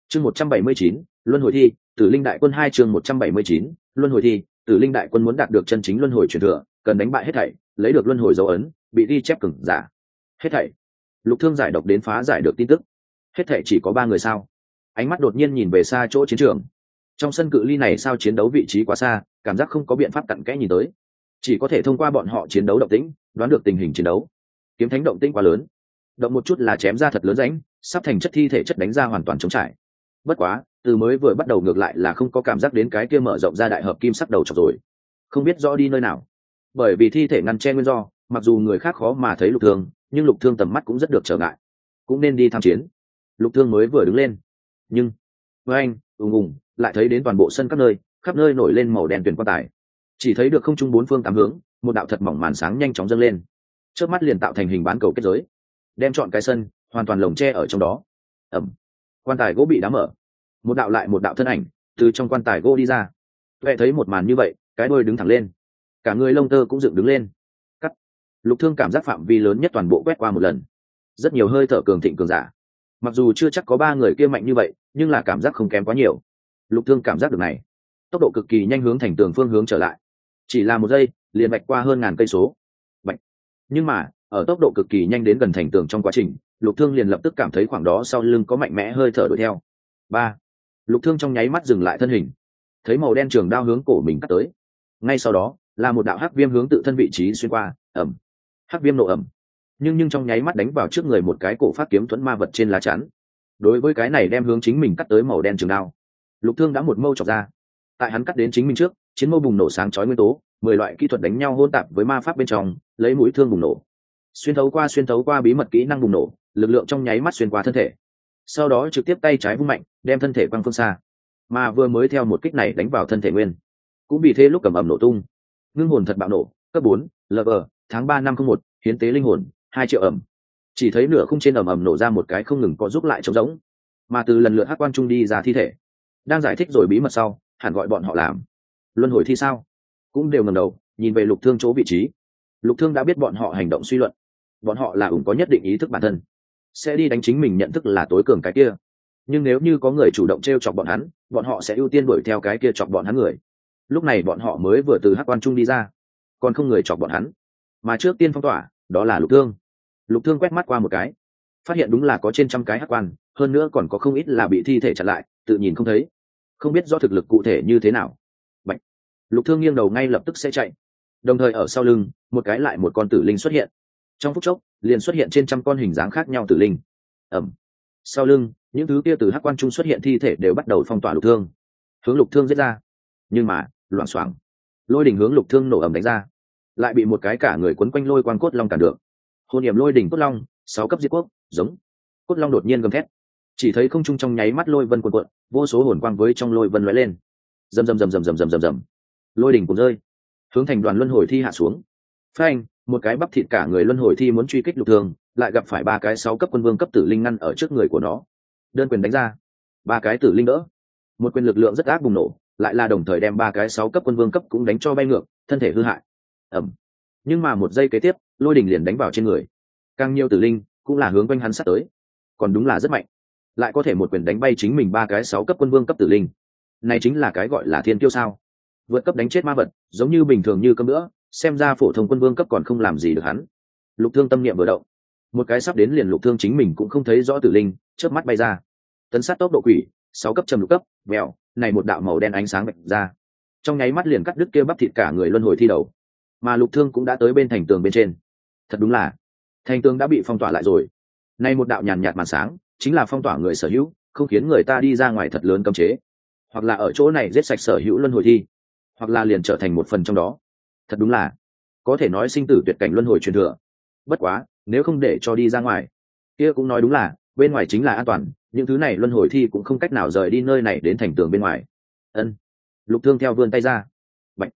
Chương 179, luân hồi thi, Tử Linh đại quân 2 chương 179, luân hồi thi, Tử Linh đại quân muốn đạt được chân chính luân hồi truyền thừa, cần đánh bại hết thảy, lấy được luân hồi dấu ấn, bị ghi chép cứng giả. Hết thảy. Lục Thương giải độc đến phá giải được tin tức. Hết thảy chỉ có 3 người sao? Ánh mắt đột nhiên nhìn về xa chỗ chiến trường. Trong sân cự ly này sao chiến đấu vị trí quá xa, cảm giác không có biện pháp cặn kẽ nhìn tới. Chỉ có thể thông qua bọn họ chiến đấu động tĩnh, đoán được tình hình chiến đấu. Kiếm thánh động tĩnh quá lớn, động một chút là chém ra thật lớn rãnh, sắp thành chất thi thể chất đánh ra hoàn toàn trống trải. Bất quá, từ mới vừa bắt đầu ngược lại là không có cảm giác đến cái kia mở rộng ra đại hợp kim sắc đầu chọc rồi, không biết rõ đi nơi nào. Bởi vì thi thể ngăn che nguyên do, mặc dù người khác khó mà thấy Lục Thương, nhưng Lục Thương tầm mắt cũng rất được trở ngại, cũng nên đi tham chiến. Lục Thương mới vừa đứng lên, nhưng với anh ùng lại thấy đến toàn bộ sân các nơi, khắp nơi nổi lên màu đen tuyền quan tài, chỉ thấy được không trung bốn phương tám hướng, một đạo thật mỏng màn sáng nhanh chóng dâng lên, chớp mắt liền tạo thành hình bán cầu kết giới, đem trọn cái sân hoàn toàn lồng che ở trong đó. ẩm Quan tài gỗ bị đá mở, một đạo lại một đạo thân ảnh từ trong quan tài gỗ đi ra. Tuệ thấy một màn như vậy, cái đuôi đứng thẳng lên, cả người lông tơ cũng dựng đứng lên. Cắt. Lục Thương cảm giác phạm vi lớn nhất toàn bộ quét qua một lần, rất nhiều hơi thở cường thịnh cường giả, mặc dù chưa chắc có 3 người kia mạnh như vậy, nhưng là cảm giác không kém quá nhiều. Lục Thương cảm giác được này, tốc độ cực kỳ nhanh hướng thành tường phương hướng trở lại, chỉ là 1 giây liền bạch qua hơn ngàn cây số. Bạch. Nhưng mà ở tốc độ cực kỳ nhanh đến gần thành tường trong quá trình, Lục Thương liền lập tức cảm thấy khoảng đó sau lưng có mạnh mẽ hơi thở đuổi theo. 3. Lục Thương trong nháy mắt dừng lại thân hình, thấy màu đen trường đao hướng cổ mình cắt tới. Ngay sau đó là một đạo hắc viêm hướng tự thân vị trí xuyên qua. Ẩm. Hắc viêm nổ ẩm, nhưng trong nháy mắt đánh vào trước người một cái cổ phát kiếm thuẫn ma vật trên lá chắn. Đối với cái này đem hướng chính mình cắt tới màu đen trường đao, Lục Thương đã một mâu chọc ra. Tại hắn cắt đến chính mình trước, chiến mâu bùng nổ sáng chói nguyên tố, 10 loại kỹ thuật đánh nhau hỗn tạp với ma pháp bên trong, lấy mũi thương bùng nổ, xuyên thấu qua bí mật kỹ năng bùng nổ, lực lượng trong nháy mắt xuyên qua thân thể, sau đó trực tiếp tay trái vung mạnh, đem thân thể quăng phương xa. Mà vừa mới theo một kích này đánh vào thân thể nguyên, cũng vì thế lúc cầm ầm nổ tung. Ngưng hồn thật bạo nổ, cấp 4, LV, tháng 3 năm 01, hiến tế linh hồn, 2 triệu ẩm. Chỉ thấy nửa khung trên ầm nổ ra một cái không ngừng có giúp lại trống rỗng, mà từ lần lượt hắc quan trung đi ra thi thể. Đang giải thích rồi bí mật sau, hẳn gọi bọn họ làm luân hồi thi sao? Cũng đều ngẩng đầu, nhìn về Lục Thương chỗ vị trí. Lục Thương đã biết bọn họ hành động suy luận, bọn họ là có nhất định ý thức bản thân, sẽ đi đánh chính mình nhận thức là tối cường cái kia. Nhưng nếu như có người chủ động t chọc bọn họ sẽ ưu tiên đuổi theo cái kia chọc bọn hắn người. Lúc này bọn họ mới vừa từ hắc quan trung đi ra, còn không người chọc bọn hắn, mà trước tiên phong tỏa đó là Lục Thương. Lục Thương quét mắt qua một cái, phát hiện đúng là có trên 100 cái hắc quan, hơn nữa còn có không ít là bị thi thể chặn lại, tự nhìn không thấy, không biết do thực lực cụ thể như thế nào. Bạch. Lục Thương nghiêng đầu ngay lập tức sẽ chạy, đồng thời ở sau lưng một cái lại một con tử linh xuất hiện, trong phút chốc liền xuất hiện trên 100 con hình dáng khác nhau tử linh. Ẩm. Sau lưng những thứ kia từ hắc quan trung xuất hiện thi thể đều bắt đầu phong tỏa Lục Thương, hướng Lục Thương giết ra. Nhưng mà loảng xoảng, lôi đỉnh hướng Lục Thương nổ ầm đánh ra, lại bị một cái cả người quấn quanh lôi quang cốt long cản được. Hồn niệm lôi đỉnh cốt long, 6 cấp diệt quốc, giống. Cốt long đột nhiên gầm thét, chỉ thấy không trung trong nháy mắt lôi vân cuộn cuộn, vô số hồn quang với trong lôi vân lóe lên. Rầm rầm rầm rầm rầm rầm rầm rầm. Lôi đỉnh cuộn rơi, hướng thành đoàn luân hồi thi hạ xuống. Phanh, một cái bắp thịt cả người luân hồi thi muốn truy kích Lục Thương, lại gặp phải 3 cái 6 cấp quân vương cấp tử linh ngăn ở trước người của nó. Đơn quyền đánh ra, 3 cái tử linh đỡ. Một quyền lực lượng rất ác bùng nổ, lại là đồng thời đem 3 cái 6 cấp quân vương cấp cũng đánh cho bay ngược, thân thể hư hại. Ẩm. Nhưng mà một giây kế tiếp, lôi đỉnh liền đánh vào trên người. Càng nhiều tử linh cũng là hướng quanh hắn sát tới, còn đúng là rất mạnh, lại có thể một quyền đánh bay chính mình 3 cái 6 cấp quân vương cấp tử linh. Này chính là cái gọi là thiên kiêu sao? Vượt cấp đánh chết ma vật, giống như bình thường như cơm nữa, xem ra phổ thông quân vương cấp còn không làm gì được hắn. Lục Thương tâm niệm vừa động, một cái sắp đến liền Lục Thương chính mình cũng không thấy rõ tử linh, chớp mắt bay ra. Tấn sát tốc độ quỷ, 6 cấp trầm lục cấp, mèo, này một đạo màu đen ánh sáng bạch ra, trong nháy mắt liền cắt đứt kia bắp thịt cả người luân hồi thi đầu. Mà Lục Thương cũng đã tới bên thành tường bên trên. Thật đúng là, thành tường đã bị phong tỏa lại rồi. Này một đạo nhàn nhạt màn sáng, chính là phong tỏa người sở hữu, không khiến người ta đi ra ngoài thật lớn cấm chế. Hoặc là ở chỗ này giết sạch sở hữu luân hồi thi, hoặc là liền trở thành một phần trong đó. Thật đúng là, có thể nói sinh tử tuyệt cảnh luân hồi truyền thừa. Bất quá, nếu không để cho đi ra ngoài, kia cũng nói đúng là, bên ngoài chính là an toàn, những thứ này luân hồi thi cũng không cách nào rời đi nơi này đến thành tường bên ngoài. Ân. Lục Thương theo vươn tay ra. Bạch.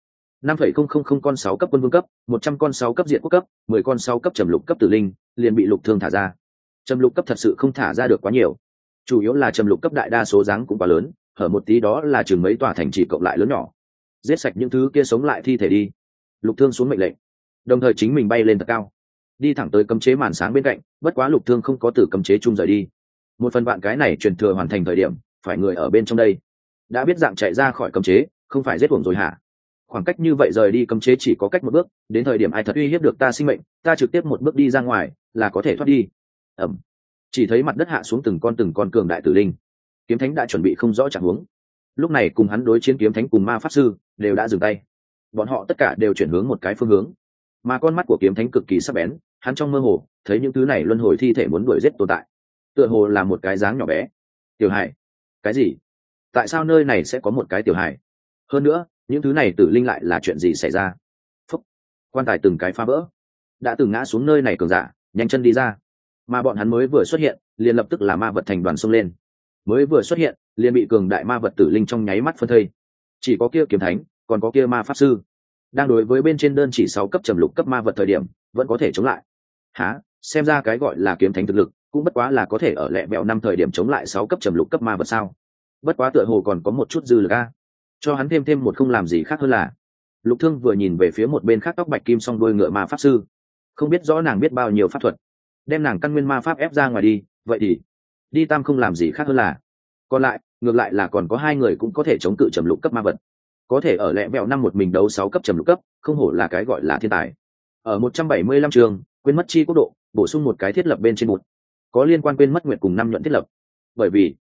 5,000 con 6 cấp quân vương cấp, 100 con 6 cấp diện quốc cấp, 10 con 6 cấp trầm lục cấp tử linh, liền bị Lục Thương thả ra. Trầm lục cấp thật sự không thả ra được quá nhiều, chủ yếu là trầm lục cấp đại đa số dáng cũng quá lớn, hở một tí đó là chừng mấy tòa thành trì cộng lại lớn nhỏ. Giết sạch những thứ kia sống lại thi thể đi. Lục Thương xuống mệnh lệnh, đồng thời chính mình bay lên thật cao, đi thẳng tới cấm chế màn sáng bên cạnh. Bất quá Lục Thương không có từ cấm chế chung rời đi. Một phần vạn cái này truyền thừa hoàn thành thời điểm, phải người ở bên trong đây. Đã biết dạng chạy ra khỏi cấm chế, không phải giết uổng rồi hả? Khoảng cách như vậy rời đi cấm chế chỉ có cách một bước, đến thời điểm ai thật uy hiếp được ta sinh mệnh, ta trực tiếp một bước đi ra ngoài là có thể thoát đi. Ẩm. Chỉ thấy mặt đất hạ xuống từng con cường đại tử linh. Kiếm thánh đã chuẩn bị không rõ trạng huống. Lúc này cùng hắn đối chiến kiếm thánh cùng ma pháp sư đều đã dừng tay. Bọn họ tất cả đều chuyển hướng một cái phương hướng, mà con mắt của kiếm thánh cực kỳ sắc bén, hắn trong mơ hồ thấy những thứ này luân hồi thi thể muốn đuổi giết tồn tại, tựa hồ là một cái dáng nhỏ bé. Tiểu hải? Cái gì? Tại sao nơi này sẽ có một cái tiểu hải? Hơn nữa những thứ này tử linh lại là chuyện gì xảy ra? Phúc. Quan tài từng cái phá vỡ, đã từng ngã xuống nơi này cường giả nhanh chân đi ra, mà bọn hắn mới vừa xuất hiện liền lập tức là ma vật thành đoàn xông lên, mới vừa xuất hiện liền bị cường đại ma vật tử linh trong nháy mắt phân thây. Chỉ có kia kiếm thánh còn có kia ma pháp sư đang đối với bên trên đơn chỉ 6 cấp trầm lục cấp ma vật thời điểm vẫn có thể chống lại. Hả? Xem ra cái gọi là kiếm thánh thực lực cũng bất quá là có thể ở lẹ bẹo 5 thời điểm chống lại 6 cấp trầm lục cấp ma vật sao? Bất quá tựa hồ còn có một chút dư lực a. Cho hắn thêm một không làm gì khác hơn là. Lục Thương vừa nhìn về phía một bên khác tóc bạch kim song đuôi ngựa ma pháp sư, không biết rõ nàng biết bao nhiêu pháp thuật, đem nàng căn nguyên ma pháp ép ra ngoài đi, vậy thì đi tam không làm gì khác hơn là. Còn lại, ngược lại là còn có 2 người cũng có thể chống cự trầm lục cấp ma vật, có thể ở lẹ vẹo 5 một mình đấu 6 cấp trầm lục cấp, không hổ là cái gọi là thiên tài. Ở 175 trường, quên mất chi quốc độ, bổ sung một cái thiết lập bên trên một, có liên quan quên mất nguyện cùng 5 nhuận thiết lập, bởi vì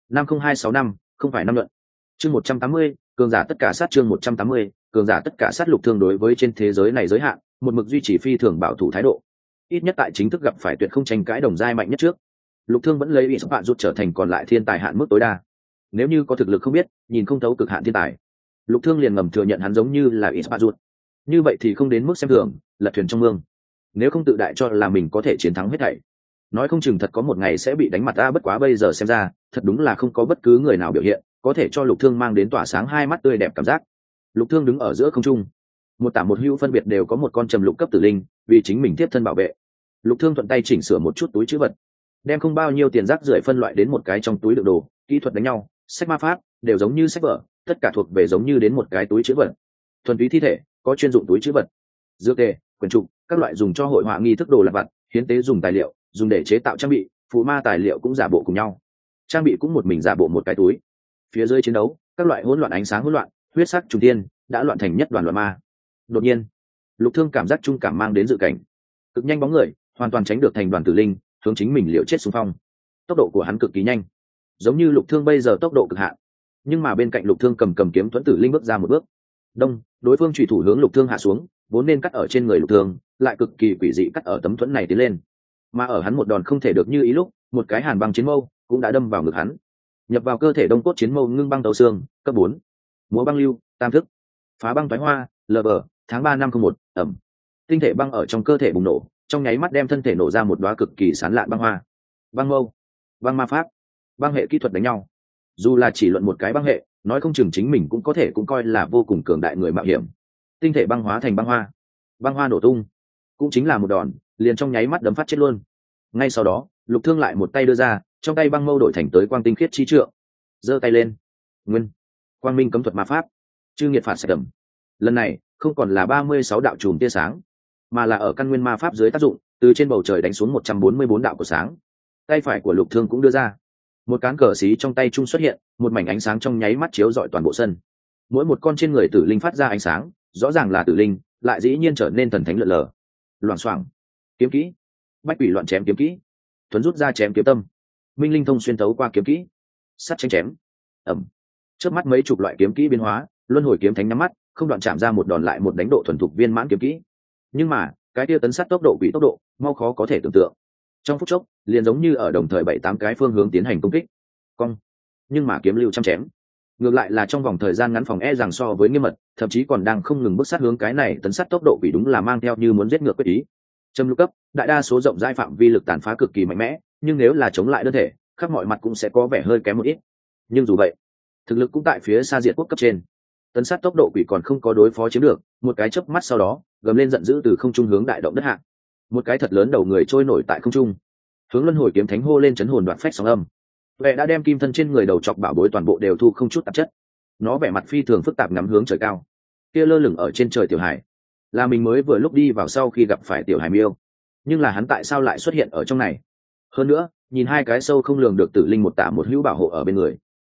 50265 không phải 5 nhuận. Chương 180, cường giả tất cả sát. Chương 180, cường giả tất cả sát. Lục Thương đối với trên thế giới này giới hạn, một mực duy trì phi thường bảo thủ thái độ, ít nhất tại chính thức gặp phải tuyệt không tranh cãi đồng giai mạnh nhất trước. Lục Thương vẫn lấy ý sức bạn rút trở thành còn lại thiên tài hạn mức tối đa. Nếu như có thực lực không biết, nhìn không thấu cực hạn thiên tài, Lục Thương liền ngầm thừa nhận hắn giống như là ít bạn rút. Như vậy thì không đến mức xem thường, lật thuyền trong mương. Nếu không tự đại cho là mình có thể chiến thắng hết thảy, nói không chừng thật có một ngày sẽ bị đánh mặt. Bất quá bây giờ xem ra, thật đúng là không có bất cứ người nào biểu hiện có thể cho Lục Thương mang đến tỏa sáng hai mắt tươi đẹp cảm giác. Lục Thương đứng ở giữa không trung, một tả một hữu phân biệt đều có một con trầm lục cấp tử linh vì chính mình tiếp thân bảo vệ. Lục Thương thuận tay chỉnh sửa một chút túi trữ vật, đem không bao nhiêu tiền rác rưởi phân loại đến một cái trong túi đựng đồ. Kỹ thuật đánh nhau, sách ma pháp đều giống như sách vở, tất cả thuộc về giống như đến một cái túi trữ vật. Thuần túy thi thể có chuyên dụng túi trữ vật, dược tề, quyển trục, các loại dùng cho hội họa nghi thức đồ lặt vặt, hiến tế dùng tài liệu, dùng để chế tạo trang bị, phụ ma tài liệu cũng giả bộ cùng nhau, trang bị cũng một mình giả bộ một cái túi. Phía dưới chiến đấu, các loại hỗn loạn ánh sáng hỗn loạn, huyết sắc trùng tiên đã loạn thành nhất đoàn loạn ma. Đột nhiên, Lục Thương cảm giác trung cảm mang đến dự cảnh, cực nhanh bóng người hoàn toàn tránh được thành đoàn tử linh hướng chính mình liều chết xung phong. Tốc độ của hắn cực kỳ nhanh, giống như Lục Thương bây giờ tốc độ cực hạn. Nhưng mà bên cạnh Lục Thương cầm kiếm thuẫn tử linh bước ra một bước, đông, đối phương chủy thủ hướng Lục Thương hạ xuống, vốn nên cắt ở trên người Lục Thương, lại cực kỳ quỷ dị cắt ở tấm thuẫn này tiến lên. Mà ở hắn một đòn không thể được như ý lúc, một cái hàn băng chiến mâu cũng đã đâm vào ngực hắn, nhập vào cơ thể đông cốt chiến mâu ngưng băng tấu xương, cấp 4. Múa băng lưu, tam thức, phá băng thoái hoa, LB, tháng 3 năm 01, ẩm. Tinh thể băng ở trong cơ thể bùng nổ, trong nháy mắt đem thân thể nổ ra một đóa cực kỳ sán lạn băng hoa. Băng mâu, băng ma pháp, băng hệ kỹ thuật đánh nhau. Dù là chỉ luận một cái băng hệ, nói không chừng chính mình cũng có thể cũng coi là vô cùng cường đại người mạo hiểm. Tinh thể băng hóa thành băng hoa nổ tung, cũng chính là một đòn, liền trong nháy mắt đấm phát chết luôn. Ngay sau đó, Lục Thương lại một tay đưa ra, trong tay băng mâu đổi thành tới quang tinh khiết chi trượng, giơ tay lên, nguyên, quang minh cấm thuật ma pháp, chư nghiệt phạt sạch đầm. Lần này không còn là 36 đạo chùm tia sáng, mà là ở căn nguyên ma pháp dưới tác dụng, từ trên bầu trời đánh xuống 144 đạo của sáng. Tay phải của Lục Thương cũng đưa ra, một cán cờ xí trong tay trung xuất hiện, một mảnh ánh sáng trong nháy mắt chiếu rọi toàn bộ sân. Mỗi một con trên người tử linh phát ra ánh sáng, rõ ràng là tử linh, lại dĩ nhiên trở nên thần thánh lượn lờ. Loảng xoảng, kiếm kỹ, bách quỷ loạn chém kiếm kỹ, thuấn rút ra chém kiếm tâm, minh linh thông xuyên tấu qua kiếm kỹ, sắt tranh chém, ẩm. Trước mắt mấy chục loại kiếm kỹ biến hóa, luân hồi kiếm thánh nhắm mắt, không đoạn chạm ra một đòn lại một đánh độ thuần thục viên mãn kiếm kỹ. Nhưng mà cái tia tấn sát tốc độ quỷ tốc độ mau khó có thể tưởng tượng, trong phút chốc liền giống như ở đồng thời 7-8 cái phương hướng tiến hành công kích, cong. Nhưng mà kiếm lưu chăm chém, ngược lại là trong vòng thời gian ngắn phòng rằng so với nghiêm mật, thậm chí còn đang không ngừng bước sát hướng cái này tấn sát tốc độ quỷ, đúng là mang theo như muốn giết ngược quyết ý. Trầm lục cấp, đại đa số rộng rãi phạm vi lực tàn phá cực kỳ mạnh mẽ, nhưng nếu là chống lại đơn thể, khắp mọi mặt cũng sẽ có vẻ hơi kém một ít. Nhưng dù vậy, thực lực cũng tại phía xa diệt quốc cấp trên. Tấn sát tốc độ quỷ còn không có đối phó chiếm được, một cái chớp mắt sau đó, gầm lên giận dữ từ không trung hướng đại động đất hạ. Một cái thật lớn đầu người trôi nổi tại không trung, hướng luân hồi kiếm thánh hô lên chấn hồn đoạt phách sóng âm. Vệ đã đem kim thân trên người đầu chọc bảo bối toàn bộ đều thu không chút tạp chất. Nó vẻ mặt phi thường phức tạp ngắm hướng trời cao. Kia lơ lửng ở trên trời tiểu hải, là mình mới vừa lúc đi vào sau khi gặp phải tiểu hải miêu, nhưng là hắn tại sao lại xuất hiện ở trong này? Hơn nữa, nhìn hai cái sâu không lường được tử linh một tả một hữu bảo hộ ở bên người,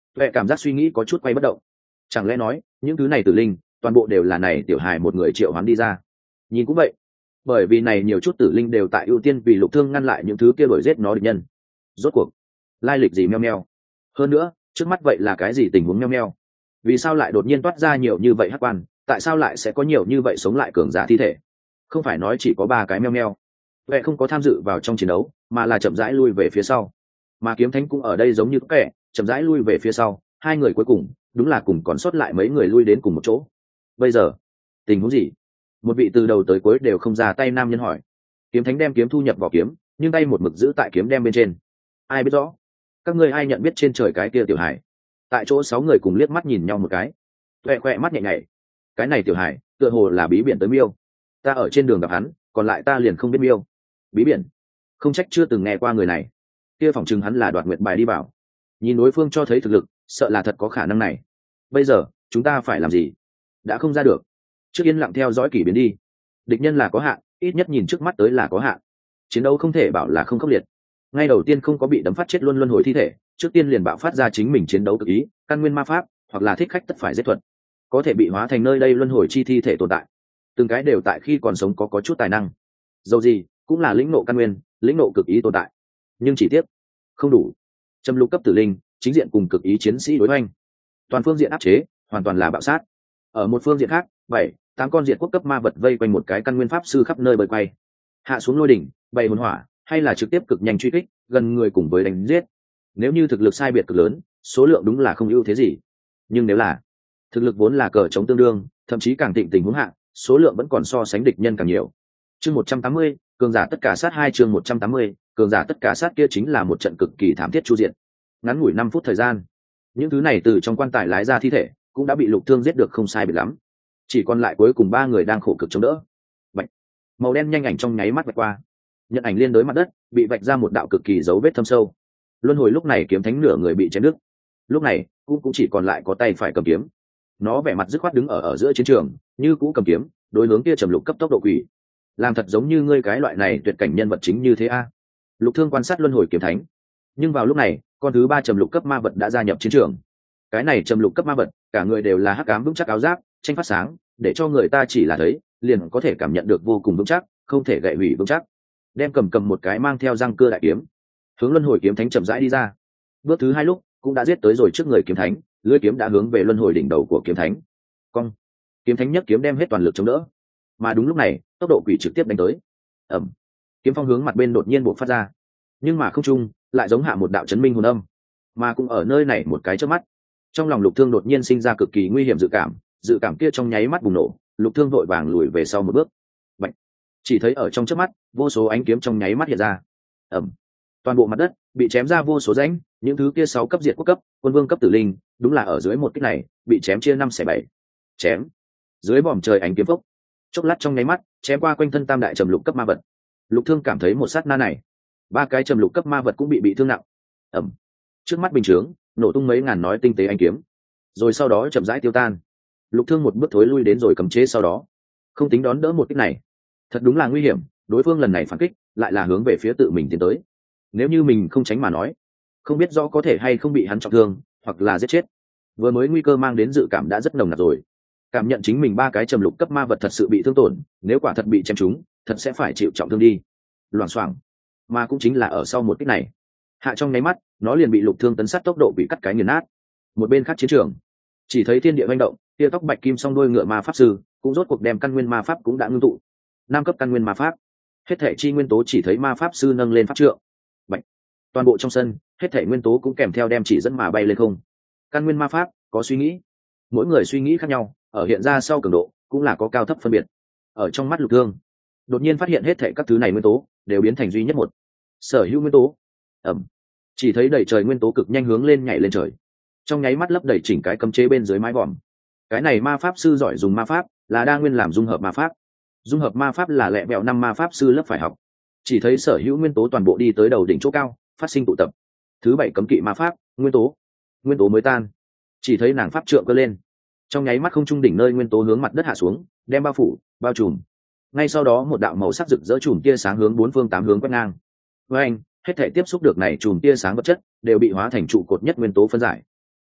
Tuệ cảm giác suy nghĩ có chút quay bất động. Chẳng lẽ nói những thứ này tử linh toàn bộ đều là này tiểu hài một người triệu hoán đi ra? Nhìn cũng vậy, bởi vì này nhiều chút tử linh đều tại ưu tiên vì Lục Thương ngăn lại những thứ kia đuổi giết nó địch nhân. Rốt cuộc lai lịch gì meo meo? Hơn nữa trước mắt vậy là cái gì tình huống meo meo? Vì sao lại đột nhiên toát ra nhiều như vậy hắc quan? Tại sao lại sẽ có nhiều như vậy sống lại cường giả thi thể? Không phải nói chỉ có 3 cái meo meo? Tuệ không có tham dự vào trong chiến đấu, mà là chậm rãi lui về phía sau. Mà Kiếm Thánh cũng ở đây giống như Tuệ, chậm rãi lui về phía sau. Hai người cuối cùng đúng là cùng còn sót lại mấy người lui đến cùng một chỗ. Bây giờ tình huống gì? Một vị từ đầu tới cuối đều không ra tay nam nhân hỏi. Kiếm Thánh đem kiếm thu nhập vào kiếm, nhưng tay một mực giữ tại kiếm đem bên trên. Ai biết rõ? Các ngươi ai nhận biết trên trời cái kia tiểu hải? Tại chỗ 6 người cùng liếc mắt nhìn nhau một cái. Tuệ khỏe mắt nhẹ nhảy. Cái này tiểu hải tựa hồ là bí biển tới miêu. Ta ở trên đường gặp hắn, còn lại ta liền không biết miêu. Bí biển? Không trách chưa từng nghe qua người này. Kia phỏng chừng hắn là đoạt nguyện bài đi vào. Nhìn đối phương cho thấy thực lực, sợ là thật có khả năng này. Bây giờ chúng ta phải làm gì? Đã không ra được, trước yên lặng theo dõi kỷ biến đi. Địch nhân là có hạn, ít nhất nhìn trước mắt tới là có hạn. Chiến đấu không thể bảo là không khốc liệt. Ngay đầu tiên không có bị đấm phát chết luôn luân hồi thi thể, trước tiên liền bạo phát ra chính mình chiến đấu cực ý, căn nguyên ma pháp hoặc là thích khách tất phải giết thuật, có thể bị hóa thành nơi đây luân hồi chi thi thể tồn tại. Từng cái đều tại khi còn sống có chút tài năng, dầu gì cũng là lĩnh nộ căn nguyên, lĩnh nộ cực ý tồn tại. Nhưng chỉ tiếc không đủ. Trầm lục cấp tử linh chính diện cùng cực ý chiến sĩ đối hoành, toàn phương diện áp chế, hoàn toàn là bạo sát. Ở một phương diện khác, 7-8 con diệt quốc cấp ma vật vây quanh một cái căn nguyên pháp sư khắp nơi bơi quay, hạ xuống lôi đỉnh, bay hồn hỏa, hay là trực tiếp cực nhanh truy kích, gần người cùng với đánh giết. Nếu như thực lực sai biệt cực lớn, số lượng đúng là không ưu thế gì. Nhưng nếu là thực lực vốn là cờ chống tương đương, thậm chí càng thịnh tình huống hạ, số lượng vẫn còn so sánh địch nhân càng nhiều. Chương 180, cường giả tất cả sát 2 chương 180, cường giả tất cả sát kia chính là một trận cực kỳ thảm thiết chu diện. Ngắn ngủi 5 phút thời gian, những thứ này từ trong quan tài lái ra thi thể cũng đã bị Lục Thương giết được không sai biệt lắm. Chỉ còn lại cuối cùng 3 người đang khổ cực chống đỡ. Bạch. Màu đen nhanh ảnh trong nháy mắt vạch qua, nhận ảnh liên đối mặt đất, bị vạch ra một đạo cực kỳ dấu vết thâm sâu. Luân hồi lúc này Kiếm Thánh nửa người bị chém đứt. Lúc này cũng chỉ còn lại có tay phải cầm kiếm. Nó vẻ mặt dứt khoát đứng ở giữa chiến trường, như cũ cầm kiếm, đối hướng kia trầm lục cấp tốc độ quỷ. Làm thật giống như ngươi cái loại này tuyệt cảnh nhân vật chính như thế a. Lục Thương quan sát Luân hồi Kiếm Thánh. Nhưng vào lúc này, con thứ 3 trầm lục cấp ma vật đã gia nhập chiến trường. Cái này trầm lục cấp ma vật, cả người đều là hắc ám vững chắc áo giáp, tranh phát sáng, để cho người ta chỉ là thấy, liền có thể cảm nhận được vô cùng vững chắc, không thể gãy hủy vững chắc. Đem cầm một cái mang theo răng cưa đại kiếm, hướng Luân hồi Kiếm Thánh chậm rãi đi ra. Bước thứ 2 lúc cũng đã giết tới rồi trước người Kiếm Thánh, lưỡi kiếm đã hướng về luân hồi đỉnh đầu của Kiếm Thánh. Cong. Kiếm Thánh nhất kiếm đem hết toàn lực chống đỡ. Mà đúng lúc này, tốc độ quỷ trực tiếp đánh tới. Ầm. Kiếm phong hướng mặt bên đột nhiên bộc phát ra. Nhưng mà không trung lại giống hạ một đạo chấn minh hồn âm. Mà cũng ở nơi này một cái chớp mắt, trong lòng Lục Thương đột nhiên sinh ra cực kỳ nguy hiểm dự cảm kia trong nháy mắt bùng nổ, Lục Thương vội vàng lùi về sau một bước. Bạch. Chỉ thấy ở trong chớp mắt, vô số ánh kiếm trong nháy mắt hiện ra. Ầm. Toàn bộ mặt đất bị chém ra vô số rãnh, những thứ kia 6 cấp diệt quốc cấp, quân vương cấp tử linh, đúng là ở dưới một kích này, bị chém chia 5 xẻ 7. Chém. Dưới bòm trời ánh kiếm phốc. Chốc lát trong nháy mắt, chém qua quanh thân tam đại trầm lục cấp ma vật. Lục Thương cảm thấy một sát na này, 3 cái trầm lục cấp ma vật cũng bị thương nặng. Ầm. Trước mắt bình chướng, nổ tung mấy ngàn nói tinh tế ánh kiếm, rồi sau đó chậm rãi tiêu tan. Lục Thương một bước thối lui đến rồi cầm chế sau đó, không tính đón đỡ một kích này. Thật đúng là nguy hiểm, đối phương lần này phản kích lại là hướng về phía tự mình tiến tới. Nếu như mình không tránh mà nói, không biết rõ có thể hay không bị hắn trọng thương hoặc là giết chết. Vừa mới nguy cơ mang đến dự cảm đã rất nồng nặc rồi, cảm nhận chính mình 3 cái trầm lục cấp ma vật thật sự bị thương tổn, nếu quả thật bị chém trúng, thật sẽ phải chịu trọng thương đi. Loảng xoảng. Mà cũng chính là ở sau một kích này, hạ trong nháy mắt, nó liền bị Lục Thương tấn sát tốc độ bị cắt cái nghiền nát. Một bên khác chiến trường, chỉ thấy thiên địa hoành động, tia tóc bạch kim song đôi ngựa ma pháp sư cũng rốt cuộc đem căn nguyên ma pháp cũng đã ngưng tụ. 5 cấp căn nguyên ma pháp, hết thể chi nguyên tố chỉ thấy ma pháp sư nâng lên pháp trượng. Bạch. Toàn bộ trong sân, hết thể nguyên tố cũng kèm theo đem chỉ dẫn mà bay lên không. Căn nguyên ma pháp có suy nghĩ, mỗi người suy nghĩ khác nhau, ở hiện ra sau cường độ cũng là có cao thấp phân biệt. Ở trong mắt Lục Thương, đột nhiên phát hiện hết thể các thứ này nguyên tố đều biến thành duy nhất một sở hữu nguyên tố. Ẩm. Chỉ thấy đầy trời nguyên tố cực nhanh hướng lên nhảy lên trời, trong nháy mắt lấp đầy chỉnh cái cấm chế bên dưới mái vòm. Cái này ma pháp sư giỏi dùng ma pháp là đa nguyên làm dung hợp ma pháp. Dung hợp ma pháp là lẹ vẹo 5 ma pháp sư lớp phải học. Chỉ thấy sở hữu nguyên tố toàn bộ đi tới đầu đỉnh chỗ cao, phát sinh tụ tập. Thứ 7 cấm kỵ ma pháp, nguyên tố mới tan. Chỉ thấy nàng pháp trượng cơ lên, trong nháy mắt không trung đỉnh nơi nguyên tố hướng mặt đất hạ xuống, đem bao phủ, bao trùm. Ngay sau đó một đạo màu sắc rực rỡ chùm tia sáng hướng 4 phương 8 hướng quét ngang. Với anh, hết thể tiếp xúc được này chùm tia sáng vật chất đều bị hóa thành trụ cột nhất nguyên tố phân giải.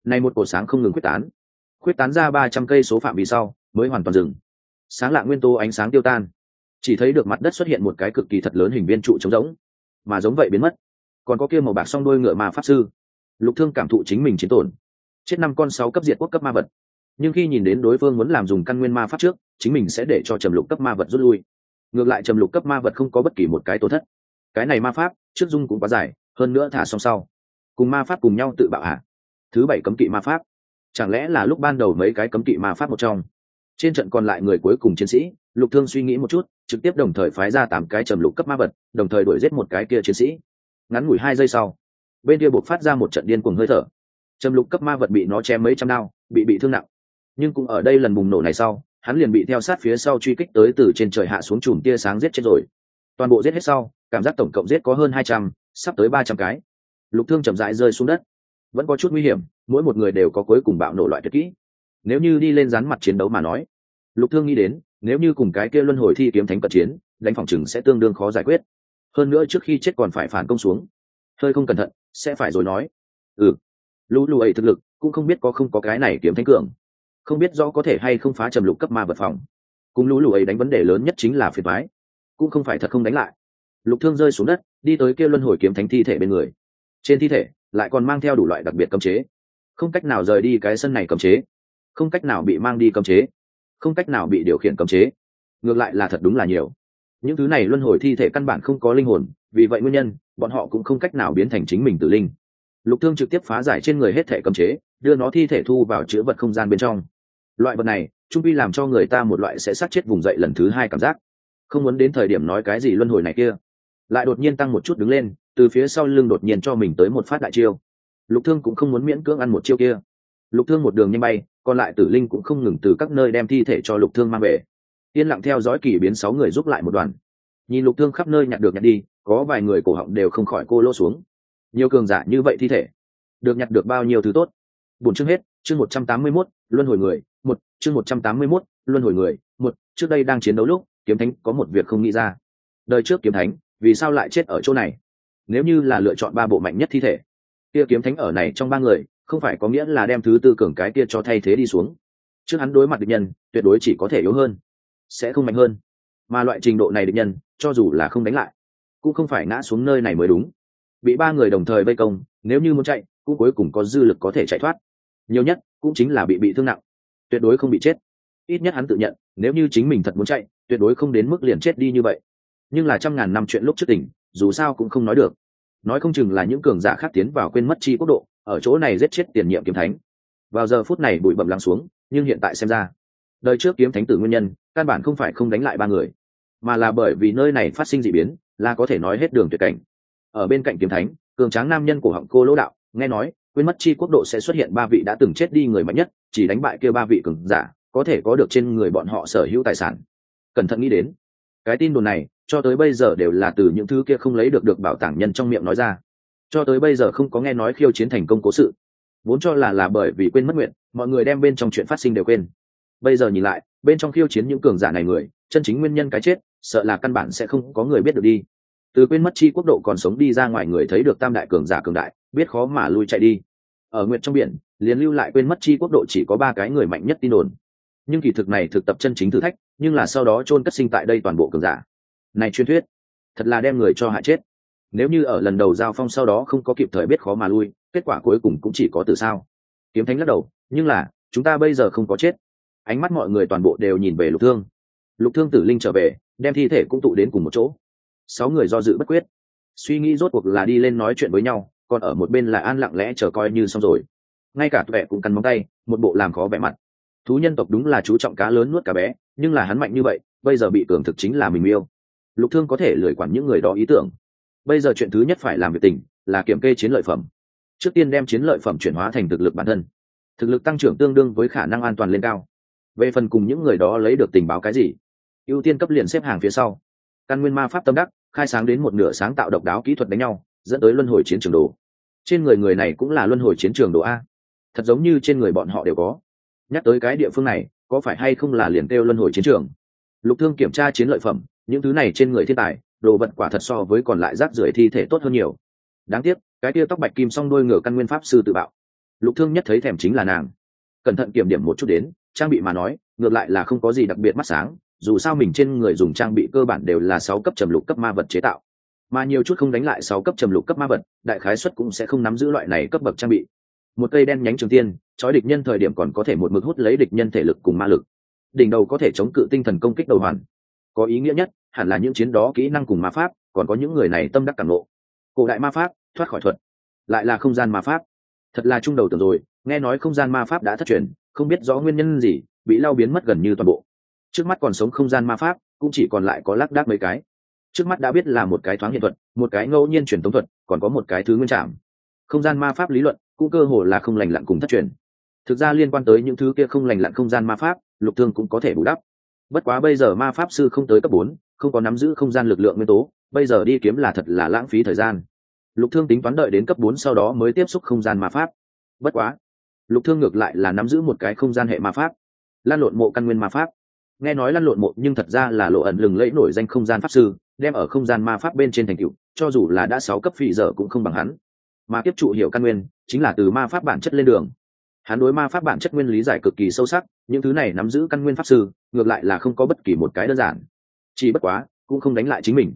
này một cột sáng không ngừng quyết tán ra 300 cây số phạm vi sau mới hoàn toàn dừng. Sáng lạ nguyên tố ánh sáng tiêu tan, chỉ thấy được mặt đất xuất hiện một cái cực kỳ thật lớn hình viên trụ trống rỗng, mà giống vậy biến mất. Còn có kia màu bạc song đuôi ngựa ma pháp sư. Lục Thương cảm thụ chính mình chiến tổn, chết 5 con 6 cấp diệt quốc cấp ma vật. Nhưng khi nhìn đến đối phương muốn làm dùng căn nguyên ma pháp trước, chính mình sẽ để cho trầm lục cấp ma vật rút lui. Ngược lại trầm lục cấp ma vật không có bất kỳ một cái tổn thất. Cái này ma pháp trước dung cũng quá dài, hơn nữa thả xong sau cùng ma pháp cùng nhau tự bạo hạ. Thứ 7 cấm kỵ ma pháp, chẳng lẽ là lúc ban đầu mấy cái cấm kỵ ma pháp một trong? Trên trận còn lại người cuối cùng chiến sĩ, Lục Thương suy nghĩ một chút, trực tiếp đồng thời phái ra 8 cái trầm lục cấp ma vật, đồng thời đuổi giết một cái kia chiến sĩ. Ngắn ngủi 2 giây sau, bên kia bộc phát ra một trận điên cuồng hơi thở. Trầm lục cấp ma vật bị nó chém mấy trăm đao, bị thương nặng. Nhưng cũng ở đây lần bùng nổ này sau, hắn liền bị theo sát phía sau truy kích tới từ trên trời hạ xuống chùm tia sáng giết chết rồi. Toàn bộ giết hết sau, cảm giác tổng cộng giết có hơn 200, sắp tới 300 cái. Lục Thương chậm rãi rơi xuống đất. Vẫn có chút nguy hiểm, mỗi một người đều có cuối cùng bạo nổ loại tuyệt kỹ. Nếu như đi lên dán mặt chiến đấu mà nói, Lục Thương nghĩ đến, nếu như cùng cái kia luân hồi thi kiếm thánh cận chiến, đánh phòng chừng sẽ tương đương khó giải quyết. Hơn nữa trước khi chết còn phải phản công xuống, hơi không cẩn thận sẽ phải rồi nói. Lũ ấy thực lực cũng không biết có không có cái này kiếm thánh cường, không biết rõ có thể hay không phá trầm lục cấp ma vật phòng. Cùng lũ ấy đánh vấn đề lớn nhất chính là phiền toái, cũng không phải thật không đánh lại. Lục Thương rơi xuống đất, đi tới kia luân hồi kiếm thánh thi thể bên người. Trên thi thể lại còn mang theo đủ loại đặc biệt cấm chế, không cách nào rời đi cái sân này cấm chế, không cách nào bị mang đi cấm chế, không cách nào bị điều khiển cấm chế. Ngược lại là thật đúng là nhiều. Những thứ này luân hồi thi thể căn bản không có linh hồn, vì vậy nguyên nhân bọn họ cũng không cách nào biến thành chính mình tử linh. Lục Thương trực tiếp phá giải trên người hết thể cấm chế, đưa nó thi thể thu vào chứa vật không gian bên trong. Loại vật này trung quy làm cho người ta một loại sẽ sát chết vùng dậy lần thứ 2 cảm giác. Không muốn đến thời điểm nói cái gì luân hồi này kia, lại đột nhiên tăng một chút đứng lên, từ phía sau lưng đột nhiên cho mình tới một phát đại chiêu. Lục Thương cũng không muốn miễn cưỡng ăn một chiêu kia. Lục Thương một đường nhanh bay, còn lại tử linh cũng không ngừng từ các nơi đem thi thể cho Lục Thương mang về. Yên lặng theo dõi kỳ biến 6 người giúp lại một đoàn. Nhìn Lục Thương khắp nơi nhặt được nhặt đi, có vài người cổ họng đều không khỏi cô lô xuống. Nhiều cường giả như vậy thi thể, được nhặt được bao nhiêu thứ tốt. Buổi chương hết, chương 181, luân hồi người, 1, chương 181, luân hồi người, 1, trước đây đang chiến đấu lúc, kiếm thánh có một việc không nghĩ ra. Đời trước kiếm thánh, vì sao lại chết ở chỗ này? Nếu như là lựa chọn 3 bộ mạnh nhất thi thể, kia kiếm thánh ở này trong 3 người, không phải có nghĩa là đem thứ tư cường cái kia cho thay thế đi xuống. Trước hắn đối mặt địch nhân, tuyệt đối chỉ có thể yếu hơn, sẽ không mạnh hơn. Mà loại trình độ này địch nhân, cho dù là không đánh lại, cũng không phải ngã xuống nơi này mới đúng. Bị 3 người đồng thời vây công, nếu như muốn chạy, cũng cuối cùng có dư lực có thể chạy thoát. Nhiều nhất cũng chính là bị thương nặng, tuyệt đối không bị chết. Ít nhất hắn tự nhận, nếu như chính mình thật muốn chạy, tuyệt đối không đến mức liền chết đi như vậy. Nhưng là trăm ngàn năm chuyện lúc trước tỉnh, dù sao cũng không nói được. Nói không chừng là những cường giả khác tiến vào quên mất chi quốc độ, ở chỗ này giết chết tiền nhiệm kiếm thánh. Vào giờ phút này bụi bặm lắng xuống, nhưng hiện tại xem ra, đời trước kiếm thánh tử nguyên nhân, căn bản không phải không đánh lại 3 người, mà là bởi vì nơi này phát sinh dị biến, là có thể nói hết đường tuyệt cảnh. Ở bên cạnh kiếm thánh, cường tráng nam nhân của họng cô lỗ đạo, nghe nói, quên mất chi quốc độ sẽ xuất hiện 3 vị đã từng chết đi người mạnh nhất, chỉ đánh bại kia 3 vị cường giả, có thể có được trên người bọn họ sở hữu tài sản. Cẩn thận nghĩ đến, cái tin đồn này, cho tới bây giờ đều là từ những thứ kia không lấy được bảo tàng nhân trong miệng nói ra. Cho tới bây giờ không có nghe nói khiêu chiến thành công cố sự, vốn cho là bởi vì quên mất nguyện, mọi người đem bên trong chuyện phát sinh đều quên. Bây giờ nhìn lại, bên trong khiêu chiến những cường giả này người, chân chính nguyên nhân cái chết, sợ là căn bản sẽ không có người biết được đi. Từ quên mất chi quốc độ còn sống đi ra ngoài người thấy được tam đại cường giả cường đại, biết khó mà lui chạy đi. Ở nguyệt trong biển, liền lưu lại quên mất chi quốc độ chỉ có 3 cái người mạnh nhất tin đồn. Nhưng kỳ thực này thực tập chân chính thử thách, nhưng là sau đó chôn cất sinh tại đây toàn bộ cường giả. Này truyền thuyết, thật là đem người cho hại chết. Nếu như ở lần đầu giao phong sau đó không có kịp thời biết khó mà lui, kết quả cuối cùng cũng chỉ có từ sao. Kiếm thánh lắc đầu, nhưng là chúng ta bây giờ không có chết. Ánh mắt mọi người toàn bộ đều nhìn về Lục Thương. Lục Thương tử linh trở về, đem thi thể cũng tụ đến cùng một chỗ. 6 người do dự bất quyết, suy nghĩ rốt cuộc là đi lên nói chuyện với nhau, còn ở một bên là an lặng lẽ chờ coi như xong rồi. Ngay cả tuệ cũng cắn móng tay, một bộ làm khó vẻ mặt. Thú nhân tộc đúng là chú trọng cá lớn nuốt cá bé, nhưng là hắn mạnh như vậy, bây giờ bị cường thực chính là mình yêu. Lục Thương có thể lười quản những người đó ý tưởng. Bây giờ chuyện thứ nhất phải làm việc tình, là kiểm kê chiến lợi phẩm. Trước tiên đem chiến lợi phẩm chuyển hóa thành thực lực bản thân. Thực lực tăng trưởng tương đương với khả năng an toàn lên cao. Về phần cùng những người đó lấy được tình báo cái gì, ưu tiên cấp liền xếp hàng phía sau. Căn nguyên ma pháp tâm đắc, khai sáng đến một nửa sáng tạo độc đáo kỹ thuật đánh nhau, dẫn tới luân hồi chiến trường đồ. Trên người người này cũng là luân hồi chiến trường đồ a. Thật giống như trên người bọn họ đều có. Nhắc tới cái địa phương này, có phải hay không là liền kêu luân hồi chiến trường? Lục Thương kiểm tra chiến lợi phẩm, những thứ này trên người thiên tài, đồ vật quả thật so với còn lại rác rưởi thi thể tốt hơn nhiều. Đáng tiếc, cái kia tóc bạch kim song đôi ngựa căn nguyên pháp sư tự bạo. Lục Thương nhất thấy thèm chính là nàng. Cẩn thận kiểm điểm một chút đến, trang bị mà nói ngược lại là không có gì đặc biệt mắt sáng, dù sao mình trên người dùng trang bị cơ bản đều là 6 cấp trầm lục cấp ma vật chế tạo, mà nhiều chút không đánh lại 6 cấp trầm lục cấp ma vật, đại khái suất cũng sẽ không nắm giữ loại này cấp bậc trang bị. Một cây đen nhánh trường tiên, chói địch nhân thời điểm còn có thể một mực hút lấy địch nhân thể lực cùng ma lực. Đỉnh đầu có thể chống cự tinh thần công kích đầu hoàn. Có ý nghĩa nhất, hẳn là những chiến đó kỹ năng cùng ma pháp, còn có những người này tâm đắc cảm ngộ. Cổ đại ma pháp, thoát khỏi thuật, lại là không gian ma pháp. Thật là trung đầu tưởng rồi, nghe nói không gian ma pháp đã thất truyền, không biết rõ nguyên nhân gì, bị lao biến mất gần như toàn bộ. Trước mắt còn sống không gian ma pháp, cũng chỉ còn lại có lác đác mấy cái. Trước mắt đã biết là một cái thoáng hiện thuật, một cái ngẫu nhiên truyền tống thuật, còn có một cái thứ nguyên trảm. Không gian ma pháp lý luận cũng cơ hồ là không lành lặn cùng thất truyền. Thực ra liên quan tới những thứ kia không lành lặn không gian ma pháp, Lục Thương cũng có thể bù đắp. Bất quá bây giờ ma pháp sư không tới cấp 4, không có nắm giữ không gian lực lượng nguyên tố, bây giờ đi kiếm là thật là lãng phí thời gian. Lục Thương tính toán đợi đến cấp 4 sau đó mới tiếp xúc không gian ma pháp. Bất quá, Lục Thương ngược lại là nắm giữ một cái không gian hệ ma pháp, Lan Lộn Mộ căn nguyên ma pháp. Nghe nói Lan Lộn Mộ nhưng thật ra là lộ ẩn lừng lẫy nổi danh không gian pháp sư, đem ở không gian ma pháp bên trên thành tựu, cho dù là đã 6 cấp phỉ giờ cũng không bằng hắn. Mà tiếp trụ hiểu căn nguyên, chính là từ ma pháp bản chất lên đường. Hắn đối ma pháp bản chất nguyên lý giải cực kỳ sâu sắc, những thứ này nắm giữ căn nguyên pháp sư, ngược lại là không có bất kỳ một cái đơn giản. Chỉ bất quá, cũng không đánh lại chính mình.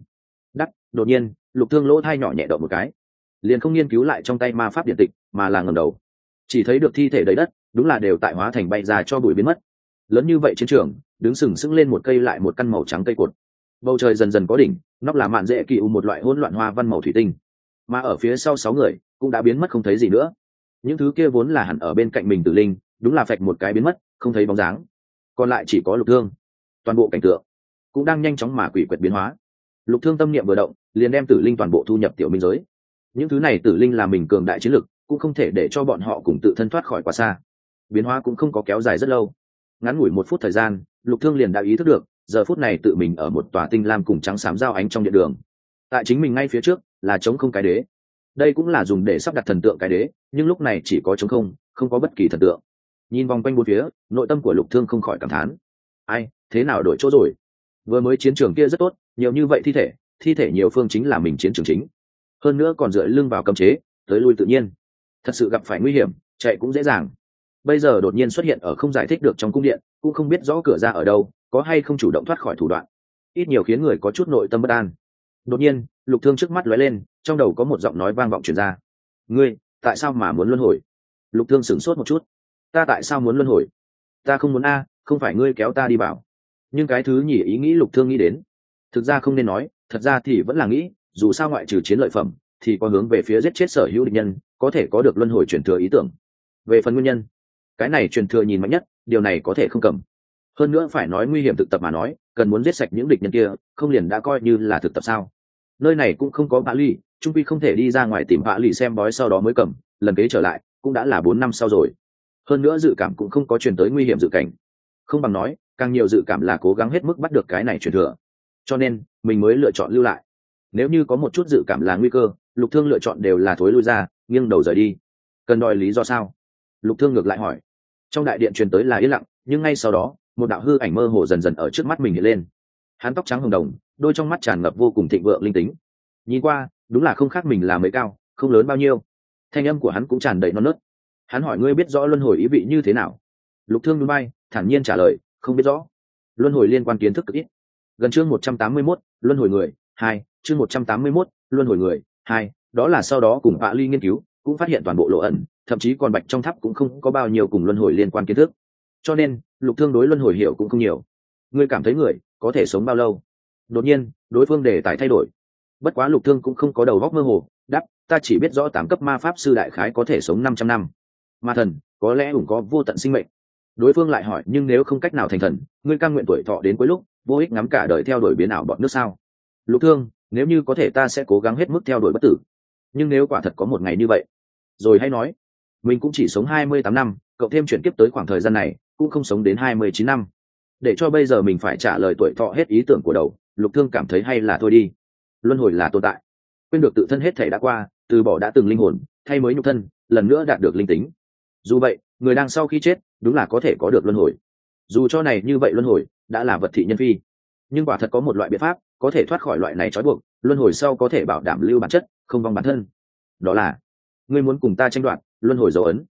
Đột nhiên, Lục Thương lỗ thai nhỏ nhẹ động một cái, liền không nghiên cứu lại trong tay ma pháp điện tịch, mà là ngẩng đầu, chỉ thấy được thi thể đầy đất, đúng là đều tại hóa thành bay ra cho bụi biến mất. Lớn như vậy chiến trường, đứng sừng sững lên một cây lại một căn màu trắng cây cột. Bầu trời dần dần có đỉnh, nóc là mạn dễ kỳ một loại hỗn loạn hoa văn màu thủy tinh, mà ở phía sau 6 người cũng đã biến mất không thấy gì nữa. Những thứ kia vốn là hẳn ở bên cạnh mình tử linh, đúng là phạch một cái biến mất, không thấy bóng dáng. Còn lại chỉ có Lục Thương. Toàn bộ cảnh tượng cũng đang nhanh chóng mà quỷ quyệt biến hóa. Lục Thương tâm niệm vừa động, liền đem tử linh toàn bộ thu nhập tiểu minh giới. Những thứ này tử linh là mình cường đại chiến lực, cũng không thể để cho bọn họ cùng tự thân thoát khỏi quá xa. Biến hóa cũng không có kéo dài rất lâu, ngắn ngủi 1 phút thời gian, Lục Thương liền đã ý thức được, giờ phút này tự mình ở một tòa tinh lam cùng trắng xám giao ánh trong điện đường. Tại chính mình ngay phía trước là trống không cái đế. Đây cũng là dùng để sắp đặt thần tượng cái đế, nhưng lúc này chỉ có trống không, không có bất kỳ thần tượng. Nhìn vòng quanh bốn phía, nội tâm của Lục Thương không khỏi cảm thán. Ai, thế nào đổi chỗ rồi? Vừa mới chiến trường kia rất tốt, nhiều như vậy thi thể nhiều phương chính là mình chiến trường chính. Hơn nữa còn dựa lưng vào cấm chế, tới lui tự nhiên. Thật sự gặp phải nguy hiểm, chạy cũng dễ dàng. Bây giờ đột nhiên xuất hiện ở không giải thích được trong cung điện, cũng không biết rõ cửa ra ở đâu, có hay không chủ động thoát khỏi thủ đoạn. Ít nhiều khiến người có chút nội tâm bất an. Đột nhiên, Lục Thương trước mắt lóe lên, trong đầu có một giọng nói vang vọng truyền ra. Ngươi, tại sao mà muốn luân hồi? Lục Thương sửng sốt một chút. Ta tại sao muốn luân hồi? Ta không muốn a, không phải ngươi kéo ta đi bảo. Nhưng cái thứ nhỉ ý nghĩ Lục Thương nghĩ đến. Thực ra không nên nói, thật ra thì vẫn là nghĩ, dù sao ngoại trừ chiến lợi phẩm, thì có hướng về phía giết chết sở hữu địch nhân, có thể có được luân hồi truyền thừa ý tưởng. Về phần nguyên nhân, cái này truyền thừa nhìn mạnh nhất, điều này có thể không cầm. Hơn nữa phải nói nguy hiểm thực tập mà nói, cần muốn giết sạch những địch nhân kia, không liền đã coi như là thực tập sao? Nơi này cũng không có bạ ly, trung quy không thể đi ra ngoài tìm bạ ly xem bói sau đó mới cầm, lần kế trở lại cũng đã là 4 năm sau rồi. Hơn nữa dự cảm cũng không có truyền tới nguy hiểm dự cảnh, không bằng nói càng nhiều dự cảm là cố gắng hết mức bắt được cái này truyền thừa, cho nên mình mới lựa chọn lưu lại. Nếu như có một chút dự cảm là nguy cơ, Lục Thương lựa chọn đều là thối lui ra, nghiêng đầu rời đi. Cần đòi lý do sao? Lục Thương ngược lại hỏi. Trong đại điện truyền tới là yên lặng, nhưng ngay sau đó một đạo hư ảnh mơ hồ dần dần ở trước mắt mình hiện lên. Hắn tóc trắng hồng đồng, đôi trong mắt tràn ngập vô cùng thịnh vượng linh tính. Nhìn qua đúng là không khác mình là mới cao, không lớn bao nhiêu. Thanh âm của hắn cũng tràn đầy non nớt. Hắn hỏi ngươi biết rõ luân hồi ý vị như thế nào? Lục Thương nhún vai, thản nhiên trả lời, không biết rõ. Luân hồi liên quan kiến thức cực ít. Gần chương 181, luân hồi người 2, chương 181, luân hồi người 2, đó là sau đó cùng Vạ Ly nghiên cứu, cũng phát hiện toàn bộ lộ ẩn, thậm chí còn bạch trong tháp cũng không có bao nhiêu cùng luân hồi liên quan kiến thức. Cho nên, Lục Thương đối luân hồi hiểu cũng không nhiều. Ngươi cảm thấy người có thể sống bao lâu? Đột nhiên, đối phương đề tài thay đổi. Bất quá Lục Thương cũng không có đầu óc mơ hồ, đáp, ta chỉ biết rõ 8 cấp ma pháp sư đại khái có thể sống 500 năm. Ma thần, có lẽ cũng có vô tận sinh mệnh. Đối phương lại hỏi, nhưng nếu không cách nào thành thần, ngươi cam nguyện tuổi thọ đến cuối lúc, vô ích ngắm cả đời theo đuổi biến ảo bọn nước sao? Lục Thương, nếu như có thể ta sẽ cố gắng hết mức theo đuổi bất tử. Nhưng nếu quả thật có một ngày như vậy, rồi hãy nói, mình cũng chỉ sống 28 năm, cộng thêm chuyển kiếp tới khoảng thời gian này, cũng không sống đến 29 năm. Để cho bây giờ mình phải trả lời tuổi thọ hết ý tưởng của đầu, Lục Thương cảm thấy hay là thôi đi. Luân hồi là tồn tại, quên được tự thân hết thể đã qua, từ bỏ đã từng linh hồn, thay mới nhục thân, lần nữa đạt được linh tính. Dù vậy, người đang sau khi chết, đúng là có thể có được luân hồi. Dù cho này như vậy luân hồi đã là vật thị nhân phi, nhưng quả thật có một loại biện pháp có thể thoát khỏi loại này trói buộc, luân hồi sau có thể bảo đảm lưu bản chất, không vong bản thân. Đó là, ngươi muốn cùng ta tranh đoạt luân hồi dấu ấn.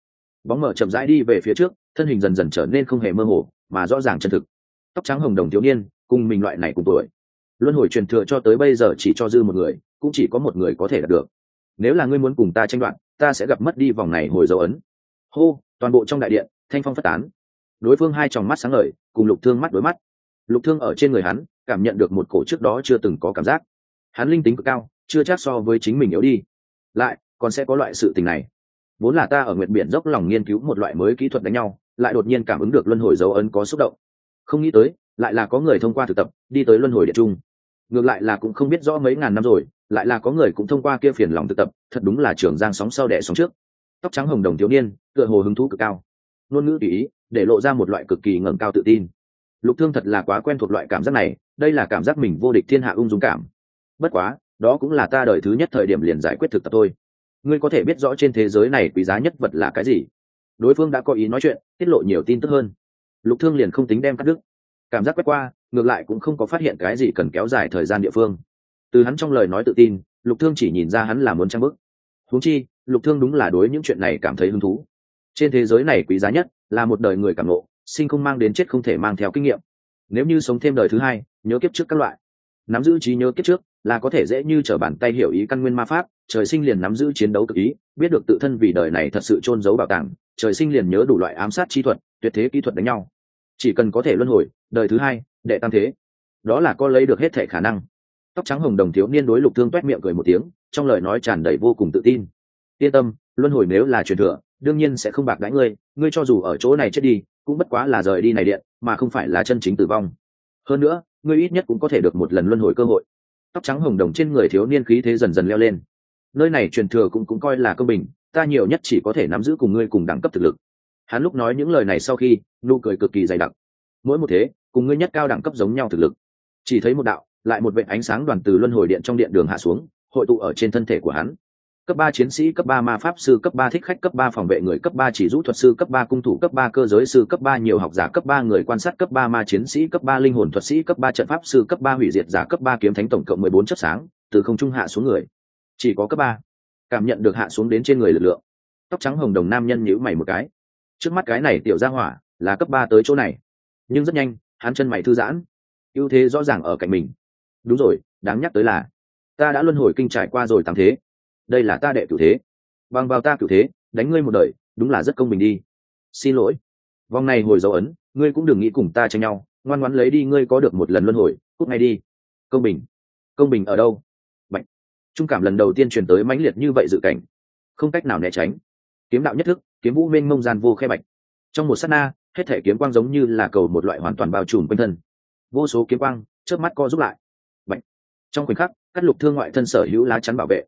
Bóng mờ chậm rãi đi về phía trước, thân hình dần dần trở nên không hề mơ hồ mà rõ ràng chân thực. Tóc trắng hồng đồng thiếu niên cùng mình loại này cùng tuổi, luân hồi truyền thừa cho tới bây giờ chỉ cho dư một người, cũng chỉ có một người có thể đạt được. Nếu là ngươi muốn cùng ta tranh đoạt, ta sẽ gặp mất đi vòng này hồi dấu ấn. Hô, toàn bộ trong đại điện thanh phong phất tán. Đối phương hai tròng mắt sáng ngời, cùng Lục Thương mắt đối mắt. Lục Thương ở trên người hắn cảm nhận được một cổ trước đó chưa từng có cảm giác. Hắn linh tính cực cao, chưa chắc so với chính mình yếu đi. Lại còn sẽ có loại sự tình này. Vốn là ta ở Nguyệt Biển dốc lòng nghiên cứu một loại mới kỹ thuật đánh nhau, lại đột nhiên cảm ứng được luân hồi dấu ấn có xúc động. Không nghĩ tới, lại là có người thông qua thực tập đi tới luân hồi điện trung. Ngược lại là cũng không biết rõ mấy ngàn năm rồi, lại là có người cũng thông qua kia phiền lòng thực tập, thật đúng là trưởng giang sóng sau đẻ sóng trước. Tóc trắng hồng đồng thiếu niên tựa hồ hứng thú cực cao, ngôn ngữ tùy ý để lộ ra một loại cực kỳ ngẩng cao tự tin. Lục Thương thật là quá quen thuộc loại cảm giác này, đây là cảm giác mình vô địch thiên hạ ung dung cảm. Bất quá, đó cũng là ta đời thứ nhất thời điểm liền giải quyết thực tập thôi. Ngươi có thể biết rõ trên thế giới này quý giá nhất vật là cái gì? Đối phương đã có ý nói chuyện, tiết lộ nhiều tin tức hơn. Lục Thương liền không tính đem cắt đứt, cảm giác quét qua, ngược lại cũng không có phát hiện cái gì cần kéo dài thời gian địa phương. Từ hắn trong lời nói tự tin, Lục Thương chỉ nhìn ra hắn là muốn trang bức. Huống chi, Lục Thương đúng là đối những chuyện này cảm thấy hứng thú. Trên thế giới này quý giá nhất là một đời người cảm ngộ, sinh không mang đến chết không thể mang theo kinh nghiệm. Nếu như sống thêm đời thứ hai, nhớ kiếp trước các loại, nắm giữ trí nhớ kiếp trước là có thể dễ như trở bàn tay hiểu ý căn nguyên ma pháp, trời sinh liền nắm giữ chiến đấu cực ý, biết được tự thân vì đời này thật sự chôn giấu bảo tàng, trời sinh liền nhớ đủ loại ám sát chi thuật, tuyệt thế kỹ thuật đánh nhau. Chỉ cần có thể luân hồi, đời thứ hai, đệ tam thế, đó là có lấy được hết thể khả năng. Tóc trắng hồng đồng thiếu niên đối Lục Thương toét miệng cười một tiếng, trong lời nói tràn đầy vô cùng tự tin. Yên tâm, luân hồi nếu là truyền thừa, đương nhiên sẽ không bạc đãi ngươi, ngươi cho dù ở chỗ này chết đi, cũng bất quá là rời đi này điện, mà không phải là chân chính tử vong. Hơn nữa, ngươi ít nhất cũng có thể được một lần luân hồi cơ hội. Tóc trắng hồng đồng trên người thiếu niên khí thế dần dần leo lên. Nơi này truyền thừa cũng coi là công bình, ta nhiều nhất chỉ có thể nắm giữ cùng ngươi cùng đẳng cấp thực lực. Hắn lúc nói những lời này sau khi, nụ cười cực kỳ dày đặc. Mỗi một thế, cùng ngươi nhất cao đẳng cấp giống nhau thực lực. Chỉ thấy một đạo, lại một vệt ánh sáng đoàn từ luân hồi điện trong điện đường hạ xuống, hội tụ ở trên thân thể của hắn. Cấp 3 chiến sĩ, cấp 3 ma pháp sư, cấp 3 thích khách, cấp 3 phòng vệ người, cấp 3 chỉ rũ thuật sư, cấp 3 cung thủ, cấp 3 cơ giới sư, cấp 3 nhiều học giả, cấp 3 người quan sát, cấp 3 ma chiến sĩ, cấp 3 linh hồn thuật sĩ, cấp 3 trận pháp sư, cấp 3 hủy diệt giả, cấp 3 kiếm thánh, tổng cộng 14 chất sáng, từ không trung hạ xuống người. Chỉ có cấp 3 cảm nhận được hạ xuống đến trên người lực lượng. Tóc trắng hồng đồng nam nhân nhíu mày một cái. Trước mắt cái này tiểu gia hỏa là cấp 3 tới chỗ này, nhưng rất nhanh, hắn chân mày thư giãn. Ưu thế rõ ràng ở cạnh mình. Đúng rồi, đáng nhắc tới là ta đã luân hồi kinh trải qua rồi 8 thế. Đây là ta đệ cửu thế, bằng vào ta cửu thế đánh ngươi một đời, đúng là rất công bình đi. Xin lỗi, vòng này hồi dấu ấn, ngươi cũng đừng nghĩ cùng ta tranh nhau, ngoan ngoãn lấy đi, ngươi có được một lần luân hồi, cút ngay đi. Công bình? Công bình ở đâu? Bạch trung cảm lần đầu tiên truyền tới mãnh liệt như vậy dự cảnh, không cách nào né tránh. Kiếm đạo nhất thức, kiếm vũ mênh mông gian vô khe bạch. Trong một sát na, hết thể kiếm quang giống như là cầu một loại hoàn toàn bao trùm quanh thân, vô số kiếm quang chớp mắt co rút lại. Bạch trong khoảnh khắc, cắt Lục Thương ngoại thân sở hữu lá chắn bảo vệ.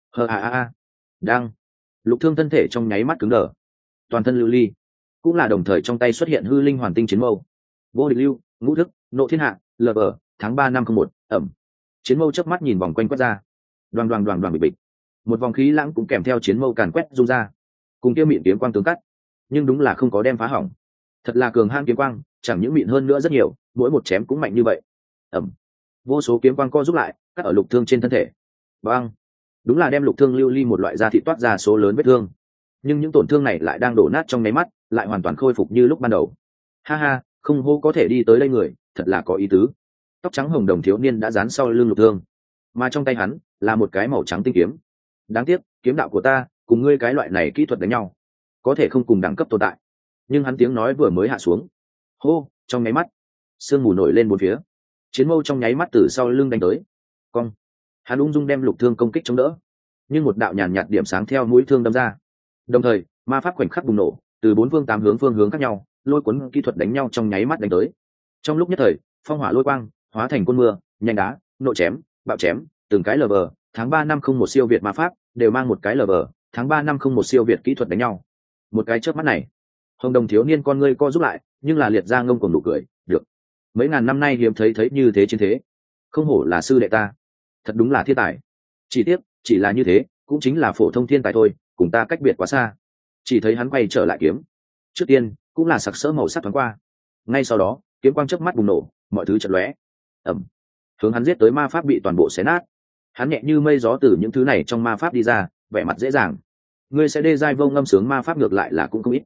Đang Lục Thương thân thể trong nháy mắt cứng đờ, toàn thân lưu ly, cũng là đồng thời trong tay xuất hiện hư linh hoàn tinh chiến mâu. Vô địch lưu, ngũ thức, nộ thiên hạ, lờ bờ, tháng 3 năm 01, ẩm. Chiến mâu chớp mắt nhìn vòng quanh quét ra, đoàn đoàn đoàn đoàn bịch bịch, một vòng khí lãng cũng kèm theo chiến mâu càn quét rung ra, cùng kia mịn kiếm quang tướng cắt, nhưng đúng là không có đem phá hỏng. Thật là cường hãn kiếm quang, chẳng những mịn hơn nữa rất nhiều, mỗi một chém cũng mạnh như vậy. Ẩm. Vô số kiếm quang co rút lại, cắt ở Lục Thương trên thân thể. Bang. Đúng là đem Lục Thương lưu ly một loại da thịt toát ra số lớn vết thương, nhưng những tổn thương này lại đang đổ nát trong nháy mắt, lại hoàn toàn khôi phục như lúc ban đầu. Ha ha, không hô có thể đi tới đây người, thật là có ý tứ. Tóc trắng hồng đồng thiếu niên đã dán sau lưng Lục Thương, mà trong tay hắn là một cái màu trắng tinh kiếm. Đáng tiếc, kiếm đạo của ta cùng ngươi cái loại này kỹ thuật đánh nhau, có thể không cùng đẳng cấp tồn tại. Nhưng hắn tiếng nói vừa mới hạ xuống, hô, trong nháy mắt, sương mù nổi lên bốn phía, chiến mâu trong nháy mắt từ sau lưng đánh tới. Cong. Hắn ung dung đem Lục Thương công kích chống đỡ, nhưng một đạo nhàn nhạt điểm sáng theo mũi thương đâm ra. Đồng thời, ma pháp khoảnh khắc bùng nổ, từ bốn phương tám hướng phương hướng khác nhau, lôi cuốn kỹ thuật đánh nhau trong nháy mắt đánh tới. Trong lúc nhất thời, phong hỏa lôi quang hóa thành cơn mưa, nhanh đá, nộ chém, bạo chém, từng cái lờ vờ, tháng 3 năm 01 siêu việt ma pháp, đều mang một cái lờ vờ, tháng 3 năm 01 siêu việt kỹ thuật đánh nhau. Một cái chớp mắt này, hồng đồng thiếu niên con ngươi co rút lại, nhưng là liệt ra ngông cuồng nụ cười, được. Mấy ngàn năm nay hiếm thấy như thế chiến thế, không hổ là sư đệ ta, thật đúng là thiên tài. Chỉ tiếc, chỉ là như thế, cũng chính là phổ thông thiên tài thôi, cùng ta cách biệt quá xa. Chỉ thấy hắn quay trở lại kiếm, trước tiên cũng là sặc sỡ màu sắc thoáng qua, ngay sau đó kiếm quang chớp mắt bùng nổ, mọi thứ chợt lóe. Ẩm. Hướng hắn giết tới ma pháp bị toàn bộ xé nát. Hắn nhẹ như mây gió từ những thứ này trong ma pháp đi ra, vẻ mặt dễ dàng. Ngươi sẽ đê giai vô ngâm sướng ma pháp ngược lại là cũng không ít,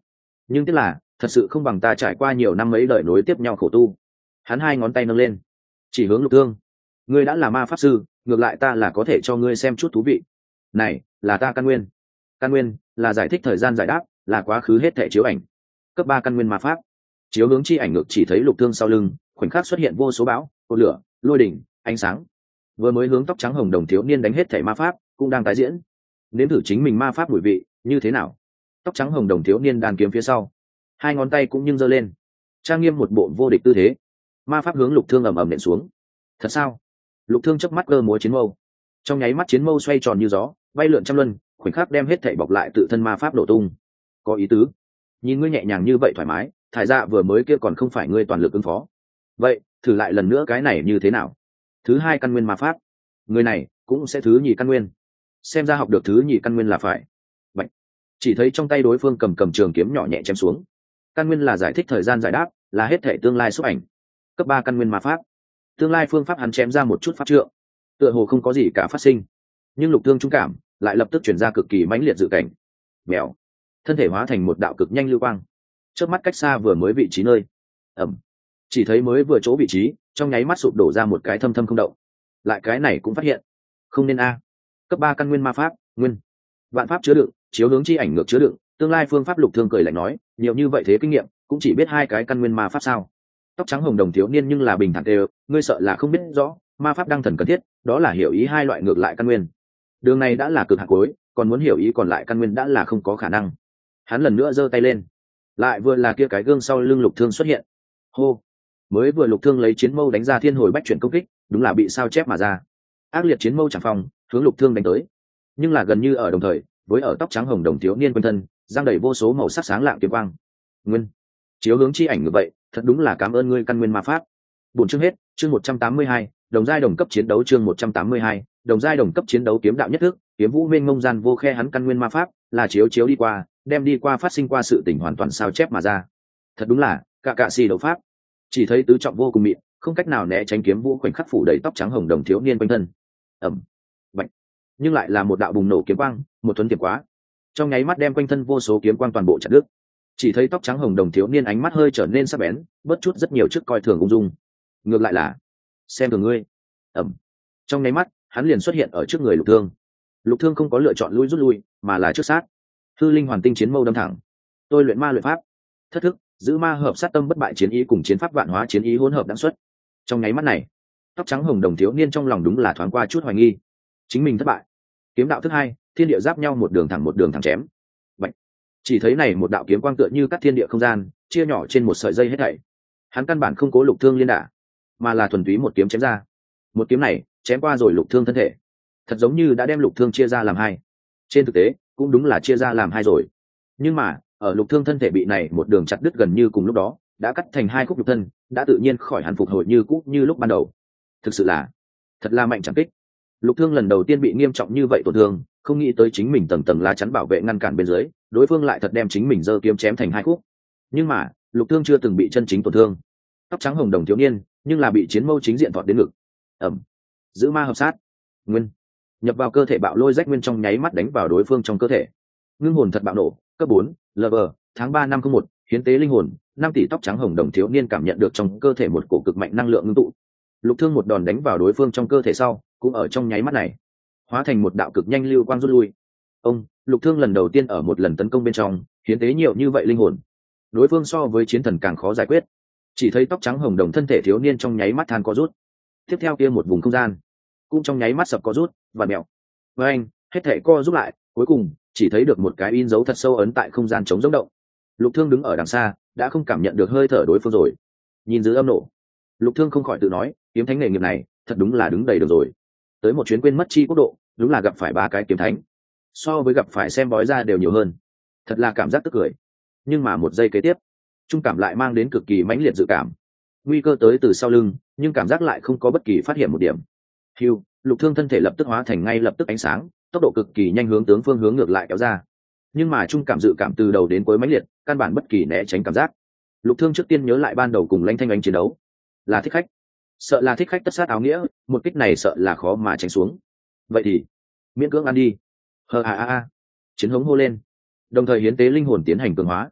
nhưng tiếc là thật sự không bằng ta trải qua nhiều năm mấy đời nối tiếp nhau khổ tu. Hắn hai ngón tay nâng lên chỉ hướng Lục Thương. Ngươi đã là ma pháp sư, ngược lại ta là có thể cho ngươi xem chút thú vị. Này là ta căn nguyên. Căn nguyên là giải thích thời gian giải đáp, là quá khứ hết thể chiếu ảnh. Cấp 3 căn nguyên ma pháp. Chiếu hướng chi ảnh ngược chỉ thấy Lục Thương sau lưng khoảnh khắc xuất hiện vô số bão, cột lửa, lôi đỉnh, ánh sáng. Vừa mới hướng tóc trắng hồng đồng thiếu niên đánh hết thể ma pháp cũng đang tái diễn. Nếm thử chính mình ma pháp mùi vị như thế nào. Tóc trắng hồng đồng thiếu niên đàn kiếm phía sau, hai ngón tay cũng nhưng giơ lên, trang nghiêm một bộ vô địch tư thế. Ma pháp hướng Lục Thương ầm ầm nện xuống. Thật sao? Lục Thương chớp mắt cơ múa chiến mâu, trong nháy mắt chiến mâu xoay tròn như gió, bay lượn trăm luân, khoảnh khắc đem hết thảy bọc lại tự thân ma pháp nổ tung. Có ý tứ. Nhìn ngươi nhẹ nhàng như vậy thoải mái, thải ra vừa mới kia còn không phải ngươi toàn lực ứng phó. Vậy thử lại lần nữa cái này như thế nào? Thứ hai căn nguyên ma pháp, người này cũng sẽ thứ nhì căn nguyên. Xem ra học được thứ nhì căn nguyên là phải. Vậy chỉ thấy trong tay đối phương cầm trường kiếm nhỏ nhẹ chém xuống. Căn nguyên là giải thích thời gian giải đáp, là hết thể tương lai xúc ảnh. Cấp 3 căn nguyên ma pháp, tương lai phương pháp hắn chém ra một chút pháp trượng, tựa hồ không có gì cả phát sinh, nhưng Lục Thương trung cảm lại lập tức chuyển ra cực kỳ mãnh liệt dự cảnh. Mèo, thân thể hóa thành một đạo cực nhanh lưu quang, trước mắt cách xa vừa mới vị trí nơi. Ẩm, chỉ thấy mới vừa chỗ vị trí trong nháy mắt sụp đổ ra một cái thâm thâm không động. Lại cái này cũng phát hiện không nên a. Cấp 3 căn nguyên ma pháp, nguyên vạn pháp chứa đựng, chiếu hướng chi ảnh ngược chứa đựng, tương lai phương pháp. Lục Thương cười lạnh nói, nhiều như vậy thế kinh nghiệm cũng chỉ biết hai cái căn nguyên ma pháp sao? Tóc trắng hồng đồng thiếu niên nhưng là bình thản đều, ngươi sợ là không biết rõ, ma pháp đăng thần cần thiết, đó là hiểu ý hai loại ngược lại căn nguyên. Đường này đã là cực hạn cuối, còn muốn hiểu ý còn lại căn nguyên đã là không có khả năng. Hắn lần nữa giơ tay lên, lại vừa là kia cái gương sau lưng Lục Thương xuất hiện. Hô, mới vừa Lục Thương lấy chiến mâu đánh ra thiên hồi bách chuyển công kích, đúng là bị sao chép mà ra. Ác liệt chiến mâu chẳng phòng, hướng Lục Thương đánh tới, nhưng là gần như ở đồng thời với ở tóc trắng hồng đồng thiếu niên quanh thân giang đầy vô số màu sắc sáng lạng kiếm quang. Nguyên chiếu hướng chi ảnh như vậy, thật đúng là cảm ơn ngươi căn nguyên ma pháp. Buổi chương hết, chương 182, đồng giai đồng cấp chiến đấu. Chương 182, đồng giai đồng cấp chiến đấu. Kiếm đạo nhất thức, kiếm vũ mênh mông gian vô khe. Hắn căn nguyên ma pháp là chiếu đi qua, đem đi qua phát sinh qua sự tình hoàn toàn sao chép mà ra. Thật đúng là cả xì đấu pháp. Chỉ thấy tứ trọng vô cùng mịn, không cách nào né tránh kiếm vũ khoảnh khắc phủ đầy tóc trắng hồng đồng thiếu niên quanh thân. Ẩm, bạch, nhưng lại là một đạo bùng nổ kiếm quang, một thuấn tiệm quá, trong nháy mắt đem quanh thân vô số kiếm quang toàn bộ chặt đứt. Chỉ thấy tóc trắng hồng đồng thiếu niên ánh mắt hơi trở nên sắc bén, bớt chút rất nhiều trước coi thường ung dung, ngược lại là xem thường ngươi. Ẩm, trong nháy mắt hắn liền xuất hiện ở trước người Lục Thương. Lục Thương không có lựa chọn rút lui mà là trước sát. Hư linh hoàn tinh chiến mâu đâm thẳng. Tôi luyện ma luyện pháp thất thức, giữ ma hợp sát tâm bất bại chiến ý cùng chiến pháp vạn hóa chiến ý hỗn hợp đẳng xuất. Trong nháy mắt này, tóc trắng hồng đồng thiếu niên trong lòng đúng là thoáng qua chút hoài nghi, chính mình thất bại. Kiếm đạo thứ hai, thiên địa giáp nhau, một đường thẳng chém. Bạch, chỉ thấy này một đạo kiếm quang tựa như cắt thiên địa không gian, chia nhỏ trên một sợi dây hết thảy. Hắn căn bản không cố Lục Thương liên đả, mà là thuần túy một kiếm chém ra. Một kiếm này chém qua rồi Lục Thương thân thể, thật giống như đã đem Lục Thương chia ra làm hai. Trên thực tế cũng đúng là chia ra làm hai rồi, nhưng mà ở Lục Thương thân thể bị này một đường chặt đứt gần như cùng lúc đó, đã cắt thành hai khúc nhục thân, đã tự nhiên khỏi hẳn phục hồi như cũ như lúc ban đầu. Thực sự là thật là mạnh chẳng kích. Lục Thương lần đầu tiên bị nghiêm trọng như vậy tổn thương, không nghĩ tới chính mình tầng tầng lá chắn bảo vệ ngăn cản bên dưới, đối phương lại thật đem chính mình giơ kiếm chém thành hai khúc. Nhưng mà Lục Thương chưa từng bị chân chính tổn thương. Tóc trắng hồng đồng thiếu niên nhưng là bị chiến mâu chính diện thọt đến ngực. Ẩm, giữ ma hợp sát, nguyên nhập vào cơ thể bạo lôi rách nguyên trong nháy mắt đánh vào đối phương trong cơ thể. Ngưng hồn thật bạo nổ, cấp 4, LV, tháng 3 năm 01, hiến tế linh hồn. 5 tỷ tóc trắng hồng đồng thiếu niên cảm nhận được trong cơ thể một cổ cực mạnh năng lượng ngưng tụ. Lục Thương một đòn đánh vào đối phương trong cơ thể sau, cũng ở trong nháy mắt này hóa thành một đạo cực nhanh lưu quang rút lui. Lục Thương lần đầu tiên ở một lần tấn công bên trong hiến tế nhiều như vậy linh hồn. Đối phương so với chiến thần càng khó giải quyết. Chỉ thấy tóc trắng hồng đồng thân thể thiếu niên trong nháy mắt than co rút. Tiếp theo kia một vùng không gian cũng trong nháy mắt sập co rút và mèo. Với anh, hết thể co rút lại, cuối cùng chỉ thấy được một cái in dấu thật sâu ấn tại không gian trống rỗng động. Lục Thương đứng ở đằng xa, đã không cảm nhận được hơi thở đối phương rồi. Nhìn dưới âm nổ, Lục Thương không khỏi tự nói, kiếm thánh nghề nghiệp này thật đúng là đứng đầy được rồi. Tới một chuyến quên mất chi quốc độ, đúng là gặp phải 3 cái kiếm thánh, so với gặp phải xem bói ra đều nhiều hơn. Thật là cảm giác tức cười. Nhưng mà một giây kế tiếp, trung cảm lại mang đến cực kỳ mãnh liệt dự cảm. Nguy cơ tới từ sau lưng, nhưng cảm giác lại không có bất kỳ phát hiện một điểm. Hưu, Lục Thương thân thể lập tức hóa thành ngay lập tức ánh sáng, tốc độ cực kỳ nhanh hướng tướng phương hướng ngược lại kéo ra. Nhưng mà trung cảm dự cảm từ đầu đến cuối mãnh liệt, căn bản bất kỳ né tránh cảm giác. Lục Thương trước tiên nhớ lại ban đầu cùng Lãnh Thanh Ánh chiến đấu, là thích khách, sợ là thích khách tất sát áo nghĩa, một kích này sợ là khó mà tránh xuống. Vậy thì miễn cưỡng ăn đi. Chiến hống hô lên, đồng thời hiến tế linh hồn tiến hành cường hóa.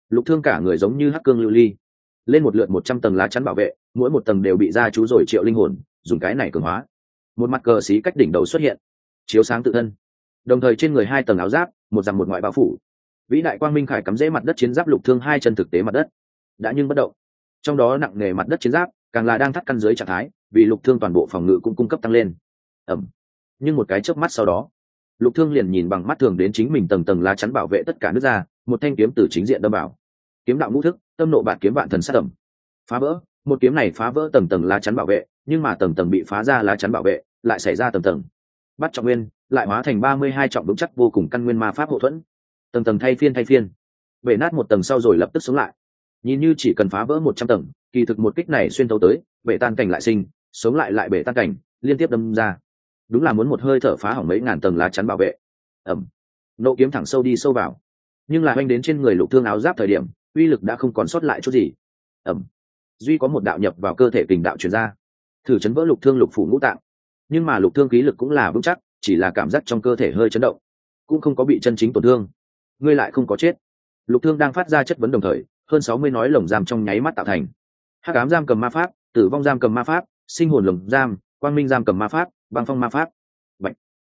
Lục Thương cả người giống như hắc cương lưu ly, lên một lượt 100 tầng lá chắn bảo vệ, mỗi một tầng đều bị gia chú rồi triệu linh hồn, dùng cái này cường hóa. Một mặt cờ xí cách đỉnh đầu xuất hiện, chiếu sáng tự thân, đồng thời trên người 2 tầng áo giáp, một dặm một ngoại bao phủ. Vĩ đại quang minh khải cắm rễ mặt đất chiến giáp Lục Thương 2 chân thực tế mặt đất đã nhưng bất động, trong đó nặng nề mặt đất chiến giáp càng là đang thắt căn dưới trạng thái, vì Lục Thương toàn bộ phòng ngự cũng cung cấp tăng lên. Nhưng một cái chớp mắt sau đó, Lục Thương liền nhìn bằng mắt thường đến chính mình tầng tầng lá chắn bảo vệ tất cả nước ra, một thanh kiếm từ chính diện đâm vào. Kiếm đạo ngũ thức, tâm nộ bạt kiếm vạn thần sát tầm, phá vỡ. Một kiếm này phá vỡ tầng tầng lá chắn bảo vệ, nhưng mà tầng tầng bị phá ra lá chắn bảo vệ lại xảy ra tầng tầng bắt trọng nguyên, lại hóa thành 32 trọng vững chắc vô cùng căn nguyên ma pháp hộ thuẫn, tầng tầng thay phiên bể nát một tầng sau rồi lập tức sống lại. Nhìn như chỉ cần phá vỡ 100 tầng, kỳ thực một kích này xuyên thấu tới, bể tan cảnh lại sinh, sống lại bể tan cảnh, liên tiếp đâm ra. Đúng là muốn một hơi thở phá hỏng mấy ngàn tầng lá chắn bảo vệ. Nộ kiếm thẳng sâu đi sâu vào, nhưng là oanh đến trên người Lục Thương áo giáp thời điểm, uy lực đã không còn sót lại chút gì. Duy có một đạo nhập vào cơ thể kình đạo truyền ra, thử chấn vỡ Lục Thương lục phủ ngũ tạng. Nhưng mà Lục Thương khí lực cũng là vững chắc, chỉ là cảm giác trong cơ thể hơi chấn động, cũng không có bị chân chính tổn thương. Ngươi lại không có chết. Lục Thương đang phát ra chất vấn đồng thời, hơn 60 nói lồng giam trong nháy mắt tạo thành. Hắc ám giam cầm ma pháp, tử vong giam cầm ma pháp, sinh hồn lồng giam, quang minh giam cầm ma pháp, băng phong ma pháp. Bạch.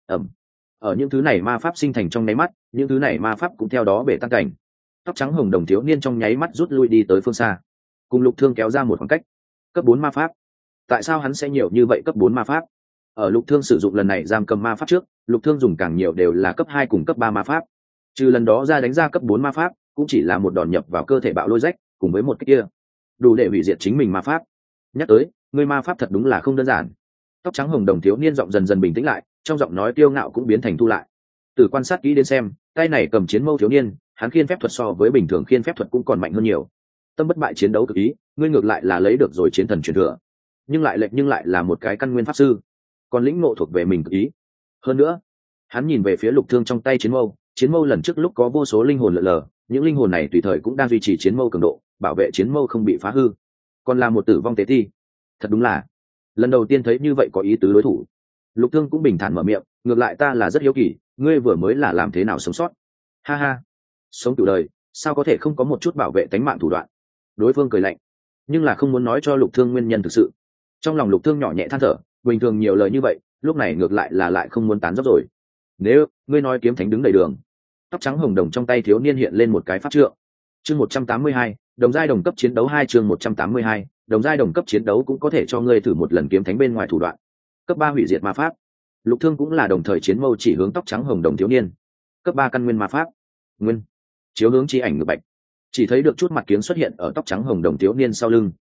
Ở những thứ này ma pháp sinh thành trong nháy mắt, những thứ này ma pháp cũng theo đó bể tan cảnh. Tóc trắng hồng đồng thiếu niên trong nháy mắt rút lui đi tới phương xa, cùng Lục Thương kéo ra một khoảng cách. Cấp 4 ma pháp. Tại sao hắn sẽ nhiều như vậy cấp 4 ma pháp? Ở Lục Thương sử dụng lần này giam cầm ma pháp trước, Lục Thương dùng càng nhiều đều là cấp 2 cùng cấp 3 ma pháp. Trừ lần đó ra đánh ra cấp 4 ma pháp, cũng chỉ là một đòn nhập vào cơ thể bạo lôi rách, cùng với một cái kia, đủ để hủy diệt chính mình ma pháp. Nhắc tới, người ma pháp thật đúng là không đơn giản. Tóc trắng hồng đồng thiếu niên giọng dần dần bình tĩnh lại, trong giọng nói kiêu ngạo cũng biến thành thu lại. Từ quan sát kỹ đến xem, tay này cầm chiến mâu thiếu niên, hắn khiên phép thuật so với bình thường khiên phép thuật cũng còn mạnh hơn nhiều. Tâm bất bại chiến đấu cực ý, ngươi ngược lại là lấy được rồi chiến thần truyền thừa, nhưng lại là một cái căn nguyên pháp sư, còn lĩnh ngộ thuộc về mình cực ý. Hơn nữa, hắn nhìn về phía Lục Thương trong tay chiến mâu lần trước lúc có vô số linh hồn lượn lờ, những linh hồn này tùy thời cũng đang duy trì chiến mâu cường độ, bảo vệ chiến mâu không bị phá hư. Còn là một tử vong tế thi, thật đúng là lần đầu tiên thấy như vậy có ý tứ đối thủ. Lục Thương cũng bình thản mở miệng, ngược lại ta là rất hiếu kỳ, ngươi vừa mới là làm thế nào sống sót? Ha ha, sống cửu đời, sao có thể không có một chút bảo vệ tính mạng thủ đoạn? Đối phương cười lạnh, nhưng là không muốn nói cho Lục Thương nguyên nhân thực sự. Trong lòng Lục Thương nhỏ nhẹ than thở, bình thường nhiều lời như vậy, lúc này ngược lại là lại không muốn tán dốc rồi. Nếu ngươi nói kiếm thánh đứng đầy đường. Tóc trắng hồng đồng trong tay thiếu niên hiện lên một cái pháp trượng. Chương 182, đồng giai đồng cấp chiến đấu 2 chương 182, đồng giai đồng cấp chiến đấu cũng có thể cho ngươi thử một lần kiếm thánh bên ngoài thủ đoạn. Cấp 3 hủy diệt ma pháp. Lục Thương cũng là đồng thời chiến mâu chỉ hướng tóc trắng hồng đồng thiếu niên. Cấp 3 căn nguyên ma pháp. Nguyên. Chiếu hướng chi ảnh ngược bạch. Chỉ thấy được chút mặt kiếm xuất hiện ở tóc trắng hồng đồng thiếu niên sau lưng.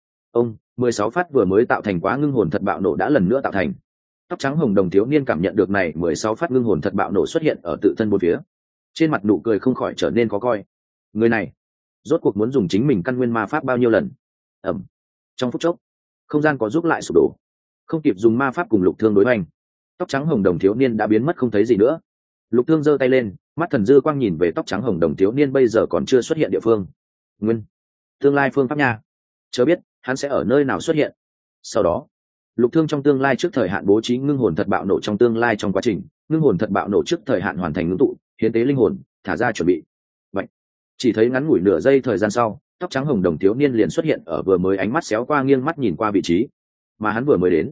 16 phát vừa mới tạo thành quá ngưng hồn thật bạo nổ đã lần nữa tạo thành. Tóc trắng hồng đồng thiếu niên cảm nhận được này 16 phát ngưng hồn thật bạo nổ xuất hiện ở tự thân bốn phía, trên mặt nụ cười không khỏi trở nên khó coi. Người này rốt cuộc muốn dùng chính mình căn nguyên ma pháp bao nhiêu lần? Trong phút chốc, không gian có giúp lại sụp đổ, không kịp dùng ma pháp cùng Lục Thương đối hoành, tóc trắng hồng đồng thiếu niên đã biến mất không thấy gì nữa. Lục Thương giơ tay lên, mắt thần dư quang nhìn về tóc trắng hồng đồng thiếu niên bây giờ còn chưa xuất hiện địa phương. Nguyên, tương lai phương pháp nha, chớ biết hắn sẽ ở nơi nào xuất hiện. Sau đó, Lục Thương trong tương lai trước thời hạn bố trí ngưng hồn thật bạo nổ trong tương lai trong quá trình, ngưng hồn thật bạo nổ trước thời hạn hoàn thành ngưng tụ, hiến tế linh hồn, thả ra chuẩn bị. Vậy, chỉ thấy ngắn ngủi nửa giây thời gian sau, tóc trắng hồng đồng thiếu niên liền xuất hiện ở vừa mới ánh mắt xéo qua nghiêng mắt nhìn qua vị trí mà hắn vừa mới đến.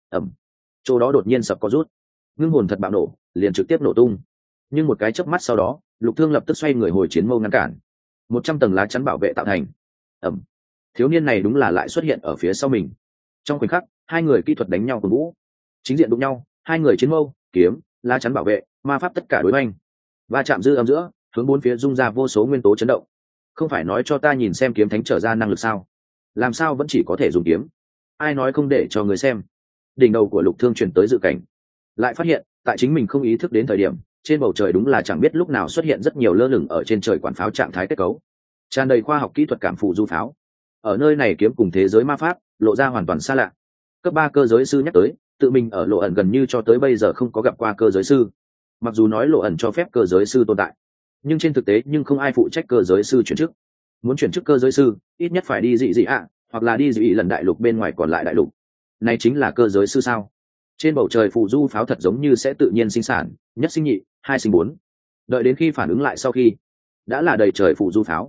Chỗ đó đột nhiên sập có rút, ngưng hồn thật bạo nổ, liền trực tiếp nổ tung. Nhưng một cái chớp mắt sau đó, Lục Thương lập tức xoay người hồi chiến mâu ngăn cản. 100 tầng lá chắn bảo vệ tạo thành. Thiếu niên này đúng là lại xuất hiện ở phía sau mình. Trong khoảnh khắc, hai người kỹ thuật đánh nhau cùng vũ, chính diện đụng nhau, hai người chiến mâu, kiếm, lá chắn bảo vệ, ma pháp tất cả đối oanh. Va chạm dư âm giữa, hướng bốn phía dung ra vô số nguyên tố chấn động. Không phải nói cho ta nhìn xem kiếm thánh trở ra năng lực sao? Làm sao vẫn chỉ có thể dùng kiếm? Ai nói không để cho người xem? Đỉnh đầu của Lục Thương truyền tới dự cảnh, lại phát hiện, tại chính mình không ý thức đến thời điểm, trên bầu trời đúng là chẳng biết lúc nào xuất hiện rất nhiều lơ lửng ở trên trời quản pháo trạng thái kết cấu, tràn đầy khoa học kỹ thuật cảm phụ du pháo. Ở nơi này kiếm cùng thế giới ma pháp lộ ra hoàn toàn xa lạ. Cấp 3 cơ giới sư nhắc tới, tự mình ở Lộ ẩn gần như cho tới bây giờ không có gặp qua cơ giới sư. Mặc dù nói Lộ ẩn cho phép cơ giới sư tồn tại, nhưng trên thực tế nhưng không ai phụ trách cơ giới sư chuyển chức. Muốn chuyển chức cơ giới sư, ít nhất phải đi dị hoặc là đi dị lần đại lục bên ngoài còn lại đại lục. Này chính là cơ giới sư sao? Trên bầu trời phù du pháo thật giống như sẽ tự nhiên sinh sản, nhất sinh nhị, hai sinh bốn. Đợi đến khi phản ứng lại sau khi, đã là đầy trời phù du pháo.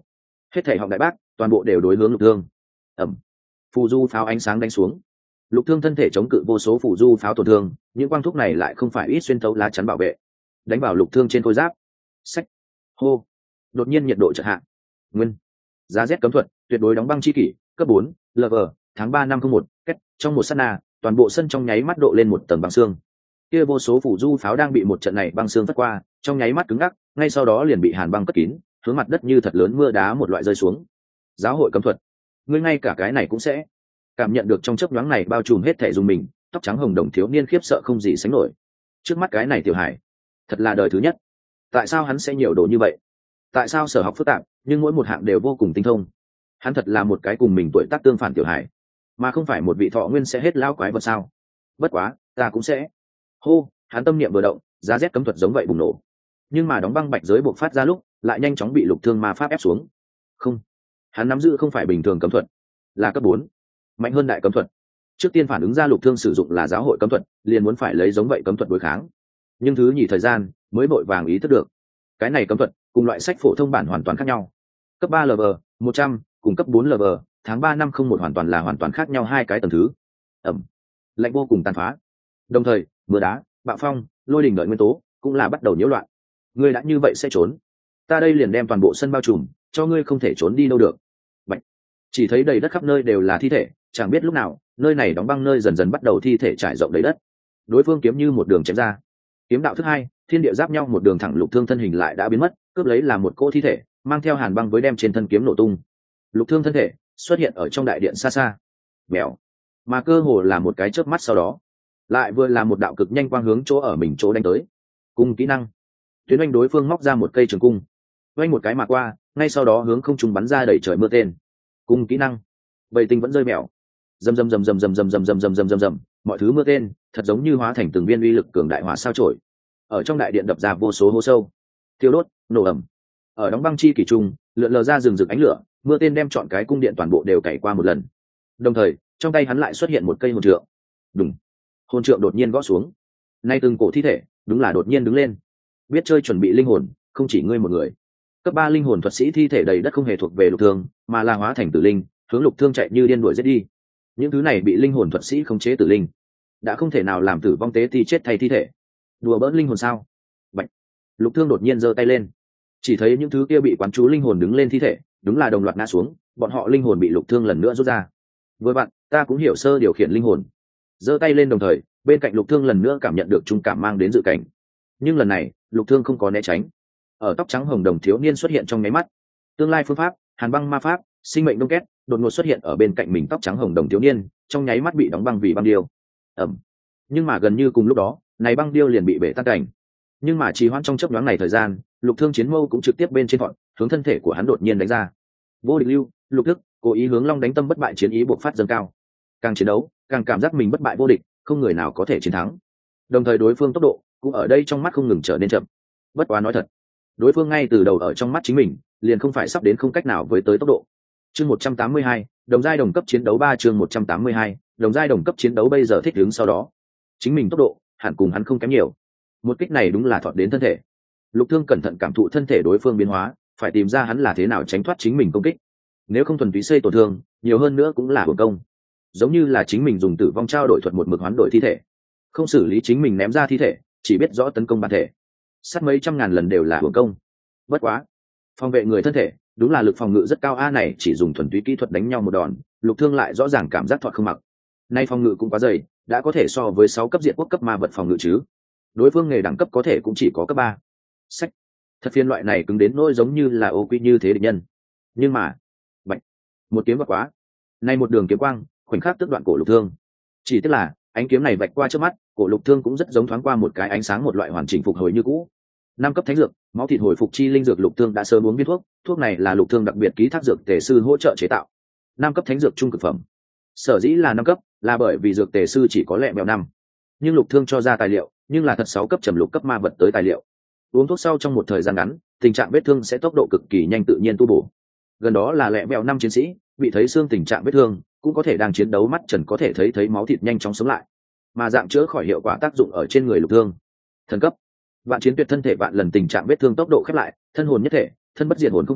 hết thảy họng đại bác toàn bộ đều đối hướng Lục Thương. Ẩm. Phù du pháo ánh sáng đánh xuống. Lục Thương thân thể chống cự vô số phù du pháo tổn thương, những quang thuốc này lại không phải ít xuyên thấu lá chắn bảo vệ, đánh vào Lục Thương trên khôi giáp. Sách. Hô. Đột nhiên nhiệt độ chợt hạ. Nguyên. Giá rét cấm thuật, tuyệt đối đóng băng chi kỷ, cấp 4, LV, tháng 3 năm 01, kết, trong một sát na, toàn bộ sân trong nháy mắt độ lên một tầng băng xương. Kia vô số phủ du pháo đang bị một trận này băng xương phất qua, trong nháy mắt cứng ngắc, ngay sau đó liền bị hàn băng cất kín, hướng mặt đất như thật lớn mưa đá một loại rơi xuống. Giáo hội cấm thuật, ngươi ngay cả cái này cũng sẽ. Cảm nhận được trong chớp nhoáng này bao trùm hết thể dùng mình, tóc trắng hồng đồng thiếu niên khiếp sợ không gì sánh nổi. Trước mắt cái này tiểu hải, thật là đời thứ nhất. Tại sao hắn sẽ nhiều đồ như vậy? Tại sao sở học phức tạp, nhưng mỗi một hạng đều vô cùng tinh thông? Hắn thật là một cái cùng mình tuổi tác tương phản tiểu hải, mà không phải một vị thọ nguyên sẽ hết lão quái vật sao? Bất quá, ta cũng sẽ. Hô, hắn tâm niệm vừa động, giá rét cấm thuật giống vậy bùng nổ. Nhưng mà đóng băng bạch giới buộc phát ra lúc, lại nhanh chóng bị Lục Thương ma pháp ép xuống. Không, hắn nắm giữ không phải bình thường cấm thuật, là cấp 4, mạnh hơn đại cấm thuật. Trước tiên phản ứng ra Lục Thương sử dụng là giáo hội cấm thuật, liền muốn phải lấy giống vậy cấm thuật đối kháng. Nhưng thứ nhì thời gian, mới vội vàng ý thức được, cái này cấm thuật cùng loại sách phổ thông bản hoàn toàn khác nhau. Cấp 3 LV 100 cùng cấp 4 LV tháng 3 năm 01 hoàn toàn khác nhau hai cái tầng thứ. Ẩm. Lạnh vô cùng tàn phá. Đồng thời, mưa đá, bạo phong, lôi đình đợi nguyên tố cũng là bắt đầu nhiễu loạn. Ngươi đã như vậy sẽ trốn, ta đây liền đem toàn bộ sân bao trùm, cho ngươi không thể trốn đi đâu được. Bạch. Chỉ thấy đầy đất khắp nơi đều là thi thể, chẳng biết lúc nào, nơi này đóng băng nơi dần dần bắt đầu thi thể trải rộng đầy đất. Đối phương kiếm như một đường chém ra. Kiếm đạo thứ hai, thiên địa giáp nhau một đường thẳng. Lục Thương thân hình lại đã biến mất, cướp lấy là một cỗ thi thể, mang theo hàn băng với đem trên thân kiếm nổ tung. Lục Thương thân thể xuất hiện ở trong đại điện xa xa. Bèo. Mà cơ hồ là một cái chớp mắt sau đó, lại vừa là một đạo cực nhanh quang hướng chỗ ở mình chỗ đánh tới. Cung kỹ năng. Tuyến oanh đối phương móc ra một cây trường cung, oanh một cái mà qua, ngay sau đó hướng không trung bắn ra đẩy trời mưa tên. Cung kỹ năng. Bầy tinh vẫn rơi mèo. Rầm rầm rầm rầm rầm rầm rầm rầm rầm rầm rầm rầm, mọi thứ mưa tên thật giống như hóa thành từng viên uy lực cường đại hỏa sao chổi, ở trong đại điện đập ra vô số hố sâu, tiêu đốt, nổ ầm. Ở đóng băng chi kỷ trung, lượn lờ ra rừng rực ánh lửa, mưa tên đem chọn cái cung điện toàn bộ đều cày qua một lần. Đồng thời, trong tay hắn lại xuất hiện một cây hồn trượng. Đùng. Hồn trượng đột nhiên gõ xuống. Nay từng cổ thi thể, đúng là đột nhiên đứng lên. Biết chơi chuẩn bị linh hồn, không chỉ ngươi một người. Cấp 3 linh hồn thuật sĩ thi thể đầy đất không hề thuộc về Lục Thương, mà là hóa thành tử linh, hướng Lục Thương chạy như điên đuổi giết đi. Những thứ này bị linh hồn thuật sĩ khống chế tử linh, đã không thể nào làm tử vong tế thi chết thay thi thể. Đùa bỡn linh hồn sao? Bạch. Lục Thương đột nhiên giơ tay lên, chỉ thấy những thứ kia bị quán chú linh hồn đứng lên thi thể, đúng là đồng loạt ngã xuống, bọn họ linh hồn bị Lục Thương lần nữa rút ra. Với bạn, ta cũng hiểu sơ điều khiển linh hồn. Giơ tay lên đồng thời, bên cạnh Lục Thương lần nữa cảm nhận được trung cảm mang đến dự cảnh. Nhưng lần này, Lục Thương không có né tránh. Ở tóc trắng hồng đồng thiếu niên xuất hiện trong nháy mắt, tương lai phương pháp, hàn băng ma pháp, sinh mệnh đông kết, đột ngột xuất hiện ở bên cạnh mình. Tóc trắng hồng đồng thiếu niên trong nháy mắt bị đóng băng vì băng điêu. Ẩm. Nhưng mà gần như cùng lúc đó, này băng điêu liền bị bể tan cảnh. Nhưng mà trì hoãn trong chớp nhoáng này thời gian, Lục Thương chiến mâu cũng trực tiếp bên trên thọn, hướng thân thể của hắn đột nhiên đánh ra. Vô địch lưu, lục thức, cố ý hướng long đánh tâm bất bại chiến ý buộc phát dâng cao. Càng chiến đấu, càng cảm giác mình bất bại vô địch, không người nào có thể chiến thắng. Đồng thời đối phương tốc độ cũng ở đây trong mắt không ngừng trở nên chậm. Bất quá nói thật, đối phương ngay từ đầu ở trong mắt chính mình, liền không phải sắp đến không cách nào với tới tốc độ. Chương 182, đồng giai đồng cấp chiến đấu 3 chương 182, đồng giai đồng cấp chiến đấu bây giờ thích ứng sau đó. Chính mình tốc độ, hẳn cùng hắn không kém nhiều. Một kích này đúng là thọt đến thân thể. Lục Thương cẩn thận cảm thụ thân thể đối phương biến hóa, phải tìm ra hắn là thế nào tránh thoát chính mình công kích. Nếu không thuần túy xây tổn thương, nhiều hơn nữa cũng là hưởng công. Giống như là chính mình dùng tử vong trao đổi thuật một mực hoán đổi thi thể, không xử lý chính mình ném ra thi thể, chỉ biết rõ tấn công bản thể, sát mấy trăm ngàn lần đều là hưởng công. Bất quá, phòng vệ người thân thể, đúng là lực phòng ngự rất cao a, này chỉ dùng thuần túy kỹ thuật đánh nhau một đòn, Lục Thương lại rõ ràng cảm giác thọt không mặc. Nay phòng ngự cũng quá dày, đã có thể so với 6 cấp diện quốc cấp ma vật phòng ngự chứ. Đối phương nghề đẳng cấp có thể cũng chỉ có cấp 3. Sách. Thật phiên loại này cứng đến nỗi giống như là ô quy như thế địch nhân. Nhưng mà, bạch, một kiếm vạch quá. Nay một đường kiếm quang, khoảnh khắc tức đoạn cổ Lục Thương. Chỉ tiếc là, ánh kiếm này vạch qua trước mắt, cổ Lục Thương cũng rất giống thoáng qua một cái ánh sáng, một loại hoàn chỉnh phục hồi như cũ. 5 cấp thánh dược, máu thịt hồi phục chi linh dược. Lục Thương đã sớm uống viên thuốc, thuốc này là Lục Thương đặc biệt ký thác dược tề sư hỗ trợ chế tạo. 5 cấp thánh dược trung cực phẩm. Sở dĩ là 5 cấp, là bởi vì dược tề sư chỉ có lẹ mèo 5. Nhưng Lục Thương cho ra tài liệu, nhưng là thật 6 cấp trầm lục cấp ma vật tới tài liệu. Uống thuốc sau trong một thời gian ngắn, tình trạng vết thương sẽ tốc độ cực kỳ nhanh tự nhiên tu bổ. Gần đó là lẹ mèo 5 chiến sĩ, bị thấy xương tình trạng vết thương, cũng có thể đang chiến đấu mắt trần có thể thấy máu thịt nhanh chóng sống lại. Mà dạng chữa khỏi hiệu quả tác dụng ở trên người Lục Thương. Thần cấp, vạn chiến tuyệt thân thể vạn lần tình trạng vết thương tốc độ khép lại, thân hồn nhất thể, thân bất diệt hồn không phá,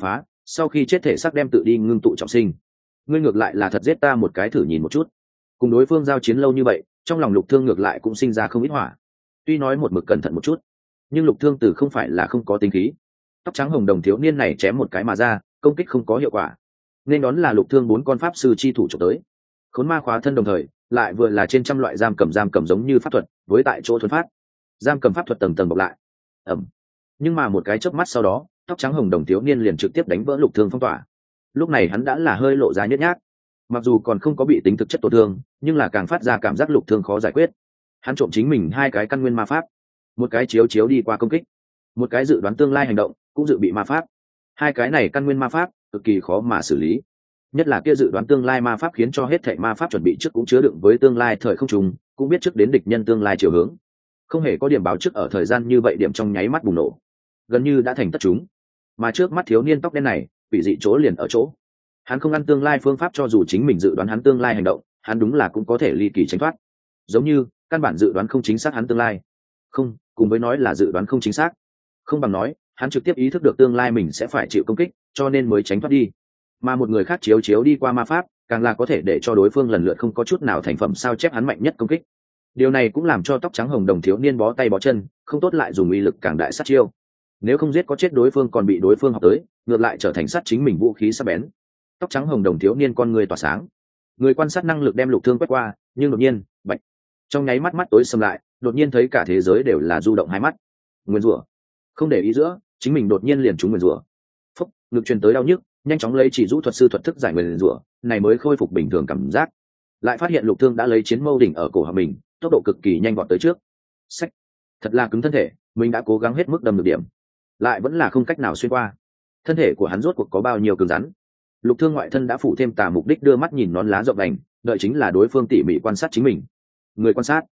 sau khi chết thể xác đem tự đi ngưng tụ trọng sinh. Ngươi ngược lại là thật giết ta một cái thử nhìn một chút. Cùng đối phương giao chiến lâu như vậy, trong lòng Lục Thương ngược lại cũng sinh ra không ít hỏa. Tuy nói một mực cẩn thận một chút, nhưng Lục Thương từ không phải là không có tính khí. Tóc trắng hồng đồng thiếu niên này chém một cái mà ra, công kích không có hiệu quả, nên đón là Lục Thương 4 con pháp sư chi thủ chụp tới. Khốn ma khóa thân đồng thời, lại vừa là trên trăm loại giam cầm giống như pháp thuật, với tại chỗ thuần phát. Giam cầm pháp thuật tầng tầng bọc lại. Ầm. Nhưng mà một cái chớp mắt sau đó, tóc trắng hồng đồng thiếu niên liền trực tiếp đánh vỡ Lục Thương phong tỏa. Lúc này hắn đã là hơi lộ ra nhếch nhác, mặc dù còn không có bị tính thực chất tổn thương, nhưng là càng phát ra cảm giác Lục Thương khó giải quyết. Hắn trộm chính mình 2 cái căn nguyên ma pháp, một cái chiếu đi qua công kích, một cái dự đoán tương lai hành động, cũng dự bị ma pháp. 2 cái này căn nguyên ma pháp cực kỳ khó mà xử lý, nhất là kia dự đoán tương lai ma pháp khiến cho hết thảy ma pháp chuẩn bị trước cũng chứa đựng với tương lai thời không trùng, cũng biết trước đến địch nhân tương lai chiều hướng, không hề có điểm báo trước ở thời gian như vậy điểm trong nháy mắt bùng nổ, gần như đã thành tất chúng. Mà trước mắt thiếu niên tóc đen này, bị dị chỗ liền ở chỗ, hắn không ăn tương lai phương pháp, cho dù chính mình dự đoán hắn tương lai hành động, hắn đúng là cũng có thể ly kỳ tránh thoát, giống như căn bản dự đoán không chính xác hắn tương lai, không, cùng với nói là dự đoán không chính xác, không bằng nói hắn trực tiếp ý thức được tương lai mình sẽ phải chịu công kích, cho nên mới tránh thoát đi. Mà một người khác chiếu đi qua ma pháp, càng là có thể để cho đối phương lần lượt không có chút nào thành phẩm sao chép hắn mạnh nhất công kích. Điều này cũng làm cho tóc trắng hồng đồng thiếu niên bó tay bó chân, không tốt lại dùng uy lực càng đại sát chiêu. Nếu không giết có chết đối phương còn bị đối phương học tới, ngược lại trở thành sát chính mình vũ khí sắc bén. Tóc trắng hồng đồng thiếu niên con người tỏa sáng, người quan sát năng lực đem Lục Thương quét qua, nhưng đột nhiên, bạch, trong nháy mắt tối sầm lại, đột nhiên thấy cả thế giới đều là du động hai mắt. Nguyên rủa, không để ý giữa, chính mình đột nhiên liền trúng nguyên rủa. Phúc, ngực truyền tới đau nhức, nhanh chóng lấy chỉ rũ thuật sư thuật thức giải nguyên rủa, này mới khôi phục bình thường cảm giác. Lại phát hiện Lục Thương đã lấy chiến mâu đỉnh ở cổ họng mình, tốc độ cực kỳ nhanh vọt tới trước. Sách, thật là cứng thân thể, mình đã cố gắng hết mức đâm được điểm, lại vẫn là không cách nào xuyên qua. Thân thể của hắn rốt cuộc có bao nhiêu cứng rắn? Lục Thương ngoại thân đã phủ thêm tà mục đích, đưa mắt nhìn nón lá rộng đành, đợi chính là đối phương tỉ mỉ quan sát chính mình. Người quan sát,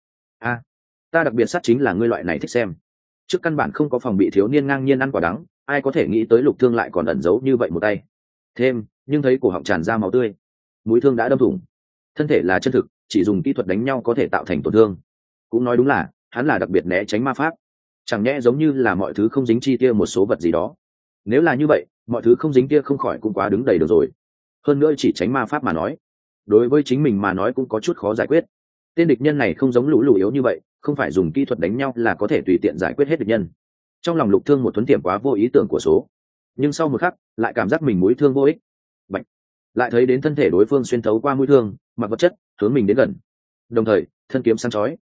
ta đặc biệt sát chính là ngươi loại này thích xem. Trước căn bản không có phòng bị thiếu niên ngang nhiên ăn quả đắng, ai có thể nghĩ tới Lục Thương lại còn ẩn giấu như vậy một tay. Thêm, nhưng thấy cổ họng tràn ra máu tươi, mũi thương đã đâm thủng. Thân thể là chân thực, chỉ dùng kỹ thuật đánh nhau có thể tạo thành tổn thương. Cũng nói đúng là, hắn là đặc biệt né tránh ma pháp. Chẳng nhẽ giống như là mọi thứ không dính chi tia một số vật gì đó. Nếu là như vậy, mọi thứ không dính tia không khỏi cũng quá đứng đầy được rồi. Hơn nữa chỉ tránh ma pháp mà nói, đối với chính mình mà nói cũng có chút khó giải quyết. Tên địch nhân này không giống lũ yếu như vậy, không phải dùng kỹ thuật đánh nhau là có thể tùy tiện giải quyết hết địch nhân. Trong lòng Lục Thương một thuấn tiệm quá vô ý tưởng của số, nhưng sau một khắc lại cảm giác mình mũi thương vô ích. Bạch, lại thấy đến thân thể đối phương xuyên thấu qua mũi thương, mặc vật chất hướng mình đến gần, đồng thời thân kiếm sáng chói.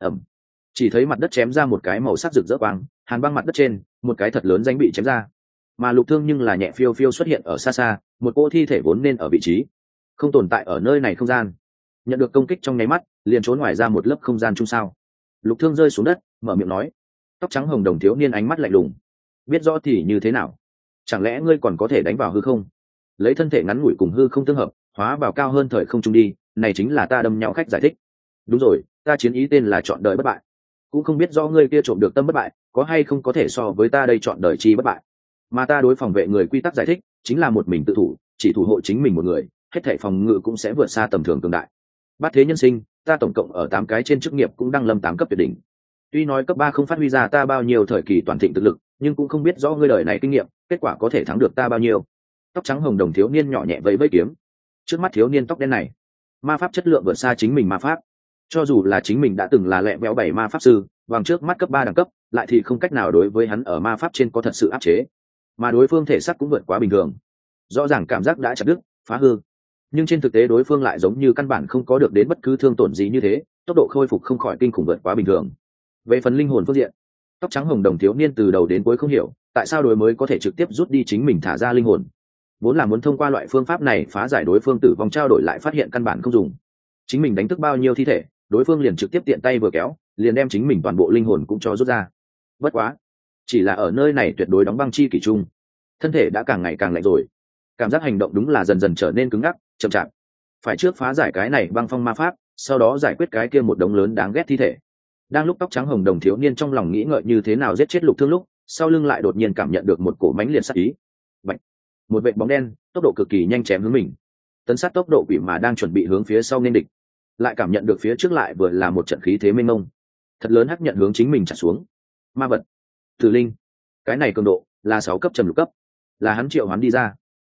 Chỉ thấy mặt đất chém ra một cái màu sắc rực rỡ quang, hàn băng mặt đất trên một cái thật lớn danh bị chém ra, mà Lục Thương nhưng là nhẹ phiêu phiêu xuất hiện ở xa xa, một cô thi thể vốn nên ở vị trí không tồn tại ở nơi này không gian, nhận được công kích trong nháy mắt liền trốn ngoài ra một lớp không gian chung sao. Lục Thương rơi xuống đất, mở miệng nói. Tóc trắng hồng đồng thiếu niên ánh mắt lạnh lùng, biết rõ thì như thế nào, chẳng lẽ ngươi còn có thể đánh vào hư không, lấy thân thể ngắn ngủi cùng hư không tương hợp, hóa vào cao hơn thời không trung đi, này chính là ta đâm nhau khách giải thích. Đúng rồi, ta chiến ý tên là chọn đời bất bại, cũng không biết do ngươi kia trộm được tâm bất bại có hay không có thể so với ta đây chọn đời chi bất bại. Mà ta đối phòng vệ người quy tắc giải thích chính là một mình tự thủ, chỉ thủ hộ chính mình một người, hết thảy phòng ngự cũng sẽ vượt xa tầm thường cường đại. Bát thế nhân sinh, ta tổng cộng ở 8 cái trên chức nghiệp cũng đăng lâm 8 cấp tuyệt đỉnh. Tuy nói cấp 3 không phát huy ra ta bao nhiêu thời kỳ toàn thịnh thực lực, nhưng cũng không biết rõ ngươi đời này kinh nghiệm, kết quả có thể thắng được ta bao nhiêu. Tóc trắng hồng đồng thiếu niên nhỏ nhẹ vẫy vẫy kiếm. Trước mắt thiếu niên tóc đen này, ma pháp chất lượng vượt xa chính mình ma pháp. Cho dù là chính mình đã từng là lẹ béo 7 ma pháp sư, bằng trước mắt cấp 3 đẳng cấp, lại thì không cách nào đối với hắn ở ma pháp trên có thật sự áp chế. Mà đối phương thể xác cũng vượt quá bình thường. Rõ ràng cảm giác đã chặt đứt, phá hư. Nhưng trên thực tế đối phương lại giống như căn bản không có được đến bất cứ thương tổn gì như thế, tốc độ khôi phục không khỏi kinh khủng vượt quá bình thường. Về phần linh hồn phương diện, tóc trắng hồng đồng thiếu niên từ đầu đến cuối không hiểu tại sao đối mới có thể trực tiếp rút đi chính mình thả ra linh hồn, vốn là muốn thông qua loại phương pháp này phá giải đối phương tử vong, trao đổi lại phát hiện căn bản không dùng. Chính mình đánh thức bao nhiêu thi thể, đối phương liền trực tiếp tiện tay vừa kéo liền đem chính mình toàn bộ linh hồn cũng cho rút ra. Bất quá chỉ là ở nơi này tuyệt đối đóng băng chi kỷ chung, thân thể đã càng ngày càng lạnh rồi, cảm giác hành động đúng là dần dần trở nên cứng ngắc chậm chạp. Phải trước phá giải cái này băng phong ma pháp, sau đó giải quyết cái kia một đống lớn đáng ghét thi thể. Đang lúc tóc trắng hồng đồng thiếu niên trong lòng nghĩ ngợi như thế nào giết chết Lục Thương lúc, sau lưng lại đột nhiên cảm nhận được một cổ mãnh liệt sát ý. Bạch, một vệt bóng đen tốc độ cực kỳ nhanh chém hướng mình, tấn sát tốc độ quỷ mà đang chuẩn bị hướng phía sau nên địch, lại cảm nhận được phía trước lại vừa là một trận khí thế mênh mông thật lớn hắc nhận hướng chính mình trả xuống. Ma vật, tử linh, cái này cường độ là 6 cấp trầm lục cấp, là hắn triệu hắn đi ra.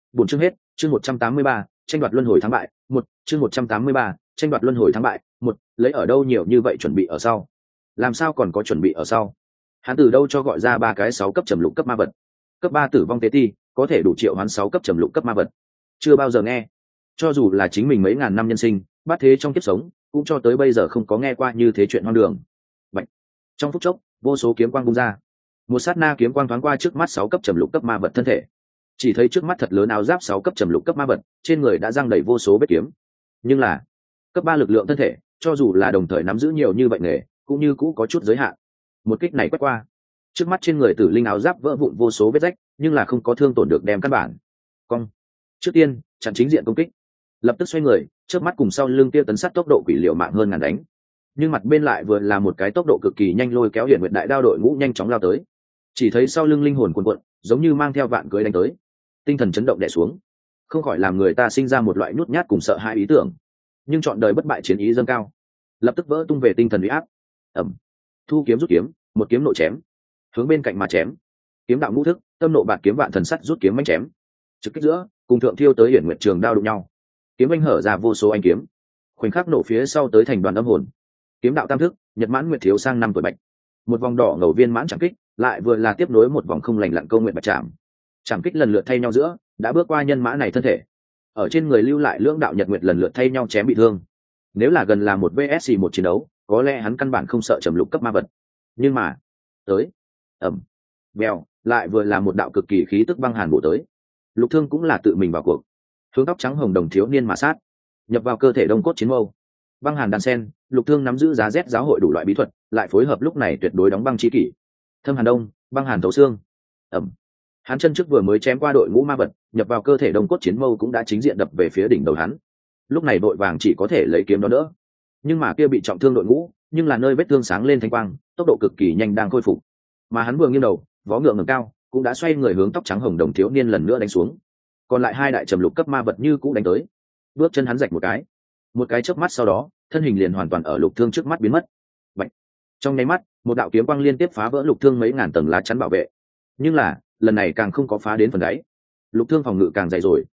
Buổi chương hết, chương 183, tranh đoạt luân hồi thắng bại, một chương 183, tranh đoạt luân hồi thắng bại, một lấy ở đâu nhiều như vậy chuẩn bị ở sau? Làm sao còn có chuẩn bị ở sau? Hắn từ đâu cho gọi ra ba cái 6 cấp trầm lục cấp ma vật? Cấp 3 tử vong tế ti, có thể đủ triệu hoán 6 cấp trầm lục cấp ma vật. Chưa bao giờ nghe. Cho dù là chính mình mấy ngàn năm nhân sinh, bát thế trong kiếp sống, cũng cho tới bây giờ không có nghe qua như thế chuyện hoang đường. Vậy, trong phút chốc, vô số kiếm quang bung ra. Một sát na kiếm quang thoáng qua trước mắt 6 cấp trầm lục cấp ma vật thân thể. Chỉ thấy trước mắt thật lớn áo giáp 6 cấp trầm lục cấp ma vật, trên người đã răng đầy vô số vết kiếm. Nhưng là, cấp 3 lực lượng thân thể, cho dù là đồng thời nắm giữ nhiều như vậy nghề, cũng như cũ có chút giới hạn. Một kích này quét qua, trước mắt trên người tử linh áo giáp vỡ vụn vô số vết rách, nhưng là không có thương tổn được đem căn bản. Cong. Trước tiên, chặn chính diện công kích. Lập tức xoay người, trước mắt cùng sau lưng tiêu tấn sát tốc độ quỷ liệu mạng hơn ngàn đánh. Nhưng mặt bên lại vừa là một cái tốc độ cực kỳ nhanh lôi kéo Hiển Nguyệt đại đao đội ngũ nhanh chóng lao tới. Chỉ thấy sau lưng linh hồn cuồn cuộn, giống như mang theo vạn cưới đánh tới. Tinh thần chấn động đè xuống, không khỏi làm người ta sinh ra một loại nhút nhát cùng sợ hãi ý tưởng. Nhưng chọn đời bất bại chiến ý dâng cao, lập tức vỡ tung về tinh thần uy áp. Ẩm. Thu kiếm rút kiếm, một kiếm nội chém, hướng bên cạnh mà chém. Kiếm đạo ngũ thức, tâm nộ bạt kiếm vạn thần sắt rút kiếm mãnh chém. Trực kích giữa, cùng thượng thiêu tới Hiển Nguyệt trường đao đụng nhau. Kiếm anh hở ra vô số anh kiếm, khoảnh khắc nổ phía sau tới thành đoàn âm hồn. Kiếm đạo tam thức, nhật mãn nguyệt thiếu sang 5 tuổi bạch. Một vòng đỏ ngầu viên mãn chẳng kích, lại vừa là tiếp nối một vòng không lành lặn câu nguyện bạch chạm. Chạm kích lần lượt thay nhau giữa, đã bước qua nhân mã này thân thể. Ở trên người lưu lại lưỡng đạo nhật nguyệt lần lượt thay nhau chém bị thương. Nếu là gần là một vs một chiến đấu, có lẽ hắn căn bản không sợ trầm lục cấp ma vật. Nhưng mà, tới, ẩm, bèo, lại vừa là một đạo cực kỳ khí tức băng hàn bổ tới. Lục Thương cũng là tự mình vào cuộc, hướng tóc trắng hồng đồng thiếu niên mà sát, nhập vào cơ thể đông cốt chiến mâu. Băng hàn đan sen, Lục Thương nắm giữ giá rét giáo hội đủ loại bí thuật, lại phối hợp lúc này tuyệt đối đóng băng chi kỷ. Thâm hàn đông, băng hàn thấu xương. Ẩm. Hắn chân trước vừa mới chém qua đội ngũ ma vật, nhập vào cơ thể đông cốt chiến mâu cũng đã chính diện đập về phía đỉnh đầu hắn. Lúc này đội vàng chỉ có thể lấy kiếm đó đỡ. Nhưng mà kia bị trọng thương đội ngũ, nhưng là nơi vết thương sáng lên thanh quang, tốc độ cực kỳ nhanh đang khôi phục. Mà hắn vừa nghiêng đầu, vó ngựa ngẩng cao, cũng đã xoay người hướng tóc trắng hồng đồng thiếu niên lần nữa đánh xuống. Còn lại hai đại trầm lục cấp ma vật như cũng đánh tới. Bước chân hắn rạch một cái chớp mắt sau đó, thân hình liền hoàn toàn ở Lục Thương trước mắt biến mất. Bạch. Trong nháy mắt, một đạo kiếm quang liên tiếp phá vỡ Lục Thương mấy ngàn tầng lá chắn bảo vệ. Nhưng là, lần này càng không có phá đến phần đáy. Lục Thương phòng ngự càng dày rồi.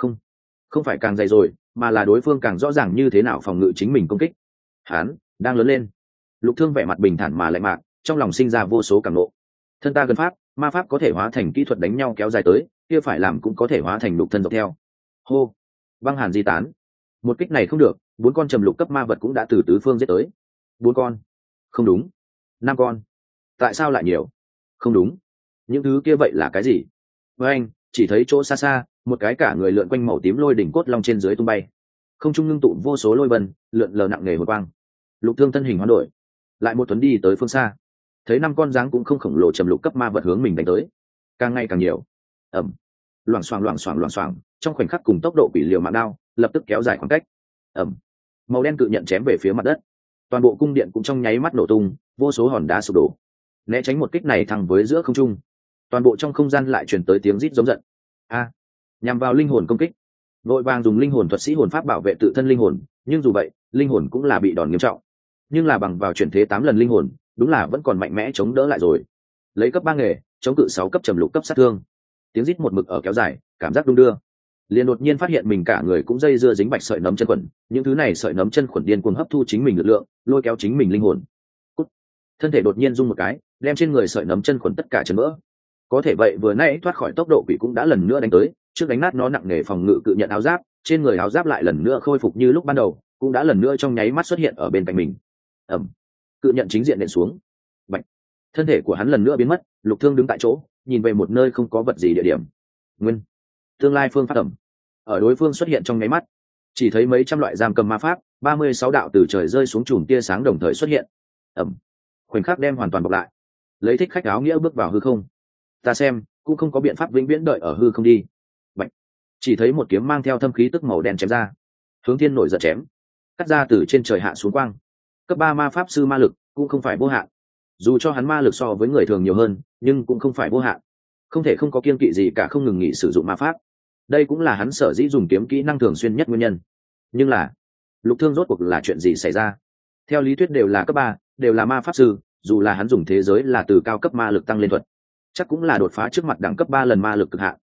Không phải càng dày rồi, mà là đối phương càng rõ ràng như thế nào phòng ngự chính mình công kích. Hắn đang lớn lên. Lục Thương vẻ mặt bình thản mà lạnh mạc, trong lòng sinh ra vô số cảm nộ. Thân ta gần pháp, ma pháp có thể hóa thành kỹ thuật đánh nhau kéo dài tới, kia phải làm cũng có thể hóa thành lục thân dọc theo. Hô, băng hàn di tán. Một kích này không được, 4 con trầm lục cấp ma vật cũng đã từ tứ phương giết tới. 4 con? Không đúng. 5 con. Tại sao lại nhiều? Không đúng. Những thứ kia vậy là cái gì? Với anh, chỉ thấy chỗ xa xa, một cái cả người lượn quanh màu tím lôi đỉnh cốt long trên dưới tung bay. Không trung ngưng tụ vô số lôi vân, lượn lờ nặng nề hồi quang. Lục Thương thân hình hoán đổi, lại một tuấn đi tới phương xa. Thấy 5 con dáng cũng không khổng lồ trầm lục cấp ma vật hướng mình đánh tới, càng ngày càng nhiều. Ẩm. Loảng xoảng, trong khoảnh khắc cùng tốc độ quỷ liều mạng đao, lập tức kéo dài khoảng cách. Ẩm. Màu đen cự nhận chém về phía mặt đất, toàn bộ cung điện cũng trong nháy mắt nổ tung, vô số hòn đá sụp đổ. Né tránh một kích này thẳng với giữa không trung, toàn bộ trong không gian lại truyền tới tiếng rít giống giận. A. Nhằm vào linh hồn công kích, vội vàng dùng linh hồn thuật sĩ hồn pháp bảo vệ tự thân linh hồn, nhưng dù vậy, linh hồn cũng là bị đòn nghiêm trọng. Nhưng là bằng vào chuyển thế 8 lần linh hồn, đúng là vẫn còn mạnh mẽ chống đỡ lại rồi. Lấy cấp 3 nghề, chống cự 6 cấp trầm lục cấp sát thương. Tiếng rít một mực ở kéo dài, cảm giác đung đưa. Liền đột nhiên phát hiện mình cả người cũng dây dưa dính bạch sợi nấm chân khuẩn, những thứ này sợi nấm chân khuẩn điên cuồng hấp thu chính mình lực lượng, lôi kéo chính mình linh hồn. Cút. Thân thể đột nhiên rung một cái, đem trên người sợi nấm chân khuẩn tất cả chấn vỡ. Có thể vậy vừa nãy thoát khỏi tốc độ quỷ cũng đã lần nữa đánh tới, trước đánh nát nó nặng nề phòng ngự cự nhận áo giáp, trên người áo giáp lại lần nữa khôi phục như lúc ban đầu, cũng đã lần nữa trong nháy mắt xuất hiện ở bên cạnh mình. Ẩm. Cự nhận chính diện nện xuống. Bạch. Thân thể của hắn lần nữa biến mất, Lục Thương đứng tại chỗ, nhìn về một nơi không có vật gì địa điểm. Nguyên. Tương lai phương pháp ẩm. Ở đối phương xuất hiện trong nháy mắt, chỉ thấy mấy trăm loại giam cầm ma pháp, 36 đạo từ trời rơi xuống chùm tia sáng đồng thời xuất hiện. Ẩm. Khoảnh khắc đem hoàn toàn bọc lại. Lấy thích khách áo nghĩa bước vào hư không. Ta xem, cũng không có biện pháp vĩnh viễn đợi ở hư không đi. Bạch. Chỉ thấy một kiếm mang theo thâm khí tức màu đen chém ra. Hướng thiên nổi giận chém, cắt ra từ trên trời hạ xuống quang. Cấp 3 ma pháp sư ma lực cũng không phải vô hạn. Dù cho hắn ma lực so với người thường nhiều hơn, nhưng cũng không phải vô hạn. Không thể không có kiêng kỵ gì cả, không ngừng nghỉ sử dụng ma pháp. Đây cũng là hắn sở dĩ dùng kiếm kỹ năng thường xuyên nhất nguyên nhân. Nhưng là, Lục Thương rốt cuộc là chuyện gì xảy ra? Theo lý thuyết đều là cấp 3, đều là ma pháp sư, dù là hắn dùng thế giới là từ cao cấp ma lực tăng lên thuật, chắc cũng là đột phá trước mặt đẳng cấp 3 lần ma lực cực hạn.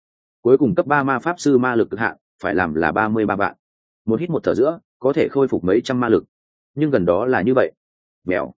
cuối cùng cấp 3 ma pháp sư ma lực cực hạn phải làm là 33 vạn. Một hít một thở giữa có thể khôi phục mấy trăm ma lực, nhưng gần đó là như vậy. Mèo,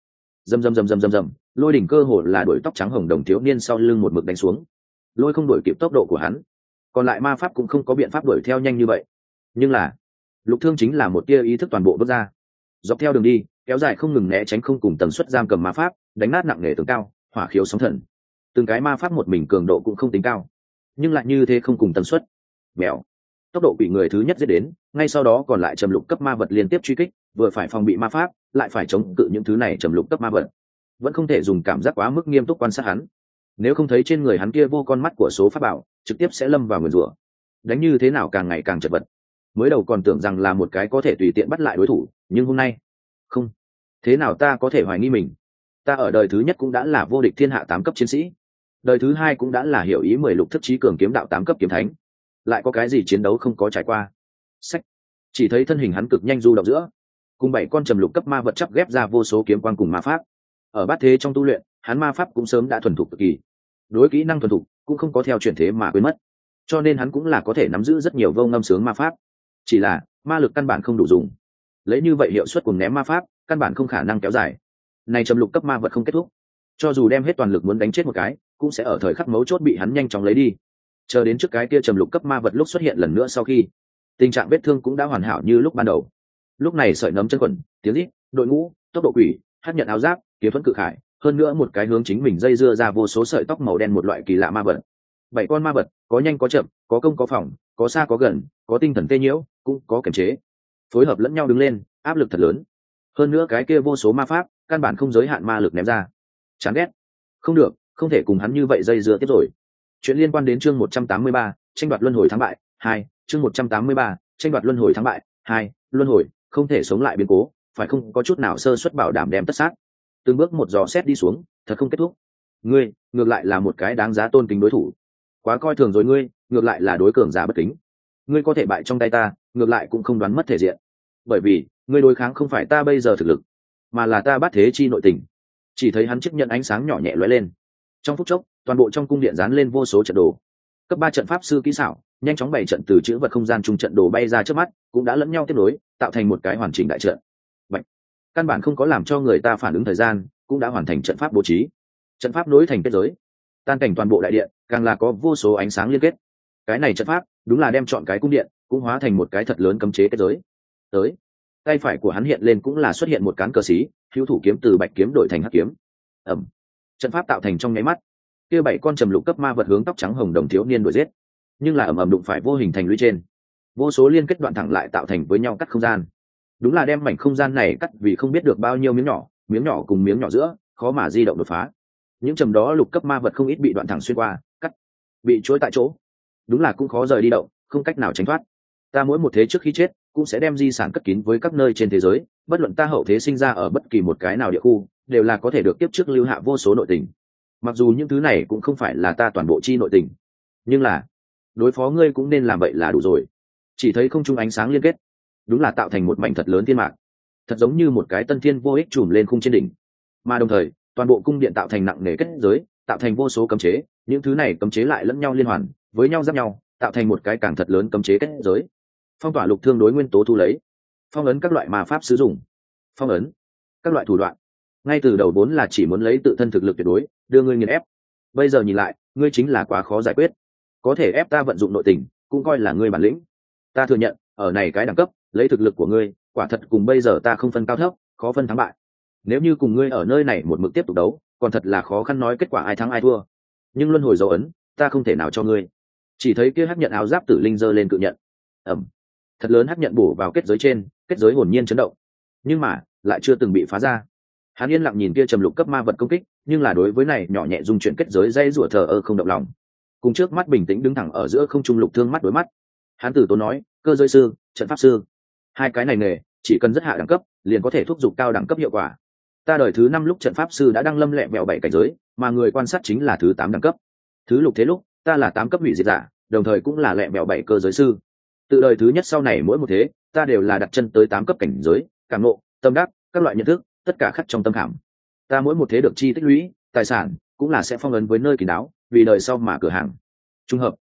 rầm, lôi đỉnh cơ hồ là đuổi tóc trắng hồng đồng thiếu niên sau lưng một mực đánh xuống. Lôi không đuổi kịp tốc độ của hắn, còn lại ma pháp cũng không có biện pháp đuổi theo nhanh như vậy. Nhưng là Lục Thương chính là một tia ý thức toàn bộ bước ra, dọc theo đường đi kéo dài không ngừng né tránh không cùng tần suất giam cầm ma pháp, đánh nát nặng nề tường cao, hỏa khiếu sóng thần. Từng cái ma pháp một mình cường độ cũng không tính cao, nhưng lại như thế không cùng tần suất. Mèo, tốc độ bị người thứ nhất giết đến, ngay sau đó còn lại trầm lục cấp ma vật liên tiếp truy kích, vừa phải phòng bị ma pháp lại phải chống cự những thứ này trầm lục cấp ma vật. Vẫn không thể dùng cảm giác quá mức nghiêm túc quan sát hắn, nếu không thấy trên người hắn kia vô con mắt của số pháp bảo trực tiếp sẽ lâm vào nguyền rủa. Đánh như thế nào càng ngày càng chật vật, mới đầu còn tưởng rằng là một cái có thể tùy tiện bắt lại đối thủ, nhưng hôm nay không. Thế nào ta có thể hoài nghi mình? Ta ở đời thứ nhất cũng đã là vô địch thiên hạ 8 cấp chiến sĩ, đời thứ hai cũng đã là hiểu ý 10 lục thức trí cường kiếm đạo 8 cấp kiếm thánh, lại có cái gì chiến đấu không có trải qua? Sách, chỉ thấy thân hình hắn cực nhanh du động giữa, cùng 7 con trầm lục cấp ma vật chắp ghép ra vô số kiếm quang cùng ma pháp. Ở bát thế trong tu luyện, hắn ma pháp cũng sớm đã thuần thục cực kỳ, đối kỹ năng thuần thục cũng không có theo chuyển thế mà quên mất, cho nên hắn cũng là có thể nắm giữ rất nhiều vô ngâm sướng ma pháp. Chỉ là ma lực căn bản không đủ dùng, lấy như vậy hiệu suất cùng ném ma pháp căn bản không khả năng kéo dài. Này trầm lục cấp ma vật không kết thúc, cho dù đem hết toàn lực muốn đánh chết một cái cũng sẽ ở thời khắc mấu chốt bị hắn nhanh chóng lấy đi. Chờ đến trước cái kia trầm lục cấp ma vật lúc xuất hiện lần nữa sau khi, tình trạng vết thương cũng đã hoàn hảo như lúc ban đầu. Lúc này sợi nấm chân quần, tiếng rít, đội ngũ, tốc độ quỷ, hắc nhận áo giáp, kiếm thuẫn cự khải, hơn nữa một cái hướng chính mình dây dưa ra vô số sợi tóc màu đen, một loại kỳ lạ ma vật. 7 con ma vật, có nhanh có chậm, có công có phòng, có xa có gần, có tinh thần tê nhiễu, cũng có kiểm chế, phối hợp lẫn nhau đứng lên, áp lực thật lớn. Hơn nữa cái kia vô số ma pháp căn bản không giới hạn ma lực ném ra. Chán ghét, không được, không thể cùng hắn như vậy dây dưa tiếp rồi. Chuyện liên quan đến chương 183, tranh đoạt luân hồi thắng bại 2, chương 183, tranh đoạt luân hồi thắng bại 2, luân hồi không thể sống lại biến cố, phải không có chút nào sơ suất bảo đảm đem tất sát. Từng bước một dò xét đi xuống, thật không kết thúc. Ngươi ngược lại là một cái đáng giá tôn kính đối thủ, quá coi thường rồi ngươi, ngược lại là đối cường giả bất kính. Ngươi có thể bại trong tay ta, ngược lại cũng không đoán mất thể diện, bởi vì ngươi đối kháng không phải ta bây giờ thực lực, mà là ta bát thế chi nội tình. Chỉ thấy hắn chấp nhận ánh sáng nhỏ nhẹ lóe lên, trong phút chốc toàn bộ trong cung điện dán lên vô số trận đồ. Cấp 3 trận pháp sư kỹ xảo nhanh chóng bày trận từ chữ vật không gian trung trận đồ bay ra trước mắt, cũng đã lẫn nhau tiếp nối tạo thành một cái hoàn chỉnh đại trận. Vậy căn bản không có làm cho người ta phản ứng thời gian, cũng đã hoàn thành trận pháp bố trí. Trận pháp nối thành kết giới, tan cảnh toàn bộ đại điện, càng là có vô số ánh sáng liên kết. Cái này trận pháp đúng là đem chọn cái cung điện cũng hóa thành một cái thật lớn cấm chế kết giới. Tới, tay phải của hắn hiện lên cũng là xuất hiện một cán cờ xí, hữu thủ kiếm từ bạch kiếm đổi thành hắc kiếm. Ầm, trận pháp tạo thành trong nháy mắt, kia 7 con trầm lục cấp ma vật hướng tóc trắng hồng đồng thiếu niên đuổi giết, nhưng là ầm đụng phải vô hình thành lũy trên, vô số liên kết đoạn thẳng lại tạo thành với nhau cắt không gian. Đúng là đem mảnh không gian này cắt vì không biết được bao nhiêu miếng nhỏ cùng miếng nhỏ giữa, khó mà di động đột phá. Những trầm đó lục cấp ma vật không ít bị đoạn thẳng xuyên qua, cắt, bị chối tại chỗ, đúng là cũng khó rời đi động, không cách nào tránh thoát. Ta mỗi một thế trước khi chết cũng sẽ đem di sản cất kín với các nơi trên thế giới, bất luận ta hậu thế sinh ra ở bất kỳ một cái nào địa khu, đều là có thể được tiếp trước lưu hạ vô số nội tình. Mặc dù những thứ này cũng không phải là ta toàn bộ chi nội tình, nhưng là đối phó ngươi cũng nên làm vậy là đủ rồi. Chỉ thấy không trung ánh sáng liên kết, đúng là tạo thành một mảnh thật lớn thiên mạc, thật giống như một cái tân thiên vô ích trùm lên khung trên đỉnh. Mà đồng thời toàn bộ cung điện tạo thành nặng nề kết giới, tạo thành vô số cấm chế, những thứ này cấm chế lại lẫn nhau liên hoàn với nhau giáp nhau, tạo thành một cái càng thật lớn cấm chế kết giới. Phong tỏa Lục Thương đối nguyên tố thu lấy, phong ấn các loại ma pháp sử dụng, phong ấn các loại thủ đoạn, ngay từ đầu vốn là chỉ muốn lấy tự thân thực lực tuyệt đối đưa ngươi nghiền ép, bây giờ nhìn lại ngươi chính là quá khó giải quyết, có thể ép ta vận dụng nội tình cũng coi là ngươi bản lĩnh. Ta thừa nhận ở này cái đẳng cấp, lấy thực lực của ngươi quả thật cùng bây giờ ta không phân cao thấp, khó phân thắng bại. Nếu như cùng ngươi ở nơi này một mực tiếp tục đấu, còn thật là khó khăn nói kết quả ai thắng ai thua. Nhưng luân hồi dấu ấn ta không thể nào cho ngươi. Chỉ thấy kia hắc nhận áo giáp tử linh giơ lên cự nhận, ẩm, thật lớn hắc nhận bổ vào kết giới trên, kết giới hồn nhiên chấn động, nhưng mà lại chưa từng bị phá ra. Hắn yên lặng nhìn kia trầm lục cấp ma vật công kích, nhưng là đối với này nhỏ nhẹ dung chuyển kết giới dây rủa thờ ơ không động lòng. Cùng trước mắt bình tĩnh đứng thẳng ở giữa không trung Lục Thương mắt đối mắt. Hắn tử tốn nói, cơ giới sư, trận pháp sư, hai cái này nghề chỉ cần rất hạ đẳng cấp liền có thể thúc giục cao đẳng cấp hiệu quả. Ta đời thứ 5 lúc trận pháp sư đã đăng lâm lẹ mẹo 7 cảnh giới, mà người quan sát chính là thứ 8 đẳng cấp. Thứ lục thế lúc ta là 8 cấp hủy diệt giả, đồng thời cũng là lẹ mẹo 7 cơ giới sư. Từ đời thứ nhất sau này mỗi một thế ta đều là đặt chân tới 8 cấp cảnh giới, cảm ngộ, tâm đắc, các loại nhận thức tất cả khắc trong tâm khảm. Ta mỗi một thế được chi tích lũy tài sản cũng là sẽ phong ấn với nơi kín đáo, vì đời sau mà cửa hàng. Trung hợp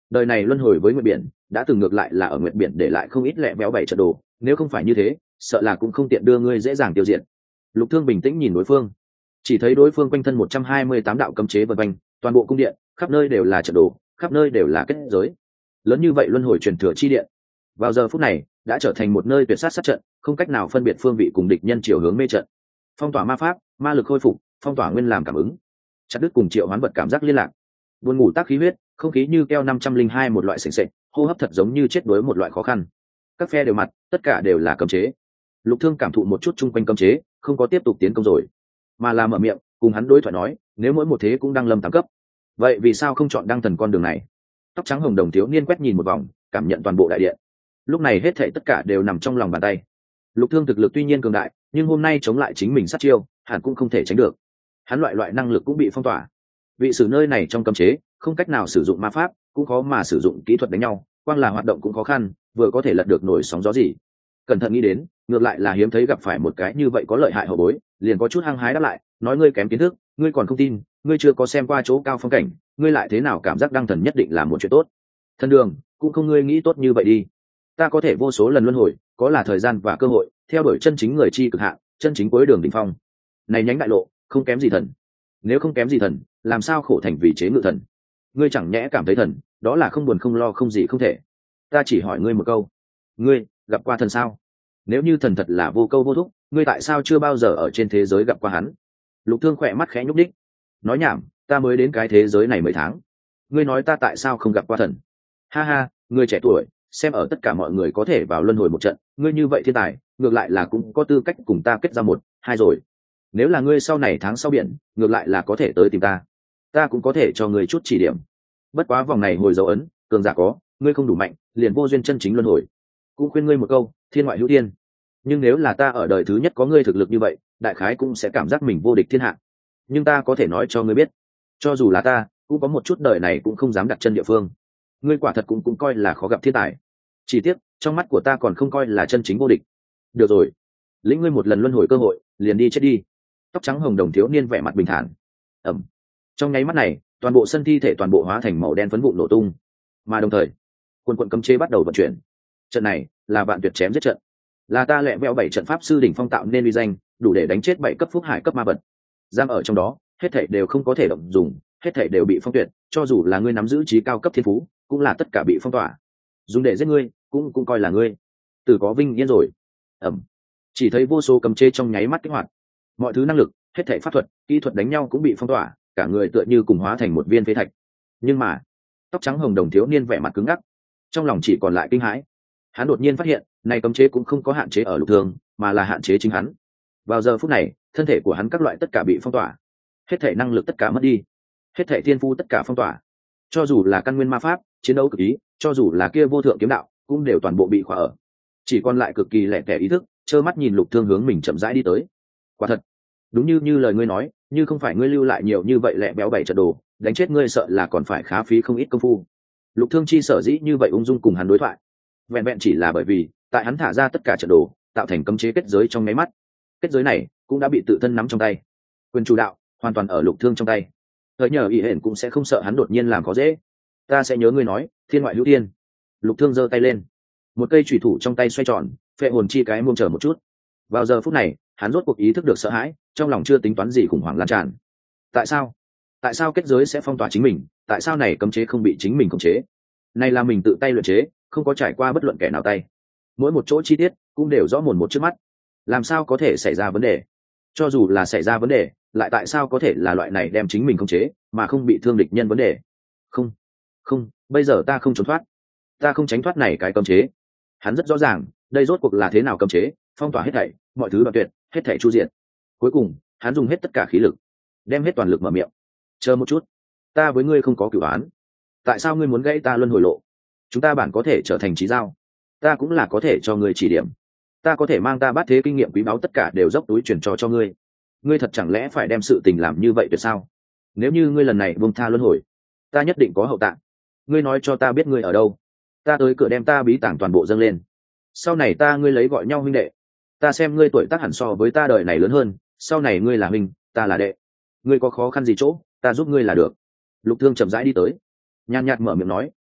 đời này luân hồi với nguyệt biển đã từng ngược lại là ở nguyệt biển để lại không ít lẹ béo bảy trận đồ, nếu không phải như thế sợ là cũng không tiện đưa ngươi dễ dàng tiêu diệt. Lục Thương bình tĩnh nhìn đối phương, chỉ thấy đối phương quanh thân 128 đạo cấm chế vần quanh, toàn bộ cung điện khắp nơi đều là trận đồ, khắp nơi đều là kết giới. Lớn như vậy luân hồi truyền thừa chi điện, vào giờ phút này đã trở thành một nơi tuyệt sát sát trận, không cách nào phân biệt phương vị cùng địch nhân chiều hướng mê trận. Phong tỏa ma pháp, ma lực khôi phục, phong tỏa nguyên làm cảm ứng, chặt đứt cùng triệu hoán vật cảm giác liên lạc. Buồn ngủ tác khí huyết, không khí như keo 502 một loại sền sệt, hô hấp thật giống như chết đuối một loại khó khăn. Các phe đều mặt, tất cả đều là cấm chế. Lục Thương cảm thụ một chút chung quanh cấm chế, không có tiếp tục tiến công rồi, mà là mở miệng cùng hắn đối thoại nói, nếu mỗi một thế cũng đang lâm 8 cấp, vậy vì sao không chọn đăng thần con đường này? Tóc trắng hồng đồng thiếu niên quét nhìn một vòng, cảm nhận toàn bộ đại điện. Lúc này hết thảy tất cả đều nằm trong lòng bàn tay. Lục Thương thực lực tuy nhiên cường đại, nhưng hôm nay chống lại chính mình sát chiêu, hẳn cũng không thể tránh được. Hắn loại năng lực cũng bị phong tỏa. Vị sử nơi này trong cấm chế, không cách nào sử dụng ma pháp, cũng khó mà sử dụng kỹ thuật đánh nhau, quang là hoạt động cũng khó khăn, vừa có thể lật được nổi sóng gió gì. Cẩn thận nghĩ đến, ngược lại là hiếm thấy gặp phải một cái như vậy có lợi hại hậu bối, liền có chút hăng hái đáp lại, nói ngươi kém kiến thức, ngươi còn không tin, ngươi chưa có xem qua chỗ cao phong cảnh, ngươi lại thế nào cảm giác đăng thần nhất định là một chuyện tốt? Thần đường cũng không ngươi nghĩ tốt như vậy đi. Ta có thể vô số lần luân hồi, có là thời gian và cơ hội, theo đuổi chân chính người chi cực hạn, chân chính cuối đường đỉnh phong. Này nhánh đại lộ, không kém gì thần. Nếu không kém gì thần, làm sao khổ thành vì chế ngự thần? Ngươi chẳng nhẽ cảm thấy thần, đó là không buồn không lo không gì không thể. Ta chỉ hỏi ngươi một câu, ngươi gặp qua thần sao? Nếu như thần thật là vô câu vô thúc, ngươi tại sao chưa bao giờ ở trên thế giới gặp qua hắn? Lục Thương khỏe mắt khẽ nhúc đích, nói nhảm, ta mới đến cái thế giới này mấy tháng, ngươi nói ta tại sao không gặp qua thần? Ha ha, ngươi trẻ tuổi, xem ở tất cả mọi người có thể vào luân hồi một trận, ngươi như vậy thiên tài, ngược lại là cũng có tư cách cùng ta kết ra một hai rồi. Nếu là ngươi sau này tháng sau biển, ngược lại là có thể tới tìm ta cũng có thể cho ngươi chút chỉ điểm. Bất quá vòng này hồi dấu ấn, cường giả có, ngươi không đủ mạnh, liền vô duyên chân chính luân hồi. Cũng khuyên ngươi một câu, thiên ngoại hữu thiên. Nhưng nếu là ta ở đời thứ nhất có ngươi thực lực như vậy, đại khái cũng sẽ cảm giác mình vô địch thiên hạ. Nhưng ta có thể nói cho ngươi biết, cho dù là ta, cũng có một chút đời này cũng không dám đặt chân địa phương. Ngươi quả thật cũng coi là khó gặp thiên tài. Chỉ tiếc, trong mắt của ta còn không coi là chân chính vô địch. Được rồi, lĩnh ngươi một lần luân hồi cơ hội, liền đi chết đi. Tóc trắng hồng đồng thiếu niên vẻ mặt bình thản. Ẩm. Trong nháy mắt này, toàn bộ sân thi thể toàn bộ hóa thành màu đen phấn vụn nổ tung, mà đồng thời, quần cấm chế bắt đầu vận chuyển. Trận này là vạn tuyệt chém giết trận, là ta lẹ vẹo 7 trận pháp sư đỉnh phong tạo nên uy danh, đủ để đánh chết 7 cấp phúc hải cấp ma vật. Giam ở trong đó, hết thảy đều không có thể động dùng, hết thảy đều bị phong tuyệt, cho dù là ngươi nắm giữ trí cao cấp thiên phú, cũng là tất cả bị phong tỏa. Dùng để giết ngươi, cũng coi là ngươi từ có vinh yên rồi. Ẩm. Chỉ thấy vô số cấm chế trong nháy mắt kích hoạt, mọi thứ năng lực, hết thảy pháp thuật, kỹ thuật đánh nhau cũng bị phong tỏa, cả người tựa như cùng hóa thành một viên phế thạch. Nhưng mà, tóc trắng hồng đồng thiếu niên vẻ mặt cứng ngắc, trong lòng chỉ còn lại kinh hãi. Hắn đột nhiên phát hiện, này cấm chế cũng không có hạn chế ở Lục Thương, mà là hạn chế chính hắn. Vào giờ phút này, thân thể của hắn các loại tất cả bị phong tỏa, hết thể năng lực tất cả mất đi, hết thể thiên phu tất cả phong tỏa. Cho dù là căn nguyên ma pháp, chiến đấu cực ý, cho dù là kia vô thượng kiếm đạo, cũng đều toàn bộ bị khóa ở. Chỉ còn lại cực kỳ lẻ tẻ ý thức, trơ mắt nhìn Lục Thương hướng mình chậm rãi đi tới. Quả thật, đúng như lời ngươi nói, như không phải ngươi lưu lại nhiều như vậy lẹ béo 7 trận đồ, đánh chết ngươi sợ là còn phải khá phí không ít công phu. Lục Thương chi sở dĩ như vậy ung dung cùng hắn đối thoại, vẹn vẹn chỉ là bởi vì tại hắn thả ra tất cả trận đồ, tạo thành cấm chế kết giới trong nháy mắt. Kết giới này cũng đã bị tự thân nắm trong tay, quyền chủ đạo hoàn toàn ở Lục Thương trong tay. Thời nhờ ý hển cũng sẽ không sợ hắn đột nhiên làm khó dễ. Ta sẽ nhớ ngươi nói, thiên ngoại hữu thiên. Lục Thương giơ tay lên, một cây chủy thủ trong tay xoay tròn, phệ hồn chi cái muông chờ một chút. Vào giờ phút này, hắn rốt cuộc ý thức được sợ hãi, trong lòng chưa tính toán gì khủng hoảng lan tràn. Tại sao kết giới sẽ phong tỏa chính mình? Tại sao này cấm chế không bị chính mình khống chế? Này là mình tự tay luyện chế, không có trải qua bất luận kẻ nào tay. Mỗi một chỗ chi tiết cũng đều rõ mồn một trước mắt. Làm sao có thể xảy ra vấn đề? Cho dù là xảy ra vấn đề, lại tại sao có thể là loại này đem chính mình khống chế, mà không bị thương địch nhân vấn đề? Không, bây giờ ta không trốn thoát, ta không tránh thoát này cái cấm chế. Hắn rất rõ ràng, đây rốt cuộc là thế nào cấm chế, phong tỏa hết thảy, mọi thứ đoạn tuyệt, hết thảy chu diện. Cuối cùng, hắn dùng hết tất cả khí lực, đem hết toàn lực mở miệng. Chờ một chút, ta với ngươi không có cửu án. Tại sao ngươi muốn gãy ta luân hồi lộ? Chúng ta bản có thể trở thành chí giao, ta cũng là có thể cho ngươi chỉ điểm. Ta có thể mang ta bát thế kinh nghiệm quý báu tất cả đều dốc túi truyền cho ngươi. Ngươi thật chẳng lẽ phải đem sự tình làm như vậy tuyệt sao? Nếu như ngươi lần này buông tha luân hồi, ta nhất định có hậu tạng. Ngươi nói cho ta biết ngươi ở đâu, ta tới cửa đem ta bí tàng toàn bộ dâng lên. Sau này ngươi lấy gọi nhau huynh đệ. Ta xem ngươi tuổi tác hẳn so với ta đời này lớn hơn, sau này ngươi là huynh, ta là đệ. Ngươi có khó khăn gì chỗ, ta giúp ngươi là được. Lục Thương chậm rãi đi tới, nhàn nhạt mở miệng nói,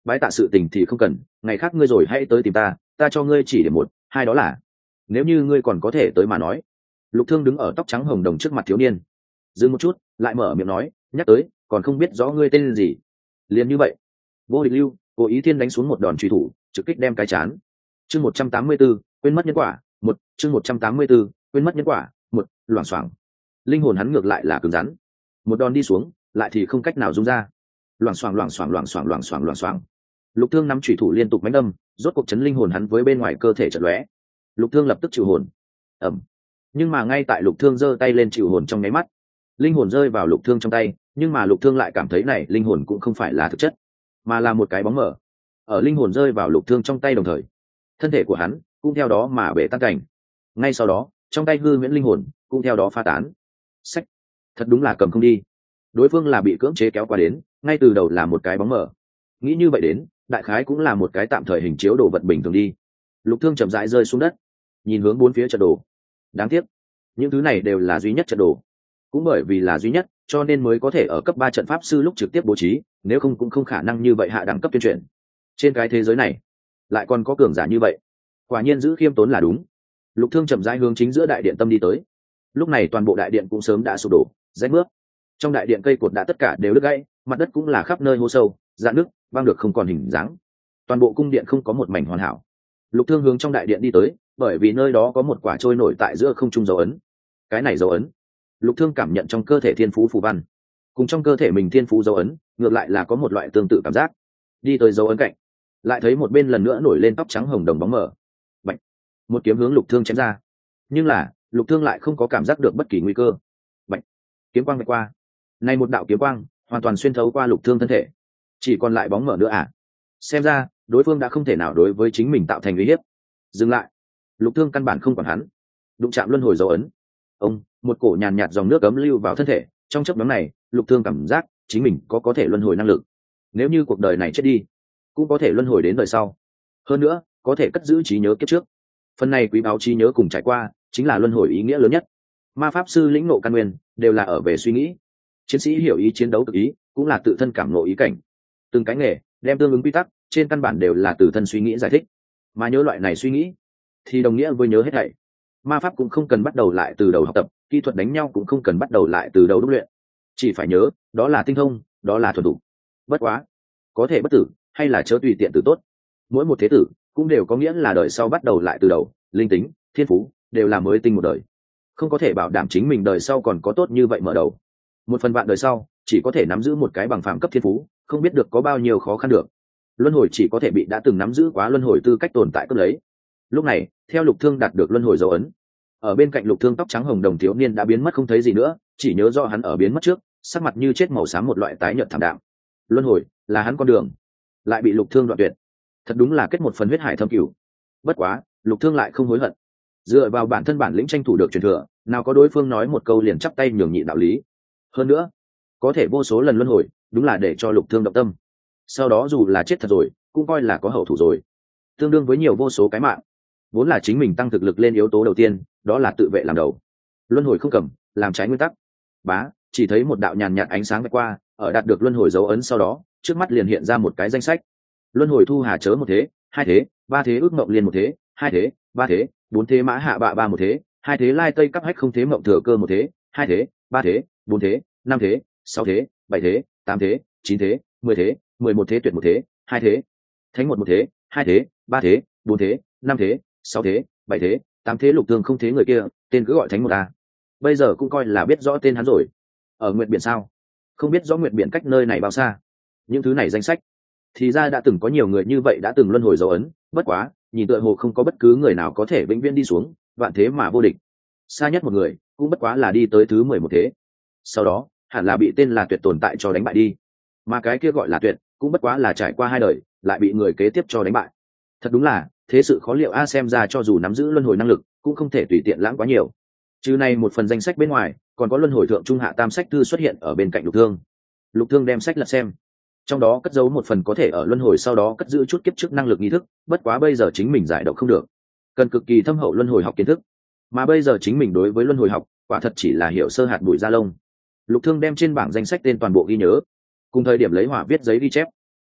bái tạ sự tình thì không cần, ngày khác ngươi rồi hãy tới tìm ta, ta cho ngươi chỉ điểm một hai, đó là nếu như ngươi còn có thể tới mà nói. Lục Thương đứng ở tóc trắng hồng đồng trước mặt thiếu niên, dừng một chút lại mở miệng nói, nhắc tới còn không biết rõ ngươi tên gì. Liền như vậy. Vô Địch Lưu Cố Ý Thiên đánh xuống một đòn truy thủ, trực kích đem cái chán. Chương 184, quên mất nhân quả. Một chương 184, quên mất nhân quả. Một, loảng xoảng. Linh hồn hắn ngược lại là cứng rắn, một đòn đi xuống lại thì không cách nào dung ra. Loảng xoảng loảng xoảng loảng xoảng loảng xoảng loảng xoảng. Lục Thương nắm chủy thủ liên tục mãnh đâm, rốt cuộc chấn linh hồn hắn với bên ngoài cơ thể chợt lóe. Lục Thương lập tức chịu hồn. Ầm. Nhưng mà ngay tại Lục Thương giơ tay lên chịu hồn trong nháy mắt, linh hồn rơi vào Lục Thương trong tay, nhưng mà Lục Thương lại cảm thấy này linh hồn cũng không phải là thực chất, mà là một cái bóng mờ. Ở linh hồn rơi vào Lục Thương trong tay đồng thời, thân thể của hắn cũng theo đó mà bể tan cảnh. Ngay sau đó, trong tay hư huyễn linh hồn cũng theo đó pha tán. Sách, thật đúng là cầm không đi. Đối phương là bị cưỡng chế kéo qua đến, ngay từ đầu là một cái bóng mờ. Nghĩ như vậy đến, đại khái cũng là một cái tạm thời hình chiếu đồ vật bình thường đi. Lục Thương chậm rãi rơi xuống đất, nhìn hướng bốn phía trận đồ. Đáng tiếc, những thứ này đều là duy nhất trận đồ. Cũng bởi vì là duy nhất, cho nên mới có thể ở cấp 3 trận pháp sư lúc trực tiếp bố trí, nếu không cũng không khả năng như vậy hạ đẳng cấp tuyên truyền. Trên cái thế giới này, lại còn có cường giả như vậy. Quả nhiên giữ khiêm tốn là đúng. Lục Thương chậm rãi hướng chính giữa đại điện tâm đi tới. Lúc này toàn bộ đại điện cũng sớm đã sụp đổ, rách mướp. Trong đại điện cây cột đã tất cả đều đứt gãy, mặt đất cũng là khắp nơi hố sâu, rạn nứt, văng được không còn hình dáng. Toàn bộ cung điện không có một mảnh hoàn hảo. Lục Thương hướng trong đại điện đi tới, bởi vì nơi đó có một quả trôi nổi tại giữa không trung dấu ấn. Cái này dấu ấn, Lục Thương cảm nhận trong cơ thể thiên phú phù văn, cùng trong cơ thể mình thiên phú dấu ấn, ngược lại là có một loại tương tự cảm giác. Đi tới dấu ấn cạnh, lại thấy một bên lần nữa nổi lên tóc trắng hồng đồng bóng mờ. Bạch, một kiếm hướng Lục Thương chém ra. Nhưng là, Lục Thương lại không có cảm giác được bất kỳ nguy cơ. Bạch, kiếm quang vạch qua. Này một đạo kiếm quang, hoàn toàn xuyên thấu qua Lục Thương thân thể. Chỉ còn lại bóng mờ nữa à? Xem ra, đối phương đã không thể nào đối với chính mình tạo thành uy hiếp. Dừng lại. Lục Thương căn bản không còn hắn. Đụng chạm luân hồi dấu ấn. Ông, một cổ nhàn nhạt dòng nước ấm lưu vào thân thể, trong chốc ngắn này, Lục Thương cảm giác chính mình có thể luân hồi năng lực. Nếu như cuộc đời này chết đi, cũng có thể luân hồi đến đời sau. Hơn nữa, có thể cất giữ trí nhớ kiếp trước. Phần này quý báu trí nhớ cùng trải qua, chính là luân hồi ý nghĩa lớn nhất. Ma pháp sư lĩnh ngộ căn nguyên, đều là ở về suy nghĩ. Chiến sĩ hiểu ý chiến đấu tự ý, cũng là tự thân cảm ngộ ý cảnh. Từng cái nghề, đem tương ứng quy tắc, trên căn bản đều là từ thân suy nghĩ giải thích. Mà nhớ loại này suy nghĩ, thì đồng nghĩa với nhớ hết thảy. Ma pháp cũng không cần bắt đầu lại từ đầu học tập, kỹ thuật đánh nhau cũng không cần bắt đầu lại từ đầu đúc luyện. Chỉ phải nhớ, đó là tinh thông, đó là thuần thục. Bất quá, có thể bất tử, hay là chớ tùy tiện tử tốt. Mỗi một thế tử, cũng đều có nghĩa là đời sau bắt đầu lại từ đầu, linh tính, thiên phú, đều là mới tinh một đời. Không có thể bảo đảm chính mình đời sau còn có tốt như vậy mở đầu. Một phần vạn đời sau, chỉ có thể nắm giữ một cái bằng phàm cấp thiên phú, không biết được có bao nhiêu khó khăn được. Luân hồi chỉ có thể bị đã từng nắm giữ quá luân hồi tư cách tồn tại cướp lấy. Lúc này, theo Lục Thương đạt được luân hồi dấu ấn, ở bên cạnh Lục Thương tóc trắng hồng đồng thiếu niên đã biến mất không thấy gì nữa, chỉ nhớ rõ hắn ở biến mất trước, sắc mặt như chết màu xám một loại tái nhợt thảm đạm. Luân hồi là hắn con đường, lại bị Lục Thương đoạn tuyệt. Thật đúng là kết một phần huyết hải thâm cửu. Bất quá, Lục Thương lại không hối hận. Dựa vào bản thân bản lĩnh tranh thủ được truyền thừa, nào có đối phương nói một câu liền chắp tay nhường nhịn đạo lý. Hơn nữa, có thể vô số lần luân hồi, đúng là để cho Lục Thương động tâm. Sau đó dù là chết thật rồi, cũng coi là có hậu thủ rồi. Tương đương với nhiều vô số cái mạng. Vốn là chính mình tăng thực lực lên yếu tố đầu tiên, đó là tự vệ làm đầu. Luân hồi không cầm, làm trái nguyên tắc. Bá, chỉ thấy một đạo nhàn nhạt ánh sáng vạch qua, ở đạt được luân hồi dấu ấn sau đó, trước mắt liền hiện ra một cái danh sách. Luân hồi thu hà chớ một thế, hai thế, ba thế ước mộng liên một thế, hai thế, ba thế, bốn thế mã hạ bạ ba một thế, hai thế lai tây cấp hách không thế mộng thừa cơ một thế, hai thế, ba thế, bốn thế, năm thế, sáu thế, bảy thế, tám thế, chín thế, 10 thế, 11 thế tuyệt một thế, hai thế, thánh một thế, hai thế, ba thế, bốn thế, năm thế, sáu thế, bảy thế, tám thế. Lục Thương không thế người kia, tên cứ gọi thánh một a. Bây giờ cũng coi là biết rõ tên hắn rồi. Ở nguyệt biển sao? Không biết rõ nguyệt biển cách nơi này bao xa. Những thứ này danh sách, thì ra đã từng có nhiều người như vậy đã từng luân hồi dấu ấn, bất quá, nhìn tựa hồ không có bất cứ người nào có thể vĩnh viễn đi xuống, vạn thế mà vô địch. Xa nhất một người, cũng bất quá là đi tới thứ 11 thế. Sau đó, hẳn là bị tên là Tuyệt tồn tại cho đánh bại đi. Mà cái kia gọi là Tuyệt, cũng bất quá là trải qua 2 đời, lại bị người kế tiếp cho đánh bại. Thật đúng là, thế sự khó liệu a, xem ra cho dù nắm giữ luân hồi năng lực, cũng không thể tùy tiện lãng quá nhiều. Trừ này một phần danh sách bên ngoài, còn có luân hồi thượng trung hạ tam sách thư xuất hiện ở bên cạnh Lục Thương. Lục Thương đem sách lật xem, trong đó cất giấu một phần có thể ở luân hồi sau đó cất giữ chút kiếp trước năng lực nghi thức, bất quá bây giờ chính mình giải độc không được, cần cực kỳ thâm hậu luân hồi học kiến thức, mà bây giờ chính mình đối với luân hồi học quả thật chỉ là hiểu sơ hạt bụi da lông. Lục Thương đem trên bảng danh sách tên toàn bộ ghi nhớ, cùng thời điểm lấy hỏa viết giấy ghi chép.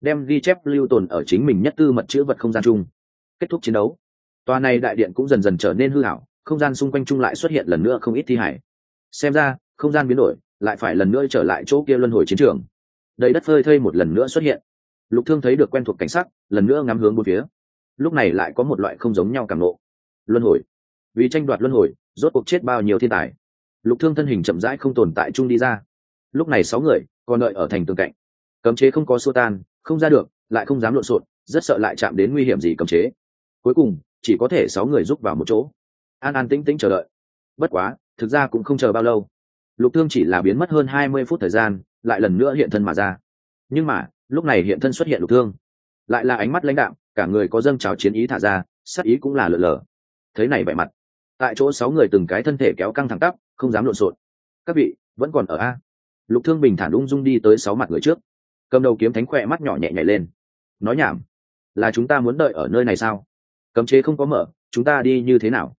đem ghi chép lưu tồn ở chính mình nhất tư mật chữ vật không gian chung. Kết thúc chiến đấu, tòa này đại điện cũng dần dần trở nên hư hảo, không gian xung quanh chung lại xuất hiện lần nữa không ít thi hải. Xem ra không gian biến đổi, lại phải lần nữa trở lại chỗ kia luân hồi chiến trường. Đầy đất phơi thây một lần nữa xuất hiện. Lục Thương thấy được quen thuộc cảnh sắc, lần nữa ngắm hướng bốn phía. Lúc này lại có một loại không giống nhau cảm ngộ. Luân hồi, vì tranh đoạt luân hồi, rốt cuộc chết bao nhiêu thiên tài. Lục Thương thân hình chậm rãi không tồn tại chung đi ra. Lúc này 6 người còn đợi ở thành tường cạnh, cấm chế không có xua tan, không ra được, lại không dám lộn xộn, rất sợ lại chạm đến nguy hiểm gì cấm chế. Cuối cùng chỉ có thể 6 người rúc vào một chỗ, an an tĩnh tĩnh chờ đợi. Bất quá thực ra cũng không chờ bao lâu. Lục Thương chỉ là biến mất hơn 20 phút thời gian, lại lần nữa hiện thân mà ra. Nhưng mà lúc này hiện thân xuất hiện Lục Thương, lại là ánh mắt lãnh đạm, cả người có dâng trào chiến ý thả ra, sát ý cũng là lờ lờ. Thấy này vẻ mặt, tại chỗ 6 người từng cái thân thể kéo căng thẳng tắp, không dám lộn xộn. Các vị vẫn còn ở a? Lục Thương bình thản ung dung đi tới 6 mặt người trước, cầm đầu kiếm thánh khỏe mắt nhỏ nhẹ nhảy lên. Nói nhảm, là chúng ta muốn đợi ở nơi này sao? Cấm chế không có mở, chúng ta đi như thế nào?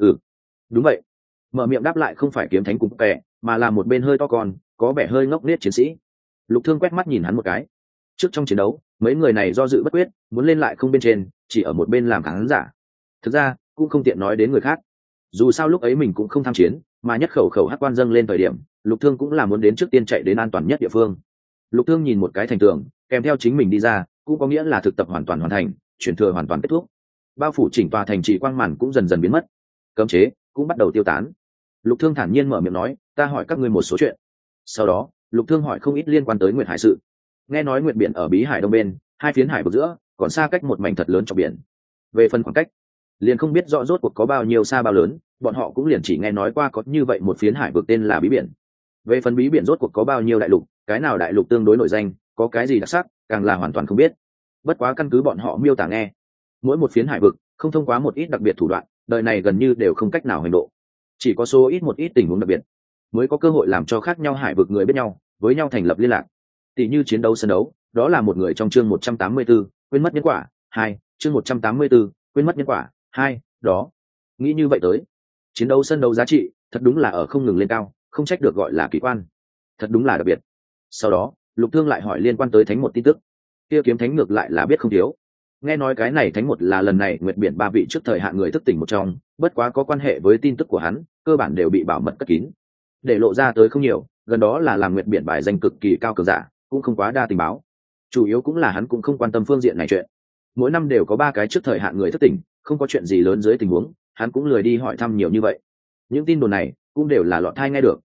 Đúng vậy. Mở miệng đáp lại không phải kiếm thánh cục kẻ, mà là một bên hơi to con, có vẻ hơi ngốc nghếch chiến sĩ. Lục Thương quét mắt nhìn hắn một cái. Trước trong chiến đấu, mấy người này do dự bất quyết, muốn lên lại không bên trên, chỉ ở một bên làm khán giả. Thực ra cũng không tiện nói đến người khác, dù sao lúc ấy mình cũng không tham chiến, mà nhất khẩu khẩu hắc quan dâng lên thời điểm, Lục Thương cũng là muốn đến trước tiên chạy đến an toàn nhất địa phương. Lục Thương nhìn một cái thành tường, kèm theo chính mình đi ra, cũng có nghĩa là thực tập hoàn toàn hoàn thành, chuyển thừa hoàn toàn kết thúc. Bao phủ chỉnh tòa thành trì quang màn cũng dần dần biến mất, cấm chế cũng bắt đầu tiêu tán. Lục Thương thản nhiên mở miệng nói, ta hỏi các ngươi một số chuyện. Sau đó Lục Thương hỏi không ít liên quan tới Nguyệt Hải sự. Nghe nói Nguyệt biển ở Bí Hải đông bên, hai phiến hải vực giữa còn xa cách một mảnh thật lớn trong biển. Về phần khoảng cách, liền không biết rõ rốt cuộc có bao nhiêu xa bao lớn, bọn họ cũng liền chỉ nghe nói qua có như vậy một phiến hải vực tên là Bí biển. Về phần Bí biển rốt cuộc có bao nhiêu đại lục, cái nào đại lục tương đối nổi danh, có cái gì đặc sắc, càng là hoàn toàn không biết. Bất quá căn cứ bọn họ miêu tả nghe, mỗi một phiến hải vực không thông qua một ít đặc biệt thủ đoạn, đời này gần như đều không cách nào hành độ. Chỉ có số ít một ít tình huống đặc biệt mới có cơ hội làm cho khác nhau hải vực người biết nhau, với nhau thành lập liên lạc. Tỷ như chiến đấu sân đấu, đó là một người trong chương 184, quên mất nhân quả 2, chương 184, quên mất nhân quả 2, đó. Nghĩ như vậy tới, chiến đấu sân đấu giá trị thật đúng là ở không ngừng lên cao, không trách được gọi là kỳ quan. Thật đúng là đặc biệt. Sau đó Lục Thương lại hỏi liên quan tới thánh một tin tức. Kia kiếm thánh ngược lại là biết không thiếu. Nghe nói cái này thánh một là lần này Nguyệt biển 3 vị trước thời hạn người thức tỉnh một trong, bất quá có quan hệ với tin tức của hắn, cơ bản đều bị bảo mật cất kín, để lộ ra tới không nhiều. Gần đó là làm Nguyệt biển bài danh cực kỳ cao cường giả, cũng không quá đa tình báo. Chủ yếu cũng là hắn cũng không quan tâm phương diện này chuyện. Mỗi năm đều có 3 cái trước thời hạn người thức tỉnh, không có chuyện gì lớn dưới tình huống, hắn cũng lười đi hỏi thăm nhiều như vậy. Những tin đồn này cũng đều là lọt tai nghe được.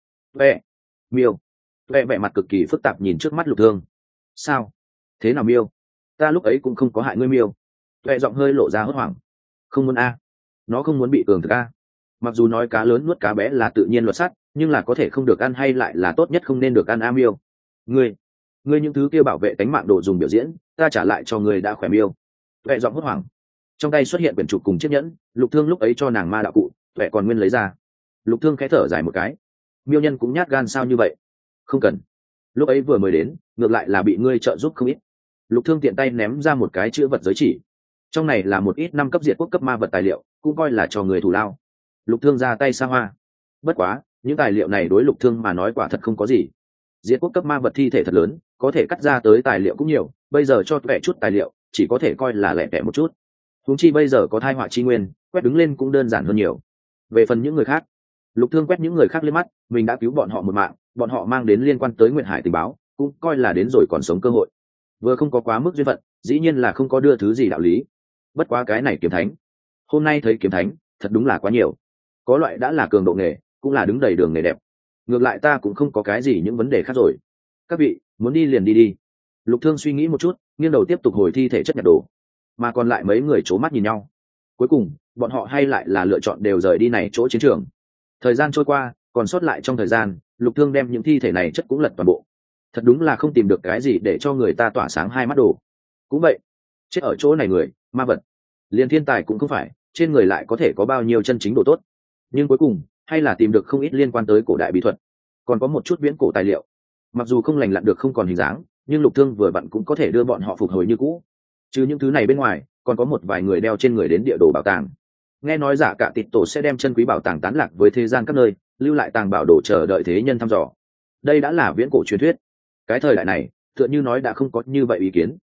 Miêu vẻ mặt cực kỳ phức tạp nhìn trước mắt Lục Thương. Sao? Thế nào Miêu? Ta lúc ấy cũng không có hại ngươi Miêu. Giọng hơi lộ ra hốt hoảng. Không muốn a? Nó không muốn bị cường thực a? Mặc dù nói cá lớn nuốt cá bé là tự nhiên luật sắt, nhưng là có thể không được ăn hay lại là tốt nhất không nên được ăn a Miêu. Ngươi những thứ kia bảo vệ tánh mạng đồ dùng biểu diễn, ta trả lại cho ngươi đã khỏe Miêu. Giọng hốt hoảng. Trong tay xuất hiện quyển trục cùng chiếc nhẫn, Lục Thương lúc ấy cho nàng ma đạo cụ, còn nguyên lấy ra. Lục Thương khẽ thở dài một cái. Miêu nhân cũng nhát gan sao như vậy? Không cần. Lúc ấy vừa mới đến, ngược lại là bị ngươi trợ giúp không ít. Lục Thương tiện tay ném ra một cái chữ vật giới chỉ. Trong này là một ít 5 cấp diệt quốc cấp ma vật tài liệu, cũng coi là cho người thủ lao. Lục Thương ra tay xa hoa. Bất quá, những tài liệu này đối Lục Thương mà nói quả thật không có gì. Diệt quốc cấp ma vật thi thể thật lớn, có thể cắt ra tới tài liệu cũng nhiều, bây giờ cho vẽ chút tài liệu, chỉ có thể coi là lẻ tẻ một chút. Huống chi bây giờ có thai họa chi nguyên, quét đứng lên cũng đơn giản hơn nhiều. Về phần những người khác, Lục Thương quét những người khác lên mắt, mình đã cứu bọn họ một mạng, bọn họ mang đến liên quan tới Nguyệt Hải tình báo, cũng coi là đến rồi còn sống cơ hội. Vừa không có quá mức duyên phận, dĩ nhiên là không có đưa thứ gì đạo lý. Bất quá cái này kiếm thánh, hôm nay thấy kiếm thánh, thật đúng là quá nhiều. Có loại đã là cường độ nghề, cũng là đứng đầy đường nghề đẹp. Ngược lại ta cũng không có cái gì những vấn đề khác rồi. Các vị, muốn đi liền đi đi. Lục Thương suy nghĩ một chút, nghiêng đầu tiếp tục hồi thi thể chất nhặt đồ. Mà còn lại mấy người c mắt nhìn nhau. Cuối cùng bọn họ hay lại là lựa chọn đều rời đi này chỗ chiến trường. Thời gian trôi qua, còn sót lại trong thời gian, Lục Thương đem những thi thể này chất cũng lật toàn bộ. Thật đúng là không tìm được cái gì để cho người ta tỏa sáng hai mắt đồ. Cũng vậy, chết ở chỗ này người, ma vật, liền thiên tài cũng không phải, trên người lại có thể có bao nhiêu chân chính đồ tốt. Nhưng cuối cùng hay là tìm được không ít liên quan tới cổ đại bí thuật, còn có một chút viễn cổ tài liệu. Mặc dù không lành lặn được không còn hình dáng, nhưng Lục Thương vừa vặn cũng có thể đưa bọn họ phục hồi như cũ. Chứ những thứ này bên ngoài, còn có một vài người đeo trên người đến địa đồ bảo tàng. Nghe nói Giả Cả Tịt Tổ sẽ đem chân quý bảo tàng tán lạc với thế gian các nơi, lưu lại tàng bảo đồ chờ đợi thế nhân thăm dò. Đây đã là viễn cổ truyền thuyết. Cái thời đại này, tựa như nói đã không có như vậy ý kiến.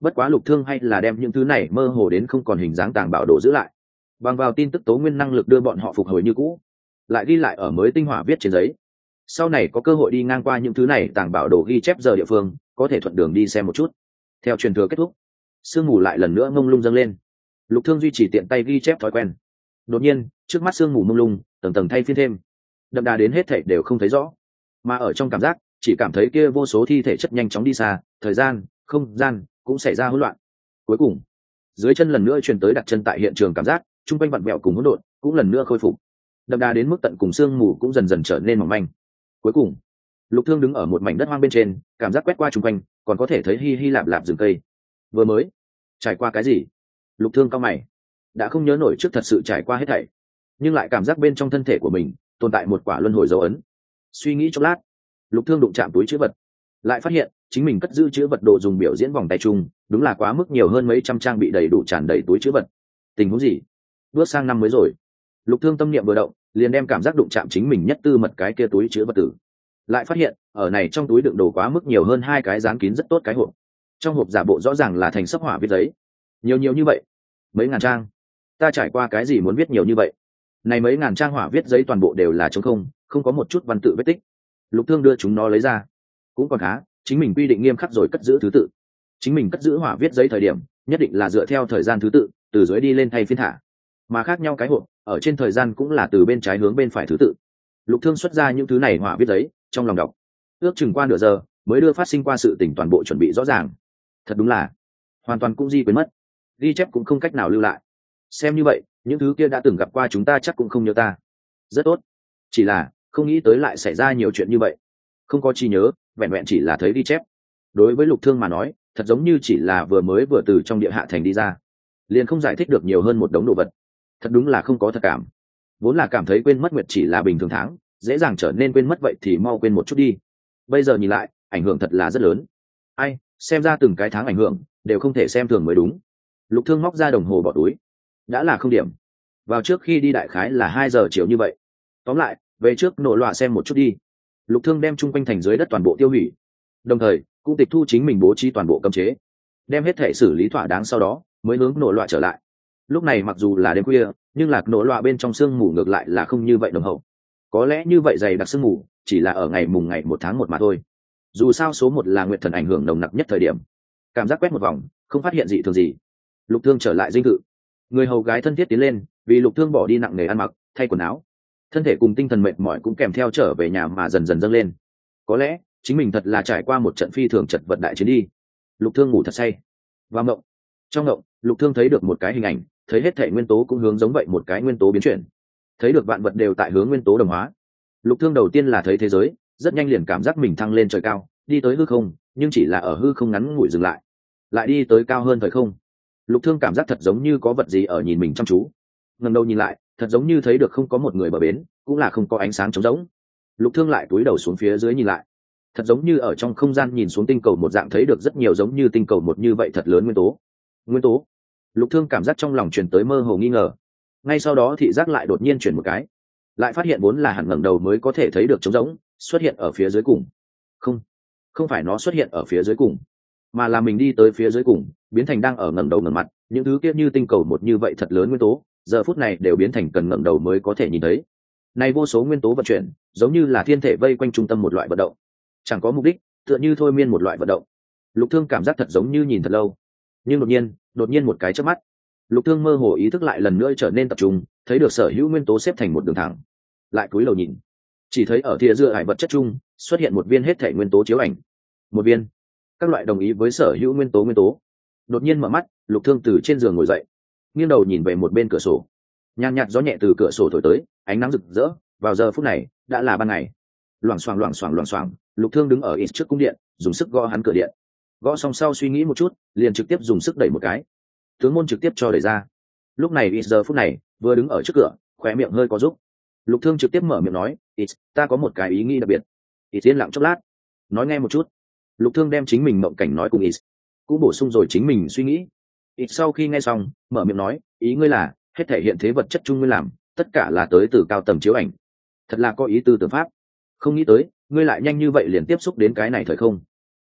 Bất quá Lục Thương hay là đem những thứ này mơ hồ đến không còn hình dáng tàng bảo đồ giữ lại, bằng vào tin tức tố nguyên năng lực đưa bọn họ phục hồi như cũ, lại ghi lại ở mới tinh hỏa viết trên giấy. Sau này có cơ hội đi ngang qua những thứ này tàng bảo đồ ghi chép giờ địa phương, có thể thuận đường đi xem một chút. Theo truyền thừa kết thúc, sương mù lại lần nữa mông lung dâng lên. Lục Thương duy trì tiện tay ghi chép thói quen. Đột nhiên, trước mắt sương mù mông lung, tầng tầng thay phiên thêm, đậm đà đến hết thảy đều không thấy rõ, mà ở trong cảm giác chỉ cảm thấy kia vô số thi thể chất nhanh chóng đi xa, thời gian, không gian cũng xảy ra hỗn loạn. Cuối cùng, dưới chân lần nữa truyền tới đặt chân tại hiện trường cảm giác, trung quanh vặn vẹo cùng hỗn độn cũng lần nữa khôi phục, đậm đà đến mức tận cùng sương mù cũng dần dần trở nên mỏng manh. Cuối cùng, Lục Thương đứng ở một mảnh đất hoang bên trên, cảm giác quét qua trung quanh, còn có thể thấy hi hi lạp lạp rừng cây. Vừa mới trải qua cái gì? Lục Thương cau mày, đã không nhớ nổi trước thật sự trải qua hết thảy, nhưng lại cảm giác bên trong thân thể của mình tồn tại một quả luân hồi dấu ấn. Suy nghĩ chốc lát, Lục Thương đụng chạm túi chữ vật, lại phát hiện chính mình cất giữ chữ vật đồ dùng biểu diễn vòng tay chung, đúng là quá mức nhiều hơn mấy trăm trang bị đầy đủ tràn đầy túi chữ vật. Tình huống gì? Bước sang năm mới rồi. Lục Thương tâm niệm vừa động, liền đem cảm giác đụng chạm chính mình nhất tư mật cái kia túi chữ vật tử, lại phát hiện ở này trong túi đựng đồ quá mức nhiều hơn hai cái dán kín rất tốt cái hộp. Trong hộp giả bộ rõ ràng là thành sấp họa viết giấy, nhiều như vậy, mấy ngàn trang. Ta trải qua cái gì muốn viết nhiều như vậy? Này mấy ngàn trang họa viết giấy toàn bộ đều là trống không, không có một chút văn tự vết tích. Lục Thương đưa chúng nó lấy ra, cũng còn khá, chính mình quy định nghiêm khắc rồi cất giữ thứ tự. Chính mình cất giữ họa viết giấy thời điểm, nhất định là dựa theo thời gian thứ tự, từ dưới đi lên thay phiên thả. Mà khác nhau cái hộp, ở trên thời gian cũng là từ bên trái hướng bên phải thứ tự. Lục Thương xuất ra những thứ này họa viết giấy, trong lòng đọc, ước chừng qua nửa giờ mới đưa phát sinh qua sự tình toàn bộ chuẩn bị rõ ràng. Thật đúng là hoàn toàn cũng di quên mất, ghi chép cũng không cách nào lưu lại. Xem như vậy, những thứ kia đã từng gặp qua chúng ta chắc cũng không nhớ ta. Rất tốt, chỉ là không nghĩ tới lại xảy ra nhiều chuyện như vậy. Không có trí nhớ, vẹn vẹn chỉ là thấy ghi chép. Đối với Lục Thương mà nói, thật giống như chỉ là vừa từ trong địa hạ thành đi ra, liền không giải thích được nhiều hơn một đống đồ vật. Thật đúng là không có thật cảm. Vốn là cảm thấy quên mất nguyệt chỉ là bình thường tháng, dễ dàng trở nên quên mất, vậy thì mau quên một chút đi. Bây giờ nhìn lại, ảnh hưởng thật là rất lớn. Ai, xem ra từng cái tháng ảnh hưởng đều không thể xem thường mới đúng. Lục Thương móc ra đồng hồ bỏ túi, đã là không điểm. Vào trước khi đi đại khái là 2 giờ chiều như vậy. Tóm lại, về trước nổ loạ xem một chút đi. Lục Thương đem chung quanh thành dưới đất toàn bộ tiêu hủy, đồng thời cũng tịch thu chính mình bố trí toàn bộ cấm chế, đem hết thể xử lý thỏa đáng, sau đó mới hướng nổ loạ trở lại. Lúc này mặc dù là đêm khuya, nhưng lạc nổ loạ bên trong sương mù ngược lại là không như vậy nồng hậu. Có lẽ như vậy dày đặc sương mù chỉ là ở ngày mùng ngày 1 tháng 1 mà thôi. Dù sao số 1 là nguyệt thần ảnh hưởng nồng nặc nhất thời điểm. Cảm giác quét một vòng, không phát hiện gì thường gì. Lục Thương trở lại dinh thự. Người hầu gái thân thiết tiến lên, vì Lục Thương bỏ đi nặng nề ăn mặc, thay quần áo. Thân thể cùng tinh thần mệt mỏi cũng kèm theo trở về nhà mà dần dần dâng lên. Có lẽ chính mình thật là trải qua một trận phi thường chật vật đại chiến đi. Lục Thương ngủ thật say. Và mộng, trong mộng, Lục Thương thấy được một cái hình ảnh, thấy hết thể nguyên tố cũng hướng giống vậy một cái nguyên tố biến chuyển, thấy được vạn vật đều tại hướng nguyên tố đồng hóa. Lục Thương đầu tiên là thấy thế giới, rất nhanh liền cảm giác mình thăng lên trời cao, đi tới hư không, nhưng chỉ là ở hư không ngắn ngủi dừng lại, lại đi tới cao hơn thời không. Lục Thương cảm giác thật giống như có vật gì ở nhìn mình chăm chú. Ngẩng đầu nhìn lại, thật giống như thấy được không có một người bờ bến, cũng là không có ánh sáng trống rỗng. Lục Thương lại cúi đầu xuống phía dưới nhìn lại, thật giống như ở trong không gian nhìn xuống tinh cầu một dạng, thấy được rất nhiều giống như tinh cầu một như vậy thật lớn nguyên tố. Nguyên tố. Lục Thương cảm giác trong lòng truyền tới mơ hồ nghi ngờ. Ngay sau đó thị giác lại đột nhiên chuyển một cái, lại phát hiện vốn là hẳn ngẩng đầu mới có thể thấy được trống rỗng xuất hiện ở phía dưới cùng. Không phải nó xuất hiện ở phía dưới cùng, mà là mình đi tới phía dưới cùng, biến thành đang ở ngẩng đầu ngẩng mặt, những thứ kia như tinh cầu một như vậy thật lớn nguyên tố, giờ phút này đều biến thành cần ngẩng đầu mới có thể nhìn thấy. Này vô số nguyên tố vận chuyển, giống như là thiên thể vây quanh trung tâm một loại vận động, chẳng có mục đích, tựa như thôi miên một loại vận động. Lục Thương cảm giác thật giống như nhìn thật lâu, nhưng đột nhiên một cái chớp mắt, Lục Thương mơ hồ ý thức lại lần nữa trở nên tập trung, thấy được sở hữu nguyên tố xếp thành một đường thẳng. Lại cúi đầu nhìn, chỉ thấy ở thìa giữa hải vật chất chung xuất hiện một viên hết thể nguyên tố chiếu ảnh. Một viên, các loại đồng ý với sở hữu nguyên tố. Đột nhiên mở mắt, Lục Thương từ trên giường ngồi dậy, nghiêng đầu nhìn về một bên cửa sổ. Nhàn nhạt gió nhẹ từ cửa sổ thổi tới, ánh nắng rực rỡ. Vào giờ phút này đã là ban ngày. Loảng xoảng, Lục Thương đứng ở ít trước cung điện, dùng sức gõ hắn cửa điện. Gõ xong sau suy nghĩ một chút, liền trực tiếp dùng sức đẩy một cái, tướng môn trực tiếp cho đẩy ra. Lúc này ít giờ phút này vừa đứng ở trước cửa, khóe miệng hơi có rúc. Lục Thương trực tiếp mở miệng nói, ít, ta có một cái ý nghĩ đặc biệt. Ít yên lặng chốc lát, nói nghe một chút. Lục Thương đem chính mình mộng cảnh nói cùng ít, cũng bổ sung rồi chính mình suy nghĩ. Ít sau khi nghe xong, mở miệng nói, ý ngươi là hết thể hiện thế vật chất chung ngươi làm, tất cả là tới từ cao tầng chiếu ảnh. Thật là có ý tư tưởng pháp. Không nghĩ tới ngươi lại nhanh như vậy liền tiếp xúc đến cái này thời không.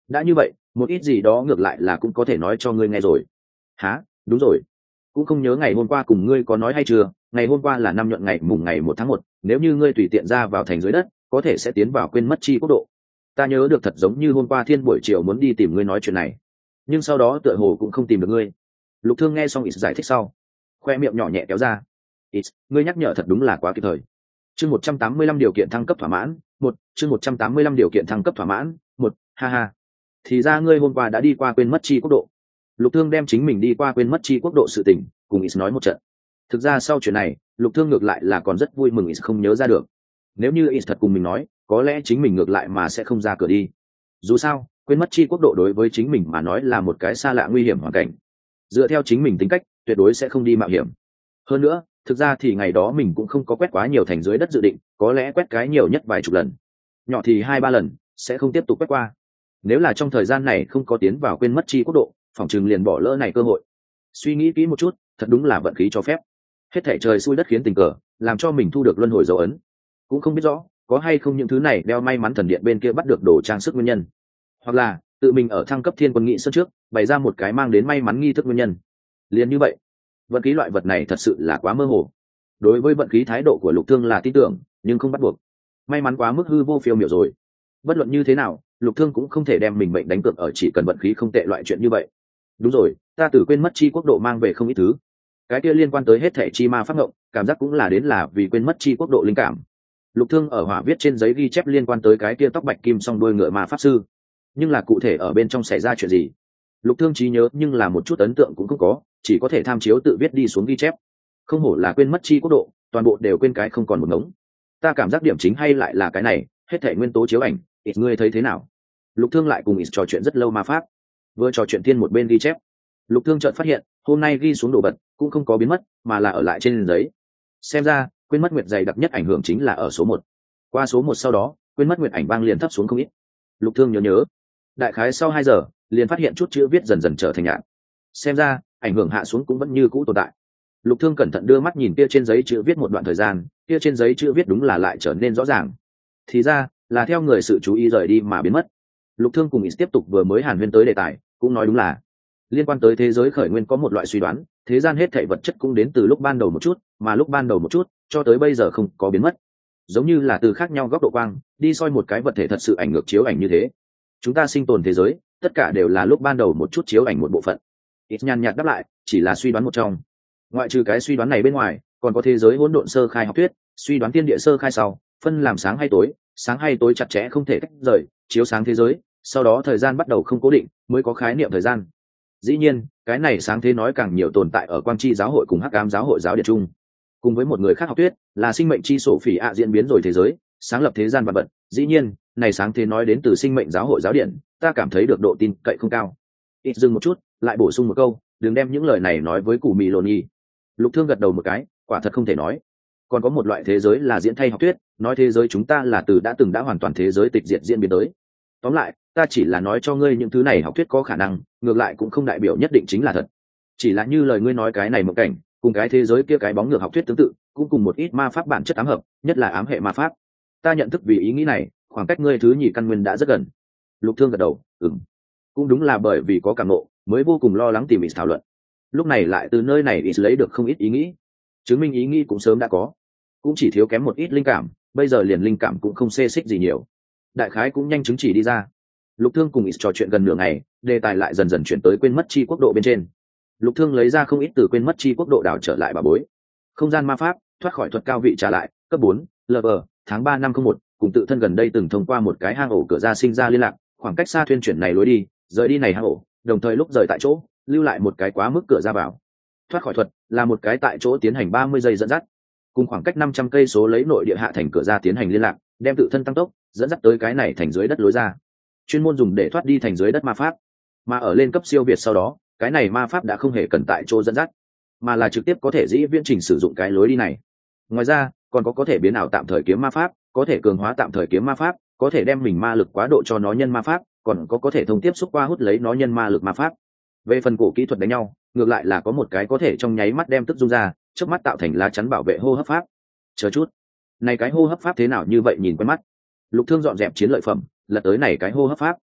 đã như vậy một ít gì đó ngược lại là cũng có thể nói cho ngươi nghe rồi. Hả? Đúng rồi, cũng không nhớ ngày hôm qua cùng ngươi có nói hay chưa, ngày hôm qua là năm nhuận ngày mùng ngày 1 tháng 1, nếu như ngươi tùy tiện ra vào thành dưới đất có thể sẽ tiến vào quên mất chi quốc độ. Ta nhớ được thật giống như hôm qua thiên buổi chiều muốn đi tìm ngươi nói chuyện này, nhưng sau đó tựa hồ cũng không tìm được ngươi. Lục Thương nghe xong ít giải thích sau, khoe miệng nhỏ nhẹ kéo ra. Ít, ngươi nhắc nhở thật đúng là quá kịp thời. Chương 185 điều kiện thăng cấp thỏa mãn, chương 185 điều kiện thăng cấp thỏa mãn, ha ha. Thì ra ngươi hôm qua đã đi qua quên mất chi quốc độ. Lục Thương đem chính mình đi qua quên mất chi quốc độ sự tình cùng ít nói một trận. Thực ra sau chuyện này, Lục Thương ngược lại là còn rất vui mừng ít không nhớ ra được. Nếu như ít thật cùng mình nói, có lẽ chính mình ngược lại mà sẽ không ra cửa đi. Dù sao, quên mất chi quốc độ đối với chính mình mà nói là một cái xa lạ nguy hiểm hoàn cảnh. Dựa theo chính mình tính cách, tuyệt đối sẽ không đi mạo hiểm. Hơn nữa, thực ra thì ngày đó mình cũng không có quét quá nhiều thành dưới đất dự định, có lẽ quét cái nhiều nhất vài chục lần, nhỏ thì 2-3 lần, sẽ không tiếp tục quét qua. Nếu là trong thời gian này không có tiến vào quên mất chi quốc độ, phỏng chừng liền bỏ lỡ này cơ hội. Suy nghĩ kỹ một chút, thật đúng là vận khí cho phép. Hết thảy trời xui đất khiến tình cờ, làm cho mình thu được luân hồi dấu ấn. Cũng không biết rõ có hay không những thứ này đeo may mắn thần điện bên kia bắt được đồ trang sức nguyên nhân, hoặc là tự mình ở thăng cấp thiên quân nghị sơn trước bày ra một cái mang đến may mắn nghi thức nguyên nhân. Liền như vậy, vận khí loại vật này thật sự là quá mơ hồ. Đối với vận khí thái độ của Lục Thương là tin tưởng nhưng không bắt buộc. May mắn quá mức hư vô phiêu miểu rồi. Bất luận như thế nào, Lục Thương cũng không thể đem mình mệnh đánh cược ở chỉ cần vận khí không tệ loại chuyện như vậy. Đúng rồi, ta từ quên mất chi quốc độ mang về không ít thứ. Cái kia liên quan tới hết thảy chi ma pháp ngộng, cảm giác cũng là đến là vì quên mất chi quốc độ linh cảm. Lục Thương ở hỏa viết trên giấy ghi chép liên quan tới cái kia tóc bạch kim song đuôi ngựa ma pháp sư, nhưng là cụ thể ở bên trong xảy ra chuyện gì, Lục Thương trí nhớ nhưng là một chút ấn tượng cũng không có, chỉ có thể tham chiếu tự viết đi xuống ghi chép. Không hổ là quên mất chi quốc độ, toàn bộ đều quên cái không còn một ngống. Ta cảm giác điểm chính hay lại là cái này, hết thảy nguyên tố chiếu ảnh, ít ngươi thấy thế nào? Lục Thương lại cùng ít trò chuyện rất lâu ma pháp, vừa trò chuyện thiên một bên ghi chép. Lục Thương chợt phát hiện, hôm nay ghi xuống đồ vật cũng không có biến mất, mà là ở lại trên giấy. Xem ra, quên mất nguyệt dày đặc nhất ảnh hưởng chính là ở số 1. Qua số 1 sau đó, quên mất nguyệt ảnh vang liền thấp xuống không ít. Lục Thương nhớ, đại khái sau 2 giờ, liền phát hiện chút chữ viết dần dần trở thành nhạt. Xem ra, ảnh hưởng hạ xuống cũng vẫn như cũ tồn tại. Lục Thương cẩn thận đưa mắt nhìn kia trên giấy chữ viết một đoạn thời gian, kia trên giấy chữ viết đúng là lại trở nên rõ ràng. Thì ra, là theo người sự chú ý rời đi mà biến mất. Lục Thương cùng ý tiếp tục vừa mới hàn huyên tới đề tài, cũng nói đúng là liên quan tới thế giới khởi nguyên có một loại suy đoán, thế gian hết thảy vật chất cũng đến từ lúc ban đầu một chút, mà lúc ban đầu một chút cho tới bây giờ không có biến mất, giống như là từ khác nhau góc độ quang đi soi một cái vật thể thật sự ảnh ngược chiếu ảnh như thế. Chúng ta sinh tồn thế giới tất cả đều là lúc ban đầu một chút chiếu ảnh một bộ phận. Ít nhàn nhạt đáp lại, chỉ là suy đoán một trong. Ngoại trừ cái suy đoán này bên ngoài, còn có thế giới hỗn độn sơ khai học thuyết, suy đoán thiên địa sơ khai sau phân làm sáng hay tối chặt chẽ không thể tách rời, chiếu sáng thế giới, sau đó thời gian bắt đầu không cố định, mới có khái niệm thời gian. Dĩ nhiên, cái này sáng thế nói càng nhiều tồn tại ở quang chi giáo hội cùng hắc ám giáo hội giáo điện chung. Cùng với một người khác học thuyết là sinh mệnh chi sổ phỉ ạ diễn biến rồi thế giới, sáng lập thế gian vạn vật. Dĩ nhiên, này sáng thế nói đến từ sinh mệnh giáo hội giáo điện, ta cảm thấy được độ tin cậy không cao. Ít dừng một chút, lại bổ sung một câu, đừng đem những lời này nói với Cù Mì Lồn Nhi. Lục Thương gật đầu một cái, quả thật không thể nói. Còn có một loại thế giới là diễn thay học thuyết, nói thế giới chúng ta là từ đã từng đã hoàn toàn thế giới tịch diệt diễn biến tới. Tóm lại, ta chỉ là nói cho ngươi những thứ này học thuyết có khả năng, ngược lại cũng không đại biểu nhất định chính là thật. Chỉ là như lời ngươi nói cái này mộng cảnh, cùng cái thế giới kia cái bóng ngược học thuyết tương tự, cũng cùng một ít ma pháp bản chất ám hợp, nhất là ám hệ ma pháp. Ta nhận thức vì ý nghĩ này, khoảng cách ngươi thứ nhì căn nguyên đã rất gần. Lục Thương gật đầu, cũng đúng là bởi vì có cảm ngộ, mới vô cùng lo lắng tìm ít thảo luận. Lúc này lại từ nơi này ít lấy được không ít ý nghĩ, chứng minh ý nghĩ cũng sớm đã có, cũng chỉ thiếu kém một ít linh cảm, bây giờ liền linh cảm cũng không xê xích gì nhiều, đại khái cũng nhanh chứng chỉ đi ra. Lục Thương cùng ít trò chuyện gần nửa ngày, đề tài lại dần dần chuyển tới quên mất chi quốc độ bên trên. Lục Thương lấy ra không ít từ quên mất chi quốc độ đảo trở lại bà bối, không gian ma pháp, thoát khỏi thuật cao vị trả lại, cấp 4, LV, tháng 3 năm 01, cùng tự thân gần đây từng thông qua một cái hang ổ cửa ra sinh ra liên lạc, khoảng cách xa thuyên chuyển này lối đi, rời đi này hang ổ, đồng thời lúc rời tại chỗ, lưu lại một cái quá mức cửa ra vào. Thoát khỏi thuật là một cái tại chỗ tiến hành 30 giây dẫn dắt, cùng khoảng cách 500 cây số lấy nội địa hạ thành cửa ra tiến hành liên lạc, đem tự thân tăng tốc, dẫn dắt tới cái này thành dưới đất lối ra, chuyên môn dùng để thoát đi thành dưới đất ma pháp. Mà ở lên cấp siêu việt sau đó, cái này ma pháp đã không hề cần tại chỗ dẫn dắt, mà là trực tiếp có thể dĩ viễn trình sử dụng cái lối đi này. Ngoài ra, còn có thể biến ảo tạm thời kiếm ma pháp, có thể cường hóa tạm thời kiếm ma pháp, có thể đem mình ma lực quá độ cho nó nhân ma pháp, còn có thể thông tiếp xúc qua hút lấy nó nhân ma lực ma pháp. Về phần cổ kỹ thuật đánh nhau, ngược lại là có một cái có thể trong nháy mắt đem tức dung ra, trước mắt tạo thành lá chắn bảo vệ hô hấp pháp. Chờ chút, này cái hô hấp pháp thế nào như vậy nhìn quen mắt. Lục Thương dọn dẹp chiến lợi phẩm, lật tới này cái hô hấp pháp.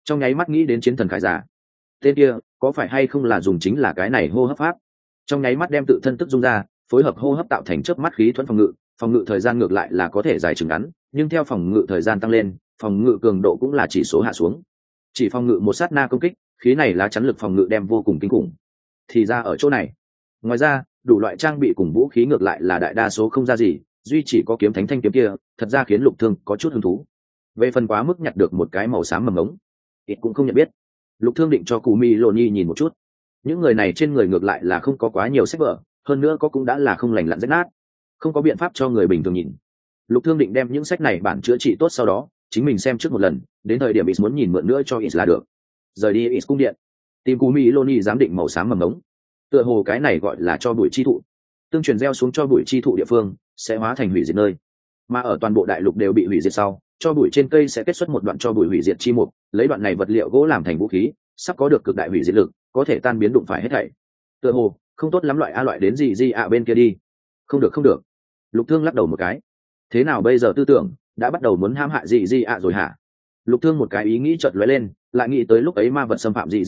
trong nháy mắt nghĩ đến chiến thần khải giả. Tên kia có phải hay không là dùng chính là cái này hô hấp pháp, trong nháy mắt đem tự thân tức dung ra, phối hợp hô hấp tạo thành chớp mắt khí thuẫn phòng ngự thời gian ngược lại là có thể dài chừng ngắn, nhưng theo phòng ngự thời gian tăng lên, phòng ngự cường độ cũng là chỉ số hạ xuống. Chỉ phòng ngự một sát na công kích, khí này lá chắn lực phòng ngự đem vô cùng kinh khủng. Thì ra ở chỗ này. Ngoài ra, đủ loại trang bị cùng vũ khí ngược lại là đại đa số không ra gì, duy chỉ có kiếm thánh thanh kiếm kia, thật ra khiến Lục Thương có chút hứng thú. Về phần quá mức nhặt được một cái màu xám mầm ngống, ít cũng không nhận biết. Lục Thương định cho Cù Mi Lô Nhi nhìn một chút. Những người này trên người ngược lại là không có quá nhiều sách vở, hơn nữa có cũng đã là không lành lặn rách nát, không có biện pháp cho người bình thường nhìn. Lục Thương định đem những sách này bản chữa trị tốt sau đó chính mình xem trước một lần, đến thời điểm Is muốn nhìn mượn nữa cho Is là được. Rời đi Is cung điện, tìm Cú Mỹ Loni giám định màu xám mầm ngống. Tựa hồ cái này gọi là cho bụi chi thụ, tương truyền gieo xuống cho bụi chi thụ địa phương sẽ hóa thành hủy diệt nơi, mà ở toàn bộ đại lục đều bị hủy diệt sau, cho bụi trên cây sẽ kết xuất một đoạn cho bụi hủy diệt chi mục, lấy đoạn này vật liệu gỗ làm thành vũ khí, sắp có được cực đại hủy diệt lực, có thể tan biến đụng phải hết thảy. Tựa hồ không tốt lắm, loại a loại đến gì bên kia đi. Không được. Lục Thương lắc đầu một cái. Thế nào bây giờ, tư tưởng đã bắt đầu muốn hãm hại gì rồi hả? Lục Thương một cái ý nghĩ chợt lóe lên, lại nghĩ tới lúc ấy ma vật xâm phạm gì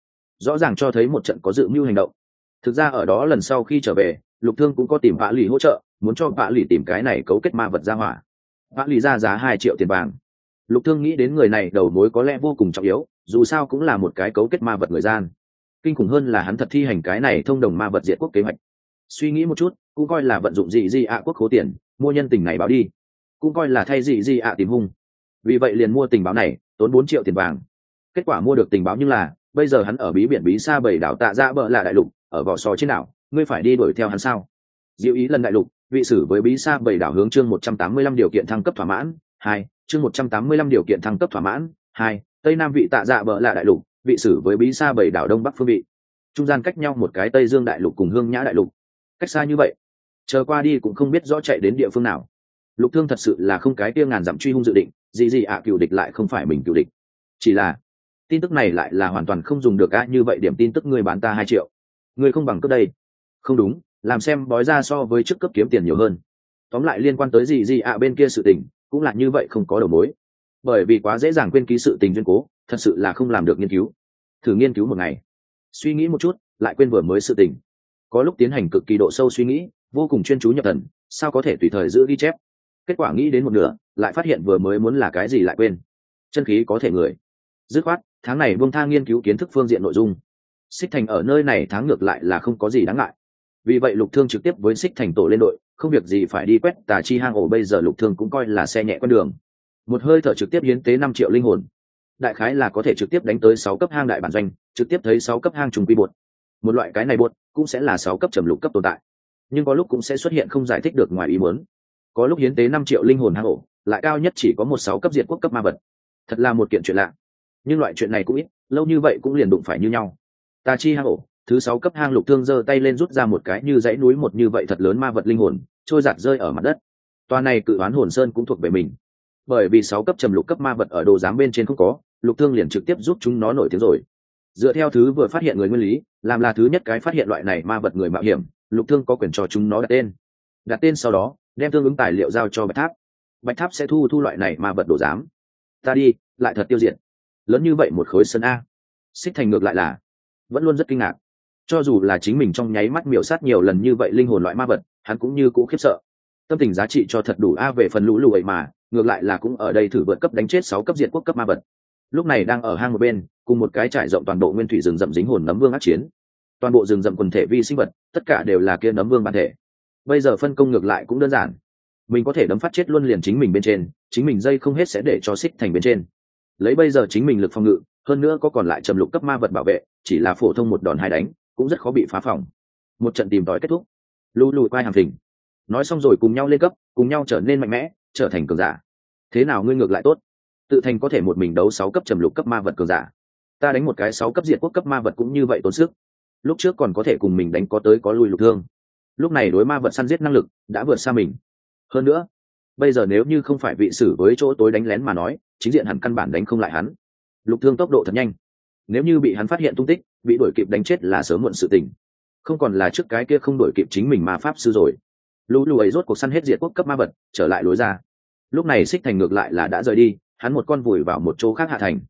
rõ ràng cho thấy một trận có dự mưu hành động. Thực ra ở đó lần sau khi trở về, Lục Thương cũng có tìm Vã Lì hỗ trợ, muốn cho Vã Lì tìm cái này cấu kết ma vật ra hỏa. Vã Lì ra giá 2 triệu tiền vàng. Lục Thương nghĩ đến người này đầu mối có lẽ vô cùng trọng yếu, dù sao cũng là một cái cấu kết ma vật người gian. Kinh khủng hơn là hắn thật thi hành cái này thông đồng ma vật diệt quốc kế hoạch. Suy nghĩ một chút, cũng coi là vận dụng gì quốc khố tiền mua nhân tình này báo đi, cũng coi là thay gì tìm hung. Vì vậy liền mua tình báo này, tốn 4 triệu tiền vàng. Kết quả mua được tình báo, nhưng là bây giờ hắn ở bí biển bí xa bảy đảo Tạ Dạ Bờ là đại lục, ở vỏ sò trên đảo, ngươi phải đi đuổi theo hắn sao? Diệu ý lần đại lục, vị sử với bí xa bảy đảo hướng chương 185 điều kiện thăng cấp thỏa mãn 2, chương 185 điều kiện thăng cấp thỏa mãn 2, tây nam vị Tạ Dạ Bờ là đại lục, vị sử với bí xa bảy đảo đông bắc phương vị, trung gian cách nhau một cái Tây Dương đại lục cùng Hương Nhã đại lục, cách xa như vậy, chờ qua đi cũng không biết rõ chạy đến địa phương nào. Lục Thương thật sự là không cái kia ngàn dặm truy hung dự định, cựu địch lại không phải mình cựu địch, chỉ là tin tức này lại là hoàn toàn không dùng được như vậy điểm tin tức ngươi bán ta 2 triệu, ngươi không bằng cướp đây. Không đúng, làm xem bói ra so với trước cấp kiếm tiền nhiều hơn. Tóm lại liên quan tới bên kia sự tình cũng là như vậy, không có đầu mối, bởi vì quá dễ dàng quên ký sự tình duyên cố, thật sự là không làm được nghiên cứu. Thử nghiên cứu một ngày, suy nghĩ một chút lại quên vừa mới sự tình. Có lúc tiến hành cực kỳ độ sâu suy nghĩ, vô cùng chuyên chú nhập thần, sao có thể tùy thời giữ ghi chép. Kết quả nghĩ đến một nửa lại phát hiện vừa mới muốn là cái gì lại quên. Chân khí có thể người, dứt khoát tháng này buông tha nghiên cứu kiến thức phương diện nội dung. Xích Thành ở nơi này tháng ngược lại là không có gì đáng ngại, vì vậy Lục Thương trực tiếp với Xích Thành tổ lên đội, không việc gì phải đi quét tà chi hang ổ. Bây giờ Lục Thương cũng coi là xe nhẹ con đường, một hơi thở trực tiếp hiến tế 5 triệu linh hồn, đại khái là có thể trực tiếp đánh tới 6 cấp hang đại bản doanh, trực tiếp thấy 6 cấp hang trùng quy bột. Một loại cái này bột cũng sẽ là 6 cấp trầm lục cấp tồn tại, nhưng có lúc cũng sẽ xuất hiện không giải thích được ngoài ý muốn. Có lúc hiến tế 5 triệu linh hồn hang ổ lại cao nhất chỉ có một 6 cấp diệt quốc cấp ma vật, thật là một kiện chuyện lạ. Nhưng loại chuyện này cũng ít, lâu như vậy cũng liền đụng phải như nhau. Tà chi hang ổ thứ 6 cấp hang. Lục Thương giơ tay lên rút ra một cái như dãy núi một như vậy thật lớn ma vật linh hồn, trôi giạt rơi ở mặt đất. Toa này cự oán hồn sơn cũng thuộc về mình, bởi vì 6 cấp trầm lục cấp ma vật ở đồ giám bên trên không có, Lục Thương liền trực tiếp giúp chúng nó nổi tiếng rồi. Dựa theo thứ vừa phát hiện người nguyên lý, làm là thứ nhất cái phát hiện loại này ma vật người mạo hiểm, Lục Thương có quyền cho chúng nó đặt tên sau đó đem tương ứng tài liệu giao cho Bạch Tháp sẽ thu loại này ma vật đồ giám. Ta đi, lại thật tiêu diệt lớn như vậy một khối sân a. Xích Thành ngược lại là vẫn luôn rất kinh ngạc, cho dù là chính mình trong nháy mắt miểu sát nhiều lần như vậy linh hồn loại ma vật, hắn cũng như cũ khiếp sợ. Tâm tình giá trị cho thật đủ a. Về phần lũ lùi mà ngược lại là cũng ở đây thử vượt cấp đánh chết 6 cấp diệt quốc cấp ma vật, lúc này đang ở hang một bên cùng một cái trải rộng toàn bộ nguyên thủy rừng rậm dính hồn nấm vương ác chiến. Toàn bộ rừng rậm quần thể vi sinh vật tất cả đều là kia nấm vương bản thể. Bây giờ phân công ngược lại cũng đơn giản, mình có thể đấm phát chết luôn liền chính mình bên trên, chính mình dây không hết sẽ để cho Xích Thành bên trên. Lấy bây giờ chính mình lực phòng ngự, hơn nữa có còn lại trầm lục cấp ma vật bảo vệ, chỉ là phổ thông một đòn hai đánh cũng rất khó bị phá phòng. Một trận tìm tòi kết thúc, lù lùi quay hàm thỉnh nói xong rồi cùng nhau lên cấp, cùng nhau trở nên mạnh mẽ, trở thành cường giả. Thế nào ngươi ngược lại tốt, tự thành có thể một mình đấu 6 cấp trầm lục cấp ma vật cường giả, ta đánh một cái 6 cấp diệt quốc cấp ma vật cũng như vậy tốn sức. Lúc trước còn có thể cùng mình đánh có tới có lui Lục Thương, lúc này đối ma vật săn giết năng lực đã vượt xa mình. Hơn nữa bây giờ nếu như không phải vị sử với chỗ tối đánh lén mà nói, chính diện hẳn căn bản đánh không lại hắn. Lục Thương tốc độ thật nhanh, nếu như bị hắn phát hiện tung tích, bị đuổi kịp đánh chết là sớm muộn sự tình, không còn là trước cái kia không đuổi kịp chính mình ma pháp sư rồi. Lũ lùi ấy rốt cuộc săn hết diệt quốc cấp ma vật, trở lại lối ra. Lúc này Xích Thành ngược lại là đã rời đi, hắn một con vùi vào một chỗ khác hạ thành.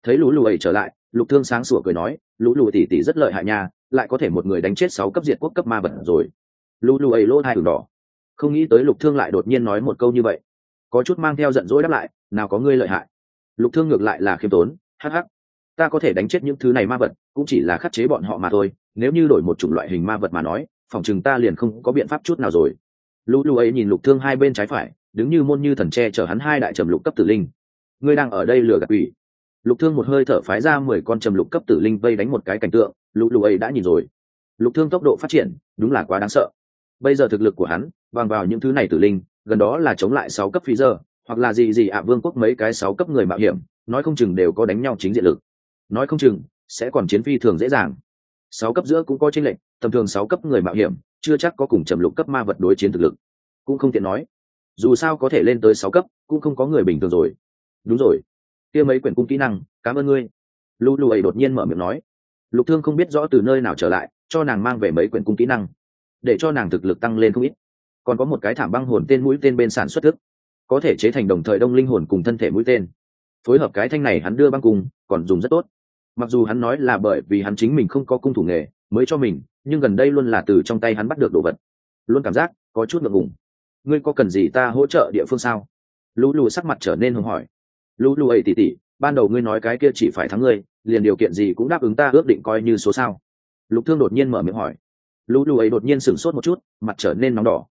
Thấy lũ lù ấy trở lại, Lục Thương sáng sủa cười nói, lũ lù tỷ tỷ rất lợi hại nha, lại có thể một người đánh chết 6 cấp diệt quốc cấp ma vật rồi. Lũ lù ấy lỗ hai ửng đỏ, không nghĩ tới Lục Thương lại đột nhiên nói một câu như vậy, có chút mang theo giận dỗi đáp lại, nào có ngươi lợi hại. Lục Thương ngược lại là khiêm tốn, hắc hắc, ta có thể đánh chết những thứ này ma vật, cũng chỉ là khắc chế bọn họ mà thôi, nếu như đổi một chủng loại hình ma vật mà nói, phòng chừng ta liền không có biện pháp chút nào rồi. Lũ lù ấy nhìn Lục Thương hai bên trái phải, đứng như môn như thần che chở hắn hai đại trầm lục cấp tử linh. Ngươi đang ở đây lừa gạt quỷ. Lục Thương một hơi thở phái ra 10 con trầm lục cấp tử linh vây đánh một cái cảnh tượng, lũ lù ấy đã nhìn rồi. Lục Thương tốc độ phát triển đúng là quá đáng sợ. Bây giờ thực lực của hắn bằng vào những thứ này tử linh, gần đó là chống lại 6 cấp phi giờ, hoặc là gì vương quốc mấy cái 6 cấp người mạo hiểm, nói không chừng đều có đánh nhau chính diện lực. Nói không chừng sẽ còn chiến phi thường dễ dàng. 6 cấp giữa cũng có chênh lệch, tầm thường 6 cấp người mạo hiểm chưa chắc có cùng trầm lục cấp ma vật đối chiến thực lực. Cũng không tiện nói. Dù sao có thể lên tới 6 cấp, cũng không có người bình thường rồi. Đúng rồi, kia mấy quyển cung kỹ năng, cảm ơn ngươi. Lũ lù ấy đột nhiên mở miệng nói. Lục Thương không biết rõ từ nơi nào trở lại, cho nàng mang về mấy quyển cung kỹ năng, để cho nàng thực lực tăng lên không ít. Còn có một cái thảm băng hồn tên mũi tên bên sản xuất thức, có thể chế thành đồng thời đông linh hồn cùng thân thể mũi tên. Phối hợp cái thanh này hắn đưa băng cùng, còn dùng rất tốt. Mặc dù hắn nói là bởi vì hắn chính mình không có cung thủ nghề mới cho mình, nhưng gần đây luôn là từ trong tay hắn bắt được đồ vật, luôn cảm giác có chút ngượng ngùng. Ngươi có cần gì ta hỗ trợ địa phương sao? Lũ lù sắc mặt trở nên hưng hỏi. Lũ lù ấy tỉ tỉ, ban đầu ngươi nói cái kia chỉ phải thắng ngươi, liền điều kiện gì cũng đáp ứng ta, ước định coi như số sao? Lục Thương đột nhiên mở miệng hỏi. Lũ lù ấy đột nhiên sửng sốt một chút, mặt trở nên nóng đỏ.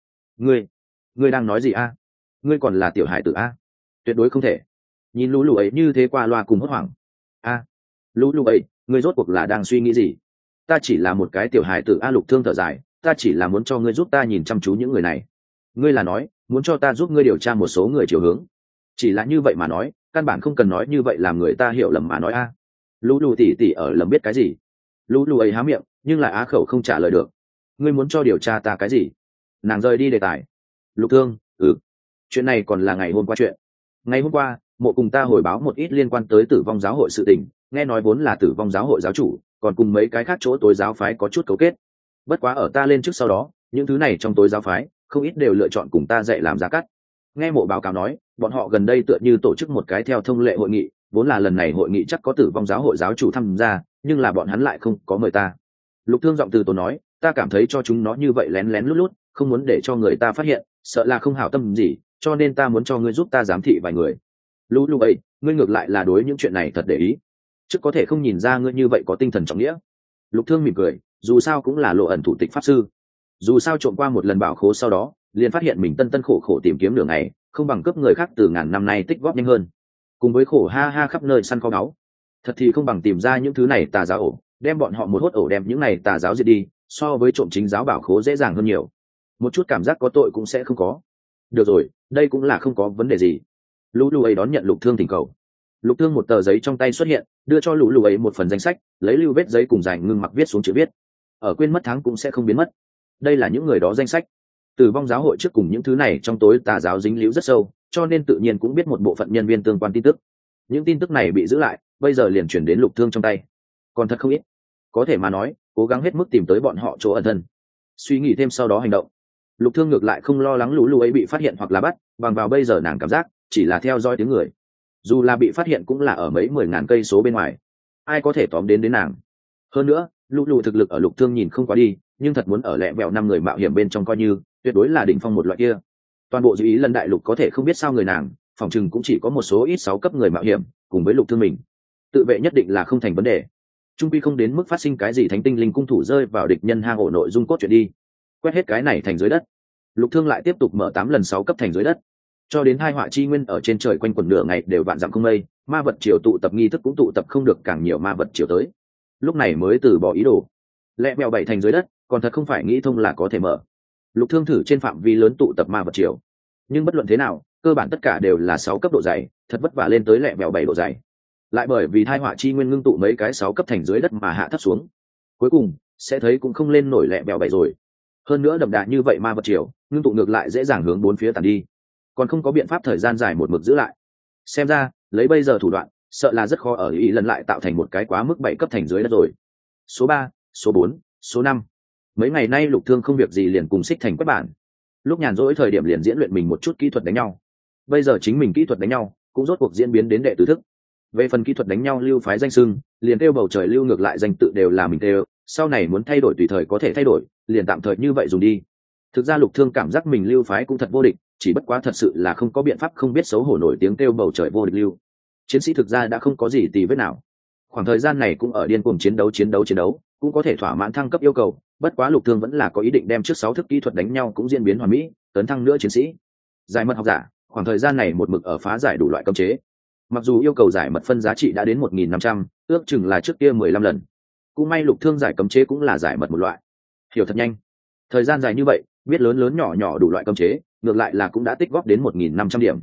Ngươi đang nói gì a? Ngươi còn là tiểu hải tử a? Tuyệt đối không thể. Nhìn lũ lù ấy như thế qua loa cùng hốt hoảng. A, lũ lù ấy, ngươi rốt cuộc là đang suy nghĩ gì? Ta chỉ là một cái tiểu hải tử a. Lục Thương thở dài, ta chỉ là muốn cho ngươi giúp ta nhìn chăm chú những người này. Ngươi là nói muốn cho ta giúp ngươi điều tra một số người chiều hướng? Chỉ là như vậy mà nói, căn bản không cần nói như vậy làm người ta hiểu lầm mà nói a. Lũ lù tỉ tỉ ở lầm biết cái gì? Lũ lù ấy há miệng nhưng lại á khẩu không trả lời được. Ngươi muốn cho điều tra ta cái gì? Nàng rời đi đề tài. Lục Thương, chuyện này còn là ngày hôm qua chuyện. Ngày hôm qua mộ cùng ta hồi báo một ít liên quan tới Tử Vong giáo hội sự tình, nghe nói vốn là Tử Vong giáo hội giáo chủ còn cùng mấy cái khác chỗ tối giáo phái có chút cấu kết. Bất quá ở ta lên trước sau đó, những thứ này trong tối giáo phái không ít đều lựa chọn cùng ta dạy làm giá cắt. Nghe mộ báo cáo nói, bọn họ gần đây tựa như tổ chức một cái theo thông lệ hội nghị, vốn là lần này hội nghị chắc có Tử Vong giáo hội giáo chủ tham gia, nhưng là bọn hắn lại không có mời ta. Lục Thương giọng từ tốn nói, ta cảm thấy cho chúng nó như vậy lén lén lút lút, không muốn để cho người ta phát hiện, sợ là không hảo tâm gì, cho nên ta muốn cho ngươi giúp ta giám thị vài người. Lũ lù ấy, ngươi ngược lại là đối những chuyện này thật để ý, chứ có thể không nhìn ra ngươi như vậy có tinh thần trọng nghĩa. Lục Thương mỉm cười, dù sao cũng là lộ ẩn thủ tịch pháp sư, dù sao trộm qua một lần bảo khố sau đó liền phát hiện mình tân khổ khổ tìm kiếm đường này, không bằng cướp người khác từ ngàn năm nay tích góp nhanh hơn, cùng với khổ ha ha khắp nơi săn kho báu, thật thì không bằng tìm ra những thứ này tà giáo ổ, đem bọn họ một hốt ổ đem những này tà giáo diệt đi, so với trộm chính giáo bảo khố dễ dàng hơn nhiều, một chút cảm giác có tội cũng sẽ không có. Được rồi, đây cũng là không có vấn đề gì. Lũ lù ấy đón nhận Lục Thương thỉnh cầu. Lục Thương một tờ giấy trong tay xuất hiện, đưa cho lũ lù ấy một phần danh sách, lấy lưu vết giấy cùng dài ngưng mặc viết xuống chữ viết, ở quên mất tháng cũng sẽ không biến mất. Đây là những người đó danh sách. Tử Vong giáo hội trước cùng những thứ này trong tối tà giáo dính líu rất sâu, cho nên tự nhiên cũng biết một bộ phận nhân viên tương quan tin tức. Những tin tức này bị giữ lại, bây giờ liền chuyển đến Lục Thương trong tay. Còn thật không ít, có thể mà nói cố gắng hết mức tìm tới bọn họ chỗ ẩn thân, suy nghĩ thêm sau đó hành động. Lục Thương ngược lại không lo lắng lũ lù ấy bị phát hiện hoặc là bắt, bằng vào bây giờ nàng cảm giác chỉ là theo dõi tiếng người, dù là bị phát hiện cũng là ở mấy 10.000 cây số bên ngoài, ai có thể tóm đến nàng. Hơn nữa lũ lù thực lực ở Lục Thương nhìn không quá đi, nhưng thật muốn ở lẹ vẹo 5 người mạo hiểm bên trong coi như tuyệt đối là đỉnh phong một loại kia. Toàn bộ dự ý lần đại lục có thể không biết sao người nàng, phòng chừng cũng chỉ có một số ít 6 cấp người mạo hiểm cùng với Lục Thương mình, tự vệ nhất định là không thành vấn đề. Trung quy không đến mức phát sinh cái gì thánh tinh linh cung thủ rơi vào địch nhân hang ổ nội dung cốt truyện đi. Quét hết cái này thành dưới đất. Lục Thương lại tiếp tục mở 8 lần 6 cấp thành dưới đất, cho đến hai họa chi nguyên ở trên trời quanh quẩn nửa ngày đều vạn dặm không mây, ma vật triều tụ tập nghi thức cũng tụ tập không được càng nhiều ma vật triều tới, lúc này mới từ bỏ ý đồ. Lẹ mèo 7 thành dưới đất còn thật không phải nghĩ thông là có thể mở. Lục Thương thử trên phạm vi lớn tụ tập ma vật triều, nhưng bất luận thế nào cơ bản tất cả đều là 6 cấp độ dày, thật vất vả lên tới lẹ mèo 7 độ dày, lại bởi vì thai họa chi nguyên ngưng tụ mấy cái 6 cấp thành dưới đất mà hạ thấp xuống, cuối cùng sẽ thấy cũng không lên nổi lẹ mèo 7 rồi. Hơn nữa đậm đà như vậy ma vật triều ngưng tụ ngược lại dễ dàng hướng bốn phía tàn đi, còn không có biện pháp thời gian dài một mực giữ lại. Xem ra lấy bây giờ thủ đoạn sợ là rất khó ở ý lần lại tạo thành một cái quá mức 7 cấp thành dưới đất rồi. Số 3, số 4, số 5. Mấy ngày nay Lục Thương không việc gì liền cùng Xích Thành quét bản, lúc nhàn rỗi thời điểm liền diễn luyện mình một chút kỹ thuật đánh nhau. Bây giờ chính mình kỹ thuật đánh nhau cũng rốt cuộc diễn biến đến đệ tứ thức. Về phần kỹ thuật đánh nhau lưu phái danh sưng, liền kêu bầu trời lưu ngược lại danh tự đều là mình kêu, sau này muốn thay đổi tùy thời có thể thay đổi, liền tạm thời như vậy dùng đi. Thực ra Lục Thương cảm giác mình lưu phái cũng thật vô địch, chỉ bất quá thật sự là không có biện pháp không biết xấu hổ nổi tiếng kêu bầu trời vô địch lưu. Chiến sĩ thực ra đã không có gì tì vết nào. Khoảng thời gian này cũng ở điên cuồng chiến đấu, cũng có thể thỏa mãn thăng cấp yêu cầu, bất quá Lục Thương vẫn là có ý định đem trước 6 thức kỹ thuật đánh nhau cũng diễn biến hoàn mỹ, tấn thăng nữa chiến sĩ. Giải mật học giả, khoảng thời gian này một mực ở phá giải đủ loại cấm chế. Mặc dù yêu cầu giải mật phân giá trị đã đến 1.500, ước chừng là trước kia 15 lần. Cũng may Lục Thương giải cấm chế cũng là giải mật một loại. Hiểu thật nhanh. Thời gian dài như vậy, biết lớn lớn nhỏ nhỏ đủ loại cấm chế, ngược lại là cũng đã tích góp đến 1.500 điểm.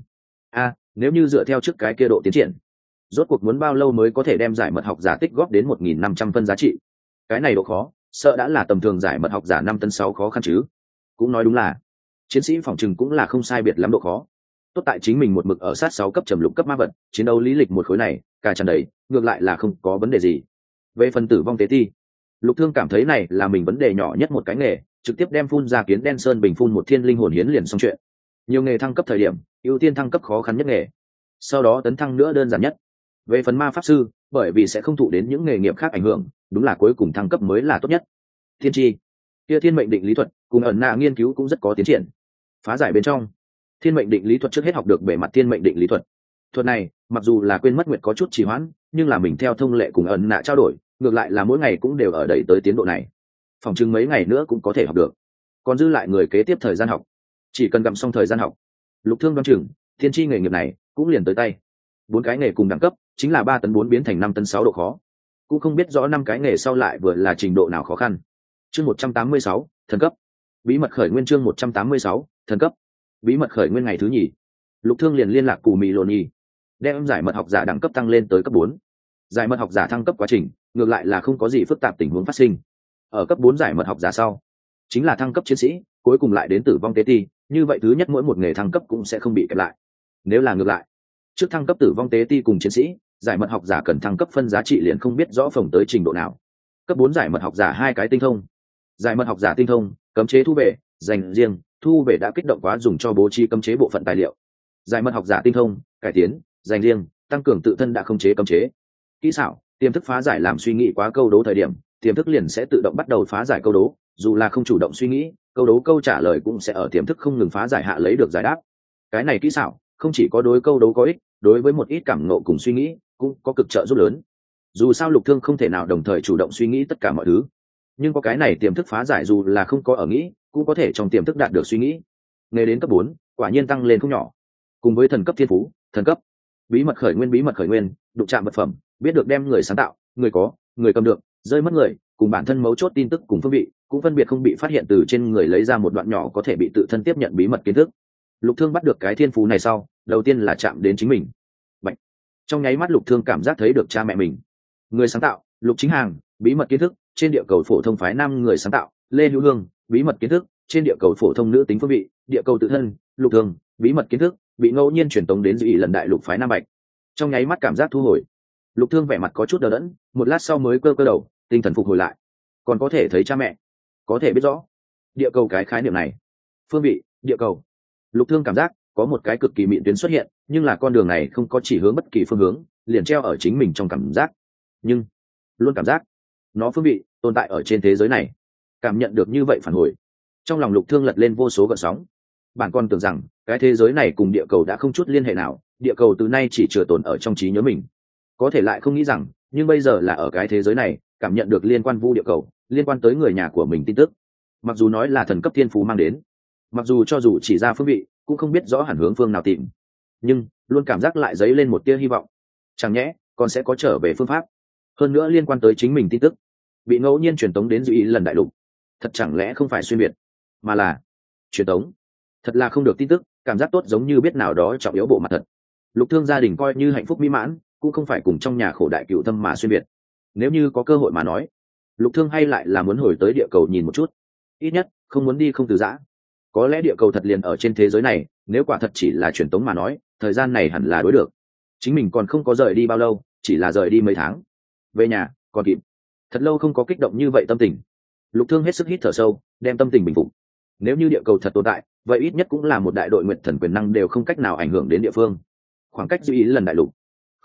Nếu như dựa theo trước cái kia độ tiến triển, rốt cuộc muốn bao lâu mới có thể đem giải mật học giả tích góp đến 1.500 phân giá trị? Cái này độ khó, sợ đã là tầm thường giải mật học giả 5 tấn 6 khó khăn chứ. Cũng nói đúng là, chiến sĩ phòng trừng cũng là không sai biệt lắm độ khó. Tốt tại chính mình một mực ở sát 6 cấp trầm lục cấp ma vật, chiến đấu lý lịch một khối này, cả tràn đầy, ngược lại là không có vấn đề gì. Về phần tử vong tế ti, Lục Thương cảm thấy này là mình vấn đề nhỏ nhất một cái nghề, trực tiếp đem phun ra kiến đen sơn bình phun một thiên linh hồn hiến liền xong chuyện. Nhiều nghề thăng cấp thời điểm, ưu tiên thăng cấp khó khăn nhất nghề, sau đó tấn thăng nữa đơn giản nhất. Về phần ma pháp sư, bởi vì sẽ không thụ đến những nghề nghiệp khác ảnh hưởng, đúng là cuối cùng thăng cấp mới là tốt nhất. Thiên tri, kia thiên mệnh định lý thuật cùng ẩn nạ nghiên cứu cũng rất có tiến triển. Phá giải bên trong, thiên mệnh định lý thuật trước hết học được bề mặt thiên mệnh định lý thuật. Thuật này mặc dù là quên mất nguyện có chút trì hoãn, nhưng là mình theo thông lệ cùng ẩn nạ trao đổi, ngược lại là mỗi ngày cũng đều ở đẩy tới tiến độ này. Phòng chừng mấy ngày nữa cũng có thể học được. Còn dư lại người kế tiếp thời gian học, chỉ cần gặm xong thời gian học, Lục Thương đoán chừng thiên tri nghề nghiệp này cũng liền tới tay. 4 cái nghề cùng đẳng cấp chính là 3 tấn 4 biến thành 5 tấn 6 độ khó, cũng không biết rõ 5 cái nghề sau lại vừa là trình độ nào khó khăn. Chương 186, thần cấp. Bí mật khởi nguyên chương 186, thần cấp. Bí mật khởi nguyên ngày thứ nhì, Lục Thương liền liên lạc cùng Mỹ Lôn Nhi, đem giải mật học giả đẳng cấp tăng lên tới cấp 4. Giải mật học giả thăng cấp quá trình, ngược lại là không có gì phức tạp tình huống phát sinh. Ở cấp 4 giải mật học giả sau, chính là thăng cấp chiến sĩ, cuối cùng lại đến tử vong tế ti, như vậy thứ nhất mỗi một nghề thăng cấp cũng sẽ không bị kẹp lại. Nếu là ngược lại, trước thăng cấp tử vong tế ti cùng chiến sĩ, giải mật học giả cần thăng cấp phân giá trị liền không biết rõ phồng tới trình độ nào. Cấp 4 giải mật học giả 2 cái tinh thông. Giải mật học giả tinh thông, cấm chế thu về, dành riêng, thu về đã kích động quá dùng cho bố trí cấm chế bộ phận tài liệu. Giải mật học giả tinh thông, cải tiến, dành riêng, tăng cường tự thân đã khống chế cấm chế. Kỹ xảo, tiềm thức phá giải làm suy nghĩ quá câu đố thời điểm, tiềm thức liền sẽ tự động bắt đầu phá giải câu đố, dù là không chủ động suy nghĩ, câu đố câu trả lời cũng sẽ ở tiềm thức không ngừng phá giải hạ lấy được giải đáp. Cái này kỹ xảo không chỉ có đối câu đố có ích, đối với một ít cảm ngộ cùng suy nghĩ cũng có cực trợ giúp lớn. Dù sao Lục Thương không thể nào đồng thời chủ động suy nghĩ tất cả mọi thứ, nhưng có cái này tiềm thức phá giải dù là không có ở nghĩ, cũng có thể trong tiềm thức đạt được suy nghĩ. Nghề đến cấp 4, quả nhiên tăng lên không nhỏ. Cùng với thần cấp thiên phú, thần cấp, bí mật khởi nguyên, đụng chạm vật phẩm, biết được đem người sáng tạo, người có, người cầm được, rơi mất người, cùng bản thân mấu chốt tin tức cùng phương vị, cũng phân biệt không bị phát hiện từ trên người lấy ra một đoạn nhỏ có thể bị tự thân tiếp nhận bí mật kiến thức. Lục Thương bắt được cái thiên phú này sau, đầu tiên là chạm đến chính mình. Bạch. Trong nháy mắt Lục Thương cảm giác thấy được cha mẹ mình. Người sáng tạo, Lục Chính Hàng, bí mật kiến thức, trên địa cầu phổ thông phái nam người sáng tạo, Lê Hữu Hương, bí mật kiến thức, trên địa cầu phổ thông nữ tính phương vị, địa cầu tự thân, Lục Thương, bí mật kiến thức, bị ngẫu nhiên truyền tống đến dị lần đại lục phái nam Bạch. Trong nháy mắt cảm giác thu hồi. Lục Thương vẻ mặt có chút đờ đẫn, một lát sau mới cơ đầu, tinh thần phục hồi lại. Còn có thể thấy cha mẹ, có thể biết rõ địa cầu cái khái niệm này. Phương vị, địa cầu. Lục Thương cảm giác có một cái cực kỳ mịn tuyến xuất hiện, nhưng là con đường này không có chỉ hướng bất kỳ phương hướng, liền treo ở chính mình trong cảm giác. Nhưng luôn cảm giác nó phương vị tồn tại ở trên thế giới này. Cảm nhận được như vậy phản hồi, trong lòng Lục Thương lật lên vô số gợn sóng. Bản con tưởng rằng cái thế giới này cùng địa cầu đã không chút liên hệ nào, địa cầu từ nay chỉ chừa tồn ở trong trí nhớ mình. Có thể lại không nghĩ rằng, nhưng bây giờ là ở cái thế giới này, cảm nhận được liên quan vu địa cầu, liên quan tới người nhà của mình tin tức. Mặc dù nói là thần cấp thiên phú mang đến, mặc dù cho dù chỉ ra phương vị, cũng không biết rõ hẳn hướng phương nào tìm, nhưng luôn cảm giác lại dấy lên một tia hy vọng. Chẳng nhẽ còn sẽ có trở về phương pháp, hơn nữa liên quan tới chính mình tin tức, bị ngẫu nhiên truyền tống đến dị lần đại lục. Thật chẳng lẽ không phải xuyên biệt, mà là truyền tống? Thật là không được tin tức, cảm giác tốt giống như biết nào đó trọng yếu bộ mặt thật. Lục Thương gia đình coi như hạnh phúc mỹ mãn, cũng không phải cùng trong nhà khổ đại cựu thâm mà xuyên biệt. Nếu như có cơ hội mà nói, Lục Thương hay lại là muốn hồi tới địa cầu nhìn một chút, ít nhất không muốn đi không từ giã. Có lẽ địa cầu thật liền ở trên thế giới này, nếu quả thật chỉ là truyền tống mà nói, thời gian này hẳn là đối được. Chính mình còn không có rời đi bao lâu, chỉ là rời đi mấy tháng, về nhà còn kịp. Thật lâu không có kích động như vậy tâm tình. Lục Thương hết sức hít thở sâu, đem tâm tình bình phục. Nếu như địa cầu thật tồn tại, vậy ít nhất cũng là một đại đội nguyện thần quyền năng đều không cách nào ảnh hưởng đến địa phương. Khoảng cách dư ý lần đại lục, không,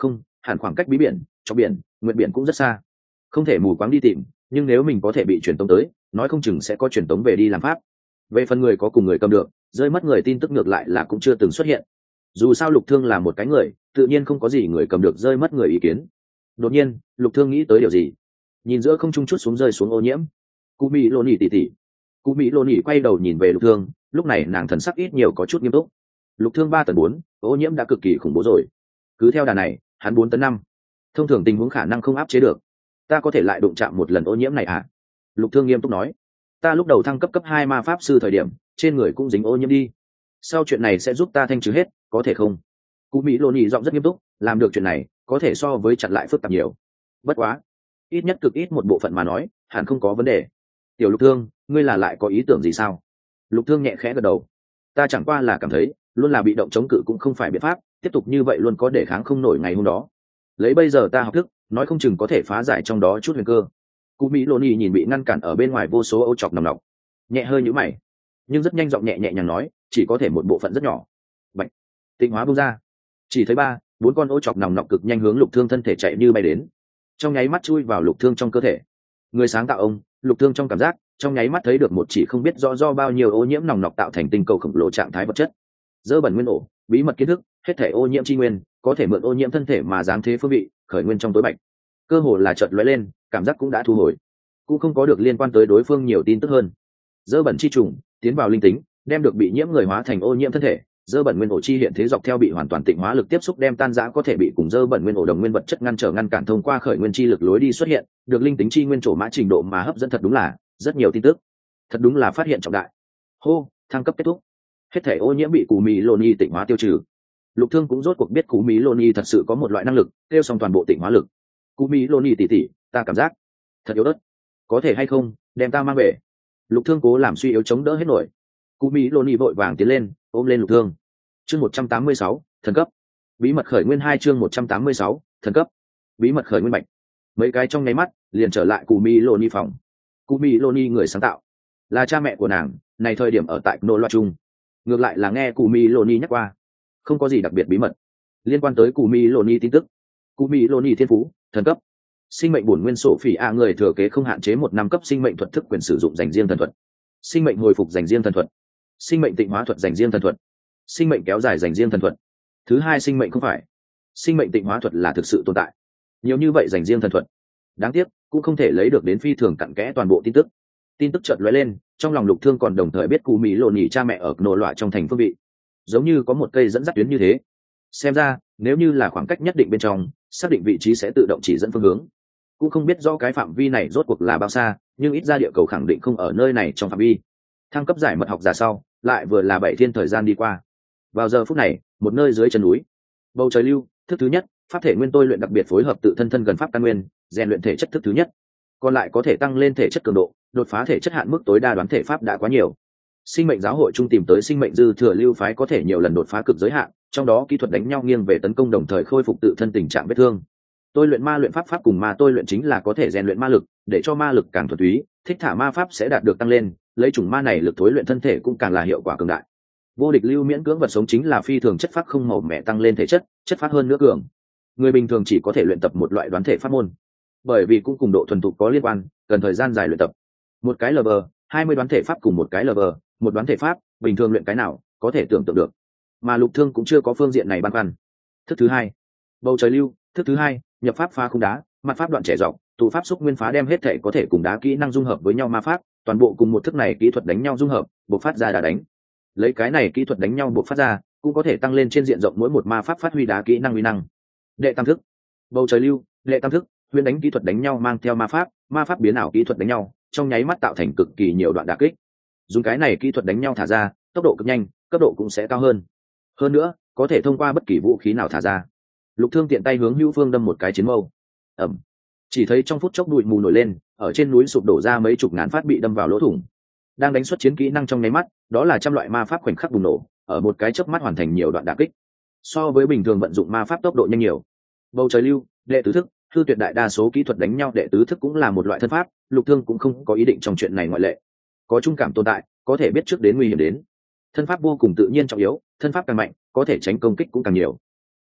hẳn khoảng cách bí biển cho biển nguyện biển cũng rất xa, không thể mù quáng đi tìm, nhưng nếu mình có thể bị truyền tống tới, nói không chừng sẽ có truyền tống về đi làm pháp. Về phần người có cùng người cầm được rơi mất người tin tức ngược lại là cũng chưa từng xuất hiện. Dù sao Lục Thương là một cái người, tự nhiên không có gì người cầm được rơi mất người ý kiến. Đột nhiên Lục Thương nghĩ tới điều gì, nhìn giữa không trung chút xuống rơi xuống ô nhiễm. Cụ Mỹ Lô Nhĩ tỉ tỉ. Cụ Mỹ Lô Nhĩ quay đầu nhìn về Lục Thương, lúc này nàng thần sắc ít nhiều có chút nghiêm túc. Lục Thương 3 tấn 4, ô nhiễm đã cực kỳ khủng bố rồi. Cứ theo đà này, hắn 4 tấn 5. Thông thường tình huống khả năng không áp chế được. Ta có thể lại đụng chạm một lần ô nhiễm này à? Lục Thương nghiêm túc nói. Ta lúc đầu thăng cấp 2 ma pháp sư thời điểm, trên người cũng dính ô nhiễm đi. Sau chuyện này sẽ giúp ta thanh trừ hết, có thể không? Cụ Mỹ Lô Nhĩ giọng rất nghiêm túc, làm được chuyện này, có thể so với chặn lại phức tạp nhiều. Bất quá, ít nhất cực ít một bộ phận mà nói, hẳn không có vấn đề. Tiểu Lục Thương, ngươi là lại có ý tưởng gì sao? Lục Thương nhẹ khẽ gật đầu. Ta chẳng qua là cảm thấy, luôn là bị động chống cự cũng không phải biện pháp, tiếp tục như vậy luôn có để kháng không nổi ngày hôm đó. Lấy bây giờ ta học thức, nói không chừng có thể phá giải trong đó chút huyền cơ. Cụ Mỹ Lô Nhĩ nhìn bị ngăn cản ở bên ngoài vô số ô chọc nòng nọc, nhẹ hơi nhíu mày, nhưng rất nhanh giọng nhẹ nhẹ nhàng nói, chỉ có thể một bộ phận rất nhỏ. Bạch, tịnh hóa bung ra, chỉ thấy 3, 4 con ô chọc nòng nọc cực nhanh hướng Lục Thương thân thể chạy như bay đến, trong nháy mắt chui vào Lục Thương trong cơ thể. Người sáng tạo ông, Lục Thương trong cảm giác, trong nháy mắt thấy được một chỉ không biết do bao nhiêu ô nhiễm nòng nọc tạo thành tinh cầu khổng lồ trạng thái vật chất. Dơ bẩn nguyên ổ, bí mật kiến thức, hết thể ô nhiễm chi nguyên, có thể mượn ô nhiễm thân thể mà giáng thế phương vị, khởi nguyên trong tối bạch. Cơ hồ là chợt lóe lên, cảm giác cũng đã thu hồi, cũng không có được liên quan tới đối phương nhiều tin tức hơn. Dơ bẩn chi trùng tiến vào linh tính, đem được bị nhiễm người hóa thành ô nhiễm thân thể. Dơ bẩn nguyên ổ chi hiện thế dọc theo bị hoàn toàn tịnh hóa lực tiếp xúc đem tan rã có thể bị cùng dơ bẩn nguyên ổ đồng nguyên vật chất ngăn cản thông qua khởi nguyên chi lực lối đi xuất hiện, được linh tính chi nguyên trổ mã trình độ mà hấp dẫn, thật đúng là rất nhiều tin tức, thật đúng là phát hiện trọng đại. Hô, thăng cấp kết thúc, hết thể ô nhiễm bị Cú Mỹ Lô Nhĩ tịnh hóa tiêu trừ. Lục Thương cũng rốt cuộc biết Cú Mỹ Lô Nhĩ thật sự có một loại năng lực tiêu xong toàn bộ tịnh hóa lực. Cú Mỹ Lô Nhĩ tỉ tỉ, ta cảm giác thật yếu ớt, có thể hay không đem ta mang về? Lục Thương cố làm suy yếu chống đỡ hết nổi. Cú Mỹ Lô Nhĩ vội vàng tiến lên ôm lên Lục Thương. Chương 186, thần cấp. Bí mật khởi nguyên 2 chương 186, thần cấp. Bí mật khởi nguyên bạch. Mấy cái trong nháy mắt liền trở lại Cú Mỹ Lô Nhĩ phòng. Cú Mỹ Lô Nhĩ người sáng tạo là cha mẹ của nàng, này thời điểm ở tại nô loa chung. Ngược lại là nghe Cú Mỹ Lô Nhĩ nhắc qua, không có gì đặc biệt bí mật liên quan tới Cú Mỹ Lô Nhĩ tin tức. Cú Mỹ Lô Nhĩ thiên phú thần cấp, sinh mệnh bổn nguyên sổ phỉ a người thừa kế không hạn chế 1 năm cấp sinh mệnh thuật thức quyền sử dụng dành riêng thần thuật, sinh mệnh hồi phục dành riêng thần thuật, sinh mệnh tịnh hóa thuật dành riêng thần thuật, sinh mệnh kéo dài dành riêng thần thuật. Thứ hai sinh mệnh không phải, sinh mệnh tịnh hóa thuật là thực sự tồn tại, nhiều như vậy dành riêng thần thuật, đáng tiếc cũng không thể lấy được đến phi thường cặn kẽ toàn bộ tin tức chợt lóe lên trong lòng Lục Thương, còn đồng thời biết Cú Mỹ Lô Nhĩ cha mẹ ở nổ loại trong thành phương vị, giống như có một cây dẫn dắt tuyến như thế. Xem ra nếu như là khoảng cách nhất định bên trong, xác định vị trí sẽ tự động chỉ dẫn phương hướng. Cũng không biết do cái phạm vi này rốt cuộc là bao xa, nhưng ít ra địa cầu khẳng định không ở nơi này trong phạm vi. Thăng cấp giải mật học giả sau, lại vừa là 7 thiên thời gian đi qua. Vào giờ phút này, một nơi dưới chân núi, bầu trời lưu thức thứ nhất, pháp thể nguyên tôi luyện đặc biệt phối hợp tự thân gần pháp căn nguyên, rèn luyện thể chất thức thứ nhất. Còn lại có thể tăng lên thể chất cường độ, đột phá thể chất hạn mức tối đa đoán thể pháp đã quá nhiều. Sinh mệnh giáo hội trung tìm tới sinh mệnh dư thừa lưu phái có thể nhiều lần đột phá cực giới hạn, trong đó kỹ thuật đánh nhau nghiêng về tấn công đồng thời khôi phục tự thân tình trạng vết thương. Tôi luyện ma luyện pháp cùng ma tôi luyện chính là có thể rèn luyện ma lực, để cho ma lực càng thuần túy, thích thả ma pháp sẽ đạt được tăng lên, lấy chủng ma này lực thối luyện thân thể cũng càng là hiệu quả cường đại. Vô địch lưu miễn cưỡng vật sống chính là phi thường chất phác không màu mẹ tăng lên thể chất, chất phác hơn nữa cường. Người bình thường chỉ có thể luyện tập một loại đoán thể pháp môn, bởi vì cũng cùng độ thuần thục có liên quan, cần thời gian dài luyện tập. Một cái LV 20 đoán thể pháp cùng một cái LV một đoán thể pháp, bình thường luyện cái nào có thể tưởng tượng được. Mà Lục Thương cũng chưa có phương diện này băn khoăn. Thức thứ hai, bầu trời lưu thức thứ hai, nhập pháp phá khung đá, mặt pháp đoạn trẻ dọc, tụ pháp xúc nguyên phá đem hết thể có thể cùng đá kỹ năng dung hợp với nhau ma pháp, toàn bộ cùng một thức này kỹ thuật đánh nhau dung hợp, buộc phát ra đá đánh. Lấy cái này kỹ thuật đánh nhau buộc phát ra, cũng có thể tăng lên trên diện rộng mỗi một ma pháp phát huy đá kỹ năng uy năng. Đệ tam thức, bầu trời lưu đệ tam thức, huyền đánh kỹ thuật đánh nhau mang theo ma pháp biến ảo kỹ thuật đánh nhau, trong nháy mắt tạo thành cực kỳ nhiều đoạn đả kích. Dùng cái này kỹ thuật đánh nhau thả ra, tốc độ cực nhanh, cấp độ cũng sẽ cao hơn. Hơn nữa, có thể thông qua bất kỳ vũ khí nào thả ra. Lục Thương tiện tay hướng Hữu Phương đâm một cái chiến mâu. Ầm. Chỉ thấy trong phút chốc bụi mù nổi lên, ở trên núi sụp đổ ra mấy chục ngàn phát bị đâm vào lỗ thủng. Đang đánh xuất chiến kỹ năng trong nháy mắt, đó là trăm loại ma pháp khoảnh khắc bùng nổ, ở một cái chớp mắt hoàn thành nhiều đoạn đả kích. So với bình thường vận dụng ma pháp tốc độ nhanh nhiều. Bầu trời lưu, đệ tứ thức, hư tuyệt đại đa số kỹ thuật đánh nhau đệ tứ thức cũng là một loại thân pháp, Lục Thương cũng không có ý định trong chuyện này ngoại lệ. Có trung cảm tồn tại, có thể biết trước đến nguy hiểm đến. Thân pháp vô cùng tự nhiên trọng yếu, thân pháp càng mạnh, có thể tránh công kích cũng càng nhiều.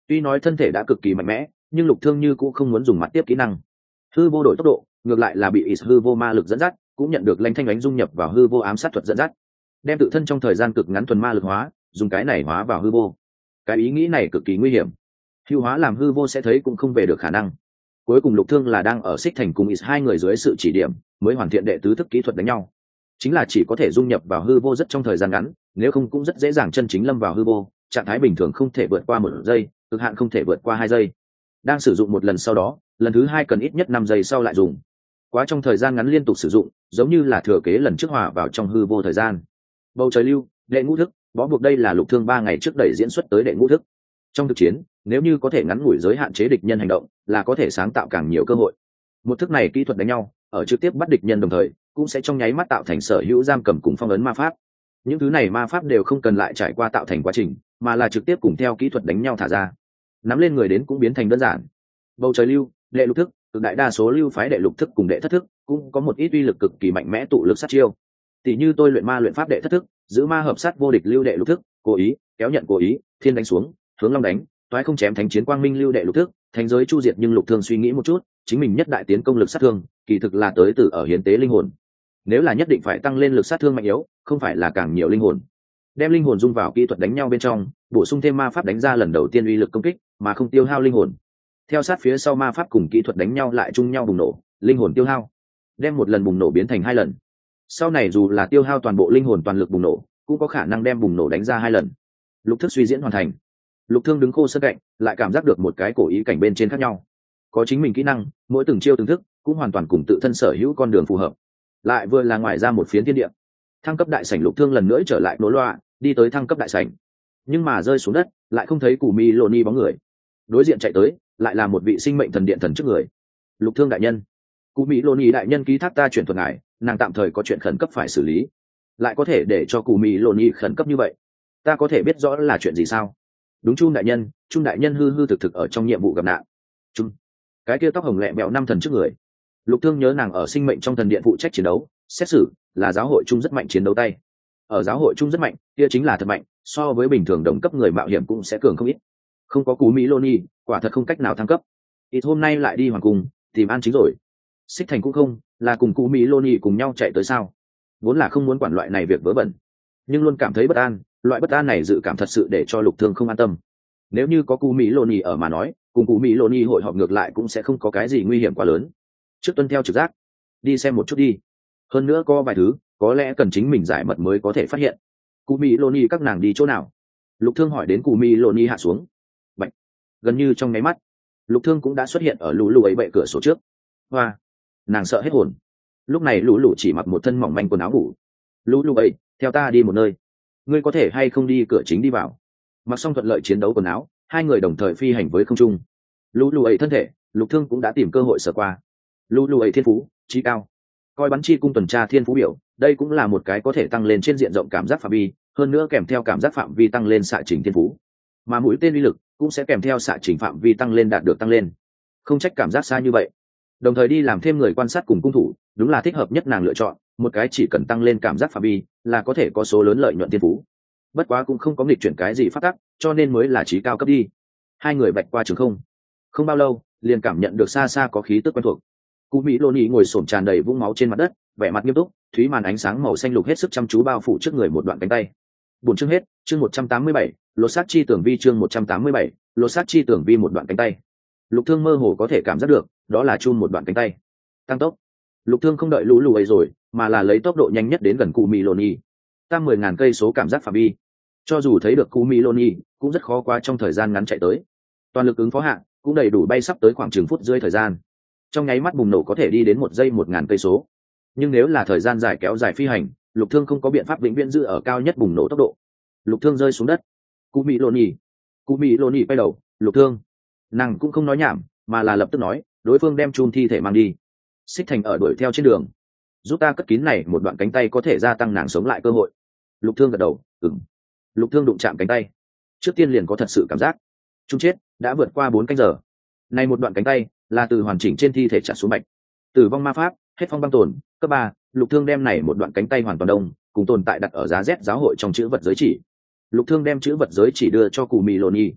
Tuy nói thân thể đã cực kỳ mạnh mẽ, nhưng Lục Thương như cũng không muốn dùng mặt tiếp kỹ năng. Hư vô đổi tốc độ, ngược lại là bị Is hư vô ma lực dẫn dắt, cũng nhận được Lãnh Thanh Ánh dung nhập vào hư vô ám sát thuật dẫn dắt, đem tự thân trong thời gian cực ngắn thuần ma lực hóa, dùng cái này hóa vào hư vô. Cái ý nghĩ này cực kỳ nguy hiểm. Hưu hóa làm hư vô sẽ thấy cũng không về được khả năng. Cuối cùng Lục Thương là đang ở Xích Thành cùng Is hai người dưới sự chỉ điểm, mới hoàn thiện đệ tứ thức kỹ thuật đánh nhau. Chính là chỉ có thể dung nhập vào hư vô rất trong thời gian ngắn, nếu không cũng rất dễ dàng chân chính lâm vào hư vô, trạng thái bình thường không thể vượt qua 1 giây, cực hạn không thể vượt qua 2 giây. Đang sử dụng một lần sau đó, lần thứ 2 cần ít nhất 5 giây sau lại dùng. Quá trong thời gian ngắn liên tục sử dụng, giống như là thừa kế lần trước hòa vào trong hư vô thời gian. Bầu trời lưu, đệ ngũ thức, bó buộc đây là Lục Thương 3 ngày trước đẩy diễn xuất tới đệ ngũ thức. Trong thực chiến, nếu như có thể ngắn ngủi giới hạn chế địch nhân hành động, là có thể sáng tạo càng nhiều cơ hội. Một thức này kỹ thuật đánh nhau, ở trực tiếp bắt địch nhân đồng thời, cũng sẽ trong nháy mắt tạo thành sở hữu giam cầm cùng phong ấn ma pháp. Những thứ này ma pháp đều không cần lại trải qua tạo thành quá trình, mà là trực tiếp cùng theo kỹ thuật đánh nhau thả ra. Nắm lên người đến cũng biến thành đơn giản. Bầu trời lưu, đệ lục thức, cực đại đa số lưu phái đệ lục thức cùng đệ thất thức cũng có một ít uy lực cực kỳ mạnh mẽ tụ lực sát chiêu. Tỷ như tôi luyện ma luyện pháp đệ thất thức, giữ ma hợp sát vô địch lưu đệ lục thức, cố ý, kéo nhận cố ý, thiên đánh xuống, hướng long đánh, toái không chém thánh chiến quang minh lưu đệ lục thức, thánh giới chu diệt. Nhưng Lục Thương suy nghĩ một chút, chính mình nhất đại tiến công lực sát thương, kỳ thực là tới từ ở hiến tế linh hồn. Nếu là nhất định phải tăng lên lực sát thương mạnh yếu, không phải là càng nhiều linh hồn, đem linh hồn dung vào kỹ thuật đánh nhau bên trong, bổ sung thêm ma pháp đánh ra lần đầu tiên uy lực công kích, mà không tiêu hao linh hồn. Theo sát phía sau ma pháp cùng kỹ thuật đánh nhau lại chung nhau bùng nổ, linh hồn tiêu hao, đem một lần bùng nổ biến thành 2 lần. Sau này dù là tiêu hao toàn bộ linh hồn toàn lực bùng nổ, cũng có khả năng đem bùng nổ đánh ra 2 lần. Lục thức suy diễn hoàn thành. Lục Thương đứng khô sân cạnh, lại cảm giác được một cái cổ ý cảnh bên trên khác nhau. Có chính mình kỹ năng, mỗi từng chiêu từng thức cũng hoàn toàn cùng tự thân sở hữu con đường phù hợp. Lại vừa là ngoài ra một phiến thiên địa. Thăng cấp đại sảnh, Lục Thương lần nữa trở lại nối loa, đi tới thăng cấp đại sảnh. Nhưng mà rơi xuống đất, lại không thấy Cù Mi Loni bóng người. Đối diện chạy tới, lại là một vị sinh mệnh thần điện thần trước người. Lục Thương đại nhân, Cù Mi Loni đại nhân ký thác ta chuyển thuật ngài, nàng tạm thời có chuyện khẩn cấp phải xử lý. Lại có thể để cho Cù Mi Loni khẩn cấp như vậy, ta có thể biết rõ là chuyện gì sao? Đúng, Trung đại nhân hư hư thực thực ở trong nhiệm vụ gặp nạn. Trung, cái kia tóc hồng lẹ mẹo năm thần trước người. Lục Thương nhớ nàng ở sinh mệnh trong thần điện phụ trách chiến đấu, xét xử là giáo hội Trung rất mạnh chiến đấu tay. Ở giáo hội Trung rất mạnh, kia chính là thật mạnh, so với bình thường đồng cấp người mạo hiểm cũng sẽ cường không ít. Không có Cú Mỹ Loni, quả thật không cách nào thăng cấp. Ít hôm nay lại đi hoàng cung tìm An Chính rồi. Xích Thành cũng không, là cùng Cú Mỹ Loni cùng nhau chạy tới sao? Vốn là không muốn quản loại này việc vớ vẩn, nhưng luôn cảm thấy bất an, loại bất an này dự cảm thật sự để cho Lục Thương không an tâm. Nếu như có Cú Mỹ Loni ở mà nói, cùng Cú Mỹ Loni hội họp ngược lại cũng sẽ không có cái gì nguy hiểm quá lớn. Trước tuân theo trực giác, đi xem một chút đi. Hơn nữa có vài thứ có lẽ cần chính mình giải mật mới có thể phát hiện. Cú Mỹ Loni các nàng đi chỗ nào? Lục Thương hỏi đến. Cú Mỹ Loni hạ xuống. Bạch. Gần như trong nháy mắt, Lục Thương cũng đã xuất hiện ở lũ lũ ấy bệ cửa sổ trước. Hoa, nàng sợ hết hồn. Lúc này lũ lũ chỉ mặc một thân mỏng manh quần áo ngủ. Lũ lũ ấy, theo ta đi một nơi. Ngươi có thể hay không đi cửa chính đi vào? Mặc xong thuận lợi chiến đấu quần áo, hai người đồng thời phi hành với không trung. Lũ lũ ấy thân thể, Lục Thương cũng đã tìm cơ hội sờ qua. Lũ lũ ấy thiên phú trí cao, coi bắn chi cung tuần tra thiên phú biểu, đây cũng là một cái có thể tăng lên trên diện rộng cảm giác phạm vi, hơn nữa kèm theo cảm giác phạm vi tăng lên xạ trình thiên phú, mà mũi tên uy lực cũng sẽ kèm theo xạ trình phạm vi tăng lên đạt được tăng lên. Không trách cảm giác xa như vậy. Đồng thời đi làm thêm người quan sát cùng cung thủ, đúng là thích hợp nhất nàng lựa chọn, một cái chỉ cần tăng lên cảm giác phạm vi là có thể có số lớn lợi nhuận thiên phú. Bất quá cũng không có nghịch chuyển cái gì phát tắc, cho nên mới là trí cao cấp đi. Hai người bạch qua trường không, không bao lâu liền cảm nhận được xa xa có khí tức quen thuộc. Cú Mỹ Loni ngồi xổm tràn đầy vũng máu trên mặt đất, vẻ mặt nghiêm túc, thúy màn ánh sáng màu xanh lục hết sức chăm chú bao phủ trước người một đoạn cánh tay. Buổi chương hết, chương 187, lột xác chi tưởng vi, chương 187, lột xác chi tưởng vi một đoạn cánh tay. Lục Thương mơ hồ có thể cảm giác được, đó là chun một đoạn cánh tay. Tăng tốc. Lục Thương không đợi lũ lù ấy rồi, mà là lấy tốc độ nhanh nhất đến gần Cú Mỹ Loni. Tăng 10.000 cây số cảm giác phạm vi. Cho dù thấy được Cú Mỹ Loni, cũng rất khó qua trong thời gian ngắn chạy tới. Toàn lực ứng phó hạ, cũng đầy đủ bay sắp tới khoảng chừng phút rưỡi thời gian. Trong nháy mắt bùng nổ có thể đi đến 1 giây 1.000 cây số. Nhưng nếu là thời gian dài kéo dài phi hành, Lục Thương không có biện pháp vĩnh viễn giữ ở cao nhất bùng nổ tốc độ. Lục Thương rơi xuống đất. Cú Mỹ Loni quay đầu. Lục Thương. Nàng cũng không nói nhảm, mà là lập tức nói, đối phương đem chun thi thể mang đi. Xích Thành ở đuổi theo trên đường, giúp ta cất kín này một đoạn cánh tay có thể gia tăng nàng sống lại cơ hội. Lục Thương gật đầu. Ừm. Lục Thương đụng chạm cánh tay, trước tiên liền có thật sự cảm giác chung chết đã vượt qua 4 canh giờ. Này một đoạn cánh tay là từ hoàn chỉnh trên thi thể trả xuống bạch. Tử vong ma pháp, hết phong băng tồn, cấp 3, Lục Thương đem này một đoạn cánh tay hoàn toàn đông, cùng tồn tại đặt ở giá Z giáo hội trong chữ vật giới chỉ. Lục Thương đem chữ vật giới chỉ đưa cho Cù Mì Loni.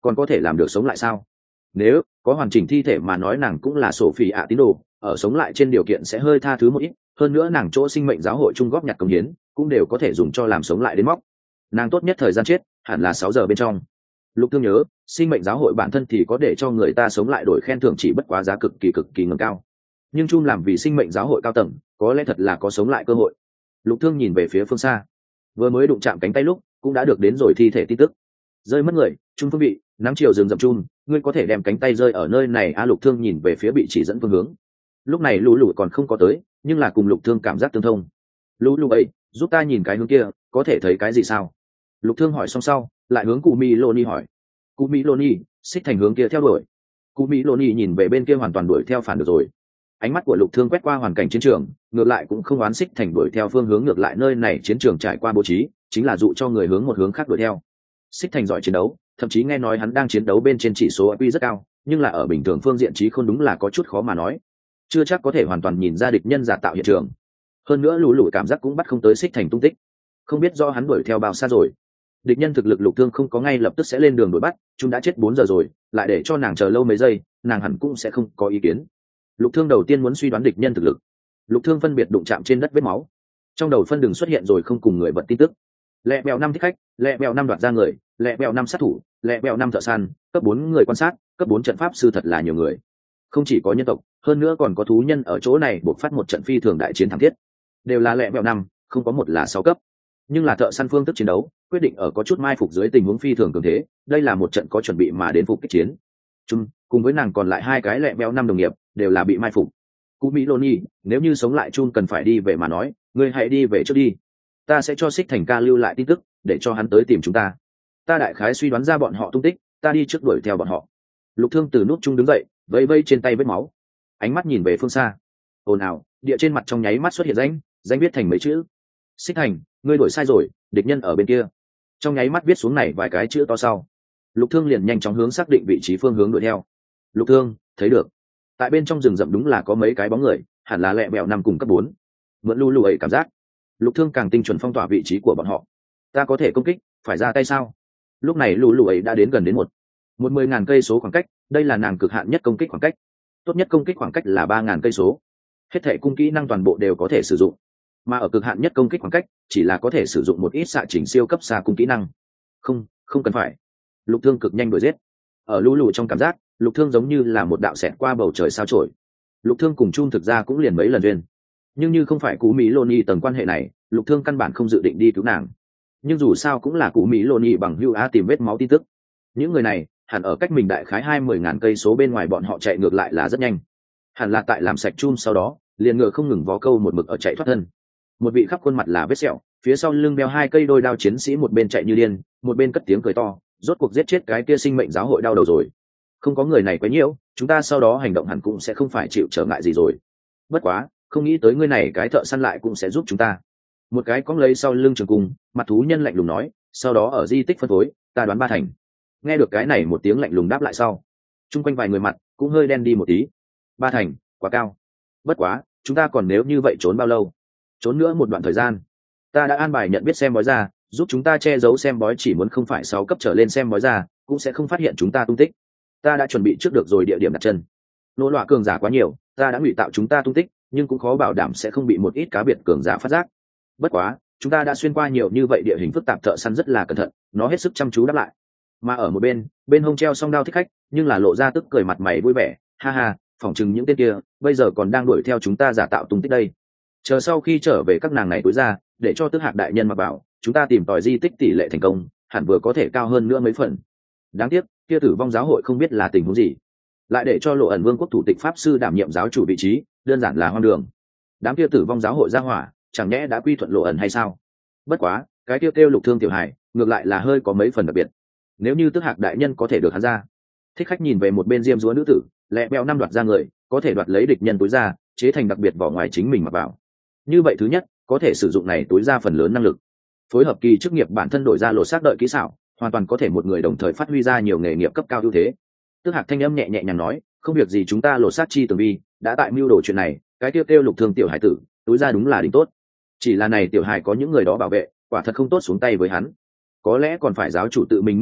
còn có thể làm được sống lại sao? Nếu có hoàn chỉnh thi thể mà nói nàng cũng là sổ phỉ ạ tín đồ, ở sống lại trên điều kiện sẽ hơi tha thứ một ít, hơn nữa nàng chỗ sinh mệnh giáo hội chung góp nhặt công hiến cũng đều có thể dùng cho làm sống lại đến móc. Nàng tốt nhất thời gian chết hẳn là 6 giờ bên trong. Lục Thương nhớ, sinh mệnh giáo hội bản thân thì có để cho người ta sống lại đổi khen thưởng chỉ bất quá giá cực kỳ ngầm cao. Nhưng Chung làm vì sinh mệnh giáo hội cao tầng, có lẽ thật là có sống lại cơ hội. Lục Thương nhìn về phía phương xa, vừa mới đụng chạm cánh tay lúc, cũng đã được đến rồi thi thể tin tức. Rơi mất người, Chung phương vị, nắng chiều rừng rậm Chung, ngươi có thể đem cánh tay rơi ở nơi này a? Lục Thương nhìn về phía bị chỉ dẫn phương hướng. Lúc này Lũ Lũ còn không có tới, nhưng là cùng Lục Thương cảm giác tương thông. Lũ Lũ ấy, giúp ta nhìn cái hướng kia, có thể thấy cái gì sao? Lục Thương hỏi xong sau, lại hướng Cụ Mỹ Loni hỏi. Cụ Mỹ Loni, xích thành hướng kia theo đuổi. Cụ Mỹ Loni nhìn về bên kia hoàn toàn đuổi theo phản được rồi. Ánh mắt của Lục Thương quét qua hoàn cảnh chiến trường, ngược lại cũng không oán xích thành đuổi theo phương hướng ngược lại, nơi này chiến trường trải qua bố trí chính là dụ cho người hướng một hướng khác đuổi theo. Xích thành giỏi chiến đấu, thậm chí nghe nói hắn đang chiến đấu bên trên chỉ số IQ rất cao, nhưng là ở bình thường phương diện trí không đúng là có chút khó mà nói, chưa chắc có thể hoàn toàn nhìn ra địch nhân giả tạo hiện trường. Hơn nữa Lũ Lũ cảm giác cũng bắt không tới xích thành tung tích, không biết do hắn đuổi theo bao xa rồi. Địch nhân thực lực Lục Thương không có ngay lập tức sẽ lên đường đuổi bắt, chúng đã chết 4 giờ rồi, lại để cho nàng chờ lâu mấy giây, nàng hẳn cũng sẽ không có ý kiến. Lục Thương đầu tiên muốn suy đoán địch nhân thực lực. Lục Thương phân biệt đụng chạm trên đất vết máu, trong đầu phân đường xuất hiện rồi không cùng người vật tin tức. Lẹ bèo 5 thích khách, lẹ bèo 5 đoạt ra người, lẹ bèo 5 sát thủ, lẹ bèo 5 thợ săn, cấp 4 người quan sát, cấp 4 trận pháp sư, thật là nhiều người. Không chỉ có nhân tộc, hơn nữa còn có thú nhân ở chỗ này buộc phát một trận phi thường đại chiến thảm thiết. Đều là lẹ bèo 5, không có một là 6 cấp. Nhưng là thợ săn phương thức chiến đấu, quyết định ở có chút mai phục dưới tình huống phi thường cường thế, đây là một trận có chuẩn bị mà đến phục kích chiến. Chung, cùng với nàng còn lại 2 cái lẹ bèo 5 đồng nghiệp, đều là bị mai phục. Cụ Mỹ Loni, nếu như sống lại Chung cần phải đi về mà nói, ngươi hãy đi về trước đi. Ta sẽ cho Xích Thành ca lưu lại tin tức, để cho hắn tới tìm chúng ta. Ta đại khái suy đoán ra bọn họ tung tích, ta đi trước đuổi theo bọn họ. Lục Thương từ nút Chung đứng dậy, vây vây trên tay vết máu, ánh mắt nhìn về phương xa. Ồn ào, địa trên mặt trong nháy mắt xuất hiện danh viết thành mấy chữ. Xích Thành, ngươi đổi sai rồi, địch nhân ở bên kia. Trong nháy mắt viết xuống này vài cái chữ to sau, Lục Thương liền nhanh chóng hướng xác định vị trí phương hướng đuổi theo. Lục Thương thấy được, tại bên trong rừng rậm đúng là có mấy cái bóng người, hẳn là lẹ bèo 5 cùng cấp 4. Mượn Lũ Lũ ấy cảm giác, Lục Thương càng tinh chuẩn phong tỏa vị trí của bọn họ. Ta có thể công kích, phải ra tay sao? Lúc này Lũ Lũ ấy đã đến gần đến một 10.000 cây số khoảng cách, đây là nàng cực hạn nhất công kích khoảng cách. Tốt nhất công kích khoảng cách là 3.000 cây số. Hết thảy cung kỹ năng toàn bộ đều có thể sử dụng, mà ở cực hạn nhất công kích khoảng cách chỉ là có thể sử dụng một ít xạ chỉnh siêu cấp xa cung kỹ năng. Không cần phải. Lục Thương cực nhanh đuổi giết. Ở Lũ Lũ trong cảm giác, Lục Thương giống như là một đạo xẹt qua bầu trời sao chổi. Lục Thương cùng Chung thực ra cũng liền mấy lần duyên, nhưng như không phải Cú Mỹ Loni tầng quan hệ này, Lục Thương căn bản không dự định đi cứu nàng. Nhưng dù sao cũng là Cú Mỹ Loni bằng hữu á tìm vết máu tin tức. Những người này hẳn ở cách mình đại khái 20.000 cây số bên ngoài, bọn họ chạy ngược lại là rất nhanh. Hẳn là tại làm sạch Chung sau đó, liền ngựa không ngừng vó câu một mực ở chạy thoát thân. Một vị khắp khuôn mặt là vết sẹo, phía sau lưng đeo 2 cây đôi đao chiến sĩ một bên chạy như điên, một bên cất tiếng cười to, rốt cuộc giết chết cái kia sinh mệnh giáo hội đau đầu rồi. Không có người này quấy nhiễu, chúng ta sau đó hành động hẳn cũng sẽ không phải chịu trở ngại gì rồi. Bất quá, không nghĩ tới ngươi này cái thợ săn lại cũng sẽ giúp chúng ta. Một cái cong lấy sau lưng trường cung, mặt thú nhân lạnh lùng nói, sau đó ở di tích phân phối, ta đoán 3 thành. Nghe được cái này một tiếng lạnh lùng đáp lại sau, chung quanh vài người mặt cũng hơi đen đi một tí. 3 thành, quá cao. Bất quá, chúng ta còn nếu như vậy trốn bao lâu? Trốn nữa một đoạn thời gian. Ta đã an bài nhận biết xem bói ra, giúp chúng ta che giấu xem bói, chỉ muốn không phải 6 cấp trở lên xem bói ra, cũng sẽ không phát hiện chúng ta tung tích. Ta đã chuẩn bị trước được rồi địa điểm đặt chân. Nỗ loạ cường giả quá nhiều, ta đã ngụy tạo chúng ta tung tích, nhưng cũng khó bảo đảm sẽ không bị một ít cá biệt cường giả phát giác. Bất quá, chúng ta đã xuyên qua nhiều như vậy địa hình phức tạp, thợ săn rất là cẩn thận, nó hết sức chăm chú đáp lại. Mà ở một bên hông treo song đao thích khách, nhưng là lộ ra tức cười mặt mày vui vẻ, ha ha, phỏng chừng những tên kia bây giờ còn đang đuổi theo chúng ta giả tạo tung tích đây. Chờ sau khi trở về các nàng này tối ra, để cho Tước Hạc đại nhân mặc bảo, chúng ta tìm tòi di tích tỷ lệ thành công hẳn vừa có thể cao hơn nữa mấy phần. Đáng tiếc, kia Tử vong giáo hội không biết là tình huống gì, lại để cho Lộ Ẩn Vương quốc thủ tịch pháp sư đảm nhiệm giáo chủ vị trí, đơn giản là hoang đường. Đám kia Tử vong giáo hội ra hỏa, chẳng nhẽ đã quy thuận Lộ Ẩn hay sao? Bất quá, cái kêu Lục Thương tiểu hải, ngược lại là hơi có mấy phần đặc biệt. Nếu như Tước Hạc đại nhân có thể được hắn ra. Thích khách nhìn về một bên diêm dúa nữ tử, lẹ bèo 5 đoạt ra người, có thể đoạt lấy địch nhân túi ra, chế thành đặc biệt vỏ ngoài chính mình mặc vào. Như vậy thứ nhất, có thể sử dụng này túi ra phần lớn năng lực. Phối hợp kỳ chức nghiệp bản thân đổi ra lột xác đợi kỹ xảo, hoàn toàn có thể một người đồng thời phát huy ra nhiều nghề nghiệp cấp cao ưu thế. Tước Hạc thanh âm nhẹ nhàng nói, không việc gì, chúng ta lột xác chi tường vi, đã tại mưu đồ chuyện này, cái kêu Lục Thương tiểu hải tử, túi ra đúng là đỉnh tốt. Chỉ là này tiểu hải có những người đó bảo vệ, quả thật không tốt xuống tay với hắn. Có lẽ còn phải giáo chủ tự mình mưu đồ,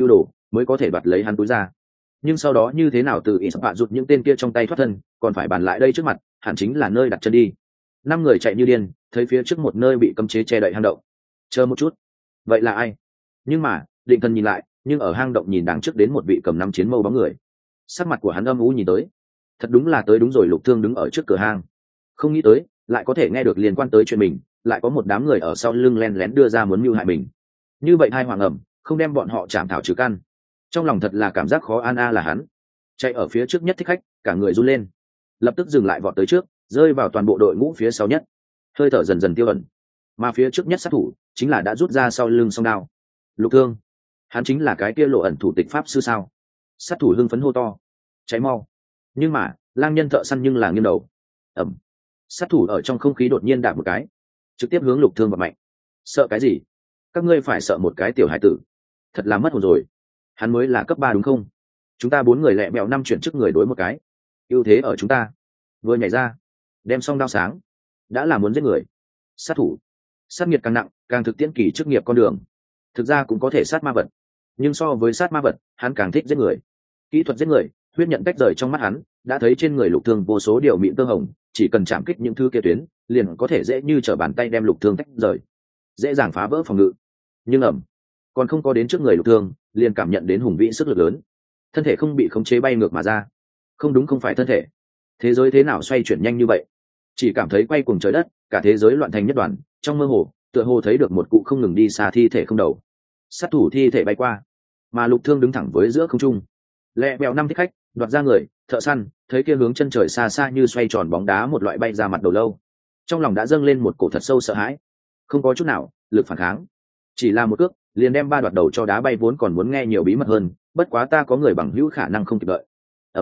mới có thể đoạt lấy hắn túi ra. Nhưng sau đó như thế nào từ ít bạ rụt những tên kia trong tay thoát thân, còn phải bàn lại đây trước mặt, hẳn chính là nơi đặt chân đi. 5 người chạy như điên, thấy phía trước một nơi bị cấm chế che đậy hang động. Chờ một chút, vậy là ai? Nhưng mà định thần nhìn lại, nhưng ở hang động nhìn đằng trước đến một vị cầm nắm chiến mâu bóng người. Sắc mặt của hắn âm u nhìn tới, thật đúng là tới đúng rồi. Lục Thương đứng ở trước cửa hang, không nghĩ tới lại có thể nghe được liên quan tới chuyện mình, lại có một đám người ở sau lưng len lén đưa ra muốn mưu hại mình. Như vậy hai hoàng ẩm không đem bọn họ chạm thảo trừ căn, trong lòng thật là cảm giác khó an. Là hắn chạy ở phía trước nhất Thích Khách cả người run lên, lập tức dừng lại vọt tới trước, rơi vào toàn bộ đội ngũ phía sau nhất, hơi thở dần dần tiêu ẩn. Mà phía trước nhất sát thủ chính là đã rút ra sau lưng song đao Lục Thương. Hắn chính là cái kia lộ ẩn thủ tịch pháp sư sao? Sát thủ hưng phấn hô to, cháy mau. Nhưng mà lang nhân thợ săn nhưng là nghiêng đầu. Ẩm. Sát thủ ở trong không khí đột nhiên đạp một cái, trực tiếp hướng Lục Thương vào mạnh. Sợ cái gì? Các ngươi phải sợ một cái tiểu hải tử? Thật là mất hồn rồi. Hắn mới là cấp 3 đúng không? Chúng ta 4 người lẹ mẹo 5 chuyển trước người đối một cái, ưu thế ở chúng ta. Vừa nhảy ra, đem xong đao sáng, đã là muốn giết người. Sát thủ sát nghiệt càng nặng, càng thực tiễn kỳ chức nghiệp con đường. Thực ra cũng có thể sát ma vật, nhưng so với sát ma vật, hắn càng thích giết người. Kỹ thuật giết người, huyết nhận tách rời trong mắt hắn, đã thấy trên người Lục Thương vô số điều mịn tơ hồng, chỉ cần chạm kích những thứ kia tuyến, liền có thể dễ như trở bàn tay đem Lục Thương tách rời, dễ dàng phá vỡ phòng ngự. Nhưng còn không có đến trước người Lục Thương, liền cảm nhận đến hùng vĩ sức lực lớn, thân thể không bị khống chế bay ngược mà ra. Không đúng, không phải thân thể, thế giới thế nào xoay chuyển nhanh như vậy? Chỉ cảm thấy quay cuồng trời đất, cả thế giới loạn thành nhất đoàn. Trong mơ hồ, tựa hồ thấy được một cụ không ngừng đi xa thi thể không đầu. Sát thủ thi thể bay qua, mà Lục Thương đứng thẳng với giữa không trung. Lẹ bèo 5 Thích Khách đoạt ra người thợ săn, thấy kia hướng chân trời xa xa như xoay tròn bóng đá một loại bay ra mặt đầu lâu, trong lòng đã dâng lên một cổ thật sâu sợ hãi. Không có chút nào lực phản kháng, chỉ là một cước liền đem 3 đoạt đầu cho đá bay. Vốn còn muốn nghe nhiều bí mật hơn, bất quá ta có người bằng hữu khả năng không kịp đợi.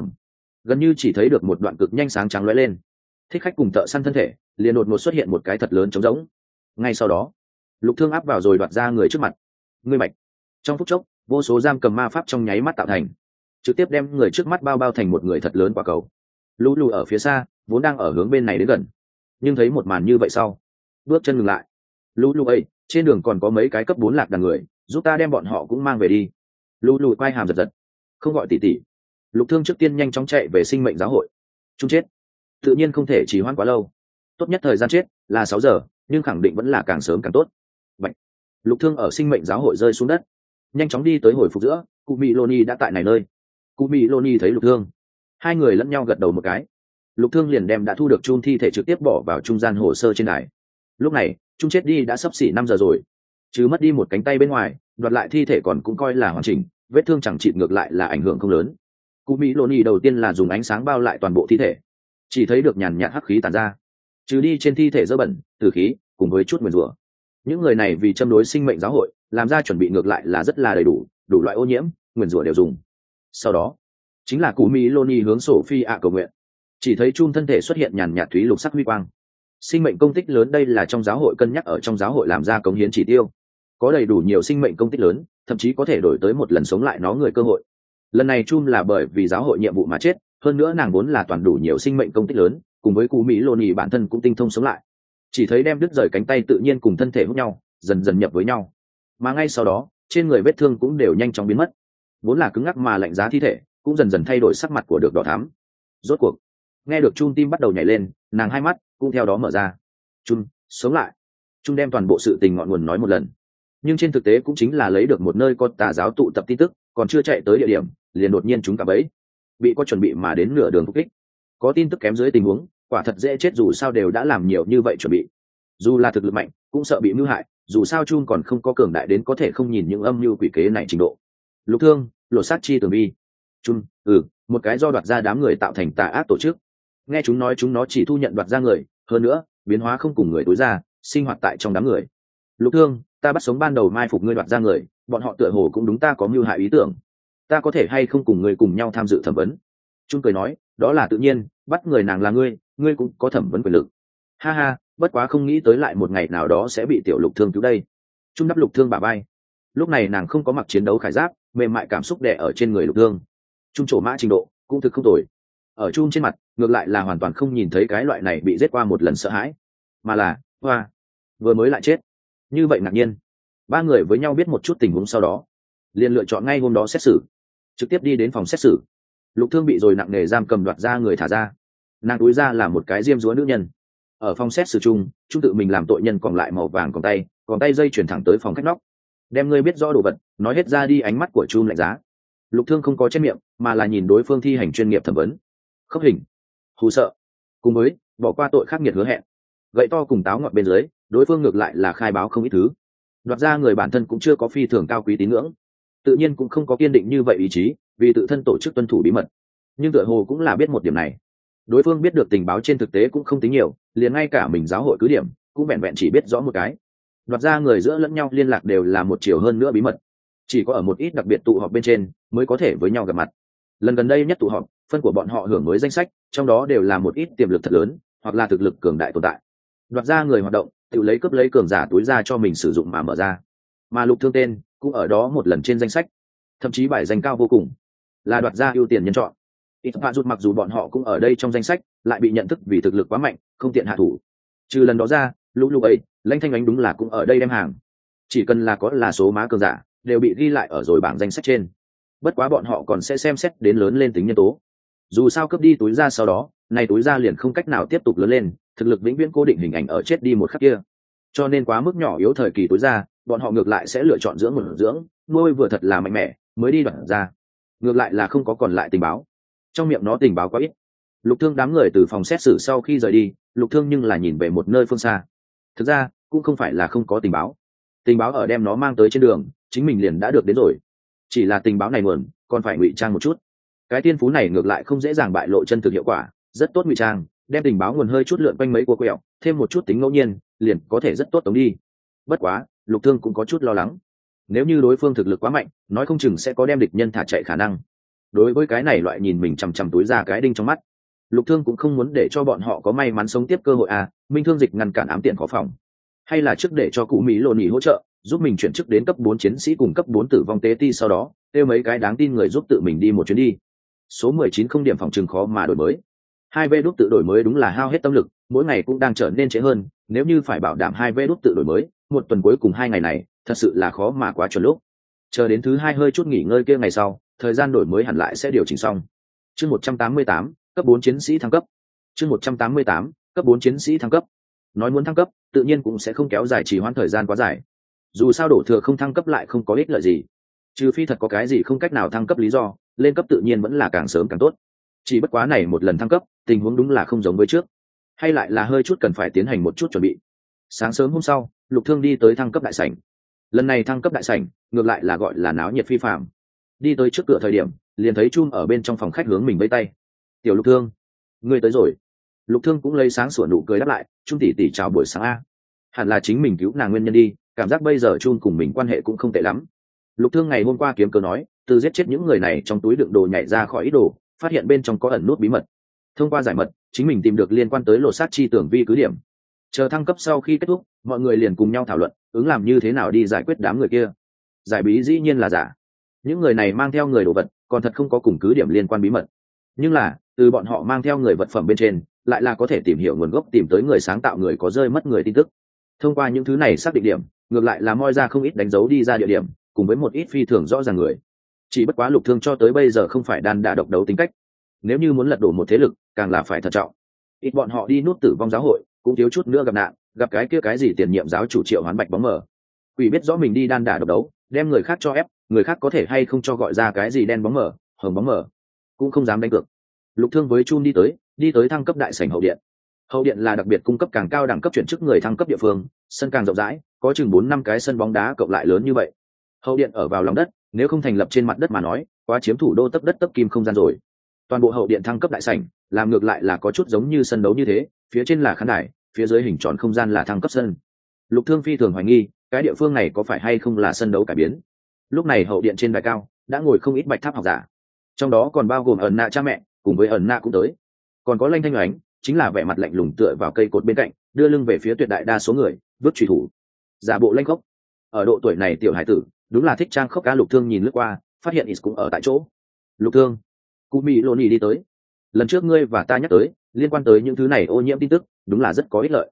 Gần như chỉ thấy được một đoạn cực nhanh sáng trắng lóe lên, Thích Khách cùng thợ săn thân thể liền đột ngột xuất hiện một cái thật lớn trống rỗng. Ngay sau đó, Lục Thương áp vào rồi đoạt ra người trước mặt. Ngươi mạch. Trong phút chốc, vô số giam cầm ma pháp trong nháy mắt tạo thành, trực tiếp đem người trước mắt bao thành một người thật lớn quả cầu. Lũ lù ở phía xa vốn đang ở hướng bên này đến gần, nhưng thấy một màn như vậy sau, bước chân ngừng lại. Lũ lù ấy, trên đường còn có mấy cái cấp 4 lạc đàn người, giúp ta đem bọn họ cũng mang về đi. Lũ lù quay hàm giật giật, không gọi tỷ tỷ. Lục Thương trước tiên nhanh chóng chạy về sinh mệnh giáo hội. Chung chết tự nhiên không thể trì hoãn quá lâu, tốt nhất thời gian chết là 6 giờ, nhưng khẳng định vẫn là càng sớm càng tốt. Bạch. Lục Thương ở sinh mệnh giáo hội rơi xuống đất, nhanh chóng đi tới hồi phục giữa. Cụ Mỹ Loni đã tại này nơi. Cụ Mỹ Loni thấy Lục Thương, hai người lẫn nhau gật đầu một cái. Lục Thương liền đem đã thu được chun thi thể trực tiếp bỏ vào trung gian hồ sơ trên đài. Lúc này chun chết đi đã sắp xỉ 5 giờ rồi, chứ mất đi một cánh tay bên ngoài, đoạt lại thi thể còn cũng coi là hoàn chỉnh, vết thương chẳng chịt ngược lại là ảnh hưởng không lớn. Cụ Mỹ Loni đầu tiên là dùng ánh sáng bao lại toàn bộ thi thể, chỉ thấy được nhàn nhạt hắc khí tàn ra, trừ đi trên thi thể dơ bẩn tử khí cùng với chút nguyền rủa. Những người này vì châm đối sinh mệnh giáo hội làm ra chuẩn bị ngược lại là rất là đầy đủ, đủ loại ô nhiễm nguyền rủa đều dùng. Sau đó chính là cụ Mỹ Loni hướng Sophie ạ cầu nguyện, chỉ thấy chun thân thể xuất hiện nhàn nhạt thúy lục sắc huy quang. Sinh mệnh công tích lớn, đây là trong giáo hội cân nhắc ở trong giáo hội làm ra cống hiến chỉ tiêu, có đầy đủ nhiều sinh mệnh công tích lớn, thậm chí có thể đổi tới một lần sống lại nó người cơ hội. Lần này chun là bởi vì giáo hội nhiệm vụ mà chết, hơn nữa nàng vốn là toàn đủ nhiều sinh mệnh công tích lớn, cùng với cụ Mỹ Loni bản thân cũng tinh thông sống lại, chỉ thấy đem đứt rời cánh tay tự nhiên cùng thân thể hút nhau, dần dần nhập với nhau, mà ngay sau đó trên người vết thương cũng đều nhanh chóng biến mất, vốn là cứng ngắc mà lạnh giá thi thể cũng dần dần thay đổi sắc mặt của được đỏ thắm. Rốt cuộc nghe được chun tim bắt đầu nhảy lên, nàng hai mắt cũng theo đó mở ra. Chun sống lại. Chun đem toàn bộ sự tình ngọn nguồn nói một lần, nhưng trên thực tế cũng chính là lấy được một nơi có tà giáo tụ tập tin tức, còn chưa chạy tới địa điểm liền đột nhiên chúng cả bẫy, bị có chuẩn bị mà đến nửa đường phục kích. Có tin tức kém dưới tình huống quả thật dễ chết, dù sao đều đã làm nhiều như vậy chuẩn bị, dù là thực lực mạnh cũng sợ bị mưu hại, dù sao Chun còn không có cường đại đến có thể không nhìn những âm mưu quỷ kế này trình độ. Lục Thương lột sát chi tường vi. Chun một cái do đoạt ra đám người tạo thành tà ác tổ chức, nghe chúng nói chúng nó chỉ thu nhận đoạt ra người, hơn nữa biến hóa không cùng người tối ra, sinh hoạt tại trong đám người. Lục Thương, ta bắt sống ban đầu mai phục ngươi đoạt ra người, bọn họ tựa hồ cũng đúng ta có mưu hại ý tưởng, ta có thể hay không cùng ngươi cùng nhau tham dự thẩm vấn? Chun cười nói, đó là tự nhiên, bắt người nàng là ngươi cũng có thẩm vấn quyền lực. Ha ha, bất quá không nghĩ tới lại một ngày nào đó sẽ bị tiểu Lục Thương cứu đây. Chun đắp Lục Thương bả vai, lúc này nàng không có mặc chiến đấu khải giáp, mềm mại cảm xúc đè ở trên người Lục Thương. Chun trổ mã trình độ cũng thực không tồi, ở Chun trên mặt ngược lại là hoàn toàn không nhìn thấy cái loại này bị giết qua một lần sợ hãi, mà là hoa vừa mới lại chết như vậy ngạc nhiên. Ba người với nhau biết một chút tình huống sau đó, liền lựa chọn ngay hôm đó xét xử, trực tiếp đi đến phòng xét xử. Lục Thương bị rồi nặng nề giam cầm đoạt ra người thả ra. Nàng túi ra là một cái diêm dúa nữ nhân. Ở phòng xét xử chung, trung tự mình làm tội nhân còn lại màu vàng còn tay dây chuyển thẳng tới phòng khách nóc. Đem ngươi biết rõ đồ vật nói hết ra đi. Ánh mắt của Chum lạnh giá. Lục Thương không có chép miệng, mà là nhìn đối phương thi hành chuyên nghiệp thẩm vấn. Khốc hình, hù sợ, cùng với bỏ qua tội khắc nghiệt hứa hẹn. Gậy to cùng táo ngọt bên dưới, đối phương ngược lại là khai báo không ít thứ. Đoạt ra người bản thân cũng chưa có phi thường cao quý tín ngưỡng, tự nhiên cũng không có kiên định như vậy ý chí, vì tự thân tổ chức tuân thủ bí mật. Nhưng tựa hồ cũng là biết một điểm này. Đối phương biết được tình báo trên thực tế cũng không tính nhiều, liền ngay cả mình giáo hội cứ điểm cũng vẹn vẹn chỉ biết rõ một cái. Đoạt ra người giữa lẫn nhau liên lạc đều là một chiều hơn nữa bí mật, chỉ có ở một ít đặc biệt tụ họp bên trên mới có thể với nhau gặp mặt. Lần gần đây nhất tụ họp, phân của bọn họ hưởng mới danh sách, trong đó đều là một ít tiềm lực thật lớn hoặc là thực lực cường đại tồn tại. Đoạt ra người hoạt động tự lấy cướp lấy cường giả túi ra cho mình sử dụng mà mở ra, mà Lục Thương tên cũng ở đó một lần trên danh sách, thậm chí bài danh cao vô cùng, là đoạt ra ưu tiên nhân chọn. Ít phạt rút mặc dù bọn họ cũng ở đây trong danh sách, lại bị nhận thức vì thực lực quá mạnh, không tiện hạ thủ. Trừ lần đó ra, lũ ấy, Lãnh Thanh Ánh đúng là cũng ở đây đem hàng. Chỉ cần là có là số má cường giả, đều bị ghi lại ở rồi bảng danh sách trên. Bất quá bọn họ còn sẽ xem xét đến lớn lên tính nhân tố. Dù sao cướp đi túi ra sau đó, này túi ra liền không cách nào tiếp tục lớn lên, thực lực vĩnh viễn cố định hình ảnh ở chết đi một khắc kia. Cho nên quá mức nhỏ yếu thời kỳ túi ra, bọn họ ngược lại sẽ lựa chọn dưỡng một dưỡng, nuôi vừa thật là mạnh mẽ, mới đi đoạn ra. Ngược lại là không có còn lại tình báo. Trong miệng nó tình báo quá ít. Lục Thương đám người từ phòng xét xử sau khi rời đi, Lục Thương nhưng là nhìn về một nơi phương xa. Thực ra cũng không phải là không có tình báo, tình báo ở đem nó mang tới trên đường, chính mình liền đã được đến rồi. Chỉ là tình báo này nguồn còn phải ngụy trang một chút. Cái tiên phú này ngược lại không dễ dàng bại lộ chân thực hiệu quả, rất tốt ngụy trang, đem tình báo nguồn hơi chút lượn quanh mấy cua quẹo, thêm một chút tính ngẫu nhiên, liền có thể rất tốt tống đi. Bất quá, Lục Thương cũng có chút lo lắng. Nếu như đối phương thực lực quá mạnh, nói không chừng sẽ có đem địch nhân thả chạy khả năng. Đối với cái này loại nhìn mình chằm chằm túi ra cái đinh trong mắt, Lục Thương cũng không muốn để cho bọn họ có may mắn sống tiếp cơ hội à. Minh Thương Dịch ngăn cản ám tiện khó phòng, hay là trước để cho cụ Mỹ Lộ Nhĩ hỗ trợ, giúp mình chuyển chức đến cấp 4 chiến sĩ cùng cấp 4 tử vong tế ti, sau đó kêu mấy cái đáng tin người giúp tự mình đi một chuyến đi. Số 19 không điểm phòng trường khó mà đổi mới. 2V đúc tự đổi mới đúng là hao hết tâm lực, mỗi ngày cũng đang trở nên trễ hơn, nếu như phải bảo đảm 2V đúc tự đổi mới, một tuần cuối cùng 2 ngày này, thật sự là khó mà quá chuẩn lúc. Chờ đến thứ 2 hơi chút nghỉ ngơi kia ngày sau, thời gian đổi mới hẳn lại sẽ điều chỉnh xong. Chương 188, cấp 4 chiến sĩ thăng cấp. Chương 188, cấp 4 chiến sĩ thăng cấp. Nói muốn thăng cấp, tự nhiên cũng sẽ không kéo dài trì hoãn thời gian quá dài. Dù sao đổ thừa không thăng cấp lại không có ích lợi gì. Trừ phi thật có cái gì không cách nào thăng cấp lý do, lên cấp tự nhiên vẫn là càng sớm càng tốt. Chỉ bất quá này một lần thăng cấp, tình huống đúng là không giống với trước, hay lại là hơi chút cần phải tiến hành một chút chuẩn bị. Sáng sớm hôm sau, Lục Thương đi tới thăng cấp đại sảnh. Lần này thăng cấp đại sảnh, ngược lại là gọi là náo nhiệt phi phàm. Đi tới trước cửa thời điểm, liền thấy Chum ở bên trong phòng khách hướng mình vẫy tay. "Tiểu Lục Thương, ngươi tới rồi." Lục Thương cũng lấy sáng sủa nụ cười đáp lại, "Chum tỷ tỷ chào buổi sáng a." Hẳn là chính mình cứu nàng nguyên nhân đi, cảm giác bây giờ Chum cùng mình quan hệ cũng không tệ lắm. Lục Thương ngày hôm qua kiếm cớ nói, từ giết chết những người này trong túi đựng đồ nhảy ra khỏi ít đồ, phát hiện bên trong có ẩn nút bí mật. Thông qua giải mật, chính mình tìm được liên quan tới lột xác chi tưởng vi cứ điểm. Chờ thăng cấp sau khi kết thúc, mọi người liền cùng nhau thảo luận, ứng làm như thế nào đi giải quyết đám người kia. Giải bí dĩ nhiên là giả. Những người này mang theo người đồ vật, còn thật không có cùng cứ điểm liên quan bí mật. Nhưng là, từ bọn họ mang theo người vật phẩm bên trên, lại là có thể tìm hiểu nguồn gốc, tìm tới người sáng tạo người có rơi mất người tin tức. Thông qua những thứ này xác định điểm, ngược lại là moi ra không ít đánh dấu đi ra địa điểm, cùng với một ít phi thường rõ ràng người. Chỉ bất quá Lục Thương cho tới bây giờ không phải đan đả độc đấu tính cách. Nếu như muốn lật đổ một thế lực, càng là phải thận trọng. Ít bọn họ đi nút tử vong giáo hội, cũng thiếu chút nữa gặp nạn, gặp cái kia cái gì tiền nhiệm giáo chủ Triệu Hoán Bạch bóng mờ. Quỷ biết rõ mình đi đan đả độc đấu, đem người khác cho ép, người khác có thể hay không cho gọi ra cái gì đen bóng mờ, hồng bóng mờ, cũng không dám đánh cược. Lục Thương với Chum đi tới thăng cấp đại sảnh hậu điện. Hậu điện là đặc biệt cung cấp càng cao đẳng cấp chuyển chức người thăng cấp địa phương, sân càng rộng rãi, có chừng 4-5 cái sân bóng đá cộng lại lớn như vậy. Hậu điện ở vào lòng đất, nếu không thành lập trên mặt đất mà nói, quá chiếm thủ đô tấp đất tấp kim không gian rồi. Toàn bộ hậu điện thăng cấp đại sảnh, làm ngược lại là có chút giống như sân đấu như thế, phía trên là khán đài, phía dưới hình tròn không gian là thăng cấp sân. Lục Thương phi thường hoài nghi, cái địa phương này có phải hay không là sân đấu cải biến. Lúc này hậu điện trên đài cao đã ngồi không ít bạch tháp học giả, trong đó còn bao gồm ẩn nạ cha mẹ, cùng với ẩn nạ cũng tới, còn có Lanh Thanh Ánh, chính là vẻ mặt lạnh lùng tựa vào cây cột bên cạnh, đưa lưng về phía tuyệt đại đa số người, vứt chủy thủ, giả bộ lanh khốc. Ở độ tuổi này tiểu hải tử đúng là thích trang khốc cá. Lục Thương nhìn lướt qua, phát hiện Is cũng ở tại chỗ. "Lục Thương, cụ Mỹ Lô Nhĩ đi tới. Lần trước ngươi và ta nhắc tới liên quan tới những thứ này ô nhiễm tin tức, đúng là rất có ích lợi.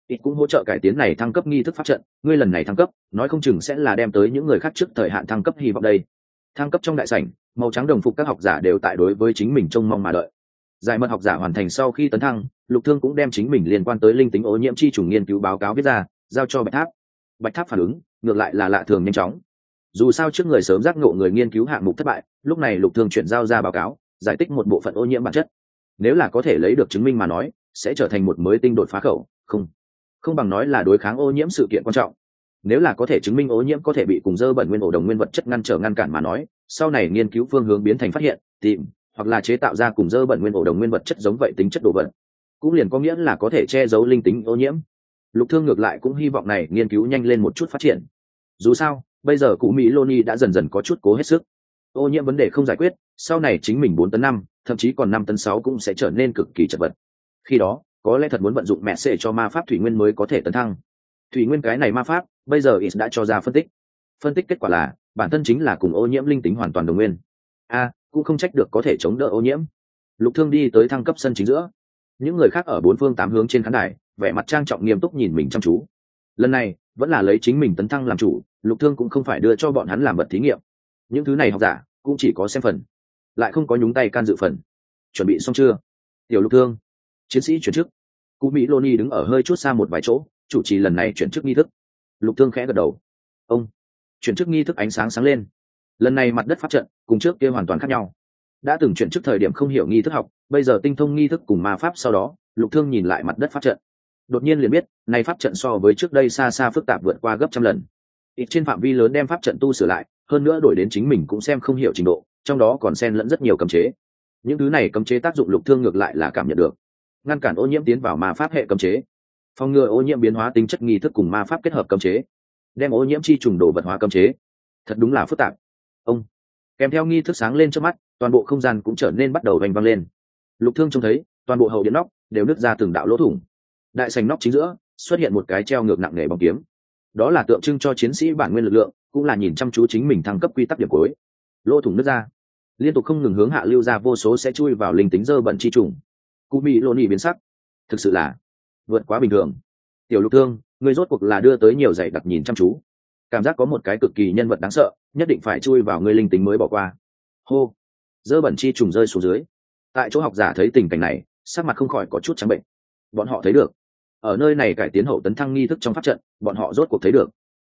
ít cũng hỗ trợ cải tiến này thăng cấp nghi thức pháp trận. Ngươi lần này thăng cấp nói không chừng sẽ là đem tới những người khác trước thời hạn thăng cấp hy vọng đây. Thăng cấp trong đại sảnh, màu trắng đồng phục các học giả đều tại đối với chính mình trông mong mà đợi. Giải mật học giả hoàn thành sau khi tấn thăng, Lục Thương cũng đem chính mình liên quan tới linh tính ô nhiễm chi trùng nghiên cứu báo cáo viết ra, giao cho Bạch Tháp. Bạch Tháp phản ứng ngược lại là lạ thường nhanh chóng. Dù sao trước người sớm giác ngộ người nghiên cứu hạng mục thất bại, lúc này Lục Thương chuyển giao ra báo cáo, giải thích một bộ phận ô nhiễm bản chất. Nếu là có thể lấy được chứng minh mà nói, sẽ trở thành một mới tinh đột phá khẩu, không bằng nói là đối kháng ô nhiễm sự kiện quan trọng. Nếu là có thể chứng minh ô nhiễm có thể bị cùng dơ bẩn nguyên ổ đồng nguyên vật chất ngăn cản mà nói, sau này nghiên cứu phương hướng biến thành phát hiện, tìm hoặc là chế tạo ra cùng dơ bẩn nguyên ổ đồng nguyên vật chất giống vậy tính chất đồ vật, cũng liền có nghĩa là có thể che giấu linh tính ô nhiễm. Lục Thương ngược lại cũng hy vọng này nghiên cứu nhanh lên một chút phát triển. Dù sao bây giờ cụ Mỹ Loni đã dần dần có chút cố hết sức. Ô nhiễm vấn đề không giải quyết, sau này chính mình 4 tấn 5, thậm chí còn 5 tấn 6 cũng sẽ trở nên cực kỳ chật vật. Khi đó có lẽ thật muốn vận dụng mẹ sẽ cho ma pháp thủy nguyên mới có thể tấn thăng. Thủy nguyên cái này ma pháp bây giờ Is đã cho ra phân tích kết quả là bản thân chính là cùng ô nhiễm linh tính hoàn toàn đồng nguyên. Cũng không trách được có thể chống đỡ ô nhiễm. Lục Thương đi tới thăng cấp sân chính giữa, những người khác ở 4 phương 8 hướng trên khán đài vẻ mặt trang trọng nghiêm túc nhìn mình chăm chú. Lần này vẫn là lấy chính mình tấn thăng làm chủ, Lục Thương cũng không phải đưa cho bọn hắn làm vật thí nghiệm. Những thứ này học giả cũng chỉ có xem phần, lại không có nhúng tay can dự phần. Chuẩn bị xong chưa, tiểu Lục Thương? Chiến sĩ chuyển chức. Cụ Mỹ Loni đứng ở hơi chút xa một vài chỗ, chủ trì lần này chuyển chức nghi thức. Lục Thương khẽ gật đầu. Ông. Chuyển chức nghi thức ánh sáng sáng lên. Lần này mặt đất pháp trận cùng trước kia hoàn toàn khác nhau. Đã từng chuyển chức thời điểm không hiểu nghi thức học, bây giờ tinh thông nghi thức cùng ma pháp sau đó, Lục Thương nhìn lại mặt đất pháp trận, đột nhiên liền biết này pháp trận so với trước đây xa xa phức tạp vượt qua gấp trăm lần. Ít trên phạm vi lớn đem pháp trận tu sửa lại, hơn nữa đổi đến chính mình cũng xem không hiểu trình độ, trong đó còn xen lẫn rất nhiều cấm chế. Những thứ này cấm chế tác dụng Lục Thương ngược lại là cảm nhận được. Ngăn cản ô nhiễm tiến vào ma pháp hệ cấm chế, phòng ngừa ô nhiễm biến hóa tính chất nghi thức cùng ma pháp kết hợp cấm chế, đem ô nhiễm chi trùng đồ vật hóa cấm chế. Thật đúng là phức tạp. Ông. Kèm theo nghi thức sáng lên trước mắt, toàn bộ không gian cũng trở nên bắt đầu vành vang lên. Lục Thương trông thấy toàn bộ hậu điện nóc đều nứt ra từng đạo lỗ thủng. Đại sảnh nóc chính giữa xuất hiện một cái treo ngược nặng nề bóng kiếm, đó là tượng trưng cho chiến sĩ bản nguyên lực lượng, cũng là nhìn chăm chú chính mình thăng cấp quy tắc điểm cuối. Lỗ thủng nứt ra, liên tục không ngừng hướng hạ lưu ra vô số sẽ chui vào linh tính dơ bẩn chi trùng. Cụ Mỹ Loni biến sắc, thực sự là vượt quá bình thường. Tiểu Lục Thương, người rốt cuộc là đưa tới nhiều dạy đặc nhìn chăm chú, cảm giác có một cái cực kỳ nhân vật đáng sợ nhất định phải chui vào người linh tính mới bỏ qua. Hô. Dơ bẩn chi trùng rơi xuống dưới. Tại chỗ học giả thấy tình cảnh này, sắc mặt không khỏi có chút trắng bệnh. Bọn họ thấy được, ở nơi này cải tiến hậu tấn thăng nghi thức trong pháp trận, bọn họ rốt cuộc thấy được.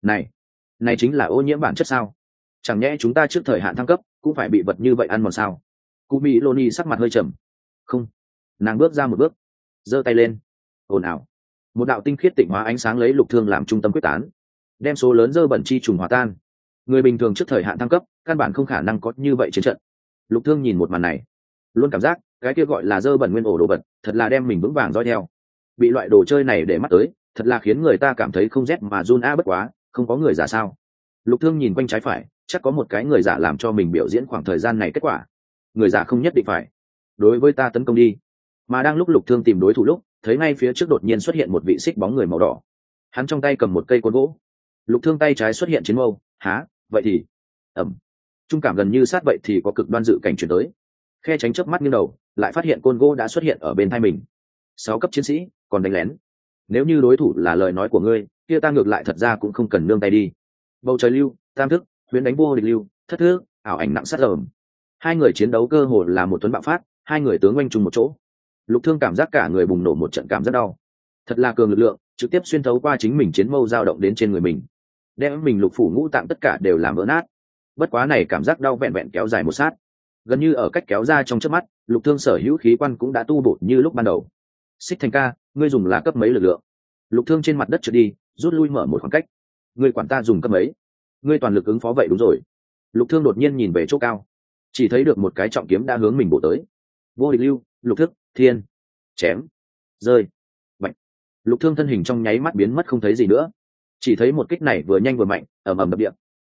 Này chính là ô nhiễm bản chất sao? Chẳng nhẽ chúng ta trước thời hạn thăng cấp cũng phải bị vật như vậy ăn mòn sao? Cụ Mỹ Loni sắc mặt hơi trầm. Không. Nàng bước ra một bước, giơ tay lên. Ồn ào. Một đạo tinh khiết tịnh hóa ánh sáng lấy Lục Thương làm trung tâm quyết tán, đem số lớn dơ bẩn chi trùng hòa tan. Người bình thường trước thời hạn thăng cấp căn bản không khả năng có như vậy chiến trận. Lục Thương nhìn một màn này, luôn cảm giác cái kia gọi là dơ bẩn nguyên ổ đồ vật thật là đem mình vững vàng dõi theo. Bị loại đồ chơi này để mắt tới, thật là khiến người ta cảm thấy không rét mà run. Bất quá không có người giả sao? Lục Thương nhìn quanh trái phải, chắc có một cái người giả làm cho mình biểu diễn khoảng thời gian này kết quả. Người giả không nhất định phải đối với ta tấn công đi. Mà đang lúc Lục Thương tìm đối thủ lúc, thấy ngay phía trước đột nhiên xuất hiện một vị xích bóng người màu đỏ. Hắn trong tay cầm một cây côn gỗ. Lục Thương tay trái xuất hiện chiến mâu. Vậy thì trung cảm gần như sát vậy thì có cực đoan dự cảnh chuyển tới. Khe tránh chớp mắt nghiêng đầu, lại phát hiện côn gỗ đã xuất hiện ở bên tai mình. 6 cấp chiến sĩ còn đánh lén. Nếu như đối thủ là lời nói của ngươi, kia ta ngược lại thật ra cũng không cần nương tay đi. Bầu trời lưu, tam thức, huyễn đánh vô địch lưu, thất thức, ảo ảnh nặng sát rờm. Hai người chiến đấu cơ hồ là một tuấn bạo phát, hai người tướng oanh chung một chỗ. Lục Thương cảm giác cả người bùng nổ một trận cảm rất đau. Thật là cường lực lượng, trực tiếp xuyên thấu qua chính mình chiến mâu dao động đến trên người mình, đem mình lục phủ ngũ tạng tất cả đều làm vỡ nát. Bất quá này cảm giác đau vẹn vẹn kéo dài một sát, gần như ở cách kéo ra trong chớp mắt, Lục Thương sở hữu khí quan cũng đã tu bổ như lúc ban đầu. Xích Thành ca, ngươi dùng là cấp mấy lực lượng? Lục Thương trên mặt đất trượt đi, rút lui mở một khoảng cách. Ngươi quản ta dùng cấp mấy? Ngươi toàn lực ứng phó vậy đúng rồi. Lục Thương đột nhiên nhìn về chỗ cao, chỉ thấy được một cái trọng kiếm đã hướng mình bổ tới. Vô địch lưu, lục thức, thiên, chém, rơi, mạnh. Lục Thương thân hình trong nháy mắt biến mất không thấy gì nữa, chỉ thấy một kích này vừa nhanh vừa mạnh, ầm ầm đập điện,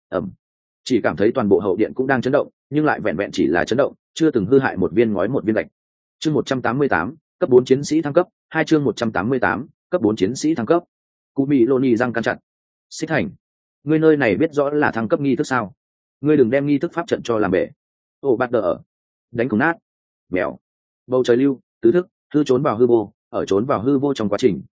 chỉ cảm thấy toàn bộ hậu điện cũng đang chấn động, nhưng lại vẹn vẹn chỉ là chấn động, chưa từng hư hại một viên ngói một viên gạch. Chương 188, cấp 4 chiến sĩ thăng cấp, 2 chương 188, cấp 4 chiến sĩ thăng cấp. Cụ Mỹ Loni răng căn chặt. Xích Thành, ngươi nơi này biết rõ là thăng cấp nghi thức sao? Ngươi đừng đem nghi thức pháp trận cho làm bể. Ồ bắt đỡ, đánh cùng nát. Mèo. Bầu trời lưu, tứ thức, hư trốn vào hư vô, ở trốn vào hư vô trong quá trình,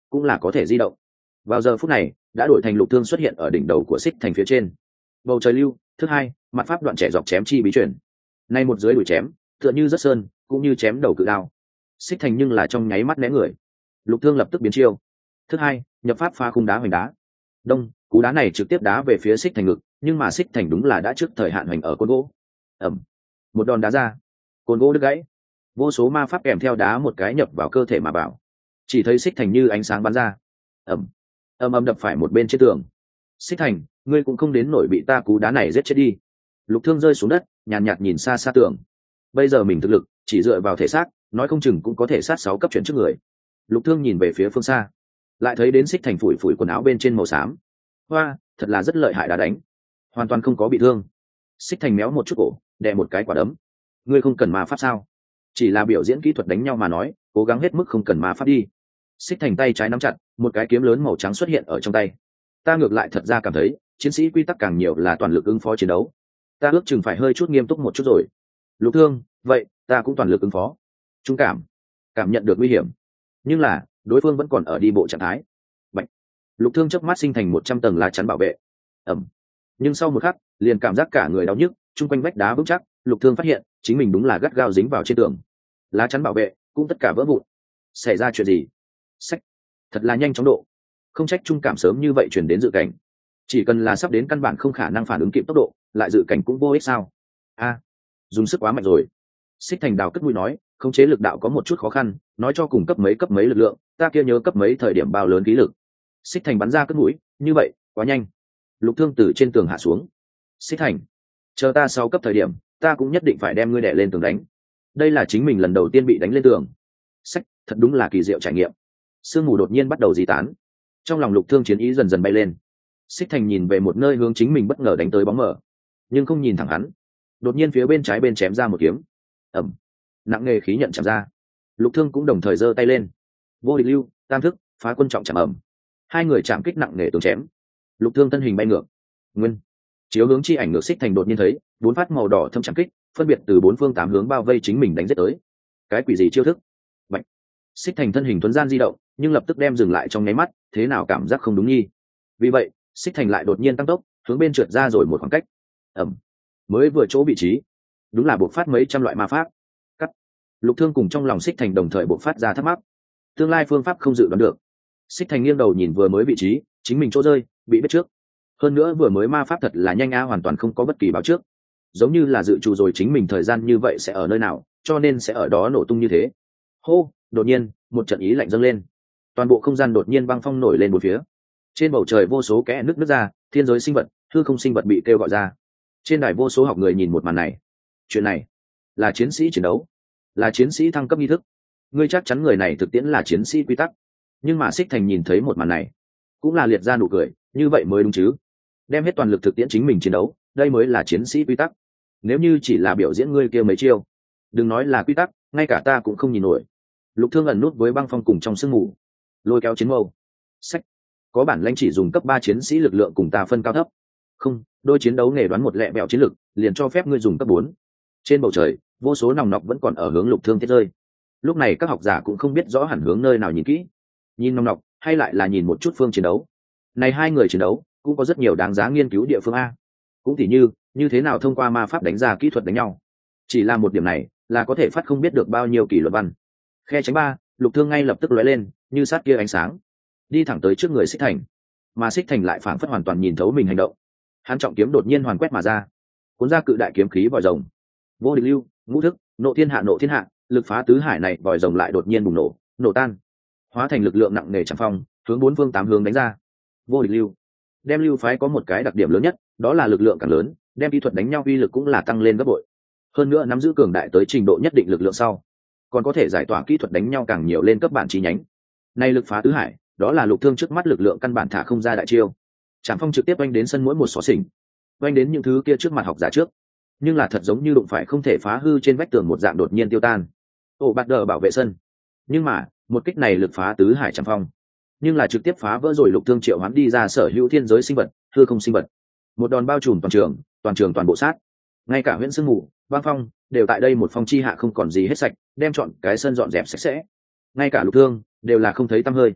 cũng là có thể di động. Vào giờ phút này đã đổi thành Lục Thương xuất hiện ở đỉnh đầu của xích thành phía trên. Bầu trời lưu thứ hai, mặt pháp đoạn trẻ dọc chém chi bí chuyển. Nay một dưới đuổi chém tựa như rất sơn, cũng như chém đầu cự đao. Xích thành nhưng là trong nháy mắt né người. Lục Thương lập tức biến chiêu. Thứ hai, nhập pháp phá khung đá hoành đá. Đông, cú đá này trực tiếp đá về phía xích thành ngực, nhưng mà xích thành đúng là đã trước thời hạn hoành ở côn gỗ. Ẩm, một đòn đá ra, côn gỗ đứt gãy. Vô số ma pháp kèm theo đá một cái nhập vào cơ thể mà bảo. Chỉ thấy xích thành như ánh sáng bắn ra. Ẩm, ầm ầm đập phải một bên trên tường. Xích thành, ngươi cũng không đến nổi bị ta cú đá này giết chết đi. Lục Thương rơi xuống đất, nhàn nhạt nhìn xa xa tường. Bây giờ mình thực lực chỉ dựa vào thể xác, nói không chừng cũng có thể sát 6 cấp chuyển trước người. Lục Thương nhìn về phía phương xa, lại thấy đến xích thành phủi phủi quần áo bên trên màu xám. Hoa, thật là rất lợi hại đá đánh, hoàn toàn không có bị thương. Xích thành méo một chút cổ, đè một cái quả đấm. Ngươi không cần ma pháp sao? Chỉ là biểu diễn kỹ thuật đánh nhau mà nói, cố gắng hết mức không cần ma pháp đi. Xích thành tay trái nắm chặt, một cái kiếm lớn màu trắng xuất hiện ở trong tay. Ta ngược lại thật ra cảm thấy chiến sĩ quy tắc càng nhiều là toàn lực ứng phó chiến đấu, ta ước chừng phải hơi chút nghiêm túc một chút rồi. Lục Thương, vậy ta cũng toàn lực ứng phó. Trung cảm nhận được nguy hiểm, nhưng là đối phương vẫn còn ở đi bộ trạng thái. Bạch. Lục Thương chớp mắt sinh thành 100 tầng lá chắn bảo vệ. Ẩm. Nhưng sau một khắc liền cảm giác cả người đau nhức, chung quanh vách đá vững chắc. Lục Thương phát hiện chính mình đúng là gắt gao dính vào trên tường, lá chắn bảo vệ cũng tất cả vỡ vụn. Xảy ra chuyện gì? Sách, thật là nhanh chóng độ, không trách trung cảm sớm như vậy chuyển đến dự cảnh. Chỉ cần là sắp đến căn bản không khả năng phản ứng kịp tốc độ, lại dự cảnh cũng vô ích sao? A, dùng sức quá mạnh rồi. Xích thành đào cất mũi nói, khống chế lực đạo có một chút khó khăn, nói cho cùng cấp mấy lực lượng, ta kia nhớ cấp mấy thời điểm bao lớn khí lực. Xích thành bắn ra cất mũi, như vậy quá nhanh. Lục Thương từ trên tường hạ xuống. Xích thành, chờ ta 6 cấp thời điểm, ta cũng nhất định phải đem ngươi đè lên tường đánh. Đây là chính mình lần đầu tiên bị đánh lên tường. Sách, thật đúng là kỳ diệu trải nghiệm. Sương mù đột nhiên bắt đầu di tán, trong lòng Lục Thương chiến ý dần dần bay lên. Xích thành nhìn về một nơi hướng chính mình bất ngờ đánh tới bóng mờ, nhưng không nhìn thẳng hắn. Đột nhiên phía bên trái bên chém ra một kiếm. Ẩm, nặng nề khí nhận chạm ra. Lục Thương cũng đồng thời giơ tay lên. Vô địch lưu tam thức phá quân trọng chạm ẩm. Hai người chạm kích nặng nề tường chém. Lục Thương thân hình bay ngược. Nguyên chiếu hướng chi ảnh ngược xích thành đột nhiên thấy 4 phát màu đỏ thâm chạm kích phân biệt từ 4 phương 8 hướng bao vây chính mình đánh giết tới. Cái quỷ gì chiêu thức? Bạch. Xích thành thân hình tuấn gian di động, nhưng lập tức đem dừng lại trong nháy mắt, thế nào cảm giác không đúng nghi. Vì vậy xích thành lại đột nhiên tăng tốc, hướng bên trượt ra rồi một khoảng cách. Ẩm, mới vừa chỗ vị trí đúng là buộc phát mấy trăm loại ma pháp. Cắt. Lục Thương cùng trong lòng xích thành đồng thời buộc phát ra thắc mắc, tương lai phương pháp không dự đoán được. Xích thành nghiêng đầu nhìn vừa mới vị trí chính mình chỗ rơi bị biết trước, hơn nữa vừa mới ma pháp thật là nhanh hoàn toàn không có bất kỳ báo trước, giống như là dự trù rồi chính mình thời gian như vậy sẽ ở nơi nào, cho nên sẽ ở đó nổ tung như thế. Hô, đột nhiên một trận ý lạnh dâng lên, toàn bộ không gian đột nhiên băng phong nổi lên một phía. Trên bầu trời vô số kẽ nứt ra, thiên giới sinh vật, hư không sinh vật bị kêu gọi ra. Trên đài vô số học người nhìn một màn này. Chuyện này là chiến sĩ chiến đấu, là chiến sĩ thăng cấp nghi thức. Ngươi chắc chắn người này thực tiễn là chiến sĩ quy tắc. Nhưng mà Xích Thành nhìn thấy một màn này, cũng là liệt ra nụ cười, như vậy mới đúng chứ. Đem hết toàn lực thực tiễn chính mình chiến đấu, đây mới là chiến sĩ quy tắc. Nếu như chỉ là biểu diễn ngươi kia mấy chiêu, đừng nói là quy tắc, ngay cả ta cũng không nhìn nổi. Lục Thương ẩn nút với băng phong cùng trong sương mù, lôi kéo chiến mâu. Sách, có bản lãnh chỉ dùng cấp 3 chiến sĩ lực lượng cùng ta phân cao thấp. Không, đôi chiến đấu nghề đoán một lẹ bẹo chiến lực, liền cho phép ngươi dùng cấp 4. Trên bầu trời, vô số nòng nọc vẫn còn ở hướng Lục Thương tiết rơi. Lúc này các học giả cũng không biết rõ hẳn hướng nơi nào nhìn kỹ, nhìn nòng nọc hay lại là nhìn một chút phương chiến đấu. Này hai người chiến đấu cũng có rất nhiều đáng giá nghiên cứu địa phương a. Cũng tỉ như thế nào thông qua ma pháp đánh ra kỹ thuật đánh nhau. Chỉ là một điểm này là có thể phát không biết được bao nhiêu kỷ luật văn. Khe tránh 3, Lục Thương ngay lập tức lóe lên, như sát kia ánh sáng, đi thẳng tới trước người Xích Thành. Mà Xích Thành lại phảng phất hoàn toàn nhìn thấu mình hành động. Hắn trọng kiếm đột nhiên hoàn quét mà ra, cuốn ra cự đại kiếm khí vòi rồng. Vô địch lưu, ngũ thức, nộ thiên hạ, lực phá tứ hải này vòi rồng lại đột nhiên bùng nổ, nổ tan, hóa thành lực lượng nặng nề chẳng phong, hướng 4 phương 8 hướng đánh ra. Vô địch lưu, đem lưu phái có một cái đặc điểm lớn nhất, đó là lực lượng càng lớn, đem kỹ thuật đánh nhau uy lực cũng là tăng lên gấp bội. Hơn nữa nắm giữ cường đại tới trình độ nhất định lực lượng sau, còn có thể giải tỏa kỹ thuật đánh nhau càng nhiều lên cấp bản chi nhánh. Nay lực phá tứ hải, đó là Lục Thương trước mắt lực lượng căn bản thả không ra đại chiêu. Trảm phong trực tiếp oanh đến sân mỗi một xó xỉnh, oanh đến những thứ kia trước mặt học giả trước, nhưng là thật giống như đụng phải không thể phá hư trên vách tường một dạng đột nhiên tiêu tan. Ổ bạt đờ bảo vệ sân, nhưng mà một kích này lực phá tứ hải Trảm phong, nhưng là trực tiếp phá vỡ rồi Lục Thương triệu hoán đi ra sở hữu thiên giới sinh vật, hư không sinh vật. Một đòn bao trùm toàn trường toàn bộ sát, ngay cả huyễn sương mù, băng phong đều tại đây một phong chi hạ không còn gì hết sạch, đem chọn cái sân dọn dẹp sạch sẽ. Ngay cả Lục Thương đều là không thấy tăm hơi.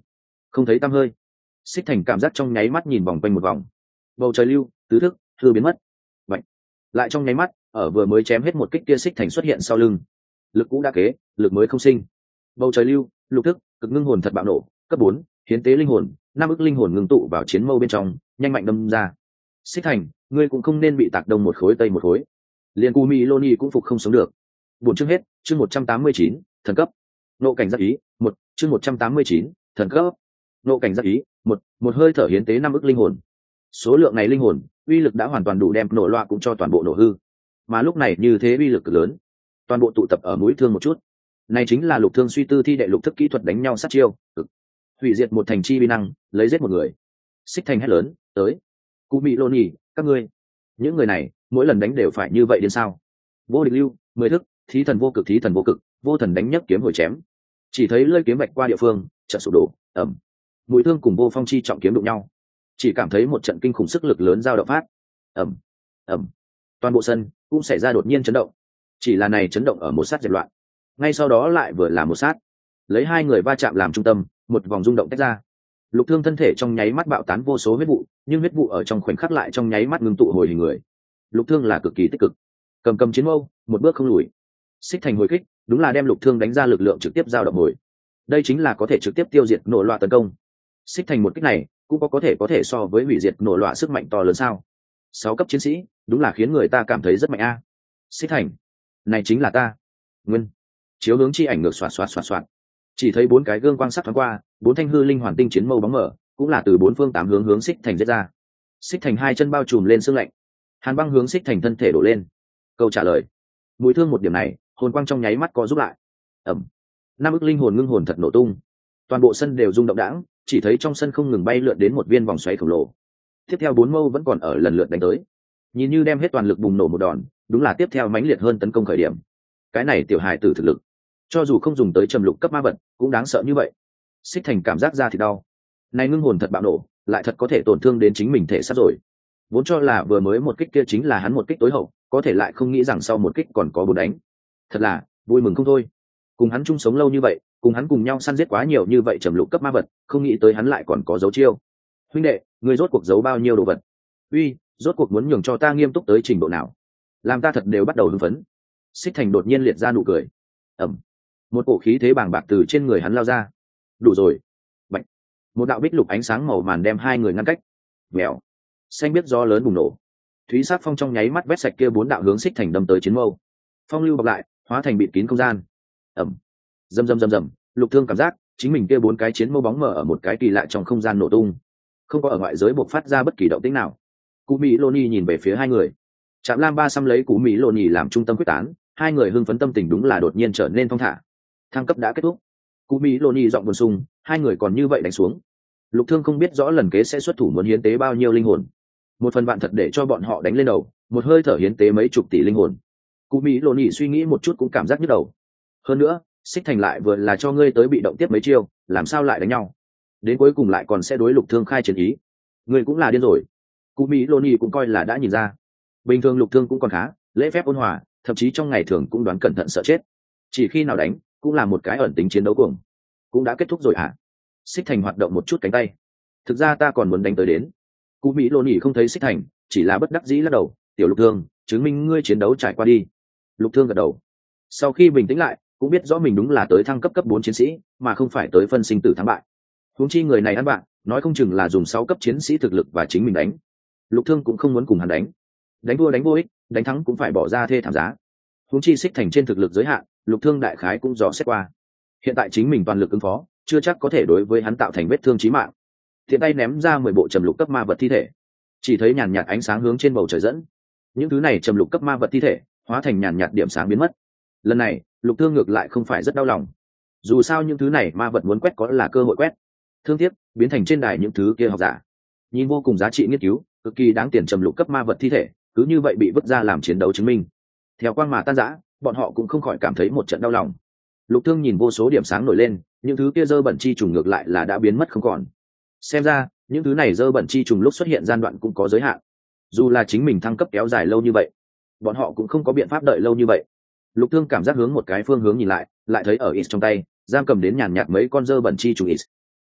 không thấy tăm hơi. Xích Thành cảm giác trong nháy mắt nhìn vòng quanh một vòng, bầu trời lưu tứ thức hư biến mất. Vậy lại trong nháy mắt, ở vừa mới chém hết một kích kia, Xích Thành xuất hiện sau lưng, lực cũ đã kế, lực mới không sinh. Bầu trời lưu lục thức cực ngưng hồn thật bạo nổ, cấp 4, hiến tế linh hồn, 5 ức linh hồn ngưng tụ vào chiến mâu bên trong, nhanh mạnh đâm ra. Xích Thành, ngươi cũng không nên bị tạc đông một khối tây một khối. Liên Cú Mỹ Loni cũng phục không sống được. Buồn chương hết, chương 189, thần cấp. Nộ cảnh giác ý, 1, chương 189, thần cấp. Nộ cảnh giác ý, một hơi thở hiến tế 5 ức linh hồn. Số lượng này linh hồn, uy lực đã hoàn toàn đủ đem nổ loa cũng cho toàn bộ nổ hư. Mà lúc này như thế uy lực cực lớn, toàn bộ tụ tập ở mũi thương một chút. Này chính là Lục Thương suy tư thi đệ lục thức kỹ thuật đánh nhau sát chiêu, hủy diệt một thành chi vi năng, lấy giết một người. Xích Thành hét lớn, tới. Cú Mỹ Loni, các ngươi, những người này, mỗi lần đánh đều phải như vậy đến sao? Vô địch lưu, 10 thức, thí thần vô cực, vô thần đánh nhấc kiếm hồi chém. Chỉ thấy lưỡi kiếm vạch qua địa phương, chợt sụp đổ, ầm. Mũi thương cùng vô phong chi trọng kiếm đụng nhau, chỉ cảm thấy một trận kinh khủng sức lực lớn dao động phát, ầm, ầm. Toàn bộ sân cũng xảy ra đột nhiên chấn động. Chỉ là này chấn động ở một sát dẹp loạn, ngay sau đó lại vừa là một sát, lấy hai người va chạm làm trung tâm, một vòng rung động tách ra. Lục Thương thân thể trong nháy mắt bạo tán vô số huyết vụ, nhưng huyết vụ ở trong khoảnh khắc lại trong nháy mắt ngưng tụ hồi hình người. Lục Thương là cực kỳ tích cực, cầm chiến mâu, một bước không lùi. Xích Thành hồi kích, đúng là đem Lục Thương đánh ra lực lượng trực tiếp giao động hồi. Đây chính là có thể trực tiếp tiêu diệt nổ loạn tấn công. Xích Thành một kích này, cũng có thể so với hủy diệt nổ loạn sức mạnh to lớn sao? 6 cấp chiến sĩ, đúng là khiến người ta cảm thấy rất mạnh a. Xích Thành, này chính là ta. Nguyên. Chiếu hướng chi ảnh ngược xoạt. Chỉ thấy 4 cái gương quang sắc thoáng qua, 4 thanh hư linh hoàn tinh chiến mâu bóng mở, cũng là từ 4 phương 8 hướng Xích Thành giết ra. Xích Thành hai chân bao trùm lên sương lạnh, hàn băng hướng Xích Thành thân thể đổ lên. Câu trả lời, mũi thương một điểm này, hồn quang trong nháy mắt có giúp lại. Ẩm. 5 ức linh hồn ngưng hồn thật nổ tung, toàn bộ sân đều rung động đãng, chỉ thấy trong sân không ngừng bay lượn đến một viên vòng xoáy khổng lồ. Tiếp theo 4 mâu vẫn còn ở lần lượt đánh tới, nhìn như đem hết toàn lực bùng nổ một đòn, đúng là tiếp theo mãnh liệt hơn tấn công khởi điểm. Cái này tiểu hài tử thực lực, cho dù không dùng tới trầm lục cấp ma vật cũng đáng sợ như vậy. Xích Thành cảm giác ra thì đau, này ngưng hồn thật bạo nổ, lại thật có thể tổn thương đến chính mình thể xác rồi. Vốn cho là vừa mới một kích kia chính là hắn một kích tối hậu, có thể lại không nghĩ rằng sau một kích còn có 4 đánh. Thật là vui mừng không thôi. Cùng hắn chung sống lâu như vậy, cùng hắn cùng nhau săn giết quá nhiều như vậy trầm lục cấp ma vật, không nghĩ tới hắn lại còn có dấu chiêu. Huynh đệ, ngươi rốt cuộc giấu bao nhiêu đồ vật? Uy, rốt cuộc muốn nhường cho ta nghiêm túc tới trình độ nào? Làm ta thật đều bắt đầu hưng phấn. Xích Thành đột nhiên liệt ra nụ cười. Ẩm. Một cổ khí thế bàng bạc từ trên người hắn lao ra. Đủ rồi. Bạch. Một đạo bích lục ánh sáng màu màn đem hai người ngăn cách. Mèo. Xanh biết gió lớn bùng nổ. Thúy sát phong trong nháy mắt vét sạch kia 4 đạo hướng Xích Thành đâm tới chiến mâu. Phong lưu bọc lại, hóa thành bịt kín không gian. Ẩm. Rầm. Lục Thương cảm giác chính mình kia 4 cái chiến mâu bóng mở ở một cái kỳ lạ trong không gian nổ tung, không có ở ngoại giới bộc phát ra bất kỳ động tĩnh nào. Cú Mỹ Loni nhìn về phía hai người, Trạm Lam Ba xăm lấy Cú Mỹ Loni làm trung tâm quyết tán, hai người hưng phấn tâm tình đúng là đột nhiên trở nên thong thả. Thăng cấp đã kết thúc. Cú Mỹ Loni giọng buồn sung, hai người còn như vậy đánh xuống, Lục Thương không biết rõ lần kế sẽ xuất thủ muốn hiến tế bao nhiêu linh hồn. Một phần vạn thật để cho bọn họ đánh lên đầu, một hơi thở hiến tế mấy chục tỷ linh hồn. Cú Mỹ Loni suy nghĩ một chút cũng cảm giác nhức đầu. Hơn nữa, Xích Thành lại vừa là cho ngươi tới bị động tiếp mấy chiêu, làm sao lại đánh nhau? Đến cuối cùng lại còn sẽ đối Lục Thương khai chiến ý. Ngươi cũng là điên rồi. Cú Mỹ Loni cũng coi là đã nhìn ra. Bình thường Lục Thương cũng còn khá, lễ phép ôn hòa, thậm chí trong ngày thường cũng đoán cẩn thận sợ chết. Chỉ khi nào đánh, cũng là một cái ẩn tính chiến đấu cuồng. Cũng đã kết thúc rồi hả? Xích Thành hoạt động một chút cánh tay. Thực ra ta còn muốn đánh tới đến. Cú Mỹ Loni không thấy Xích Thành, chỉ là bất đắc dĩ lắc đầu. Tiểu Lục Thương, chứng minh ngươi chiến đấu trải qua đi. Lục Thương gật đầu. Sau khi bình tĩnh lại, cũng biết rõ mình đúng là tới thăng cấp 4 chiến sĩ, mà không phải tới phân sinh tử thắng bại. Huống chi người này ăn bạn, nói không chừng là dùng 6 cấp chiến sĩ thực lực và chính mình đánh. Lục Thương cũng không muốn cùng hắn đánh. Đánh đua đánh vô ích, đánh thắng cũng phải bỏ ra thê thảm giá. Huống chi Xích Thành trên thực lực giới hạn, Lục Thương đại khái cũng dò xét qua. Hiện tại chính mình toàn lực ứng phó, chưa chắc có thể đối với hắn tạo thành vết thương chí mạng. Thiện tay ném ra 10 bộ trầm lục cấp ma vật thi thể, chỉ thấy nhàn nhạt ánh sáng hướng trên bầu trời dẫn. Những thứ này trầm lục cấp ma vật thi thể, hóa thành nhàn nhạt điểm sáng biến mất. Lần này, Lục Thương ngược lại không phải rất đau lòng. Dù sao những thứ này ma vật muốn quét có là cơ hội quét. Thương tiếc, biến thành trên đài những thứ kia học giả. Nhìn vô cùng giá trị nghiên cứu, cực kỳ đáng tiền trầm lục cấp ma vật thi thể, cứ như vậy bị vứt ra làm chiến đấu chứng minh. Theo quang mà tan rã, bọn họ cũng không khỏi cảm thấy một trận đau lòng. Lục Thương nhìn vô số điểm sáng nổi lên, những thứ kia dơ bẩn chi trùng ngược lại là đã biến mất không còn. Xem ra, những thứ này dơ bẩn chi trùng lúc xuất hiện gian đoạn cũng có giới hạn. Dù là chính mình thăng cấp kéo dài lâu như vậy, bọn họ cũng không có biện pháp đợi lâu như vậy. Lục Thương cảm giác hướng một cái phương hướng nhìn lại, lại thấy ở Is trong tay, giam cầm đến nhàn nhạt mấy con dơ bẩn chi trùng Is.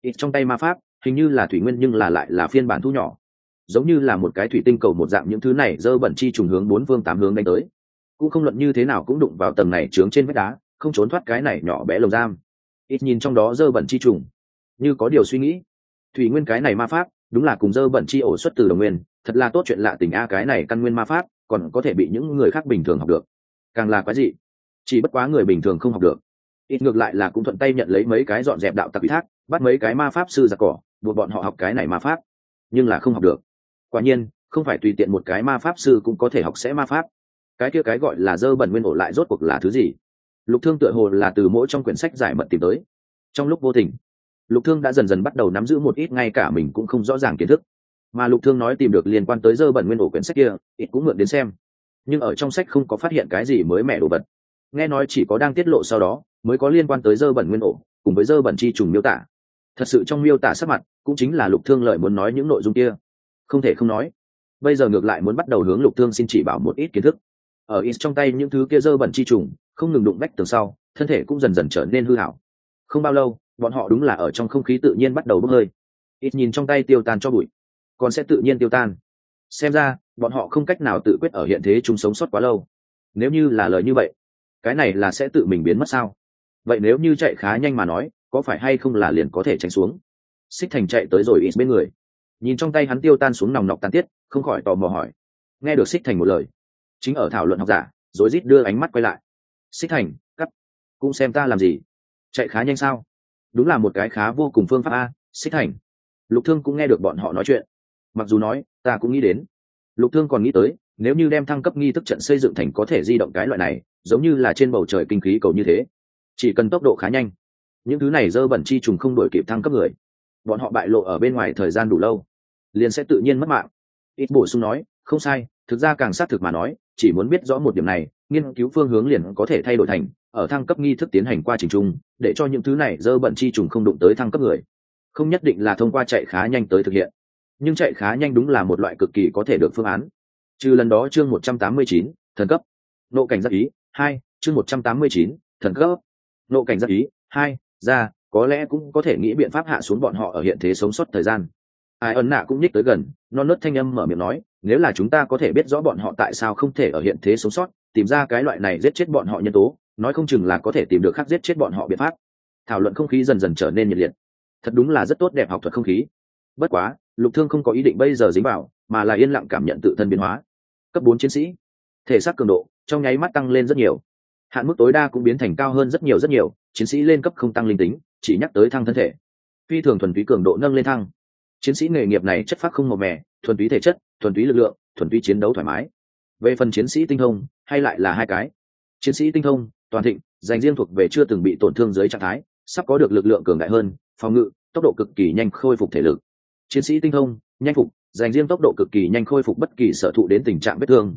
ít trong tay ma pháp hình như là thủy nguyên nhưng là lại là phiên bản thu nhỏ, giống như là một cái thủy tinh cầu một dạng. những thứ này dơ bẩn chi trùng hướng bốn phương tám hướng đánh tới, cũng không luận như thế nào cũng đụng vào tầng này trướng trên vách đá, không trốn thoát cái này nhỏ bé lồng giam. Ít nhìn trong đó dơ bẩn chi trùng, như có điều suy nghĩ. Thủy nguyên cái này ma pháp đúng là cùng dơ bẩn chi ổ xuất từ đồng nguyên, thật là tốt chuyện lạ tình a. Cái này căn nguyên ma pháp còn có thể bị những người khác bình thường học được, càng là quái dị. Chỉ bất quá người bình thường không học được. Ít ngược lại là cũng thuận tay nhận lấy mấy cái dọn dẹp đạo tặc ủy thác, bắt mấy cái ma pháp sư giặc cỏ buộc bọn họ học cái này ma pháp, nhưng là không học được. Quả nhiên không phải tùy tiện một cái ma pháp sư cũng có thể học sẽ ma pháp. Cái kia cái gọi là dơ bẩn nguyên ổ lại rốt cuộc là thứ gì? Lục Thương tựa hồ là từ mỗi trong quyển sách giải mật tìm tới. Trong lúc vô tình, Lục Thương đã dần dần bắt đầu nắm giữ một ít ngay cả mình cũng không rõ ràng kiến thức. Mà Lục Thương nói tìm được liên quan tới dơ bẩn nguyên ổ quyển sách kia, ít cũng mượn đến xem. Nhưng ở trong sách không có phát hiện cái gì mới mẻ đồ vật. Nghe nói chỉ có đang tiết lộ sau đó mới có liên quan tới dơ bẩn nguyên ổ cùng với dơ bẩn chi trùng miêu tả. Thật sự trong miêu tả sắc mặt cũng chính là Lục Thương lợi muốn nói những nội dung kia, không thể không nói. Bây giờ ngược lại muốn bắt đầu hướng Lục Thương xin chỉ bảo một ít kiến thức. Ở ít trong tay những thứ kia dơ bẩn chi trùng không ngừng đụng vách tường sau, thân thể cũng dần dần trở nên hư hảo. Không bao lâu bọn họ đúng là ở trong không khí tự nhiên bắt đầu bốc hơi. Ít nhìn trong tay tiêu tan cho bụi, còn sẽ tự nhiên tiêu tan. Xem ra bọn họ không cách nào tự quyết ở hiện thế chúng sống sót quá lâu. Nếu như là lời như vậy, cái này là sẽ tự mình biến mất sao? Vậy nếu như chạy khá nhanh mà nói, có phải hay không là liền có thể tránh xuống? Xích Thành chạy tới rồi ít bên người, nhìn trong tay hắn tiêu tan xuống nòng nọc tan tiết, không khỏi tò mò hỏi. Nghe được Xích Thành một lời, chính ở thảo luận học giả rối rít đưa ánh mắt quay lại. Xích Thành, cắt, cũng xem ta làm gì? Chạy khá nhanh sao? Đúng là một cái khá vô cùng phương pháp a. Xích Thành. Lục Thương cũng nghe được bọn họ nói chuyện, mặc dù nói ta cũng nghĩ đến. Lục Thương còn nghĩ tới nếu như đem thăng cấp nghi thức trận xây dựng thành có thể di động cái loại này, giống như là trên bầu trời kinh khí cầu như thế, chỉ cần tốc độ khá nhanh, những thứ này dơ bẩn chi trùng không đuổi kịp thăng cấp người, bọn họ bại lộ ở bên ngoài thời gian đủ lâu liền sẽ tự nhiên mất mạng. Ít bổ sung nói, không sai, thực ra càng xác thực mà nói, chỉ muốn biết rõ một điểm này, nghiên cứu phương hướng liền có thể thay đổi thành ở thăng cấp nghi thức tiến hành qua trình chung, để cho những thứ này dơ bẩn chi trùng không đụng tới thăng cấp người. Không nhất định là thông qua chạy khá nhanh tới thực hiện, nhưng chạy khá nhanh đúng là một loại cực kỳ có thể được phương án. Trừ lần đó chương 189, thần cấp nộ cảnh giác ý 2, chương 189, thần cấp nộ cảnh giác ý 2 ra, có lẽ cũng có thể nghĩ biện pháp hạ xuống bọn họ ở hiện thế sống sót thời gian. Ai ẩn nạ cũng nhích tới gần, non nớt thanh âm mở miệng nói, nếu là chúng ta có thể biết rõ bọn họ tại sao không thể ở hiện thế sống sót, tìm ra cái loại này giết chết bọn họ nhân tố, nói không chừng là có thể tìm được khác giết chết bọn họ biện pháp. Thảo luận không khí dần dần trở nên nhiệt liệt, thật đúng là rất tốt đẹp học thuật không khí. Bất quá Lục Thương không có ý định bây giờ dính vào, mà là yên lặng cảm nhận tự thân biến hóa. Cấp 4 chiến sĩ, thể xác cường độ trong nháy mắt tăng lên rất nhiều, hạn mức tối đa cũng biến thành cao hơn rất nhiều rất nhiều. Chiến sĩ lên cấp không tăng linh tính, chỉ nhắc tới thăng thân thể, phi thường thuần túy cường độ nâng lên thăng. Chiến sĩ nghề nghiệp này chất phác không màu mè, thuần túy thể chất, thuần túy lực lượng, thuần túy chiến đấu thoải mái. Về phần chiến sĩ tinh thông, hay lại là hai cái. Chiến sĩ tinh thông toàn thịnh, dành riêng thuộc về chưa từng bị tổn thương dưới trạng thái, sắp có được lực lượng cường đại hơn, phòng ngự, tốc độ cực kỳ nhanh khôi phục thể lực. Chiến sĩ tinh thông nhanh phục, dành riêng tốc độ cực kỳ nhanh khôi phục bất kỳ sở thụ đến tình trạng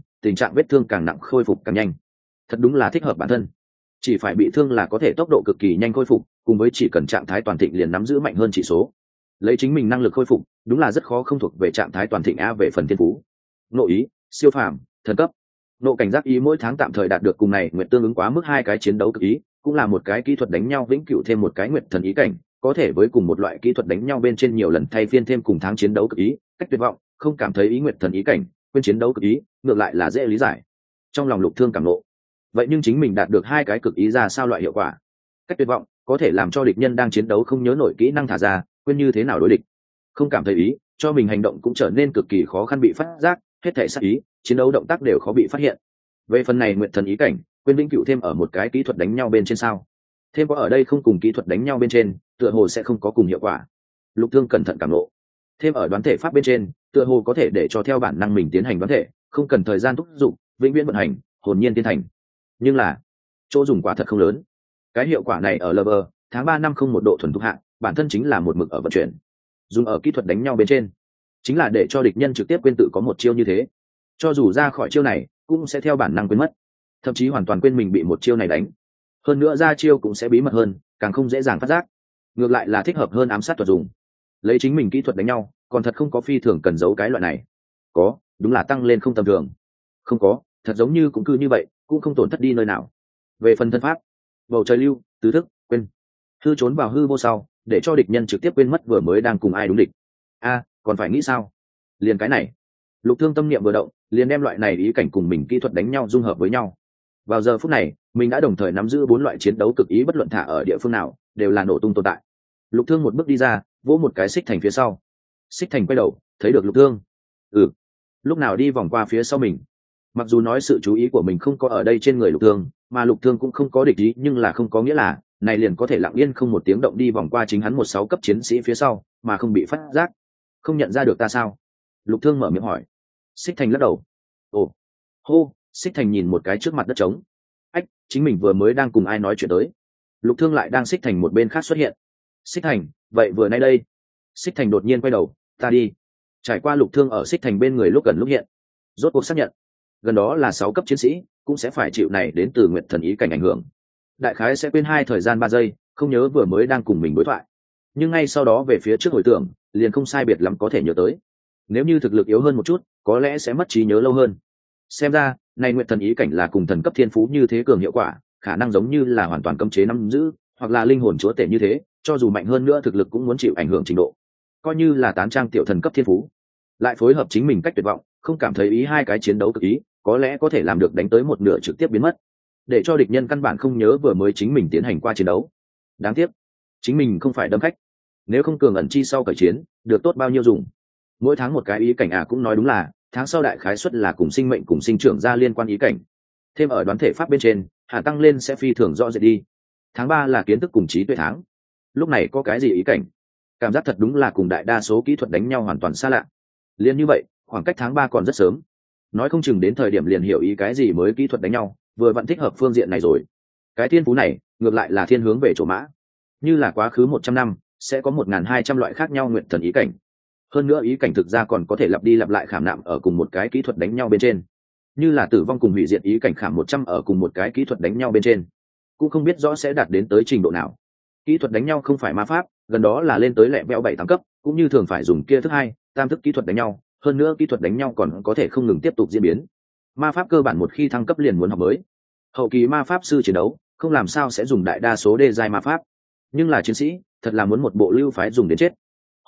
vết thương càng nặng khôi phục càng nhanh. Thật đúng là thích hợp bản thân. Chỉ phải bị thương là có thể tốc độ cực kỳ nhanh khôi phục, cùng với chỉ cần trạng thái toàn thịnh liền nắm giữ mạnh hơn chỉ số. Lấy chính mình năng lực khôi phục, đúng là rất khó không thuộc về trạng thái toàn thịnh a. Về phần thiên phú, nội ý, siêu phàm, thần cấp, nộ cảnh giác ý mỗi tháng tạm thời đạt được cùng này nguyện tương ứng quá mức hai cái chiến đấu cực ý, cũng là một cái kỹ thuật đánh nhau vĩnh cửu thêm một cái nguyện thần ý cảnh, có thể với cùng một loại kỹ thuật đánh nhau bên trên nhiều lần thay phiên thêm cùng tháng chiến đấu cực ý. Cách tuyệt vọng, không cảm thấy ý nguyện thần ý cảnh, quên chiến đấu cực ý, ngược lại là dễ lý giải. Trong lòng Lục Thương cảm nộ, vậy nhưng chính mình đạt được hai cái cực ý ra sao loại hiệu quả. Cách tuyệt vọng có thể làm cho địch nhân đang chiến đấu không nhớ nổi kỹ năng thả ra, quên như thế nào đối địch. Không cảm thấy ý, cho mình hành động cũng trở nên cực kỳ khó khăn bị phát giác, hết thảy sát ý, chiến đấu động tác đều khó bị phát hiện. Về phần này nguyện thần ý cảnh, quên vĩnh cửu thêm ở một cái kỹ thuật đánh nhau bên trên sao? Thêm có ở đây không cùng kỹ thuật đánh nhau bên trên, tựa hồ sẽ không có cùng hiệu quả. Lục Thương cẩn thận cảm ngộ. Thêm ở đoán thể pháp bên trên, tựa hồ có thể để cho theo bản năng mình tiến hành đoán thể, không cần thời gian thúc giục, vĩnh viễn vận hành, hồn nhiên tiến hành. Nhưng là chỗ dùng quả thật không lớn. Cái hiệu quả này ở level tháng 3 năm không một độ thuần thục hạng, bản thân chính là một mực ở vận chuyển. Dùng ở kỹ thuật đánh nhau bên trên, chính là để cho địch nhân trực tiếp quên tự có một chiêu như thế. Cho dù ra khỏi chiêu này, cũng sẽ theo bản năng quên mất, thậm chí hoàn toàn quên mình bị một chiêu này đánh. Hơn nữa ra chiêu cũng sẽ bí mật hơn, càng không dễ dàng phát giác. Ngược lại là thích hợp hơn ám sát thuật dùng. Lấy chính mình kỹ thuật đánh nhau, còn thật không có phi thường cần giấu cái loại này. Có, đúng là tăng lên không tầm thường. Không có, thật giống như cũng cứ như vậy, cũng không tổn thất đi nơi nào. Về phần thân pháp, bầu trời lưu, tứ thức, quên. Hư trốn vào hư vô sau, để cho địch nhân trực tiếp quên mất vừa mới đang cùng ai đúng địch. Còn phải nghĩ sao? Liền cái này. Lục Thương tâm niệm vừa động, liền đem loại này ý cảnh cùng mình kỹ thuật đánh nhau dung hợp với nhau. Vào giờ phút này, mình đã đồng thời nắm giữ 4 loại chiến đấu cực ý, bất luận thả ở địa phương nào đều là nổ tung tồn tại. Lục Thương một bước đi ra, vỗ một cái Xích Thành phía sau. Xích Thành quay đầu, thấy được Lục Thương. Lúc nào đi vòng qua phía sau mình. Mặc dù nói sự chú ý của mình không có ở đây trên người Lục Thương, mà Lục Thương cũng không có địch ý, nhưng là không có nghĩa là này liền có thể lặng yên không một tiếng động đi vòng qua chính hắn 16 cấp chiến sĩ phía sau mà không bị phát giác. Không nhận ra được ta sao? Lục Thương mở miệng hỏi. Xích Thành lắc đầu. Xích Thành nhìn một cái trước mặt đất trống. Chính mình vừa mới đang cùng ai nói chuyện tới. Lục Thương lại đang Xích Thành một bên khác xuất hiện. Xích Thành, vậy vừa nay đây. Xích Thành đột nhiên quay đầu, ta đi. Trải qua Lục Thương ở Xích Thành bên người lúc gần lúc hiện, rốt cuộc xác nhận gần đó là 6 cấp chiến sĩ cũng sẽ phải chịu này đến từ nguyện thần ý cảnh ảnh hưởng. Đại khái sẽ quên thời gian 3 giây, không nhớ vừa mới đang cùng mình đối thoại, nhưng ngay sau đó về phía trước hồi tưởng liền không sai biệt lắm có thể nhớ tới. Nếu như thực lực yếu hơn một chút có lẽ sẽ mất trí nhớ lâu hơn. Xem ra này nguyện thần ý cảnh là cùng thần cấp thiên phú như thế cường hiệu quả, khả năng giống như là hoàn toàn cấm chế nắm giữ, hoặc là linh hồn chúa tể như thế, cho dù mạnh hơn nữa thực lực cũng muốn chịu ảnh hưởng trình độ. Coi như là tán trang tiểu thần cấp thiên phú, lại phối hợp chính mình cách tuyệt vọng, không cảm thấy ý hai cái chiến đấu cực ý, có lẽ có thể làm được đánh tới một nửa trực tiếp biến mất, để cho địch nhân căn bản không nhớ vừa mới chính mình tiến hành qua chiến đấu. Đáng tiếc chính mình không phải đâm khách, nếu không cường ẩn chi sau cởi chiến được tốt bao nhiêu dùng. Mỗi tháng một cái ý cảnh cũng nói đúng là tháng sau đại khái suất là cùng sinh mệnh cùng sinh trưởng ra liên quan ý cảnh, thêm ở đoán thể pháp bên trên hạ tăng lên sẽ phi thường rõ rệt đi. Tháng 3 là kiến thức cùng trí tuệ tháng, lúc này có cái gì ý cảnh, cảm giác thật đúng là cùng đại đa số kỹ thuật đánh nhau hoàn toàn xa lạ. Liên như vậy khoảng cách tháng 3 còn rất sớm, nói không chừng đến thời điểm liền hiểu ý cái gì mới kỹ thuật đánh nhau, vừa vẫn thích hợp phương diện này rồi. Cái thiên phú này ngược lại là thiên hướng về chỗ mã, như là quá khứ 100 năm sẽ có 1200 loại khác nhau nguyện thần ý cảnh. Hơn nữa ý cảnh thực ra còn có thể lặp đi lặp lại khảm nạm ở cùng một cái kỹ thuật đánh nhau bên trên, như là tử vong cùng hủy diệt ý cảnh khảm 100 ở cùng một cái kỹ thuật đánh nhau bên trên, cũng không biết rõ sẽ đạt đến tới trình độ nào. Kỹ thuật đánh nhau không phải ma pháp, gần đó là lên tới lẹ vẹo 7-8 cấp, cũng như thường phải dùng kia thức 2, tam thức kỹ thuật đánh nhau, hơn nữa kỹ thuật đánh nhau còn có thể không ngừng tiếp tục diễn biến. Ma pháp cơ bản một khi thăng cấp liền muốn học mới. Hậu kỳ ma pháp sư chiến đấu không làm sao sẽ dùng đại đa số đê giai ma pháp, nhưng là chiến sĩ thật là muốn một bộ lưu phái dùng đến chết.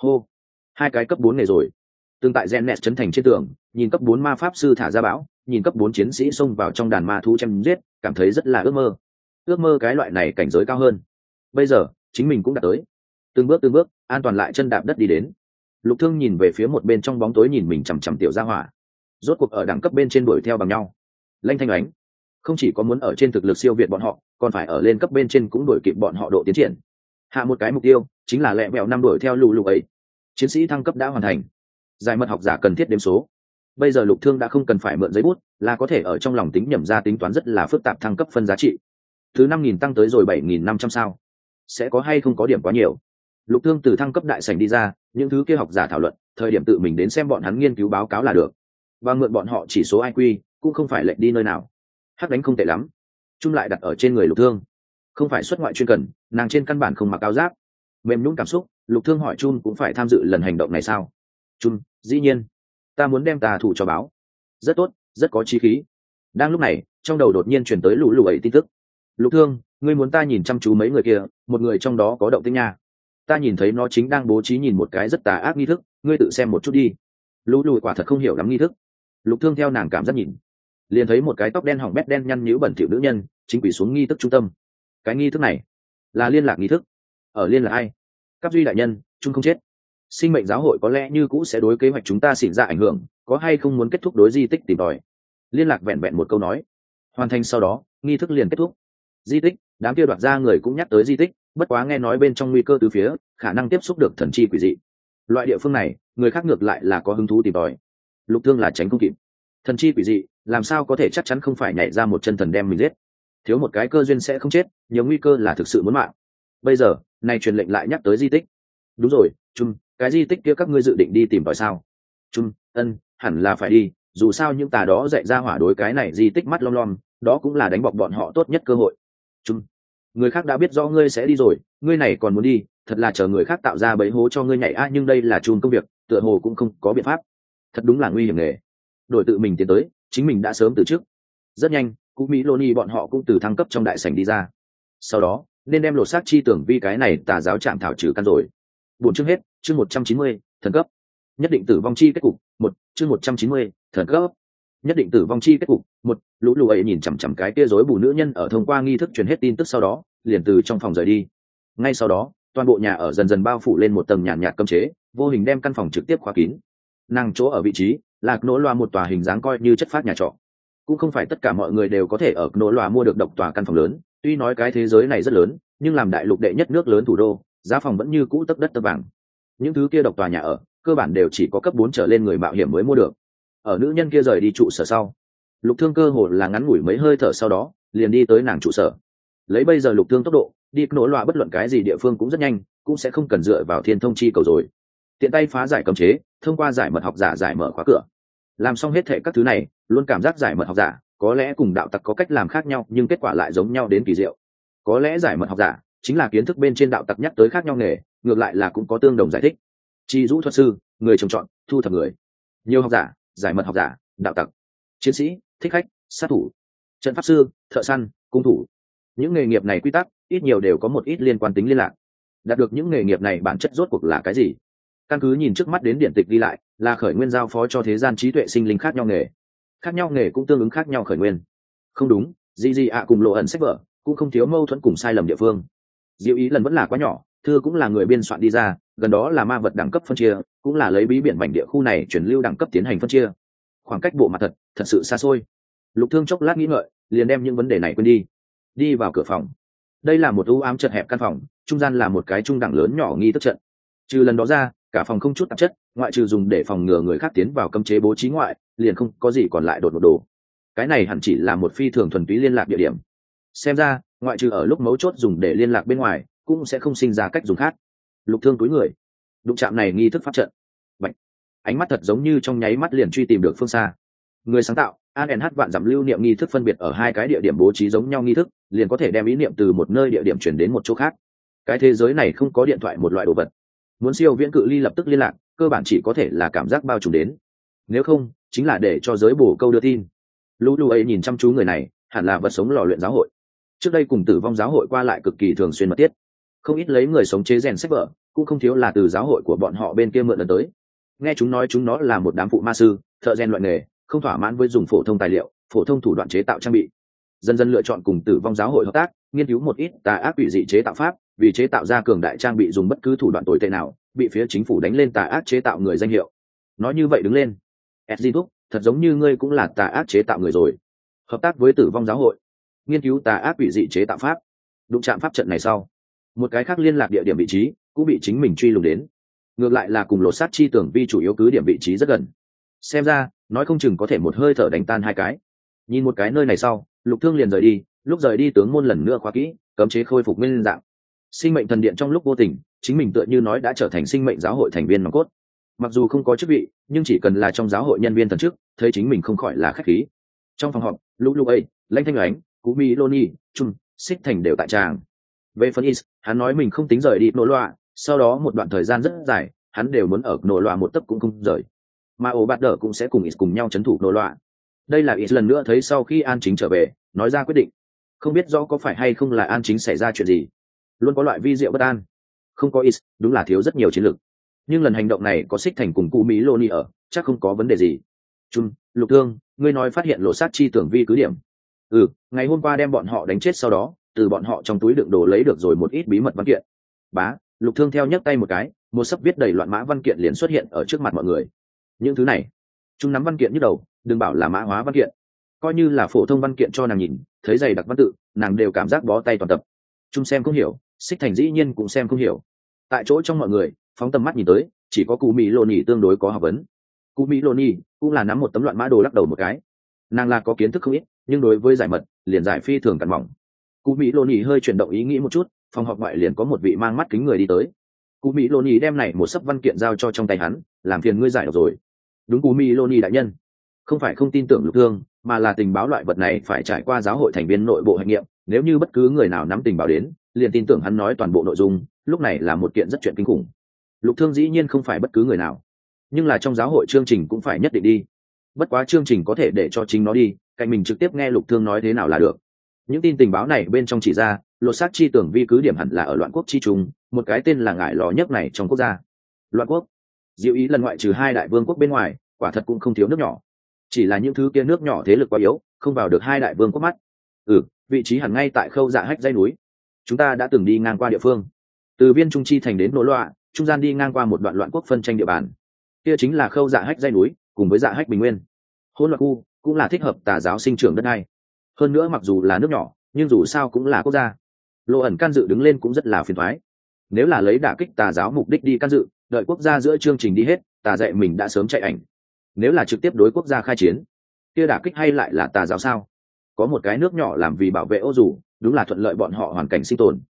Hai cái cấp 4 này rồi. Tương tại Genet trấn thành trên tường, nhìn cấp 4 ma pháp sư thả ra bão, nhìn cấp 4 chiến sĩ xông vào trong đàn ma thú chém giết, cảm thấy rất là ước mơ cái loại này cảnh giới cao hơn. Bây giờ chính mình cũng đã tới, từng bước an toàn lại chân đạp đất đi đến. Lục Thương nhìn về phía một bên trong bóng tối nhìn mình chằm chằm tiểu gia hỏa, rốt cuộc ở đẳng cấp bên trên đuổi theo bằng nhau. Lanh Thanh Ánh không chỉ có muốn ở trên thực lực siêu việt bọn họ, còn phải ở lên cấp bên trên cũng đuổi kịp bọn họ độ tiến triển. Hạ một cái mục tiêu chính là lẹ mẹo năm đuổi theo lù lù ấy. Chiến sĩ thăng cấp đã hoàn thành, giải mật học giả cần thiết đếm số. Bây giờ Lục Thương đã không cần phải mượn giấy bút, là có thể ở trong lòng tính nhẩm ra tính toán rất là phức tạp thăng cấp phân giá trị. Thứ 5000 tăng tới rồi 7500 sao, sẽ có hay không có điểm quá nhiều. Lục Thương từ thăng cấp đại sảnh đi ra, những thứ kia học giả thảo luận, thời điểm tự mình đến xem bọn hắn nghiên cứu báo cáo là được. Và mượn bọn họ chỉ số IQ, cũng không phải lệnh đi nơi nào. Hắc đánh không tệ lắm. Chung lại đặt ở trên người Lục Thương. Không phải xuất ngoại chuyên cần, nàng trên căn bản không mặc áo giáp. Mềm nhũn cảm xúc, Lục Thương hỏi Chun cũng phải tham dự lần hành động này sao? Chun, dĩ nhiên. Ta muốn đem tà thủ cho báo. Rất tốt, rất có chí khí. Đang lúc này, trong đầu đột nhiên truyền tới lũ lù ấy tin tức. Lục Thương, ngươi muốn ta nhìn chăm chú mấy người kia, một người trong đó có động tĩnh nha. Ta nhìn thấy nó chính đang bố trí nhìn một cái rất tà ác nghi thức, ngươi tự xem một chút đi. Lũ lùi quả thật không hiểu lắm nghi thức. Lục Thương theo nàng cảm giác nhìn, liền thấy một cái tóc đen hỏng bét đen nhăn nhíu bẩn thỉu nữ nhân chính quỳ xuống nghi thức trung tâm. Cái nghi thức này là liên lạc nghi thức. Ở liên là ai? Cấp duy đại nhân, chung không chết. Sinh mệnh giáo hội có lẽ như cũ sẽ đối kế hoạch chúng ta xỉn ra ảnh hưởng, có hay không muốn kết thúc đối di tích tìm tòi. Liên lạc vẹn vẹn một câu nói, hoàn thành sau đó nghi thức liền kết thúc. Di tích, đám kia đoạt ra người cũng nhắc tới di tích, bất quá nghe nói bên trong nguy cơ từ phía, khả năng tiếp xúc được thần chi quỷ dị. Loại địa phương này người khác ngược lại là có hứng thú tìm tòi, Lục Thương là tránh không kịp. Thần chi quỷ dị làm sao có thể chắc chắn không phải nhảy ra một chân thần đem mình giết. Thiếu một cái cơ duyên sẽ không chết, nhiều nguy cơ là thực sự muốn mạng. Bây giờ này truyền lệnh lại nhắc tới di tích. Đúng rồi, Chung, cái di tích kia các ngươi dự định đi tìm tòi sao? Chung, hẳn là phải đi, dù sao những tà đó dạy ra hỏa đối cái này di tích mắt lom lom, đó cũng là đánh bọc bọn họ tốt nhất cơ hội. Chung, người khác đã biết rõ ngươi sẽ đi rồi, ngươi này còn muốn đi, thật là chờ người khác tạo ra bẫy hố cho ngươi nhảy nhưng đây là Chung công việc, tựa hồ cũng không có biện pháp. Thật đúng là nguy hiểm nghề. Đổi tự mình tiến tới, chính mình đã sớm từ trước. Rất nhanh, Cú Mỹ Loni bọn họ cũng từ thăng cấp trong đại sảnh đi ra. Sau đó, nên đem lột xác chi tưởng vi cái này tà giáo chạm thảo trừ căn rồi. Bốn chương hết, chương 190, thần cấp. Nhất định tử vong chi kết cục, một chương 190, thần cấp. Nhất định tử vong chi kết cục, một lũ lù ấy nhìn chằm chằm cái kia rối bù nữ nhân ở thông qua nghi thức truyền hết tin tức sau đó, liền từ trong phòng rời đi. Ngay sau đó, toàn bộ nhà ở dần dần bao phủ lên một tầng nhàn nhạt cấm chế, vô hình đem căn phòng trực tiếp khóa kín. Nàng chỗ ở vị trí, là nổ loa một tòa hình dáng coi như chất phát nhà trọ. Cũng không phải tất cả mọi người đều có thể ở nổ loa mua được độc tòa căn phòng lớn, tuy nói cái thế giới này rất lớn, nhưng làm đại lục đệ nhất nước lớn thủ đô, giá phòng vẫn như cũ tấp đất tấp vàng. Những thứ kia độc tòa nhà ở, cơ bản đều chỉ có cấp 4 trở lên người mạo hiểm mới mua được. Ở nữ nhân kia rời đi trụ sở sau, Lục Thương cơ hồ là ngắn ngủi mấy hơi thở sau đó, liền đi tới nàng trụ sở. Lấy bây giờ Lục Thương tốc độ, đi nổ loa bất luận cái gì địa phương cũng rất nhanh, cũng sẽ không cần dựa vào thiên thông chi cầu rồi. Tiện tay phá giải cấm chế, thông qua giải mật học giả giải mở khóa cửa. Làm xong hết thệ các thứ này, luôn cảm giác giải mật học giả có lẽ cùng đạo tặc có cách làm khác nhau, nhưng kết quả lại giống nhau đến kỳ diệu. Có lẽ giải mật học giả chính là kiến thức bên trên đạo tặc nhắc tới khác nhau nghề, ngược lại là cũng có tương đồng giải thích. Chi dũ thuật sư, người trồng trọt, thu thập người. Nhiều học giả, giải mật học giả, đạo tặc, chiến sĩ, thích khách, sát thủ, trận pháp sư, thợ săn, cung thủ. Những nghề nghiệp này quy tắc ít nhiều đều có một ít liên quan tính liên lạc. Đạt được những nghề nghiệp này bản chất rốt cuộc là cái gì? Căn cứ nhìn trước mắt đến điển tịch đi lại, là khởi nguyên giao phó cho thế gian trí tuệ sinh linh khác nhau nghề. Khác nhau nghề cũng tương ứng khác nhau khởi nguyên. Không đúng, gì cùng lộ ẩn sách vở cũng không thiếu mâu thuẫn cùng sai lầm địa phương. Diệu ý lần vẫn là quá nhỏ, thư cũng là người biên soạn đi ra, gần đó là ma vật đẳng cấp phân chia, cũng là lấy bí biển mảnh địa khu này chuyển lưu đẳng cấp tiến hành phân chia. Khoảng cách bộ mặt thật sự xa xôi. Lục Thương chốc lát nghĩ ngợi, liền đem những vấn đề này quên đi. Đi vào cửa phòng. Đây là một u ám chật hẹp căn phòng, trung gian là một cái trung đẳng lớn nhỏ nghi thức trận. Trừ lần đó ra, cả phòng không chút tạp chất, ngoại trừ dùng để phòng ngừa người khác tiến vào cấm chế bố trí ngoại, liền không có gì còn lại đột ngột đồ. Cái này hẳn chỉ là một phi thường thuần túy liên lạc địa điểm. Xem ra, ngoại trừ ở lúc mấu chốt dùng để liên lạc bên ngoài, cũng sẽ không sinh ra cách dùng khác. Lục Thương túi người, đụng chạm này nghi thức pháp trận. Bạch. Ánh mắt thật giống như trong nháy mắt liền truy tìm được phương xa. Người sáng tạo, ANH vạn dặm lưu niệm nghi thức phân biệt ở hai cái địa điểm bố trí giống nhau nghi thức, liền có thể đem ý niệm từ một nơi địa điểm chuyển đến một chỗ khác. Cái thế giới này không có điện thoại một loại đồ vật. Muốn siêu viễn cự ly lập tức liên lạc, cơ bản chỉ có thể là cảm giác bao trùm đến. Nếu không, chính là để cho giới bổ câu đưa tin. Lũ ấy nhìn chăm chú người này, hẳn là vật sống lò luyện giáo hội. Trước đây cùng tử vong giáo hội qua lại cực kỳ thường xuyên mật thiết. Không ít lấy người sống chế rèn sách vở, cũng không thiếu là từ giáo hội của bọn họ bên kia mượn lần tới. Nghe chúng nói chúng nó là một đám phụ ma sư, thợ rèn loại nghề, không thỏa mãn với dùng phổ thông tài liệu, phổ thông thủ đoạn chế tạo trang bị. Dần dần lựa chọn cùng tử vong giáo hội hợp tác, nghiên cứu một ít tà ác quỷ dị chế tạo pháp, vì chế tạo ra cường đại trang bị dùng bất cứ thủ đoạn tồi tệ nào, bị phía chính phủ đánh lên tà ác chế tạo người danh hiệu. Nói như vậy đứng lên, Edgy thúc, thật giống như ngươi cũng là tà ác chế tạo người rồi. Hợp tác với tử vong giáo hội, nghiên cứu tà ác quỷ dị chế tạo pháp. Đụng chạm pháp trận này sau, một cái khác liên lạc địa điểm vị trí cũng bị chính mình truy lùng đến. Ngược lại là cùng lột sát chi tưởng vi chủ yếu cứ điểm vị trí rất gần. Xem ra, nói không chừng có thể một hơi thở đánh tan hai cái. Nhìn một cái nơi này sau, Lục Thương liền rời đi, lúc rời đi tướng môn lần nữa khóa kỹ, cấm chế khôi phục nguyên dạng. Sinh mệnh thần điện trong lúc vô tình, chính mình tựa như nói đã trở thành sinh mệnh giáo hội thành viên nòng cốt. Mặc dù không có chức vị, nhưng chỉ cần là trong giáo hội nhân viên thần chức, thấy chính mình không khỏi là khách khí. Trong phòng họp, Lục ấy, Lãnh Thanh Ánh, Cú Mi Loni, Trung, Xích Thành đều tại tràng. Về phần Is, hắn nói mình không tính rời đi nổ loa, sau đó một đoạn thời gian rất dài, hắn đều muốn ở nổ loa một tấc cũng không rời. Mà ổ bạt đỡ cũng sẽ cùng Is cùng nhau trấn thủ nổ loa. Đây là Is lần nữa thấy sau khi An Chính trở về, nói ra quyết định. Không biết rõ có phải hay không là An Chính xảy ra chuyện gì, luôn có loại vi diệu bất an. Không có Is, đúng là thiếu rất nhiều chiến lược. Nhưng lần hành động này có Xích Thành cùng Cú Mỹ Loni ở, chắc không có vấn đề gì. Trung, Lục Thương, ngươi nói phát hiện lộ sát chi tưởng vi cứ điểm. Ngày hôm qua đem bọn họ đánh chết sau đó, từ bọn họ trong túi đựng đồ lấy được rồi một ít bí mật văn kiện. Bá, Lục Thương theo nhấc tay một cái, một sấp viết đầy loạn mã văn kiện liền xuất hiện ở trước mặt mọi người. Những thứ này, chúng nắm văn kiện nhức đầu, đừng bảo là mã hóa văn kiện, coi như là phổ thông văn kiện cho nàng nhìn, thấy dày đặc văn tự, nàng đều cảm giác bó tay toàn tập. Trung xem không hiểu, Xích Thành dĩ nhiên cũng xem không hiểu. Tại chỗ trong mọi người, phóng tầm mắt nhìn tới, chỉ có Cú Mỹ Loni tương đối có học vấn. Cú Mỹ Loni cũng là nắm một tấm loạn mã đồ lắc đầu một cái. Nàng là có kiến thức không ít, nhưng đối với giải mật, liền giải phi thường cẩn mỏng. Cú Mỹ Loni hơi chuyển động ý nghĩ một chút, phòng họp ngoại liền có một vị mang mắt kính người đi tới. Cú Mỹ Loni đem này một sấp văn kiện giao cho trong tay hắn, làm phiền ngươi giải được rồi. Đúng, Cú Mỹ Loni đại nhân. Không phải không tin tưởng Lục Thương, mà là tình báo loại vật này phải trải qua giáo hội thành viên nội bộ hành nghiệm, nếu như bất cứ người nào nắm tình báo đến, liền tin tưởng hắn nói toàn bộ nội dung, lúc này là một kiện rất chuyện kinh khủng. Lục Thương dĩ nhiên không phải bất cứ người nào, nhưng là trong giáo hội chương trình cũng phải nhất định đi. Bất quá chương trình có thể để cho chính nó đi, cạnh mình trực tiếp nghe Lục Thương nói thế nào là được. Những tin tình báo này bên trong chỉ ra, lột xác chi tưởng vi cứ điểm hẳn là ở loạn quốc chi trung, một cái tên là ngải lò nhất này trong quốc gia loạn quốc. Diệu ý lần ngoại trừ hai đại vương quốc bên ngoài, quả thật cũng không thiếu nước nhỏ, chỉ là những thứ kia nước nhỏ thế lực quá yếu, không vào được hai đại vương quốc mắt. Vị trí hẳn ngay tại khâu dạ hách dãy núi, chúng ta đã từng đi ngang qua địa phương. Từ viên trung chi thành đến nỗ loạ, trung gian đi ngang qua một đoạn loạn quốc phân tranh địa bàn, kia chính là khâu dạ hách dãy núi cùng với dạ hách bình nguyên. Hỗn loạn khu cũng là thích hợp tà giáo sinh trưởng đất này. Hơn nữa mặc dù là nước nhỏ, nhưng dù sao cũng là quốc gia. Lộ ẩn can dự đứng lên cũng rất là phiền toái. Nếu là lấy đả kích tà giáo mục đích đi can dự, đợi quốc gia giữa chương trình đi hết, tà dạy mình đã sớm chạy ảnh. Nếu là trực tiếp đối quốc gia khai chiến, kia đả kích hay lại là tà giáo sao? Có một cái nước nhỏ làm vì bảo vệ ô dù, đúng là thuận lợi bọn họ hoàn cảnh sinh tồn.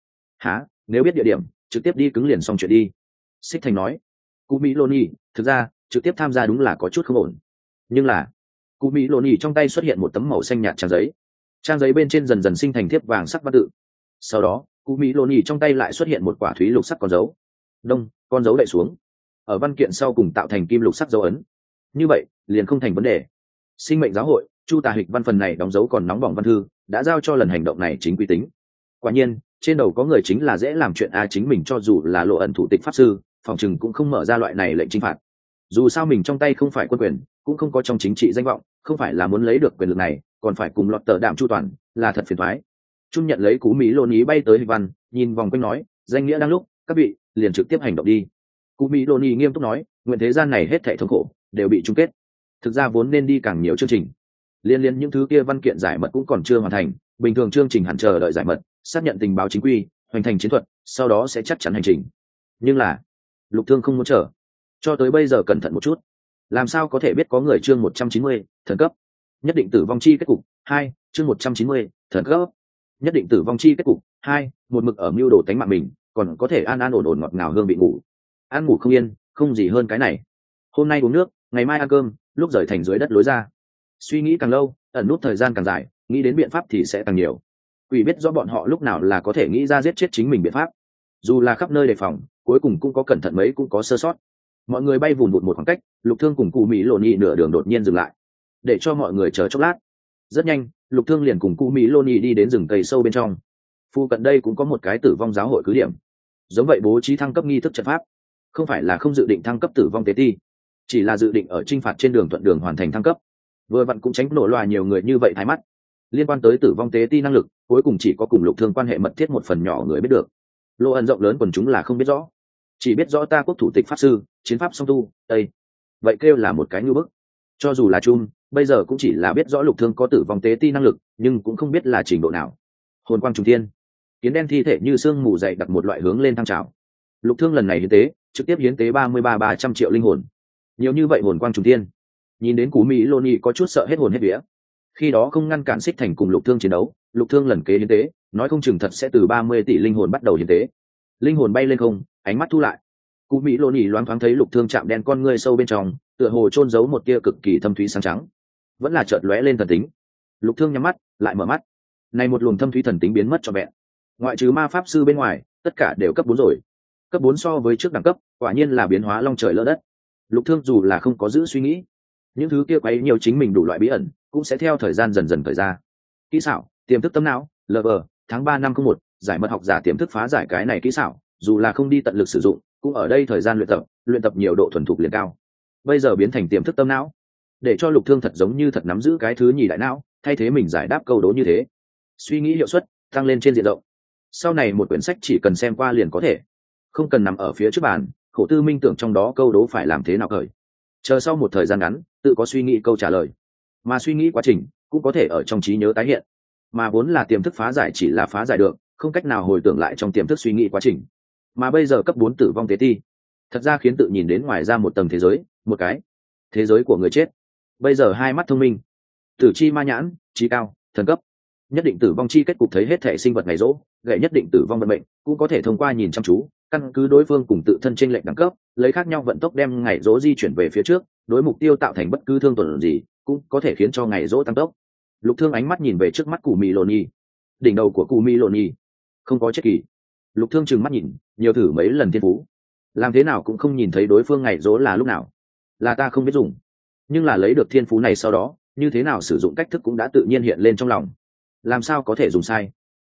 Nếu biết địa điểm, trực tiếp đi cứng liền xong chuyện đi. Xích Thành nói. Cú Mỹ Loni, thực ra trực tiếp tham gia đúng là có chút không ổn. Nhưng là Cú Mỹ Loni trong tay xuất hiện một tấm màu xanh nhạt trang giấy. Trang giấy bên trên dần dần sinh thành thiếp vàng sắc văn tự. Sau đó Cú Mỹ Loni trong tay lại xuất hiện một quả thúy lục sắc con dấu. Đông, con dấu đậy xuống. Ở văn kiện sau cùng tạo thành kim lục sắc dấu ấn. Như vậy liền không thành vấn đề. Sinh mệnh giáo hội Chu Tà Hịch văn phần này đóng dấu còn nóng bỏng văn thư, đã giao cho lần hành động này chính quy tính. Quả nhiên trên đầu có người chính là dễ làm chuyện chính mình cho dù là Lộ Ẩn thủ tịch pháp sư, phòng chừng cũng không mở ra loại này lệnh chinh phạt. Dù sao mình trong tay không phải quân quyền, cũng không có trong chính trị danh vọng, không phải là muốn lấy được quyền lực này, còn phải cùng lọt tờ đảm chu toàn, là thật phiền toái. Trung nhận lấy Cú Mỹ Lô Ní bay tới Hịch văn, nhìn vòng quanh nói, danh nghĩa đang lúc, các vị liền trực tiếp hành động đi. Cú Mỹ Lô Ní nghiêm túc nói, nguyện thế gian này hết thảy thống khổ đều bị chung kết. Thực ra vốn nên đi càng nhiều chương trình, liên những thứ kia văn kiện giải mật cũng còn chưa hoàn thành, bình thường chương trình hẳn chờ đợi giải mật, xác nhận tình báo chính quy, hoàn thành chiến thuật, sau đó sẽ chắc chắn hành trình. Nhưng là Lục Thương không muốn chờ, cho tới bây giờ cẩn thận một chút, làm sao có thể biết có người chương 190, thần cấp nhất định tử vong chi kết cục 2, chương 190, thần cấp nhất định tử vong chi kết cục 2, một mực ở mưu đồ tánh mạng mình, còn có thể an an ổn ổn ngọt ngào hương bị ngủ, ăn ngủ không yên, không gì hơn cái này. Hôm nay uống nước, ngày mai ăn cơm, lúc rời thành dưới đất lối ra. Suy nghĩ càng lâu, ẩn nút thời gian càng dài, nghĩ đến biện pháp thì sẽ càng nhiều. Quỷ biết rõ bọn họ lúc nào là có thể nghĩ ra giết chết chính mình biện pháp. Dù là khắp nơi đề phòng, cuối cùng cũng có cẩn thận mấy cũng có sơ sót. Mọi người bay vùn vụt một khoảng cách, Lục Thương cùng Cú Mỹ Lô Nhị nửa đường đột nhiên dừng lại, để cho mọi người chờ chốc lát. Rất nhanh, Lục Thương liền cùng Cú Mỹ Lô Nhị đi đến rừng cây sâu bên trong. Phu cận đây cũng có một cái tử vong giáo hội cứ điểm, giống vậy bố trí thăng cấp nghi thức trận pháp. Không phải là không dự định thăng cấp tử vong tế ti, chỉ là dự định ở chinh phạt trên đường thuận đường hoàn thành thăng cấp. Vừa vặn cũng tránh nổ loà nhiều người như vậy thái mắt. Liên quan tới tử vong tế ti năng lực, cuối cùng chỉ có cùng Lục Thương quan hệ mật thiết một phần nhỏ người biết được. Lộ ẩn rộng lớn quần chúng là không biết rõ, chỉ biết rõ ta quốc thủ tịch pháp sư chiến pháp song tu tây, vậy kêu là một cái ngưu bức. Cho dù là chung bây giờ cũng chỉ là biết rõ Lục Thương có tử vong tế ti năng lực, nhưng cũng không biết là trình độ nào. Hồn quang trùng thiên, kiến đen thi thể như xương mù dày đặt một loại hướng lên thăng trào. Lục Thương lần này hiến tế trực tiếp hiến tế 33.300 triệu linh hồn, nhiều như vậy hồn quang trùng thiên, nhìn đến Cú Mỹ Loni có chút sợ hết hồn hết vía. Khi đó không ngăn cản Xích Thành cùng Lục Thương chiến đấu, Lục Thương lần kế hiến tế nói không chừng thật sẽ từ 30 tỷ linh hồn bắt đầu hiến tế. Linh hồn bay lên không, ánh mắt thu lại. Cú Mỹ Loni loáng thoáng thấy Lục Thương chạm đen con ngươi sâu bên trong, tựa hồ chôn giấu một tia cực kỳ thâm thúy sáng trắng, vẫn là chợt lóe lên thần tính. Lục Thương nhắm mắt lại mở mắt, này một luồng thâm thúy thần tính biến mất cho vẹn. Ngoại trừ ma pháp sư bên ngoài, tất cả đều cấp 4 rồi. Cấp 4 so với trước đẳng cấp, quả nhiên là biến hóa long trời lỡ đất. Lục Thương dù là không có giữ suy nghĩ, những thứ kia quấy nhiều chính mình đủ loại bí ẩn, cũng sẽ theo thời gian dần dần thời ra. Kỹ xảo, tiềm thức tâm não, LV, tháng 3 năm 01, giải mật học giả tiềm thức phá giải cái này kỹ xảo, dù là không đi tận lực sử dụng, cũng ở đây thời gian luyện tập nhiều độ thuần thục liền cao. Bây giờ biến thành tiềm thức tâm não, để cho Lục Thương thật giống như thật nắm giữ cái thứ nhì đại não, thay thế mình giải đáp câu đố như thế. Suy nghĩ hiệu suất tăng lên trên diện rộng. Sau này một quyển sách chỉ cần xem qua liền có thể, không cần nằm ở phía trước bàn khổ tư minh tưởng trong đó câu đố phải làm thế nào khởi. Chờ sau một thời gian ngắn, tự có suy nghĩ câu trả lời, mà suy nghĩ quá trình cũng có thể ở trong trí nhớ tái hiện. Mà vốn là tiềm thức phá giải chỉ là phá giải được, không cách nào hồi tưởng lại trong tiềm thức suy nghĩ quá trình. Mà bây giờ cấp 4 tử vong tế ti, thật ra khiến tự nhìn đến ngoài ra một tầng thế giới, một cái thế giới của người chết. Bây giờ hai mắt thông minh, tử chi ma nhãn, trí cao, thần cấp, nhất định tử vong chi kết cục thấy hết thể sinh vật ngày rỗ, gậy nhất định tử vong vận mệnh, cũng có thể thông qua nhìn chăm chú, căn cứ đối phương cùng tự thân chênh lệch đẳng cấp, lấy khác nhau vận tốc đem ngày rỗ di chuyển về phía trước, đối mục tiêu tạo thành bất cứ thương tổn gì, cũng có thể khiến cho ngày rỗ tăng tốc. Lục Thương ánh mắt nhìn về trước mắt Cú Mỹ Loni, đỉnh đầu của Cú Mỹ Loni không có chết kỳ. Lục Thương trừng mắt nhìn, nhiều thử mấy lần thiên phú, làm thế nào cũng không nhìn thấy đối phương ngày rỗ là lúc nào. Là ta không biết dùng, nhưng là lấy được thiên phú này sau đó, như thế nào sử dụng cách thức cũng đã tự nhiên hiện lên trong lòng. Làm sao có thể dùng sai?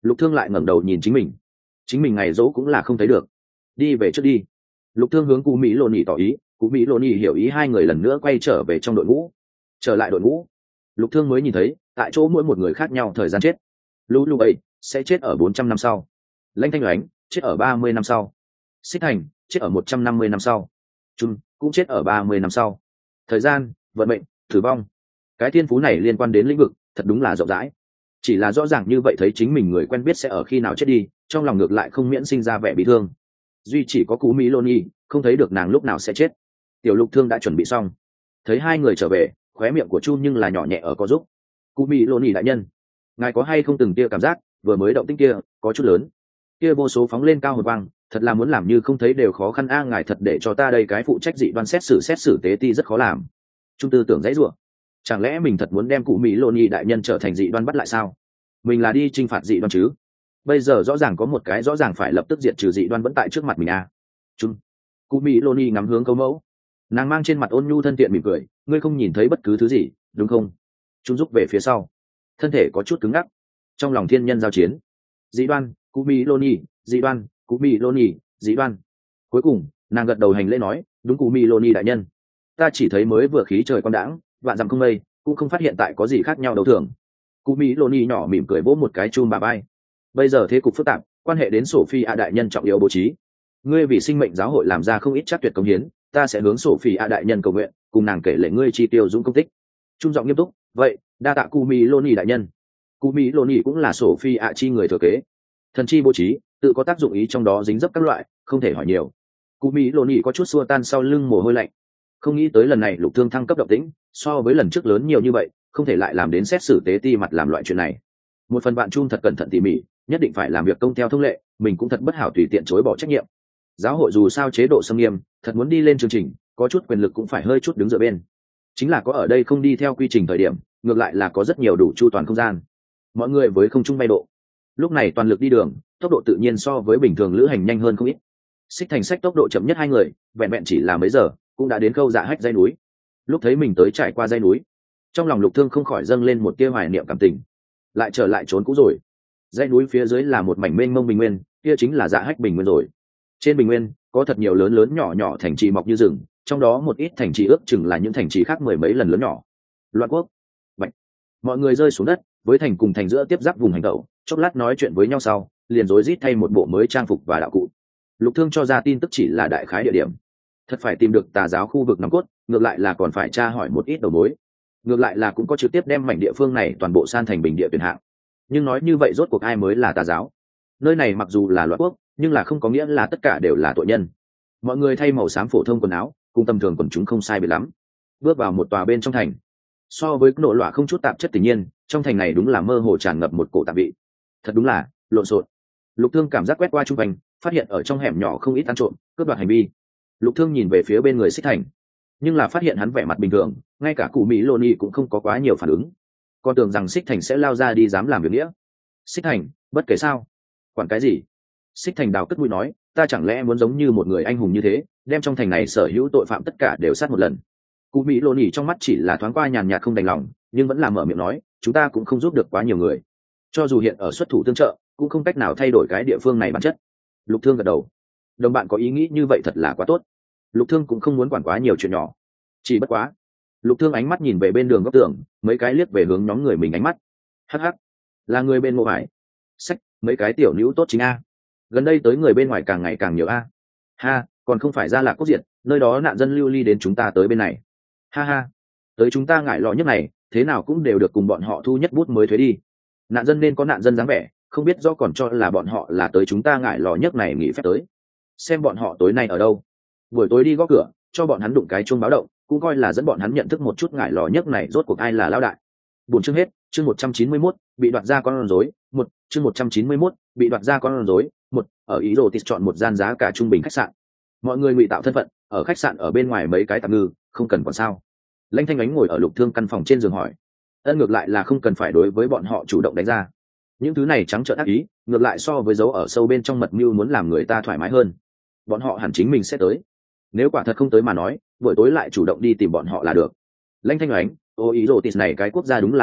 Lục Thương lại ngẩng đầu nhìn chính mình ngày dỗ cũng là không thấy được. Đi về trước đi. Lục Thương hướng Cú Mỹ Lô Nhị tỏ ý, Cú Mỹ Lô Nhị hiểu ý, hai người lần nữa quay trở về trong đội ngũ. Trở lại đội ngũ, Lục Thương mới nhìn thấy tại chỗ mỗi một người khác nhau thời gian chết. Lũ ấy sẽ chết ở 400 năm sau, Lãnh Thanh Oánh chết ở 30 năm sau, Xích Thành chết ở 150 năm sau, Trung cũng chết ở 30 năm sau. Thời gian, vận mệnh, tử vong, cái thiên phú này liên quan đến lĩnh vực thật đúng là rộng rãi. Chỉ là rõ ràng như vậy thấy chính mình người quen biết sẽ ở khi nào chết đi, trong lòng ngược lại không miễn sinh ra vẻ bị thương. Duy chỉ có Cú Mỹ Lô Nhi không thấy được nàng lúc nào sẽ chết. Tiểu Lục Thương đã chuẩn bị xong, thấy hai người trở về, khóe miệng của Chu nhưng là nhỏ nhẹ ở có giúp. Cú Mỹ Lô Nhi đại nhân, ngài có hay không từng tia cảm giác vừa mới động tĩnh kia có chút lớn, kia vô số phóng lên cao hồi vang, thật là muốn làm như không thấy đều khó khăn a. Ngài thật để cho ta đây cái phụ trách dị đoan xét xử tế ti rất khó làm. Trung tư tưởng dãy rủa, chẳng lẽ mình thật muốn đem Cụ Mỹ Lô Nhi đại nhân trở thành dị đoan bắt lại sao? Mình là đi chinh phạt dị đoan chứ? Bây giờ rõ ràng có một cái rõ ràng phải lập tức diệt trừ dị đoan vẫn tại trước mặt mình a. Trung, Cụ Mỹ Lô Nhi ngắm hướng Câu Mẫu, nàng mang trên mặt ôn nhu thân thiện mỉm cười, ngươi không nhìn thấy bất cứ thứ gì đúng không? Trung rút về phía sau, thân thể có chút cứng ngắc. Trong lòng thiên nhân giao chiến, dị đoan Cụ Mỹ Lô Nhi, dị đoan Cụ Mỹ Lô Nhi, dị đoan. Cuối cùng nàng gật đầu hành lễ nói, đúng Cụ Mỹ Lô Nhi đại nhân, ta chỉ thấy mới vừa khí trời quang đãng, vạn dặm không mây, cũng không phát hiện tại có gì khác nhau đâu thường. Cụ Mỹ Lô Nhi nhỏ mỉm cười vỗ một cái chum bà bay. Bây giờ thế cục phức tạp, quan hệ đến Sophie a đại nhân trọng yếu bố trí, ngươi vì sinh mệnh giáo hội làm ra không ít chắc tuyệt công hiến, ta sẽ hướng Sophie a đại nhân cầu nguyện, cùng nàng kể lệ ngươi chi tiêu dũng công tích. Trung giọng nghiêm túc, vậy đa tạ Cụ Mỹ Lô Nhi đại nhân. Cụ Mỹ Lô Nhi cũng là Sophie a chi người thừa kế, thần chi bố trí tự có tác dụng ý trong đó dính dấp các loại, không thể hỏi nhiều. Cụ Mỹ Lô Nhi có chút xua tan sau lưng mồ hôi lạnh, không nghĩ tới lần này Lục Thương thăng cấp động tĩnh so với lần trước lớn nhiều như vậy, không thể lại làm đến xét xử tế ti mặt làm loại chuyện này. Một phần bạn Chung thật cẩn thận tỉ mỉ, nhất định phải làm việc công theo thông lệ, mình cũng thật bất hảo tùy tiện chối bỏ trách nhiệm. Giáo hội dù sao chế độ xâm nghiêm, thật muốn đi lên chương trình, có chút quyền lực cũng phải hơi chút đứng dựa bên. Chính là có ở đây không đi theo quy trình thời điểm, ngược lại là có rất nhiều đủ chu toàn không gian. Mọi người với không trung bay độ, lúc này toàn lực đi đường, tốc độ tự nhiên so với bình thường lữ hành nhanh hơn không ít. Xích Thành Sách tốc độ chậm nhất hai người, vẹn vẹn chỉ là mấy giờ cũng đã đến Khâu Dạ Hách dãy núi. Lúc thấy mình tới trải qua dãy núi, trong lòng Lục Thương không khỏi dâng lên một tia hoài niệm cảm tình. Lại trở lại trốn cũ rồi. Dãy núi phía dưới là một mảnh mênh mông bình nguyên, kia chính là Dạ Hách bình nguyên rồi. Trên bình nguyên có thật nhiều lớn lớn nhỏ nhỏ thành trì mọc như rừng, trong đó một ít thành trì ước chừng là những thành trì khác mười mấy lần lớn nhỏ. Loạn quốc. Bạch. Mọi người rơi xuống đất, với thành cùng thành giữa tiếp giáp vùng hành tẩu, chốc lát nói chuyện với nhau sau, liền rối rít thay một bộ mới trang phục và đạo cụ. Lục Thương cho ra tin tức chỉ là đại khái địa điểm, thật phải tìm được tà giáo khu vực nòng cốt, ngược lại là còn phải tra hỏi một ít đầu mối, ngược lại là cũng có trực tiếp đem mảnh địa phương này toàn bộ san thành bình địa tuyển hạng. Nhưng nói như vậy rốt cuộc ai mới là tà giáo? Nơi này mặc dù là loạn quốc, nhưng là không có nghĩa là tất cả đều là tội nhân. Mọi người thay màu xám phổ thông quần áo, cùng tầm thường quần chúng không sai biệt lắm, bước vào một tòa bên trong thành. So với nổ loạn không chút tạp chất tự nhiên, trong thành này đúng là mơ hồ tràn ngập một cổ tạp vị, thật đúng là lộn xộn. Lục Thương cảm giác quét qua trung quanh, phát hiện ở trong hẻm nhỏ không ít ăn trộm cướp đoạt hành vi. Lục Thương nhìn về phía bên người Xích Thành, nhưng là phát hiện hắn vẻ mặt bình thường, ngay cả Cụ Mỹ Lô Nhi cũng không có quá nhiều phản ứng. Con tưởng rằng Xích Thành sẽ lao ra đi dám làm việc nghĩa. Xích Thành, bất kể sao, quản cái gì? Xích Thành đào cất mũi nói, ta chẳng lẽ muốn giống như một người anh hùng như thế, đem trong thành này sở hữu tội phạm tất cả đều sát một lần? Cụ Mỹ Lô Nhi trong mắt chỉ là thoáng qua nhàn nhạt không đành lòng, nhưng vẫn là mở miệng nói, chúng ta cũng không giúp được quá nhiều người, cho dù hiện ở xuất thủ tương trợ, cũng không cách nào thay đổi cái địa phương này bản chất. Lục Thương gật đầu, đồng bạn có ý nghĩ như vậy thật là quá tốt. Lục Thương cũng không muốn quản quá nhiều chuyện nhỏ, chỉ bất quá Lục Thương ánh mắt nhìn về bên đường góc tường, mấy cái liếc về hướng nhóm người mình ánh mắt. Hắc hắc, là người bên Ngô Hải. Sách, mấy cái tiểu nữ tốt chính a. Gần đây tới người bên ngoài càng ngày càng nhiều a. Ha, còn không phải ra Lạc Quốc Diệt, nơi đó nạn dân lưu ly đến chúng ta tới bên này. Ha ha, tới chúng ta ngại lọ nhất này, thế nào cũng đều được cùng bọn họ thu nhất bút mới thuế đi. Nạn dân nên có nạn dân dáng vẻ, không biết do còn cho là bọn họ là tới chúng ta ngại lò nhất này nghỉ phép tới. Xem bọn họ tối nay ở đâu, buổi tối đi gõ cửa, cho bọn hắn đụng cái chuông báo động, cũng coi là dẫn bọn hắn nhận thức một chút ngại lò nhất này rốt cuộc ai là lao đại. Buổi chương hết, chương 191, bị đoạt ra con rối, một chương 191, bị đoạt ra con rối, một ở ý đồ tịt chọn một gian giá cả trung bình khách sạn. Mọi người ngụy tạo thân phận, ở khách sạn ở bên ngoài mấy cái tạm ngư, không cần còn sao? Lãnh Thanh Ánh ngồi ở Lục Thương căn phòng trên giường hỏi. Ân, ngược lại là không cần phải đối với bọn họ chủ động đánh ra. Những thứ này trắng trợn ác ý, ngược lại so với dấu ở sâu bên trong mật mưu muốn làm người ta thoải mái hơn. Bọn họ hẳn chính mình sẽ tới. Nếu quả thật không tới mà nói, buổi tối lại chủ động đi tìm bọn họ là được. Lãnh Thanh Ánh, ý đồ tịt này cái quốc gia đúng là rất loạn,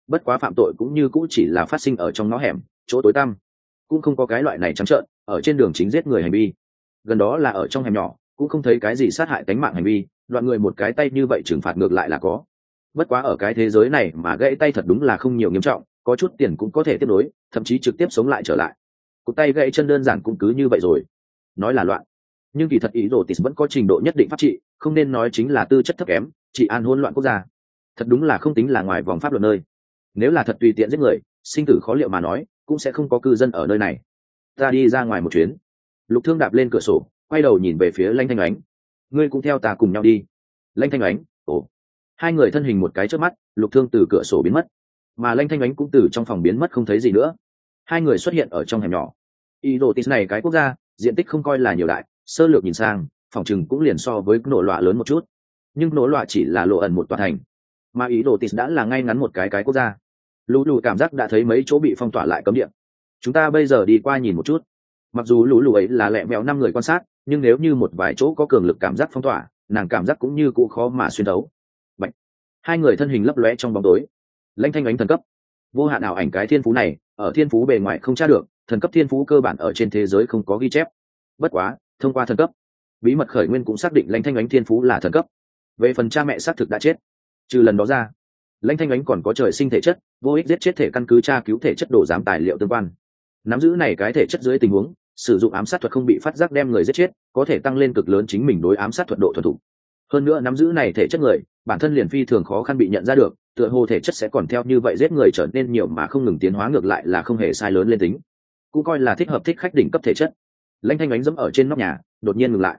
bất quá phạm tội cũng như cũ chỉ là phát sinh ở trong ngõ hẻm chỗ tối tăm, cũng không có cái loại này trắng trợn ở trên đường chính giết người hành vi. Gần đó là ở trong hẻm nhỏ cũng không thấy cái gì sát hại tính mạng hành vi, đoạn người một cái tay như vậy trừng phạt ngược lại là có. Bất quá ở cái thế giới này mà gãy tay thật đúng là không nhiều nghiêm trọng, có chút tiền cũng có thể tiếp nối, thậm chí trực tiếp sống lại trở lại. Cụt tay gãy chân đơn giản cũng cứ như vậy rồi. Nói là loạn, nhưng kỳ thật ý đồ tịt vẫn có trình độ nhất định pháp trị, không nên nói chính là tư chất thấp kém, trị an hỗn loạn quốc gia. Thật đúng là không tính là ngoài vòng pháp luật nơi. Nếu là thật tùy tiện giết người, sinh tử khó liệu mà nói, cũng sẽ không có cư dân ở nơi này. Ta đi ra ngoài một chuyến. Lục Thương đạp lên cửa sổ, quay đầu nhìn về phía Lanh Thanh Ánh. Ngươi cũng theo ta cùng nhau đi. Lanh Thanh Ánh, ồ. Hai người thân hình một cái chớp mắt, Lục Thương từ cửa sổ biến mất, mà Lanh Thanh Ánh cũng từ trong phòng biến mất không thấy gì nữa. Hai người xuất hiện ở trong hẻm nhỏ. Idotis này cái quốc gia, diện tích không coi là nhiều đại, sơ lược nhìn sang, phòng trừng cũng liền so với nổ loạ lớn một chút. Nhưng nổ loạ chỉ là lộ ẩn một tòa thành, mà Idotis đã là ngay ngắn một cái quốc gia. Lũ lù cảm giác đã thấy mấy chỗ bị phong tỏa lại cấm địa. Chúng ta bây giờ đi qua nhìn một chút. Mặc dù lũ lù ấy là lẹ mèo 5 người quan sát, nhưng nếu như một vài chỗ có cường lực cảm giác phong tỏa, nàng cảm giác cũng như cũ khó mà xuyên đấu. Bạch. Hai người thân hình lấp lóe trong bóng tối. Lãnh Thanh Ánh thần cấp, vô hạn ảo ảnh cái thiên phú này, ở thiên phú bề ngoài không tra được, thần cấp thiên phú cơ bản ở trên thế giới không có ghi chép. Bất quá, thông qua thần cấp, bí mật khởi nguyên cũng xác định Lãnh Thanh Ánh thiên phú là thần cấp. Về phần cha mẹ xác thực đã chết, trừ lần đó ra, Lãnh Thanh Ánh còn có trời sinh thể chất, vô ích giết chết thể căn cứ tra cứu thể chất đồ giám tài liệu tương quan. Nắm giữ này cái thể chất dưới tình huống, sử dụng ám sát thuật không bị phát giác đem người giết chết, có thể tăng lên cực lớn chính mình đối ám sát thuật độ thuần thục. Hơn nữa nắm giữ này thể chất người, bản thân liền phi thường khó khăn bị nhận ra được, tựa hồ thể chất sẽ còn theo như vậy giết người trở nên nhiều mà không ngừng tiến hóa, ngược lại là không hề sai lớn lên tính, cũng coi là thích hợp thích khách đỉnh cấp thể chất. Lãnh Thanh Ánh dẫm ở trên nóc nhà, đột nhiên ngừng lại.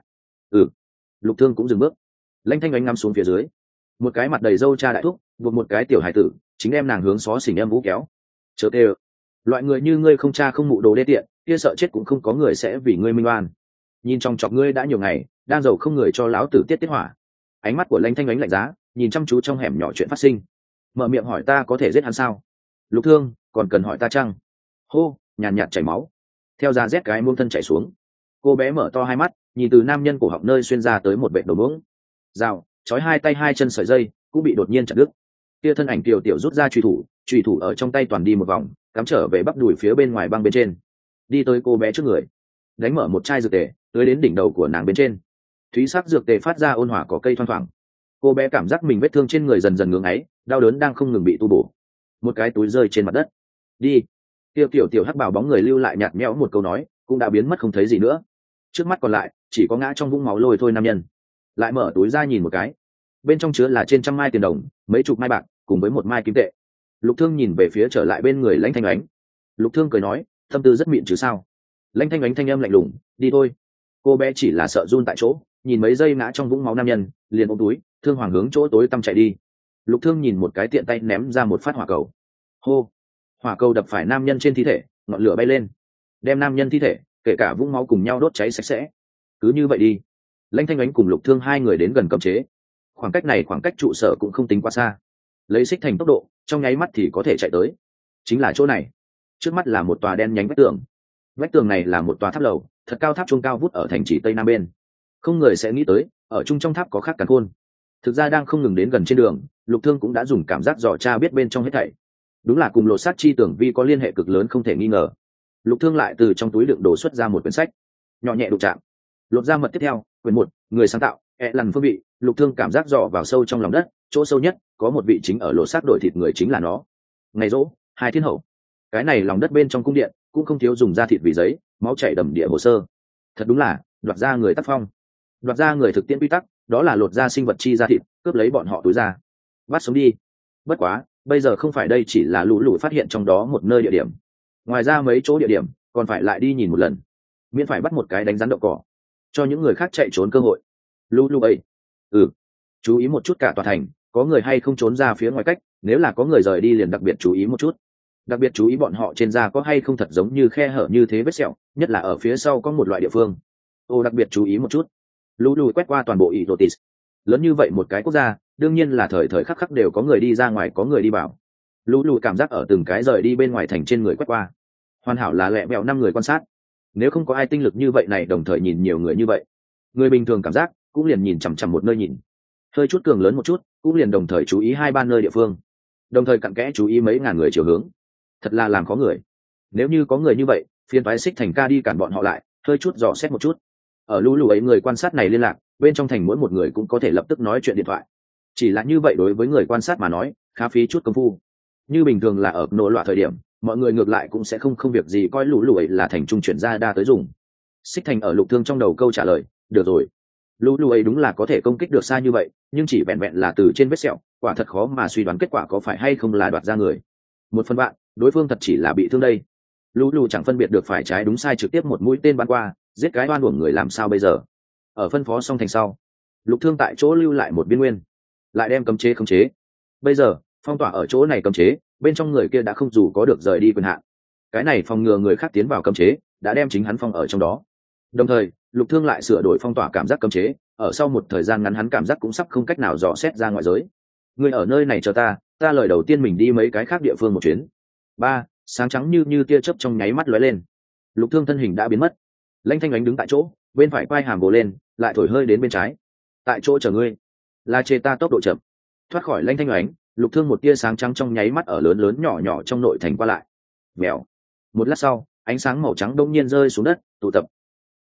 Lục Thương cũng dừng bước. Lãnh Thanh Ánh ngắm xuống phía dưới, một cái mặt đầy râu cha đại thúc buộc một cái tiểu hải tử, chính đem nàng hướng xó xỉnh em vũ kéo. Chớ tê, loại người như ngươi không cha không mụ đồ đê tiện, kia sợ chết cũng không có người sẽ vì ngươi minh oan. Nhìn trong chọc ngươi đã nhiều ngày, đang giàu không người cho lão tử tiết tiết hỏa. Ánh mắt của Lãnh Thanh Ánh lạnh giá, nhìn chăm chú trong hẻm nhỏ chuyện phát sinh. Mở miệng hỏi ta có thể giết hắn sao? Lục Thương, còn cần hỏi ta chăng? Hô, nhàn nhạt chảy máu, theo da rét cái muông thân chảy xuống. Cô bé mở to hai mắt, nhìn từ nam nhân cổ họng nơi xuyên ra tới một vệt đầu muỗng. Rào, trói hai tay hai chân sợi dây, cũng bị đột nhiên chặt đứt. Kia thân ảnh tiểu tiểu rút ra chùy thủ ở trong tay toàn đi một vòng, cắm trở về bắp đùi phía bên ngoài băng bên trên, đi tới cô bé trước người, đánh mở một chai dược tề, tưới đến đỉnh đầu của nàng bên trên. Thúy sắc dược tề phát ra ôn hòa cỏ cây thoang thoảng. Cô bé cảm giác mình vết thương trên người dần dần ngưỡng ấy, đau đớn đang không ngừng bị tu bổ. Một cái túi rơi trên mặt đất. Đi. Tiểu hắc bảo bóng người lưu lại nhạt nhẽo một câu nói, cũng đã biến mất không thấy gì nữa. Trước mắt còn lại chỉ có ngã trong vũng máu lôi thôi nam nhân. Lại mở túi ra nhìn một cái, bên trong chứa là trên 100 mai tiền đồng, mấy chục mai bạc, cùng với một mai kim tệ. Lục Thương nhìn về phía trở lại bên người Lãnh Thanh Ánh. Lục Thương cười nói, tâm tư rất mịn chứ sao? Lãnh Thanh Ánh thanh âm lạnh lùng, đi thôi. Cô bé chỉ là sợ run tại chỗ, nhìn mấy giây ngã trong vũng máu nam nhân, liền ôm túi, thương hoàng hướng chỗ tối tăm chạy đi. Lục Thương nhìn một cái tiện tay ném ra một phát hỏa cầu. Hô, hỏa cầu đập phải nam nhân trên thi thể, ngọn lửa bay lên, đem nam nhân thi thể, kể cả vũng máu cùng nhau đốt cháy sạch sẽ. Cứ như vậy đi. Lãnh Thanh Ánh cùng Lục Thương hai người đến gần cấm chế. Khoảng cách này khoảng cách trụ sở cũng không tính quá xa, lấy xích thành tốc độ, trong nháy mắt thì có thể chạy tới. Chính là chỗ này. Trước mắt là một tòa đen nhánh vách tường. Vách tường này là một tòa tháp lầu, thật cao, tháp chuông cao vút ở thành trì tây nam bên. Không người sẽ nghĩ tới, ở trung trong tháp có khác càn khôn. Thực ra đang không ngừng đến gần trên đường, Lục Thương cũng đã dùng cảm giác dò tra biết bên trong hết thảy. Đúng là cùng lột sát chi tưởng vi có liên hệ cực lớn không thể nghi ngờ. Lục Thương lại từ trong túi đựng đồ xuất ra một quyển sách, nhỏ nhẹ đụng chạm. Lột ra mật tiếp theo, quyển 1, người sáng tạo, lần phương vị. Lục Thương cảm giác dò vào sâu trong lòng đất, chỗ sâu nhất có một vị chính ở lột xác đổi thịt người, chính là nó. Ngày rỗ, hai thiên hậu. Cái này lòng đất bên trong cung điện cũng không thiếu dùng da thịt vì giấy, máu chảy đầm địa hồ sơ. Thật đúng là đoạt ra người tác phong, đoạt ra người thực tiễn quy tắc, đó là lột ra sinh vật chi da thịt, cướp lấy bọn họ túi ra, bắt sống đi. Bất quá bây giờ không phải đây chỉ là lũ phát hiện trong đó một nơi địa điểm, ngoài ra mấy chỗ địa điểm còn phải lại đi nhìn một lần, miễn phải bắt một cái đánh rắn đậu cỏ, cho những người khác chạy trốn cơ hội. Lũ ấy, chú ý một chút cả tòa thành, có người hay không trốn ra phía ngoài cách, nếu là có người rời đi liền đặc biệt chú ý một chút, đặc biệt chú ý bọn họ trên da có hay không thật giống như khe hở như thế vết sẹo, nhất là ở phía sau có một loại địa phương. Đặc biệt chú ý một chút. Lũ quét qua toàn bộ Idotis. Lớn như vậy một cái quốc gia, đương nhiên là thời thời khắc khắc đều có người đi ra ngoài, có người đi vào. Lũ cảm giác ở từng cái rời đi bên ngoài thành trên người quét qua, hoàn hảo là lẹ mẹo 5 người quan sát. Nếu không có ai tinh lực như vậy này đồng thời nhìn nhiều người như vậy, người bình thường cảm giác cũng liền nhìn chằm chằm một nơi nhìn, hơi chút cường lớn một chút cũng liền đồng thời chú ý 2-3 nơi địa phương. đồng thời cặn kẽ chú ý mấy ngàn người chiều hướng. Thật là làm khó người. Nếu như có người như vậy, phiên phái Xích Thành ca đi cản bọn họ lại, hơi chút dò xét một chút. Ở lũ lù ấy người quan sát này liên lạc, bên trong thành mỗi một người cũng có thể lập tức nói chuyện điện thoại. Chỉ là như vậy đối với người quan sát mà nói, khá phí chút công phu. Như bình thường là ở nổ loạn thời điểm, mọi người ngược lại cũng sẽ không việc gì coi lũ lù ấy là thành trung chuyển ra đa tới dùng. Xích Thành ở Lục Thương trong đầu câu trả lời, được rồi. Lũ lù ấy đúng là có thể công kích được xa như vậy, nhưng chỉ vẹn vẹn là từ trên vết sẹo, quả thật khó mà suy đoán kết quả có phải hay không là đoạt ra người. Một phần bạn, đối phương thật chỉ là bị thương đây. Lũ lù chẳng phân biệt được phải trái đúng sai, trực tiếp một mũi tên bắn qua, giết cái oan uổng người làm sao bây giờ. Ở phân phó xong thành sau, Lục Thương tại chỗ lưu lại một viên nguyên, lại đem cấm chế khống chế. Bây giờ phong tỏa ở chỗ này cấm chế, bên trong người kia đã không dù có được rời đi quyền hạn. Cái này phòng ngừa người khác tiến vào cấm chế, đã đem chính hắn phong ở trong đó. Đồng thời Lục Thương lại sửa đổi phong tỏa cảm giác cấm chế, ở sau một thời gian ngắn hắn cảm giác cũng sắp không cách nào dò xét ra ngoại giới. Người ở nơi này chờ ta lời đầu tiên mình đi mấy cái khác địa phương một chuyến. Ba, sáng trắng như tia chớp trong nháy mắt lóe lên. Lục Thương thân hình đã biến mất. Lãnh Thanh Ánh đứng tại chỗ, bên phải quay hàm bồ lên, lại thổi hơi đến bên trái. Tại chỗ chờ ngươi. Là chê ta tốc độ chậm. Thoát khỏi Lãnh Thanh Ánh, Lục Thương một tia sáng trắng trong nháy mắt ở lớn lớn nhỏ nhỏ trong nội thành qua lại. Vèo. Một lát sau, ánh sáng màu trắng đông nhiên rơi xuống đất, tụ tập